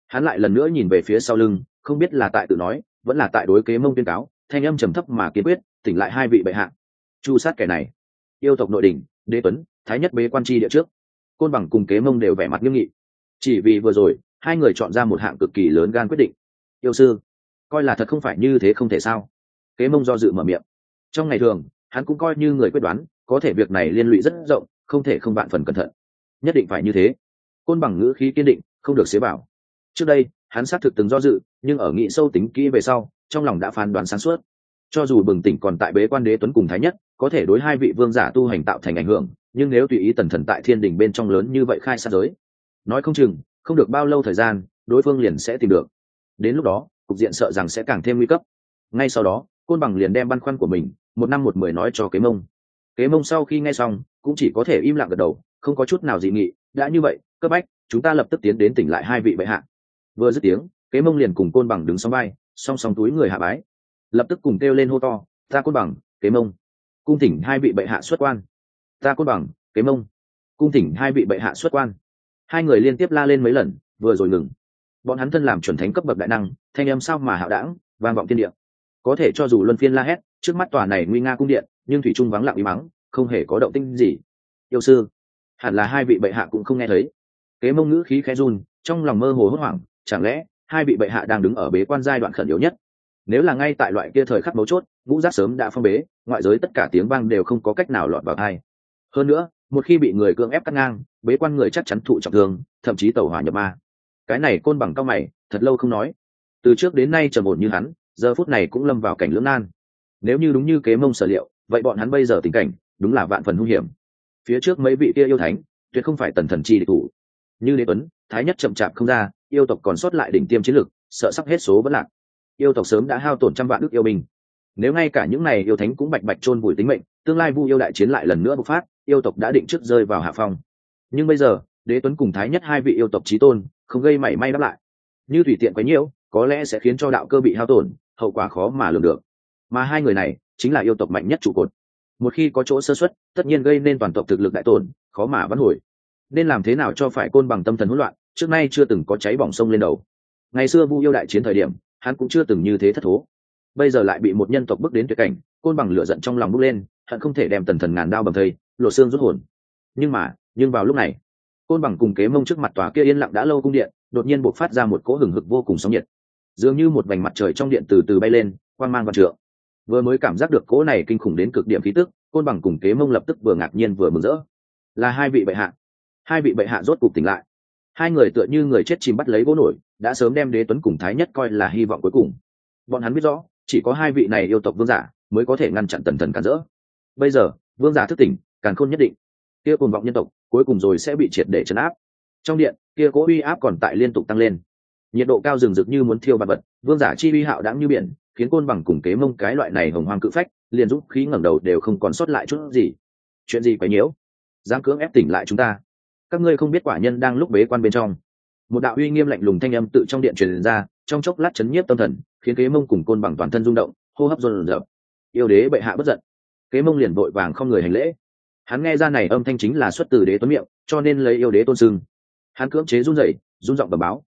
Hắn lại lần nữa nhìn về phía sau lưng, không biết là tại tự nói vẫn là tại đối Kế Mông tuyên cáo, thanh âm trầm thấp mà kiên quyết, tỉnh lại hai vị bệ hạ. Chu sát kẻ này. Yêu tộc nội đỉnh, Đế Tuấn, Thái Nhất bế quan chi địa trước. Côn Bằng cùng Kế Mông đều vẻ mặt nghiêm nghị, chỉ vì vừa rồi hai người chọn ra một hạng cực kỳ lớn gan quyết định. Yêu sư, coi là thật không phải như thế không thể sao? Kế Mông do dự mở miệng. Trong ngày thường hắn cũng coi như người quyết đoán, có thể việc này liên lụy rất rộng, không thể không vạn phần cẩn thận, nhất định phải như thế. Côn Bằng ngữ khí kiên định, không được xế bảo. Trước đây hắn xác thực từng do dự, nhưng ở nghĩ sâu tính kỹ về sau, trong lòng đã phán đoán sáng suốt. Cho dù bừng tỉnh còn tại bế quan Đế Tuấn cùng Thái Nhất có thể đối hai vị vương giả tu hành tạo thành ảnh hưởng, nhưng nếu tùy ý tần thần tại thiên đình bên trong lớn như vậy khai sát giới, nói không chừng không được bao lâu thời gian đối phương liền sẽ tìm được. Đến lúc đó cục diện sợ rằng sẽ càng thêm nguy cấp. Ngay sau đó Côn Bằng liền đem băn khoăn của mình một năm một mười nói cho Kế Mông. Kế Mông sau khi nghe xong cũng chỉ có thể im lặng gật đầu, không có chút nào dị nghị. Đã như vậy, cấp bách, chúng ta lập tức tiến đến tỉnh lại hai vị bệ hạ. Vừa dứt tiếng, Kế Mông liền cùng Côn Bằng đứng song vai, song song túi người hạ bái, lập tức cùng kêu lên hô to: ta Côn Bằng, Kế Mông, cung thỉnh hai vị bệ hạ xuất quan. Ta Côn Bằng, Kế Mông, cung thỉnh hai vị bệ hạ xuất quan. Hai người liên tiếp la lên mấy lần, vừa rồi ngừng. Bọn hắn thân làm chuẩn thánh cấp bậc đại năng, thanh âm sao mà hạo đãng, vang vọng thiên địa. Có thể cho dù luân phiên la hét, trước mắt tòa này nguy nga cung điện, nhưng thủy trung vắng lặng im mắng, không hề có động tĩnh gì. Yêu sư, hẳn là hai vị bệ hạ cũng không nghe thấy. Kế Mông ngữ khí khẽ run, trong lòng mơ hồ hốt hoảng, chẳng lẽ hai vị bệ hạ đang đứng ở bế quan giai đoạn khẩn yếu nhất? Nếu là ngay tại loại kia thời khắc mấu chốt, ngũ giác sớm đã phong bế, ngoại giới tất cả tiếng vang đều không có cách nào lọt vào tai. Hơn nữa, một khi bị người cưỡng ép cắt ngang, bế quan người chắc chắn thụ trọng thương, thậm chí tẩu hỏa nhập ma. Cái này Côn Bằng cao mày, thật lâu không nói. Từ trước đến nay trầm ổn như hắn, giờ phút này cũng lâm vào cảnh lưỡng nan. Nếu như đúng như Kế Mông sở liệu, vậy bọn hắn bây giờ tình cảnh đúng là vạn phần hung hiểm. Phía trước mấy vị kia yêu thánh, tuyệt không phải tần thần chi địch thủ. Như Đế Tuấn, Thái Nhất chậm chạp không ra, yêu tộc còn sót lại đỉnh tiêm chiến lực, sợ sắp hết số vẫn lạc. Yêu tộc sớm đã hao tổn trăm vạn ức yêu binh. Nếu ngay cả những này yêu thánh cũng bạch bạch chôn vùi tính mệnh, tương lai Vu yêu đại chiến lại lần nữa bộc phát, yêu tộc đã định trước rơi vào hạ phong. Nhưng bây giờ, Đế Tuấn cùng Thái Nhất hai vị yêu tộc chí tôn, không gây mảy may đáp lại. Như tùy tiện quấy nhiễu, có lẽ sẽ khiến cho đạo cơ bị hao tổn, hậu quả khó mà lường được. Mà hai người này chính là yêu tộc mạnh nhất trụ cột. Một khi có chỗ sơ suất, tất nhiên gây nên toàn tộc thực lực đại tổn, khó mà vãn hồi. Nên làm thế nào cho phải Côn Bằng tâm thần hỗn loạn, trước nay chưa từng có cháy bỏng sông lên đầu. Ngày xưa Vu yêu đại chiến thời điểm, hắn cũng chưa từng như thế thất thố. Bây giờ lại bị một nhân tộc bước đến tuyệt cảnh, Côn Bằng lửa giận trong lòng bốc lên, hận không thể đem tần thần ngàn đao bầm thây, lộ xương rút hồn. Nhưng vào lúc này, Côn Bằng cùng Kế Mông trước mặt tòa kia yên lặng đã lâu cung điện, đột nhiên bộc phát ra một cỗ hừng hực vô cùng sóng nhiệt, dường như một vành mặt trời trong điện từ từ bay lên, quang mang vạn trượng. Vừa mới cảm giác được cỗ này kinh khủng đến cực điểm khí tức, Côn Bằng cùng Kế Mông lập tức vừa ngạc nhiên vừa mừng rỡ. Là hai vị bệ hạ. Hai vị bệ hạ rốt cục tỉnh lại. Hai người tựa như người chết chìm bắt lấy gỗ nổi, đã sớm đem Đế Tuấn cùng Thái Nhất coi là hy vọng cuối cùng. Bọn hắn biết rõ, chỉ có hai vị này yêu tộc vương giả mới có thể ngăn chặn tần thần cản rỡ. Bây giờ, vương giả thức tỉnh, càn khôn nhất định, kia cuồng vọng nhân tộc cuối cùng rồi sẽ bị triệt để trấn áp. Trong điện, kia cỗ uy áp còn tại liên tục tăng lên, nhiệt độ cao rừng rực như muốn thiêu vạn vật, vương giả chi uy hạo đãng như biển, khiến Côn Bằng cùng Kế Mông cái loại này hồng hoang cự phách, liền dũng khí ngẩng đầu đều không còn sót lại chút gì. Chuyện gì quấy nhiễu? Dám cưỡng ép tỉnh lại chúng ta? Các ngươi không biết quả nhân đang lúc bế quan bên trong. Một đạo uy nghiêm lạnh lùng thanh âm tự trong điện truyền ra, trong chốc lát chấn nhiếp tâm thần, khiến Kế Mông cùng Côn Bằng toàn thân rung động, hô hấp dồn dập. Yêu đế bệ hạ bất giận. Kế Mông liền vội vàng không người hành lễ. Hắn nghe ra này âm thanh chính là xuất từ Đế Tuấn miệng, cho nên lấy yêu đế tôn xưng. Hắn cưỡng chế run rẩy, run giọng bẩm báo: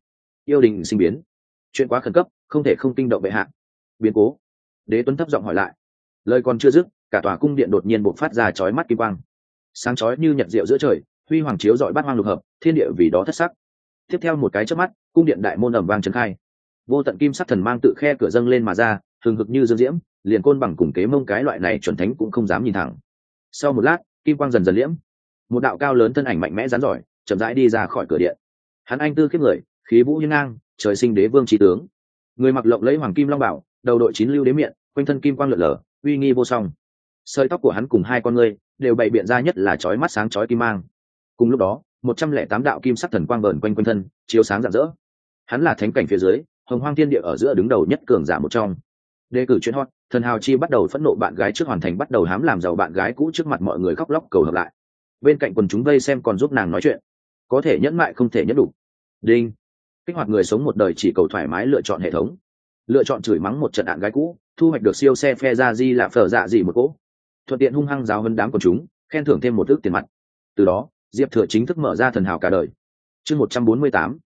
yêu đình sinh biến, chuyện quá khẩn cấp, không thể không kinh động bệ hạ. Biến cố? Đế Tuấn thấp giọng hỏi lại. Lời còn chưa dứt, cả tòa cung điện đột nhiên bộc phát ra chói mắt kim quang, sáng chói như nhật diệu giữa trời, huy hoàng chiếu rọi bát hoang lục hợp, thiên địa vì đó thất sắc. Tiếp theo một cái chớp mắt, cung điện đại môn ầm vang trấn khai, vô tận kim sắc thần mang tự khe cửa dâng lên mà ra, hừng hực như dương diễm, liền Côn Bằng cùng Kế Mông cái loại này chuẩn thánh cũng không dám nhìn thẳng. Sau một lát, kim quang dần dần liễm, một đạo cao lớn thân ảnh mạnh mẽ rắn giỏi chậm rãi đi ra khỏi cửa điện. Hắn anh tư khiếp người, khí vũ hiên ngang, trời sinh đế vương chí tướng. Người mặc lộng lẫy hoàng kim long bảo, đầu đội chín lưu đế miện, quanh thân kim quang lượn lờ, uy nghi vô song. Sợi tóc của hắn cùng hai con ngươi đều bày biện ra nhất là chói mắt sáng chói kim mang. Cùng lúc đó, 108 đạo kim sắc thần quang vờn quanh quanh thân, chiếu sáng rạng rỡ. Hắn là thánh cảnh phía dưới, hồng hoang thiên địa ở giữa đứng đầu nhất cường giả một trong. Đề cử chuyên hot, thần hào chi bắt đầu phẫn nộ bạn gái trước hoàn thành bắt đầu hám làm giàu bạn gái cũ trước mặt mọi người khóc lóc cầu hợp lại. Bên cạnh quần chúng vây xem còn giúp nàng nói chuyện. Có thể nhẫn mại không thể nhẫn đủ. Đinh. Kích hoạt người sống một đời chỉ cầu thoải mái lựa chọn hệ thống. Lựa chọn chửi mắng một trận ạn gái cũ, thu hoạch được siêu xe phe ra di là phở dạ gì một cỗ. Thuận tiện hung hăng giáo hơn đám quần chúng, khen thưởng thêm một ước tiền mặt. Từ đó, Diệp Thừa chính thức mở ra thần hào cả đời. Chương 148,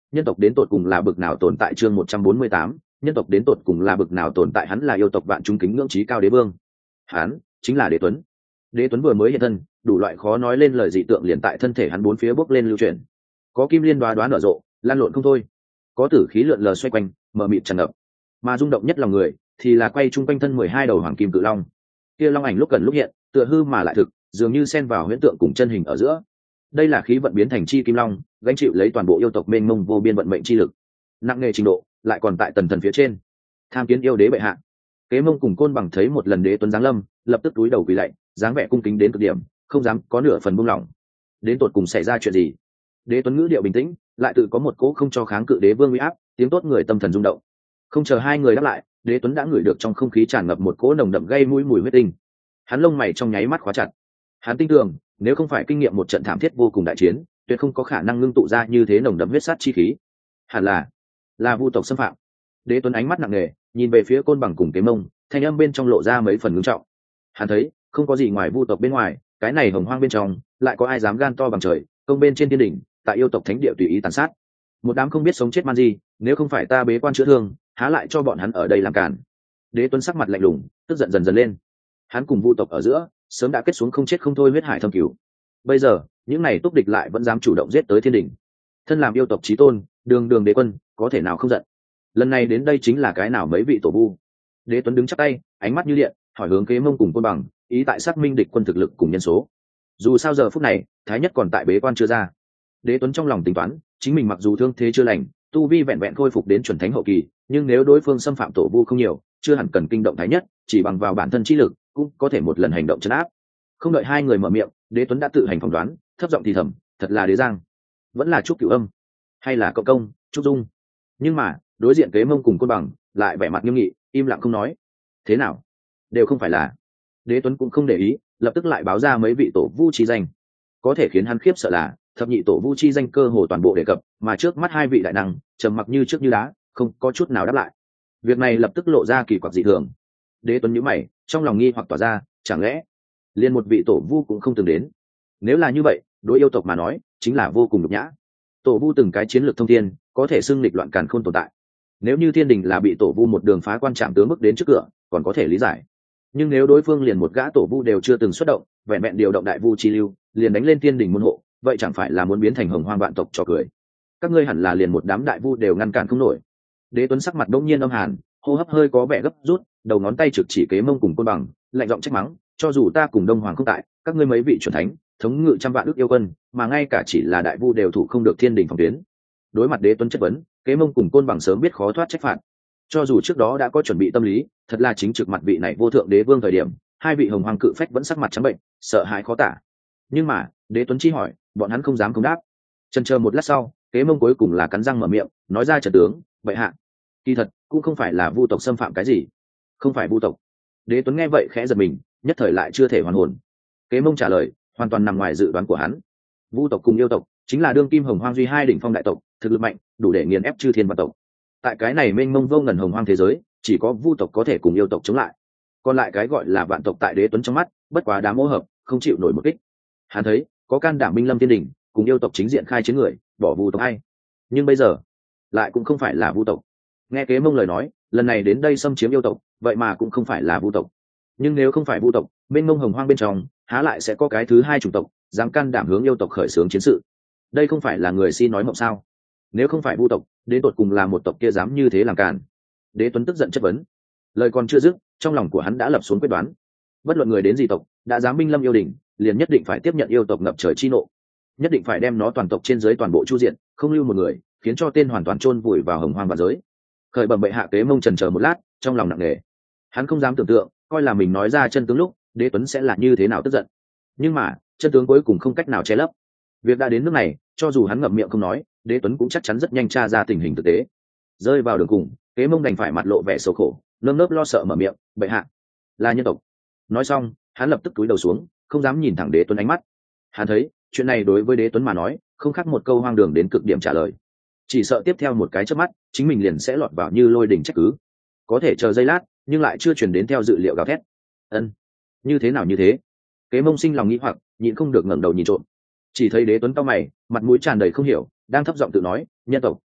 nhân tộc đến tột cùng là bực nào tồn tại. Chương 148, nhân tộc đến tột cùng là bực nào tồn tại. Hắn là yêu tộc vạn chúng kính ngưỡng chí cao đế vương, hắn chính là Đế Tuấn. Đế Tuấn vừa mới hiện thân, đủ loại khó nói lên lời dị tượng liền tại thân thể hắn bốn phía bốc lên lưu chuyển, có kim liên đoá đoá nở rộ, lan lộn không thôi, có tử khí lượn lờ xoay quanh, mờ mịt tràn ngập, mà rung động nhất lòng người thì là quay chung quanh thân 12 đầu hoàng kim cự long. Kia long ảnh lúc gần lúc hiện, tựa hư mà lại thực, dường như xen vào huyễn tượng cùng chân hình ở giữa. Đây là khí vận biến thành chi kim long, gánh chịu lấy toàn bộ yêu tộc mênh mông vô biên vận mệnh chi lực, nặng nề trình độ lại còn tại tần thần phía trên. Tham kiến yêu đế bệ hạ. Kế Mông cùng Côn Bằng thấy một lần Đế Tuấn giáng lâm, lập tức túi đầu quỳ lạy, dáng vẻ cung kính đến cực điểm, không dám có nửa phần buông lỏng. Đến tột cùng xảy ra chuyện gì? Đế Tuấn ngữ điệu bình tĩnh, lại tự có một cỗ không cho kháng cự đế vương uy áp, tiếng tốt người tâm thần rung động. Không chờ hai người đáp lại, Đế Tuấn đã ngửi được trong không khí tràn ngập một cỗ nồng đậm gây mũi mùi huyết tinh. Hắn lông mày trong nháy mắt khóa chặt. Hắn tin tưởng, nếu không phải kinh nghiệm một trận thảm thiết vô cùng đại chiến, tuyệt không có khả năng ngưng tụ ra như thế nồng đậm huyết sát chi khí. Hẳn là vu tộc xâm phạm. Đế Tuấn ánh mắt nặng nề, nhìn về phía Côn Bằng cùng Kế Mông, thanh âm bên trong lộ ra mấy phần ngưng trọng. Hắn thấy, không có gì ngoài vu tộc bên ngoài, cái này hồng hoang bên trong, lại có ai dám gan to bằng trời, công bên trên thiên đỉnh, tại yêu tộc thánh địa tùy ý tàn sát. Một đám không biết sống chết man gì, nếu không phải ta bế quan chữa thương, há lại cho bọn hắn ở đây làm cản. Đế Tuấn sắc mặt lạnh lùng, tức giận dần dần lên. Hắn cùng vu tộc ở giữa, sớm đã kết xuống không chết không thôi huyết hải thâm cửu. Bây giờ, những này túc địch lại vẫn dám chủ động giết tới thiên đỉnh. Thân làm yêu tộc chí tôn, đường đường đế quân, có thể nào không giận? Lần này đến đây chính là cái nào mấy vị tổ vu. Đế Tuấn đứng chắp tay, ánh mắt như điện, hỏi hướng Kế Mông cùng Côn Bằng, ý tại xác minh địch quân thực lực cùng nhân số. Dù sao giờ phút này, thái nhất còn tại bế quan chưa ra. Đế Tuấn trong lòng tính toán, chính mình mặc dù thương thế chưa lành, tu vi vẹn vẹn khôi phục đến chuẩn thánh hậu kỳ, nhưng nếu đối phương xâm phạm tổ vu không nhiều, chưa hẳn cần kinh động thái nhất, chỉ bằng vào bản thân trí lực, cũng có thể một lần hành động trấn áp. Không đợi hai người mở miệng, Đế Tuấn đã tự hành phỏng đoán, thấp giọng thì thầm, thật là Đế Giang, vẫn là Trúc Cửu Âm, hay là Cộng Công, Trúc Dung. Nhưng mà, đối diện Kế Mông cùng Côn Bằng lại vẻ mặt nghiêm nghị, im lặng không nói. Thế nào? Đều không phải là. Đế Tuấn cũng không để ý, lập tức lại báo ra mấy vị tổ vu chi danh. Có thể khiến hắn khiếp sợ là, thập nhị tổ vu chi danh cơ hồ toàn bộ đề cập, mà trước mắt hai vị đại năng trầm mặc như trước như đá, không có chút nào đáp lại. Việc này lập tức lộ ra kỳ quặc dị thường. Đế Tuấn nhíu mày, trong lòng nghi hoặc tỏa ra, chẳng lẽ liền một vị tổ vu cũng không từng đến? Nếu là như vậy, đối yêu tộc mà nói, chính là vô cùng nhục nhã. Tổ vu từng cái chiến lược thông thiên, có thể xưng lịch loạn càn khôn tồn tại. Nếu như thiên đình là bị tổ vu một đường phá quan trạm tướng bước đến trước cửa, còn có thể lý giải. Nhưng nếu đối phương liền một gã tổ vu đều chưa từng xuất động, vẹn vẹn điều động đại vu chi lưu, liền đánh lên thiên đình môn hộ, vậy chẳng phải là muốn biến thành hồng hoang vạn tộc trò cười? Các ngươi hẳn là liền một đám đại vu đều ngăn cản không nổi. Đế Tuấn sắc mặt đông nhiên âm hàn, hô hấp hơi có vẻ gấp rút, đầu ngón tay trực chỉ Kế Mông cùng Côn Bằng, lạnh giọng trách mắng, cho dù ta cùng Đông Hoàng không tại, các ngươi mấy vị chuẩn thánh, thống ngự trăm vạn ước yêu quân, mà ngay cả chỉ là đại vu đều thủ không được thiên đình phòng tuyến. Đối mặt Đế Tuấn chất vấn, Kế Mông cùng Côn Bằng sớm biết khó thoát trách phạt. Cho dù trước đó đã có chuẩn bị tâm lý, thật là chính trực mặt vị này vô thượng đế vương thời điểm, hai vị hồng hoàng cự phách vẫn sắc mặt trắng bệnh, sợ hãi khó tả. Nhưng mà, Đế Tuấn chi hỏi, bọn hắn không dám không đáp. Chần chờ một lát sau, Kế Mông cuối cùng là cắn răng mở miệng, nói ra: "Trần tướng, vậy hạ, kỳ thật cũng không phải là vu tộc xâm phạm cái gì." "Không phải vu tộc?" Đế Tuấn nghe vậy khẽ giật mình, nhất thời lại chưa thể hoàn hồn. Kế Mông trả lời, hoàn toàn nằm ngoài dự đoán của hắn. Vu tộc cùng yêu tộc chính là đương kim hồng hoang duy hai đỉnh phong đại tộc, thực lực mạnh, đủ để nghiền ép chư thiên vạn tộc. Tại cái này mênh mông vô ngần hồng hoang thế giới, chỉ có vu tộc có thể cùng yêu tộc chống lại. Còn lại cái gọi là vạn tộc tại Đế Tuấn trong mắt, bất quá đám ô hợp, không chịu nổi một kích. Hắn thấy, có can đảm binh lâm thiên đỉnh, cùng yêu tộc chính diện khai chiến người, bỏ vu tộc hay. Nhưng bây giờ, lại cũng không phải là vu tộc. Nghe Kế Mông lời nói, lần này đến đây xâm chiếm yêu tộc, vậy mà cũng không phải là vu tộc. Nhưng nếu không phải vu tộc, mênh mông hồng hoang bên trong, há lại sẽ có cái thứ hai chủng tộc dám can đảm hướng yêu tộc khởi xướng chiến sự? Đây không phải là người si nói mộng sao? Nếu không phải vu tộc, đến tột cùng là một tộc kia dám như thế làm càn. Đế Tuấn tức giận chất vấn. Lời còn chưa dứt, trong lòng của hắn đã lập xuống quyết đoán. Bất luận người đến gì tộc, đã dám binh lâm yêu đình, liền nhất định phải tiếp nhận yêu tộc ngập trời chi nộ, nhất định phải đem nó toàn tộc trên dưới toàn bộ chu diện, không lưu một người, khiến cho tên hoàn toàn chôn vùi vào hồng hoang vạn giới. Khởi bẩm bệ hạ. Kế Mông chần chờ một lát, trong lòng nặng nề. Hắn không dám tưởng tượng, coi là mình nói ra chân tướng lúc, Đế Tuấn sẽ là như thế nào tức giận. Nhưng mà, chân tướng cuối cùng không cách nào che lấp. Việc đã đến nước này, cho dù hắn ngậm miệng không nói, Đế Tuấn cũng chắc chắn rất nhanh tra ra tình hình thực tế. Rơi vào đường cùng, Kế Mông đành phải mặt lộ vẻ xấu khổ, nơm nớp lo sợ mở miệng, bệ hạ, là nhân tộc. Nói xong, hắn lập tức cúi đầu xuống, không dám nhìn thẳng Đế Tuấn ánh mắt. Hắn thấy, chuyện này đối với Đế Tuấn mà nói, không khác một câu hoang đường đến cực điểm trả lời. Chỉ sợ tiếp theo một cái chớp mắt, chính mình liền sẽ lọt vào như lôi đỉnh trách cứ. Có thể chờ giây lát, nhưng lại chưa truyền đến theo dự liệu gào thét. Ân, như thế nào như thế? Kế Mông sinh lòng nghĩ hoặc, nhịn không được ngẩng đầu nhìn trộm. Chỉ thấy Đế Tuấn cau mày, mặt mũi tràn đầy không hiểu, đang thấp giọng tự nói, nhân tộc.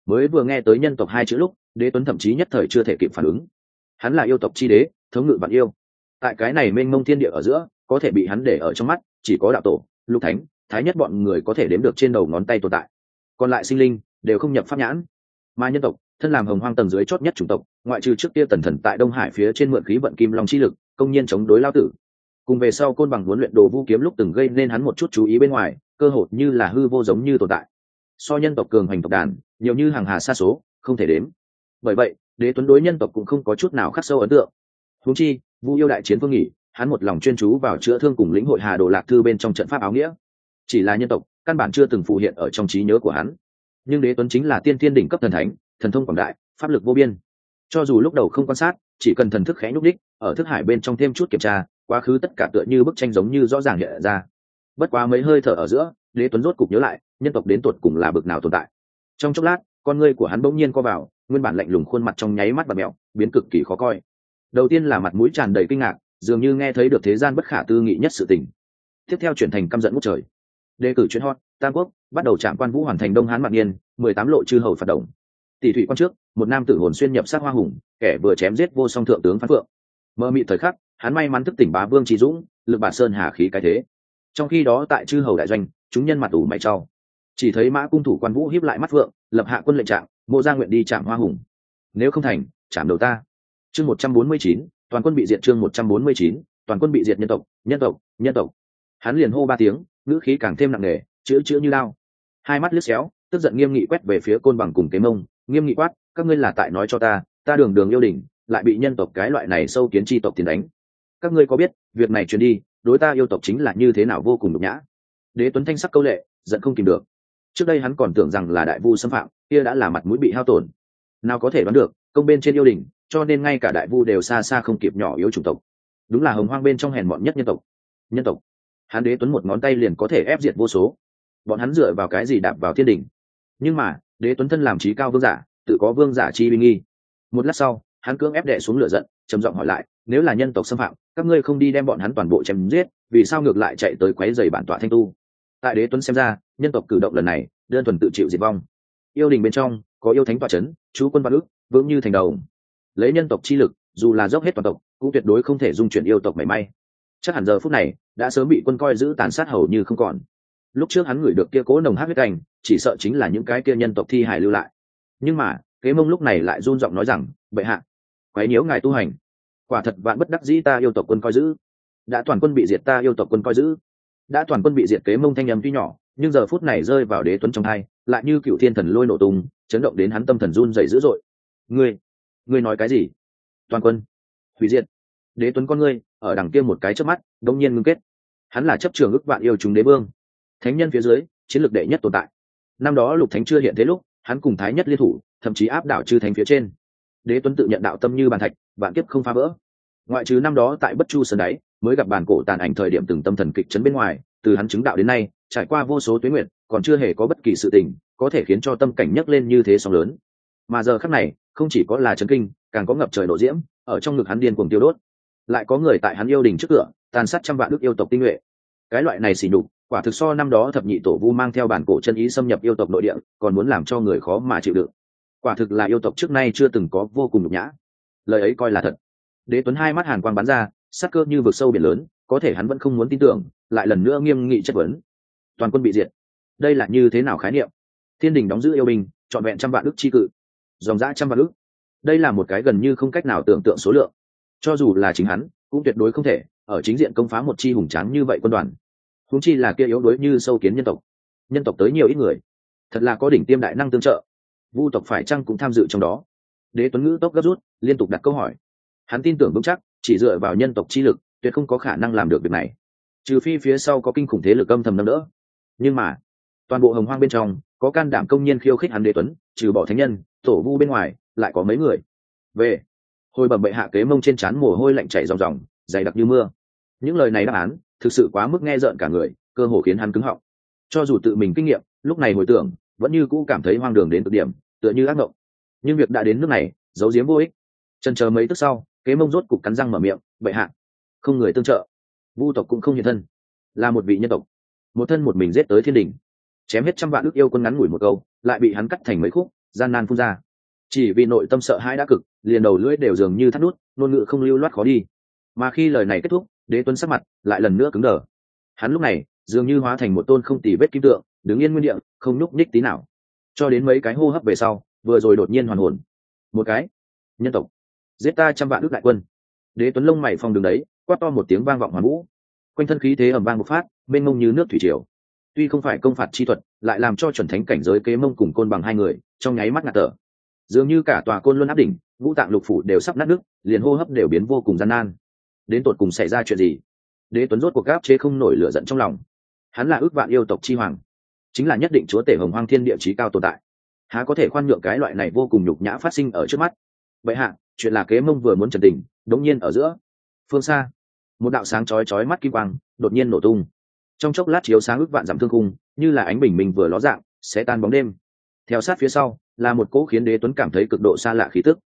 Mới vừa nghe tới nhân tộc hai chữ lúc, Đế Tuấn thậm chí nhất thời chưa thể kịp phản ứng. Hắn là yêu tộc chi đế, thống ngự vạn yêu. Tại cái này mênh mông thiên địa ở giữa, có thể bị hắn để ở trong mắt, chỉ có đạo tổ, lục thánh, thái nhất bọn người có thể đếm được trên đầu ngón tay tồn tại. Còn lại sinh linh đều không nhập pháp nhãn. Mà nhân tộc, thân làm hồng hoang tầng dưới chót nhất chủng tộc, ngoại trừ trước kia Tần Thần tại Đông Hải phía trên mượn khí vận kim long chi lực, công nhiên chống đối lao tử. Cùng về sau côn bằng huấn luyện đồ vũ kiếm lúc từng gây nên hắn một chút chú ý bên ngoài, cơ hội như là hư vô giống như tồn tại. So nhân tộc cường hành tộc đàn, nhiều như hàng hà sa số, không thể đếm. Bởi vậy, Đế Tuấn đối nhân tộc cũng không có chút nào khắc sâu ấn tượng. Huống chi, Vu yêu đại chiến phương nghỉ, hắn một lòng chuyên chú vào chữa thương cùng lĩnh hội Hà Đồ Lạc Thư bên trong trận pháp áo nghĩa. Chỉ là nhân tộc, căn bản chưa từng phù hiện ở trong trí nhớ của hắn. Nhưng Đế Tuấn chính là tiên thiên đỉnh cấp thần thánh, thần thông quảng đại, pháp lực vô biên. Cho dù lúc đầu không quan sát, chỉ cần thần thức khẽ nhúc đích, ở thức hải bên trong thêm chút kiểm tra, quá khứ tất cả tựa như bức tranh giống như rõ ràng hiện ra. Bất quá mấy hơi thở ở giữa, Đế Tuấn rốt cục nhớ lại, nhân tộc đến tột cùng là bực nào tồn tại. Trong chốc lát, con ngươi của hắn bỗng nhiên co vào, nguyên bản lạnh lùng khuôn mặt trong nháy mắt bặm mèo, biến cực kỳ khó coi. Đầu tiên là mặt mũi tràn đầy kinh ngạc, dường như nghe thấy được thế gian bất khả tư nghị nhất sự tình. Tiếp theo chuyển thành căm giận ngút trời. Đề cử chuyên hot, Tam Quốc, bắt đầu trạm quan vũ hoàn thành Đông Hán Mạc Niên, 18 lộ chư hầu phạt động. Tỷ thủy quan trước, một nam tử hồn xuyên nhập sát hoa hùng, kẻ vừa chém giết vô song thượng tướng Phan Phượng. Mơ mị thời khắc, hắn may mắn thức tỉnh bá vương trí dũng, lực bản sơn hà khí cái thế. Trong khi đó tại chư hầu đại doanh, chúng nhân mặt ủ mày trao. Chỉ thấy Mã cung thủ quan vũ híp lại mắt Phượng, lập hạ quân lệnh trạng, Mộ Gia nguyện đi chạm hoa hùng. Nếu không thành, chạm đầu ta. Chương 149, toàn quân bị diệt. Chương 149, toàn quân bị diệt. Nhân tộc, nhân tộc, nhân tộc. Hắn liền hô ba tiếng, ngữ khí càng thêm nặng nề, chữ như lao. Hai mắt liếc xéo, tức giận nghiêm nghị quét về phía Côn Bằng cùng Kế Mông, nghiêm nghị quát, các ngươi là tại nói cho ta đường đường yêu đỉnh, lại bị nhân tộc cái loại này sâu kiến chi tộc tiền đánh. Các ngươi có biết, việc này truyền đi, đối ta yêu tộc chính là như thế nào vô cùng nhục nhã. Đế Tuấn thanh sắc câu lệ, giận không kìm được. Trước đây hắn còn tưởng rằng là đại vu xâm phạm, kia đã là mặt mũi bị hao tổn. Nào có thể đoán được, công bên trên yêu đỉnh, cho nên ngay cả đại vu đều xa xa không kịp nhỏ yếu chủng tộc. Đúng là hồng hoang bên trong hèn mọn nhất nhân tộc. Nhân tộc. Hắn Đế Tuấn một ngón tay liền có thể ép diệt vô số. Bọn hắn dựa vào cái gì đạp vào thiên đỉnh? Nhưng mà, Đế Tuấn thân làm trí cao vương giả, tự có vương giả chi uy nghi. Một lát sau, hắn cưỡng ép đè xuống lửa giận, trầm giọng hỏi lại, nếu là nhân tộc xâm phạm, các ngươi không đi đem bọn hắn toàn bộ chém giết, vì sao ngược lại chạy tới quấy rầy bản tọa thanh tu? Tại Đế Tuấn xem ra, nhân tộc cử động lần này, đơn thuần tự chịu diệt vong. Yêu đình bên trong có yêu thánh tọa chấn, chú quân văn ước, vững như thành đầu. Lấy nhân tộc chi lực, dù là dốc hết toàn tộc, cũng tuyệt đối không thể dung chuyển yêu tộc mảy may. Chắc hẳn giờ phút này đã sớm bị quân coi giữ tàn sát hầu như không còn. Lúc trước hắn ngửi được kia cố nồng hắc huyết cảnh, chỉ sợ chính là những cái kia nhân tộc thi hài lưu lại. Nhưng mà, Kế Mông lúc này lại run giọng nói rằng, bệ hạ, quấy nhiễu ngài tu hành, quả thật vạn bất đắc dĩ, ta yêu tộc quân coi giữ đã toàn quân bị diệt, ta yêu tộc quân coi giữ đã toàn quân bị diệt. Kế Mông thanh âm tuy nhỏ, nhưng giờ phút này rơi vào Đế Tuấn trong tai, lại như cựu thiên thần lôi nổ tung, chấn động đến hắn tâm thần run rẩy dữ dội. Ngươi nói cái gì? Toàn quân hủy diệt? Đế Tuấn con ngươi ở đằng kia một cái chớp mắt đống nhiên ngưng kết. Hắn là chấp trường ức vạn yêu chúng đế vương, thánh nhân phía dưới chiến lược đệ nhất tồn tại. Năm đó lục thánh chưa hiện thế lúc, hắn cùng thái nhất liên thủ, thậm chí áp đảo chư thánh phía trên. Đế Tuấn tự nhận đạo tâm như bàn thạch, vạn kiếp không phá vỡ. Ngoại trừ năm đó tại Bất Chu Sơn đáy mới gặp bản cổ tàn ảnh thời điểm từng tâm thần kịch chấn bên ngoài, từ hắn chứng đạo đến nay, trải qua vô số tuế nguyệt, còn chưa hề có bất kỳ sự tình có thể khiến cho tâm cảnh nhấc lên như thế sóng lớn. Mà giờ khắc này, không chỉ có là chấn kinh, càng có ngập trời nộ diễm ở trong ngực hắn điên cuồng tiêu đốt. Lại có người tại hắn yêu đình trước cửa tàn sát trăm vạn đức yêu tộc tinh nhuệ. Cái loại này xỉ nhục, quả thực so năm đó thập nhị tổ vu mang theo bản cổ chân ý xâm nhập yêu tộc nội địa còn muốn làm cho người khó mà chịu đựng. Quả thực là yêu tộc trước nay chưa từng có vô cùng nhục nhã. Lời ấy coi là thật. Đế Tuấn hai mắt hàn quang bắn ra, sắc cơ như vực sâu biển lớn, có thể hắn vẫn không muốn tin tưởng, lại lần nữa nghiêm nghị chất vấn. Toàn quân bị diệt, đây là như thế nào khái niệm? Thiên đình đóng giữ yêu binh, trọn vẹn trăm vạn đức chi cự, dòng dã trăm vạn đức, đây là một cái gần như không cách nào tưởng tượng số lượng. Cho dù là chính hắn cũng tuyệt đối không thể ở chính diện công phá một chi hùng tráng như vậy quân đoàn, huống chi là kia yếu đuối như sâu kiến nhân tộc tới nhiều ít người, thật là có đỉnh tiêm đại năng tương trợ. Vu tộc phải chăng cũng tham dự trong đó? Đế Tuấn ngữ tốc gấp rút, liên tục đặt câu hỏi. Hắn tin tưởng vững chắc, chỉ dựa vào nhân tộc chi lực tuyệt không có khả năng làm được việc này, trừ phi phía sau có kinh khủng thế lực âm thầm nâng đỡ. Nhưng mà toàn bộ hồng hoang bên trong có can đảm công nhiên khiêu khích hắn Đế Tuấn, trừ bỏ thánh nhân tổ vu bên ngoài, lại có mấy người? Về hồi bẩm bệ hạ. Kế Mông trên trán mồ hôi lạnh chảy ròng ròng, dày đặc như mưa. Những lời này đáp án thực sự quá mức nghe rợn cả người, cơ hồ khiến hắn cứng họng. Cho dù tự mình kinh nghiệm, lúc này hồi tưởng vẫn như cũ cảm thấy hoang đường đến cực điểm, tựa như ác mộng. Nhưng việc đã đến nước này, giấu giếm vô ích. Chần chờ mấy tức sau, Kế Mông rốt cục cắn răng mở miệng, bệ hạ, không người tương trợ, vu tộc cũng không hiện thân, là một vị nhân tộc một thân một mình giết tới thiên đình, chém hết trăm vạn ước yêu quân. Ngắn ngủi một câu lại bị hắn cắt thành mấy khúc, gian nan phun ra. Chỉ vì nội tâm sợ hãi đã cực, liền đầu lưỡi đều dường như thắt nút, ngôn ngữ không lưu loát khó đi. Mà khi lời này kết thúc, Đế Tuấn sắc mặt lại lần nữa cứng đờ. Hắn lúc này dường như hóa thành một tôn không tì vết kim tượng, đứng yên nguyên địa, không nhúc nhích tí nào. Cho đến mấy cái hô hấp về sau, vừa rồi đột nhiên hoàn hồn. Một cái, nhân tộc, giết ta 100 vạn ước đại quân. Đế Tuấn lông mày phong đường đấy, quát to một tiếng vang vọng hoàn vũ. Quanh thân khí thế ầm vang một phát, mênh mông như nước thủy triều. Tuy không phải công phạt chi thuật, lại làm cho chuẩn thánh cảnh giới Kế Mông cùng Côn Bằng hai người trong nháy mắt ngạt thở. Dường như cả tòa Côn Luân áp đỉnh, ngũ tạng lục phủ đều sắp nát nước, liền hô hấp đều biến vô cùng gian nan. Đến tột cùng xảy ra chuyện gì? Đế Tuấn rốt cuộc gáp chế không nổi lửa giận trong lòng. Hắn là ước vạn yêu tộc chi hoàng, chính là nhất định chúa tể hồng hoang thiên địa chí cao tồn tại, há có thể khoan nhượng cái loại này vô cùng nhục nhã phát sinh ở trước mắt. Vậy hạ, chuyện là Kế Mông vừa muốn trần tình, đống nhiên ở giữa phương xa, một đạo sáng chói mắt kim quang đột nhiên nổ tung, trong chốc lát chiếu sáng ước vạn dặm thương khung, như là ánh bình minh vừa ló dạng sẽ tan bóng đêm. Theo sát phía sau là một cỗ khiến Đế Tuấn cảm thấy cực độ xa lạ khí tức.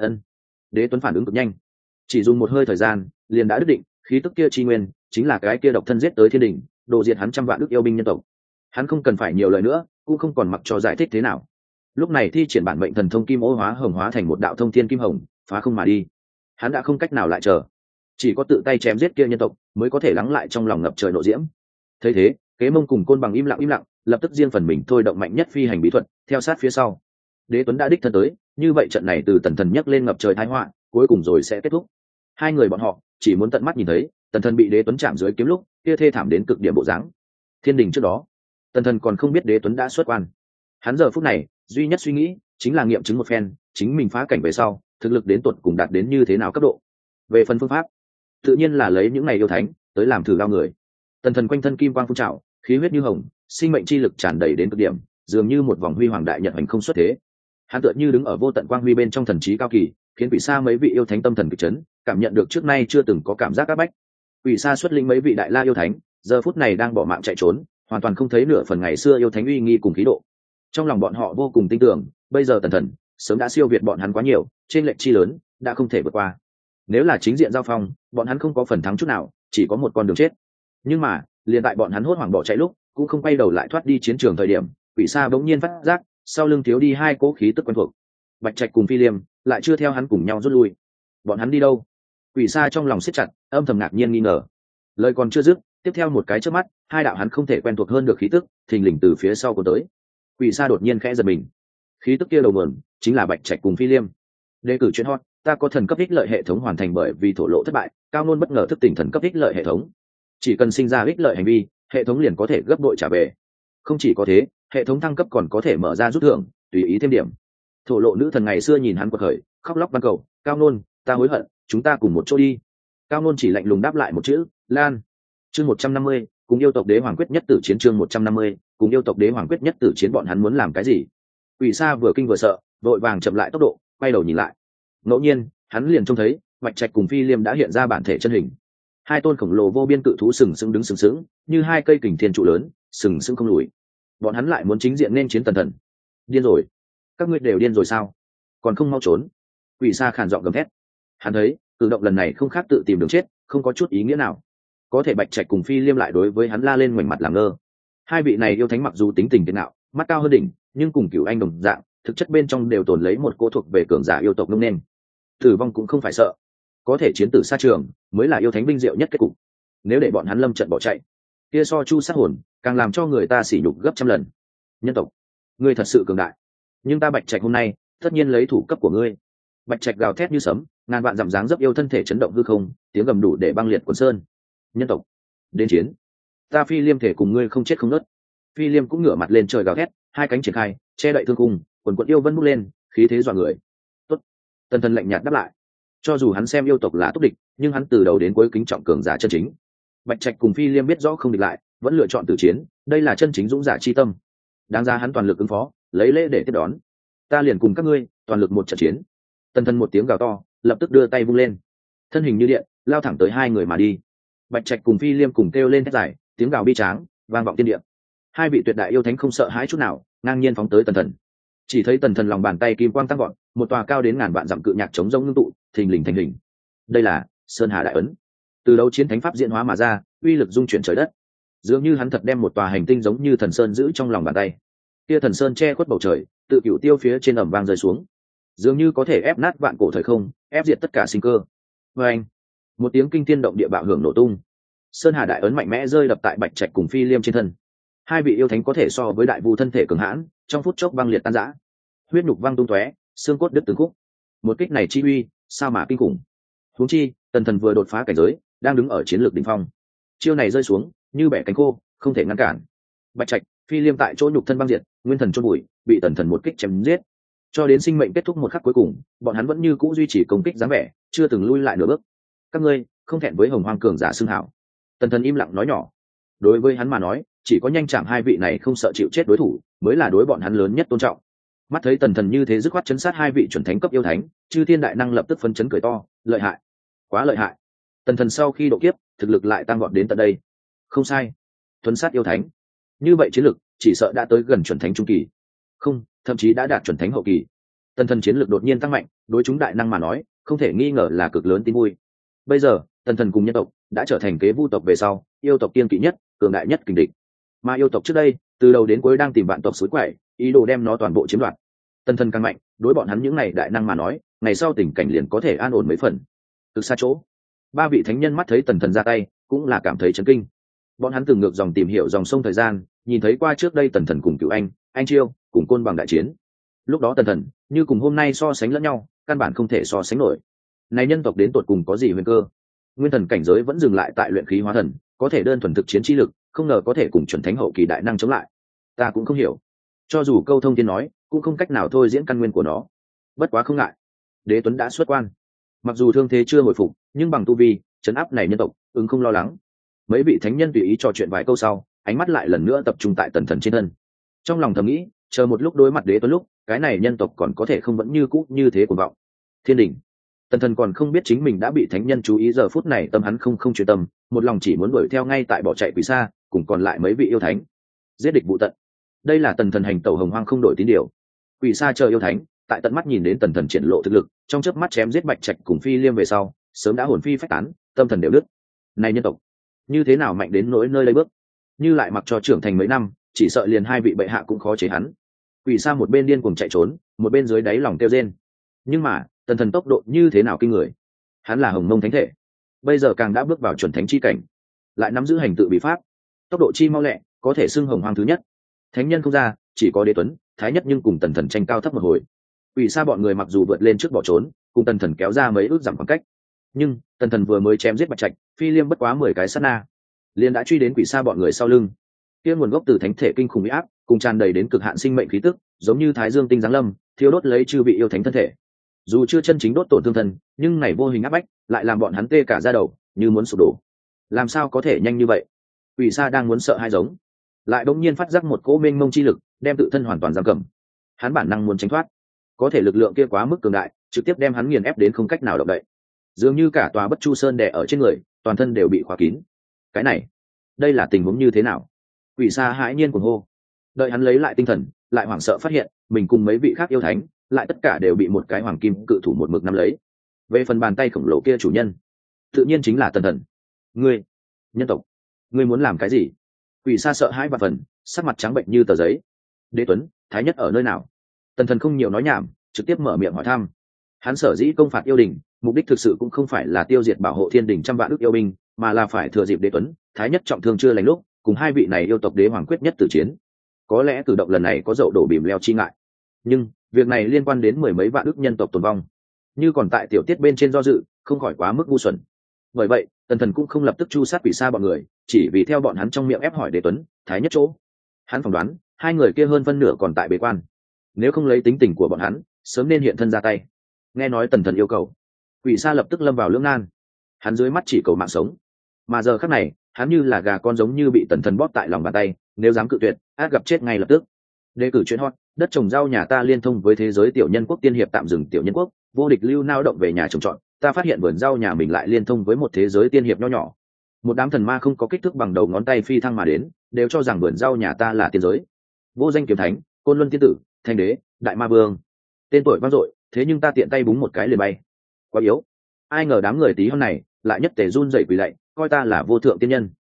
Đế Tuấn phản ứng cực nhanh, chỉ dùng một hơi thời gian liền đã quyết định khí tức kia chi nguyên chính là cái kia độc thân giết tới thiên đình, đồ diệt hắn 100 vạn ước yêu binh nhân tộc. Hắn không cần phải nhiều lời nữa, cũng không còn mặc cho giải thích thế nào. Lúc này thi triển bản mệnh thần thông kim ô hóa hồng hóa thành một đạo thông thiên kim hồng, phá không mà đi. Hắn đã không cách nào lại chờ, chỉ có tự tay chém giết kia nhân tộc mới có thể lắng lại trong lòng ngập trời nộ diễm. Thấy thế, Kế Mông cùng Côn Bằng im lặng, lập tức riêng phần mình thôi động mạnh nhất phi hành bí thuật, theo sát phía sau. Đế Tuấn đã đích thân tới, như vậy trận này từ Tần Thần nhấc lên ngập trời tai họa, cuối cùng rồi sẽ kết thúc. Hai người bọn họ chỉ muốn tận mắt nhìn thấy Tần Thần bị Đế Tuấn chạm dưới kiếm lúc kia thê thảm đến cực điểm bộ dáng. Thiên đình trước đó, Tần Thần còn không biết Đế Tuấn đã xuất quan. Hắn giờ phút này duy nhất suy nghĩ chính là nghiệm chứng một phen chính mình phá cảnh về sau thực lực đến tột cùng đạt đến như thế nào cấp độ. Về phần phương pháp, tự nhiên là lấy những ngày yêu thánh tới làm thử đao người. Tần Thần quanh thân kim quang phun trào, khí huyết như hồng, sinh mệnh chi lực tràn đầy đến cực điểm, dường như một vòng huy hoàng đại nhật hành không xuất thế. Hắn tựa như đứng ở vô tận quang huy bên trong thần trí cao kỳ, khiến Quỷ Sa mấy vị yêu thánh tâm thần kịch chấn, cảm nhận được trước nay chưa từng có cảm giác áp bách. Quỷ Sa xuất lĩnh mấy vị đại la yêu thánh, giờ phút này đang bỏ mạng chạy trốn, hoàn toàn không thấy nửa phần ngày xưa yêu thánh uy nghi cùng khí độ. Trong lòng bọn họ vô cùng tin tưởng, bây giờ Tần Thần sớm đã siêu việt bọn hắn quá nhiều, trên lệch chi lớn đã không thể vượt qua. Nếu là chính diện giao phong, bọn hắn không có phần thắng chút nào, chỉ có một con đường chết. Nhưng mà liền tại bọn hắn hốt hoảng bỏ chạy lúc, cũng không quay đầu lại thoát đi chiến trường thời điểm, Quỷ Sa bỗng nhiên phát giác sau lưng thiếu đi hai cỗ khí tức quen thuộc. Bạch Trạch cùng Phi Liêm lại chưa theo hắn cùng nhau rút lui. Bọn hắn đi đâu? Quỷ Sa trong lòng siết chặt, âm thầm ngạc nhiên nghi ngờ. Lời còn chưa dứt, tiếp theo một cái chớp mắt, hai đạo hắn không thể quen thuộc hơn được khí tức thình lình từ phía sau của tới. Quỷ Sa đột nhiên khẽ giật mình. Khí tức kia đầu nguồn chính là Bạch Trạch cùng Phi Liêm. Đề cử chuyện hot, ta có thần cấp ích lợi hệ thống hoàn thành bởi vì thổ lộ thất bại, cao nôn bất ngờ thức tỉnh thần cấp ích lợi hệ thống. Chỉ cần sinh ra ích lợi hành vi, hệ thống liền có thể gấp bội trả về. Không chỉ có thế, hệ thống thăng cấp còn có thể mở ra rút thưởng, tùy ý thêm điểm. Thổ lộ nữ thần ngày xưa nhìn hắn quật khởi, khóc lóc van cầu, cao nôn, ta hối hận, chúng ta cùng một chỗ đi. Cao nôn chỉ lạnh lùng đáp lại một chữ, lan. Chương 150, cùng yêu tộc đế hoàng quyết nhất tử chiến. Chương 150, cùng yêu tộc đế hoàng quyết nhất tử chiến. Bọn hắn muốn làm cái gì? Quỷ Sa vừa kinh vừa sợ, vội vàng chậm lại tốc độ, quay đầu nhìn lại. Ngẫu nhiên, hắn liền trông thấy Bạch Trạch cùng Phi Liêm đã hiện ra bản thể chân hình. Hai tôn khổng lồ vô biên cự thú sừng sững đứng sừng sững, như hai cây kình thiên trụ lớn, sừng sững không lùi. Bọn hắn lại muốn chính diện nên chiến Tần Thần. Điên rồi, các ngươi đều điên rồi sao? Còn không mau trốn! Quỷ Sa khàn giọng gầm thét. Hắn thấy cử động lần này không khác tự tìm đường chết, không có chút ý nghĩa nào. Có thể Bạch Trạch cùng Phi Liêm lại đối với hắn la lên ngoảnh mặt làm ngơ. Hai vị này yêu thánh mặc dù tính tình thế nào, mắt cao hơn đỉnh, nhưng cùng Cửu Anh đồng dạng, thực chất bên trong đều tồn lấy một cỗ thuộc về cường giả yêu tộc nông nên. Tử vong cũng không phải sợ, có thể chiến tử xa trường mới là yêu thánh binh diệu nhất kết cục. Nếu để bọn hắn lâm trận bỏ chạy, kia so chu sát hồn càng làm cho người ta sỉ nhục gấp trăm lần. Nhân tộc, ngươi thật sự cường đại, nhưng ta Bạch Trạch hôm nay tất nhiên lấy thủ cấp của ngươi. Bạch Trạch gào thét như sấm, ngàn vạn dặm dáng dấp yêu thân thể chấn động hư không, tiếng gầm đủ để băng liệt quần sơn. Nhân tộc, đến chiến! Ta Phi Liêm thể cùng ngươi không chết không nứt. Phi Liêm cũng ngửa mặt lên trời gào thét, hai cánh triển khai, che đậy thương cung, quần quận yêu vân bốc lên, khí thế dọa người. Tốt. Tần Thần lạnh nhạt đáp lại. Cho dù hắn xem yêu tộc là tốt địch, nhưng hắn từ đầu đến cuối kính trọng cường giả chân chính. Bạch Trạch cùng Phi Liêm biết rõ không địch lại, vẫn lựa chọn tử chiến, đây là chân chính dũng giả chi tâm. Đáng ra hắn toàn lực ứng phó, lấy lễ để tiếp đón. Ta liền cùng các ngươi, toàn lực một trận chiến. Tần Thần một tiếng gào to, lập tức đưa tay vung lên, thân hình như điện, lao thẳng tới hai người mà đi. Bạch Trạch cùng Phi Liêm cùng kêu lên thét dài, tiếng gào bi tráng, vang vọng thiên địa. Hai vị tuyệt đại yêu thánh không sợ hãi chút nào, ngang nhiên phóng tới Tần Thần. Chỉ thấy Tần Thần lòng bàn tay kim quang tăng vọt, một tòa cao đến ngàn vạn dặm cự nhạc chống rông ngưng tụ, thình lình thành hình. Đây là Sơn Hà Đại Ấn. Từ đấu chiến thánh pháp diễn hóa mà ra, uy lực dung chuyển trời đất. Dường như hắn thật đem một tòa hành tinh giống như thần sơn giữ trong lòng bàn tay. Kia thần sơn che khuất bầu trời, tự cửu tiêu phía trên ẩm vang rơi xuống, dường như có thể ép nát vạn cổ thời không, ép diệt tất cả sinh cơ. Và anh, một tiếng kinh thiên động địa bạo hưởng nổ tung, sơn hà đại ấn mạnh mẽ rơi đập tại bạch trạch cùng phi liêm trên thân. Hai vị yêu thánh có thể so với đại vu thân thể cường hãn, trong phút chốc băng liệt tan rã, huyết nhục văng tung tóe, xương cốt đứt từng khúc. Một kích này chi uy sao mà kinh khủng. Huống chi tần thần vừa đột phá cảnh giới, đang đứng ở chiến lược đỉnh phong, chiêu này rơi xuống như bẻ cánh khô, không thể ngăn cản. Bạch trạch phi liêm tại chỗ nhục thân băng diệt, nguyên thần chôn bụi, bị tần thần một kích chém giết. Cho đến sinh mệnh kết thúc một khắc cuối cùng, bọn hắn vẫn như cũ duy trì công kích dáng vẻ, chưa từng lui lại nửa bước. Các ngươi không thẹn với hồng hoang cường giả xưng hảo. Tần thần im lặng nói nhỏ. Đối với hắn mà nói, chỉ có nhanh chạm hai vị này không sợ chịu chết đối thủ mới là đối bọn hắn lớn nhất tôn trọng. Mắt thấy tần thần như thế dứt khoát chấn sát hai vị chuẩn thánh cấp yêu thánh, chư thiên đại năng lập tức phấn chấn cười to, lợi hại, quá lợi hại. Tần thần sau khi độ kiếp, thực lực lại tăng vọt đến tận đây. Không sai, thuấn sát yêu thánh, như vậy chiến lực chỉ sợ đã tới gần chuẩn thánh trung kỳ, không, thậm chí đã đạt chuẩn thánh hậu kỳ. Tần thần chiến lực đột nhiên tăng mạnh, đối chúng đại năng mà nói không thể nghi ngờ là cực lớn tin vui. Bây giờ tần thần cùng nhân tộc đã trở thành kế vu tộc về sau yêu tộc kiên kỵ nhất, cường đại nhất kình địch. Mà yêu tộc trước đây từ đầu đến cuối đang tìm vạn tộc suối quậy, ý đồ đem nó toàn bộ chiếm đoạt. Tần thần càng mạnh, đối bọn hắn những này đại năng mà nói, ngày sau tình cảnh liền có thể an ổn mấy phần. Từ xa chỗ, ba vị thánh nhân mắt thấy tần thần ra tay cũng là cảm thấy chấn kinh. Bọn hắn từng ngược dòng tìm hiểu dòng sông thời gian, nhìn thấy qua trước đây tần thần cùng cựu anh chiêu cùng côn bằng đại chiến. Lúc đó tần thần như cùng hôm nay so sánh lẫn nhau, căn bản không thể so sánh nổi. Này nhân tộc đến tột cùng có gì huyền cơ? Nguyên thần cảnh giới vẫn dừng lại tại luyện khí hóa thần, có thể đơn thuần thực chiến chi lực, không ngờ có thể cùng chuẩn thánh hậu kỳ đại năng chống lại. Ta cũng không hiểu, cho dù câu thông tiên nói cũng không cách nào thôi diễn căn nguyên của nó. Bất quá không ngại, đế tuấn đã xuất quan, mặc dù thương thế chưa hồi phục, nhưng bằng tu vi trấn áp này nhân tộc, ứng không lo lắng. Mấy vị thánh nhân tùy ý trò chuyện vài câu sau, ánh mắt lại lần nữa tập trung tại tần thần trên thân. Trong lòng thầm nghĩ, chờ một lúc đối mặt đế tuấn lúc, cái này nhân tộc còn có thể không vẫn như cũ như thế cuồng vọng. Thiên đình, tần thần còn không biết chính mình đã bị thánh nhân chú ý, giờ phút này tâm hắn không chuyên tâm, một lòng chỉ muốn đuổi theo ngay tại bỏ chạy quỷ xa cùng còn lại mấy vị yêu thánh, giết địch vụ tận. Đây là tần thần hành tẩu hồng hoang không đổi tín điều. Quỷ xa chờ yêu thánh tại tận mắt nhìn đến tần thần triển lộ thực lực, trong chớp mắt chém giết bạch trạch cùng phi liêm về sau, sớm đã hồn phi phách tán, tâm thần đều đứt. Này nhân tộc như thế nào mạnh đến nỗi nơi đây bước, như lại mặc cho trưởng thành mấy năm, chỉ sợ liền hai vị bệ hạ cũng khó chế hắn. Quỷ xa một bên điên cuồng chạy trốn, một bên dưới đáy lòng kêu rên. Nhưng mà tần thần tốc độ như thế nào kinh người, hắn là hồng mông thánh thể, bây giờ càng đã bước vào chuẩn thánh chi cảnh, lại nắm giữ hành tự bị pháp, tốc độ chi mau lẹ, có thể xưng hồng hoang thứ nhất. Thánh nhân không ra, chỉ có đế tuấn thái nhất, nhưng cùng tần thần tranh cao thấp một hồi. Quỷ xa bọn người mặc dù vượt lên trước bỏ trốn, cùng tần thần kéo ra mấy ước giảm khoảng cách, nhưng tần thần vừa mới chém giết bạch trạch phi liêm bất quá 10 cái sát na, liền đã truy đến quỷ xa bọn người sau lưng. Kia nguồn gốc từ thánh thể kinh khủng uy áp, cùng tràn đầy đến cực hạn sinh mệnh khí tức, giống như thái dương tinh giáng lâm, thiêu đốt lấy chư vị yêu thánh thân thể. Dù chưa chân chính đốt tổn thương thân, nhưng này vô hình áp bách lại làm bọn hắn tê cả da đầu, như muốn sụp đổ. Làm sao có thể nhanh như vậy? Quỷ xa đang muốn sợ hai giống, lại đột nhiên phát giác một cỗ mênh mông chi lực đem tự thân hoàn toàn giam cầm. Hắn bản năng muốn tránh thoát, có thể lực lượng kia quá mức cường đại, trực tiếp đem hắn nghiền ép đến không cách nào động đậy. Dường như cả tòa Bất Chu Sơn đè ở trên người, toàn thân đều bị khóa kín. Cái này, đây là tình huống như thế nào? Quỷ xa hãi nhiên cuồng hô. Đợi hắn lấy lại tinh thần, lại hoảng sợ phát hiện mình cùng mấy vị khác yêu thánh lại tất cả đều bị một cái hoàng kim cự thủ một mực nắm lấy. Về phần bàn tay khổng lồ kia chủ nhân, tự nhiên chính là tần thần. Ngươi, nhân tộc, ngươi muốn làm cái gì? Quỷ xa sợ hãi và phần, sắc mặt trắng bệnh như tờ giấy. Đế tuấn thái nhất ở nơi nào? Tần thần không nhiều nói nhảm, trực tiếp mở miệng hỏi thăm. Hắn sở dĩ công phạt yêu đình, mục đích thực sự cũng không phải là tiêu diệt bảo hộ thiên đình trăm vạn ức yêu binh, mà là phải thừa dịp đế tuấn thái nhất trọng thương chưa lành lúc, cùng hai vị này yêu tộc đế hoàng quyết nhất tử chiến. Có lẽ cử động lần này có dậu đổ bìm leo chi ngại, nhưng việc này liên quan đến 10 mấy vạn ức nhân tộc tồn vong, như còn tại tiểu tiết bên trên do dự, không khỏi quá mức ngu xuẩn. Bởi vậy tần thần cũng không lập tức chu sát quỷ xa bọn người, chỉ vì theo bọn hắn trong miệng ép hỏi đế tuấn thái nhất chỗ. Hắn phỏng đoán hai người kia hơn phân nửa còn tại bế quan, nếu không lấy tính tình của bọn hắn sớm nên hiện thân ra tay. Nghe nói tần thần yêu cầu, quỷ xa lập tức lâm vào lưỡng nan. Hắn dưới mắt chỉ cầu mạng sống, mà giờ khắc này hắn như là gà con, giống như bị tần thần bóp tại lòng bàn tay, nếu dám cự tuyệt át gặp chết ngay lập tức. Đề cử chuyện hot, đất trồng rau nhà ta liên thông với thế giới tiểu nhân quốc tiên hiệp tạm dừng tiểu nhân quốc, vô địch lưu nao động về nhà trồng trọt. Ta phát hiện vườn rau nhà mình lại liên thông với một thế giới tiên hiệp nho nhỏ. Một đám thần ma không có kích thước bằng đầu ngón tay phi thăng mà đến, đều cho rằng vườn rau nhà ta là tiên giới. Vô danh kiếm thánh, côn luân tiên tử, thanh đế, đại ma vương, tên tuổi vang dội, thế nhưng ta tiện tay búng một cái liền bay. Quá yếu. Ai ngờ đám người tí hôm này lại nhất tề run rẩy quỳ lạy, coi ta là vô thượng tiên nhân.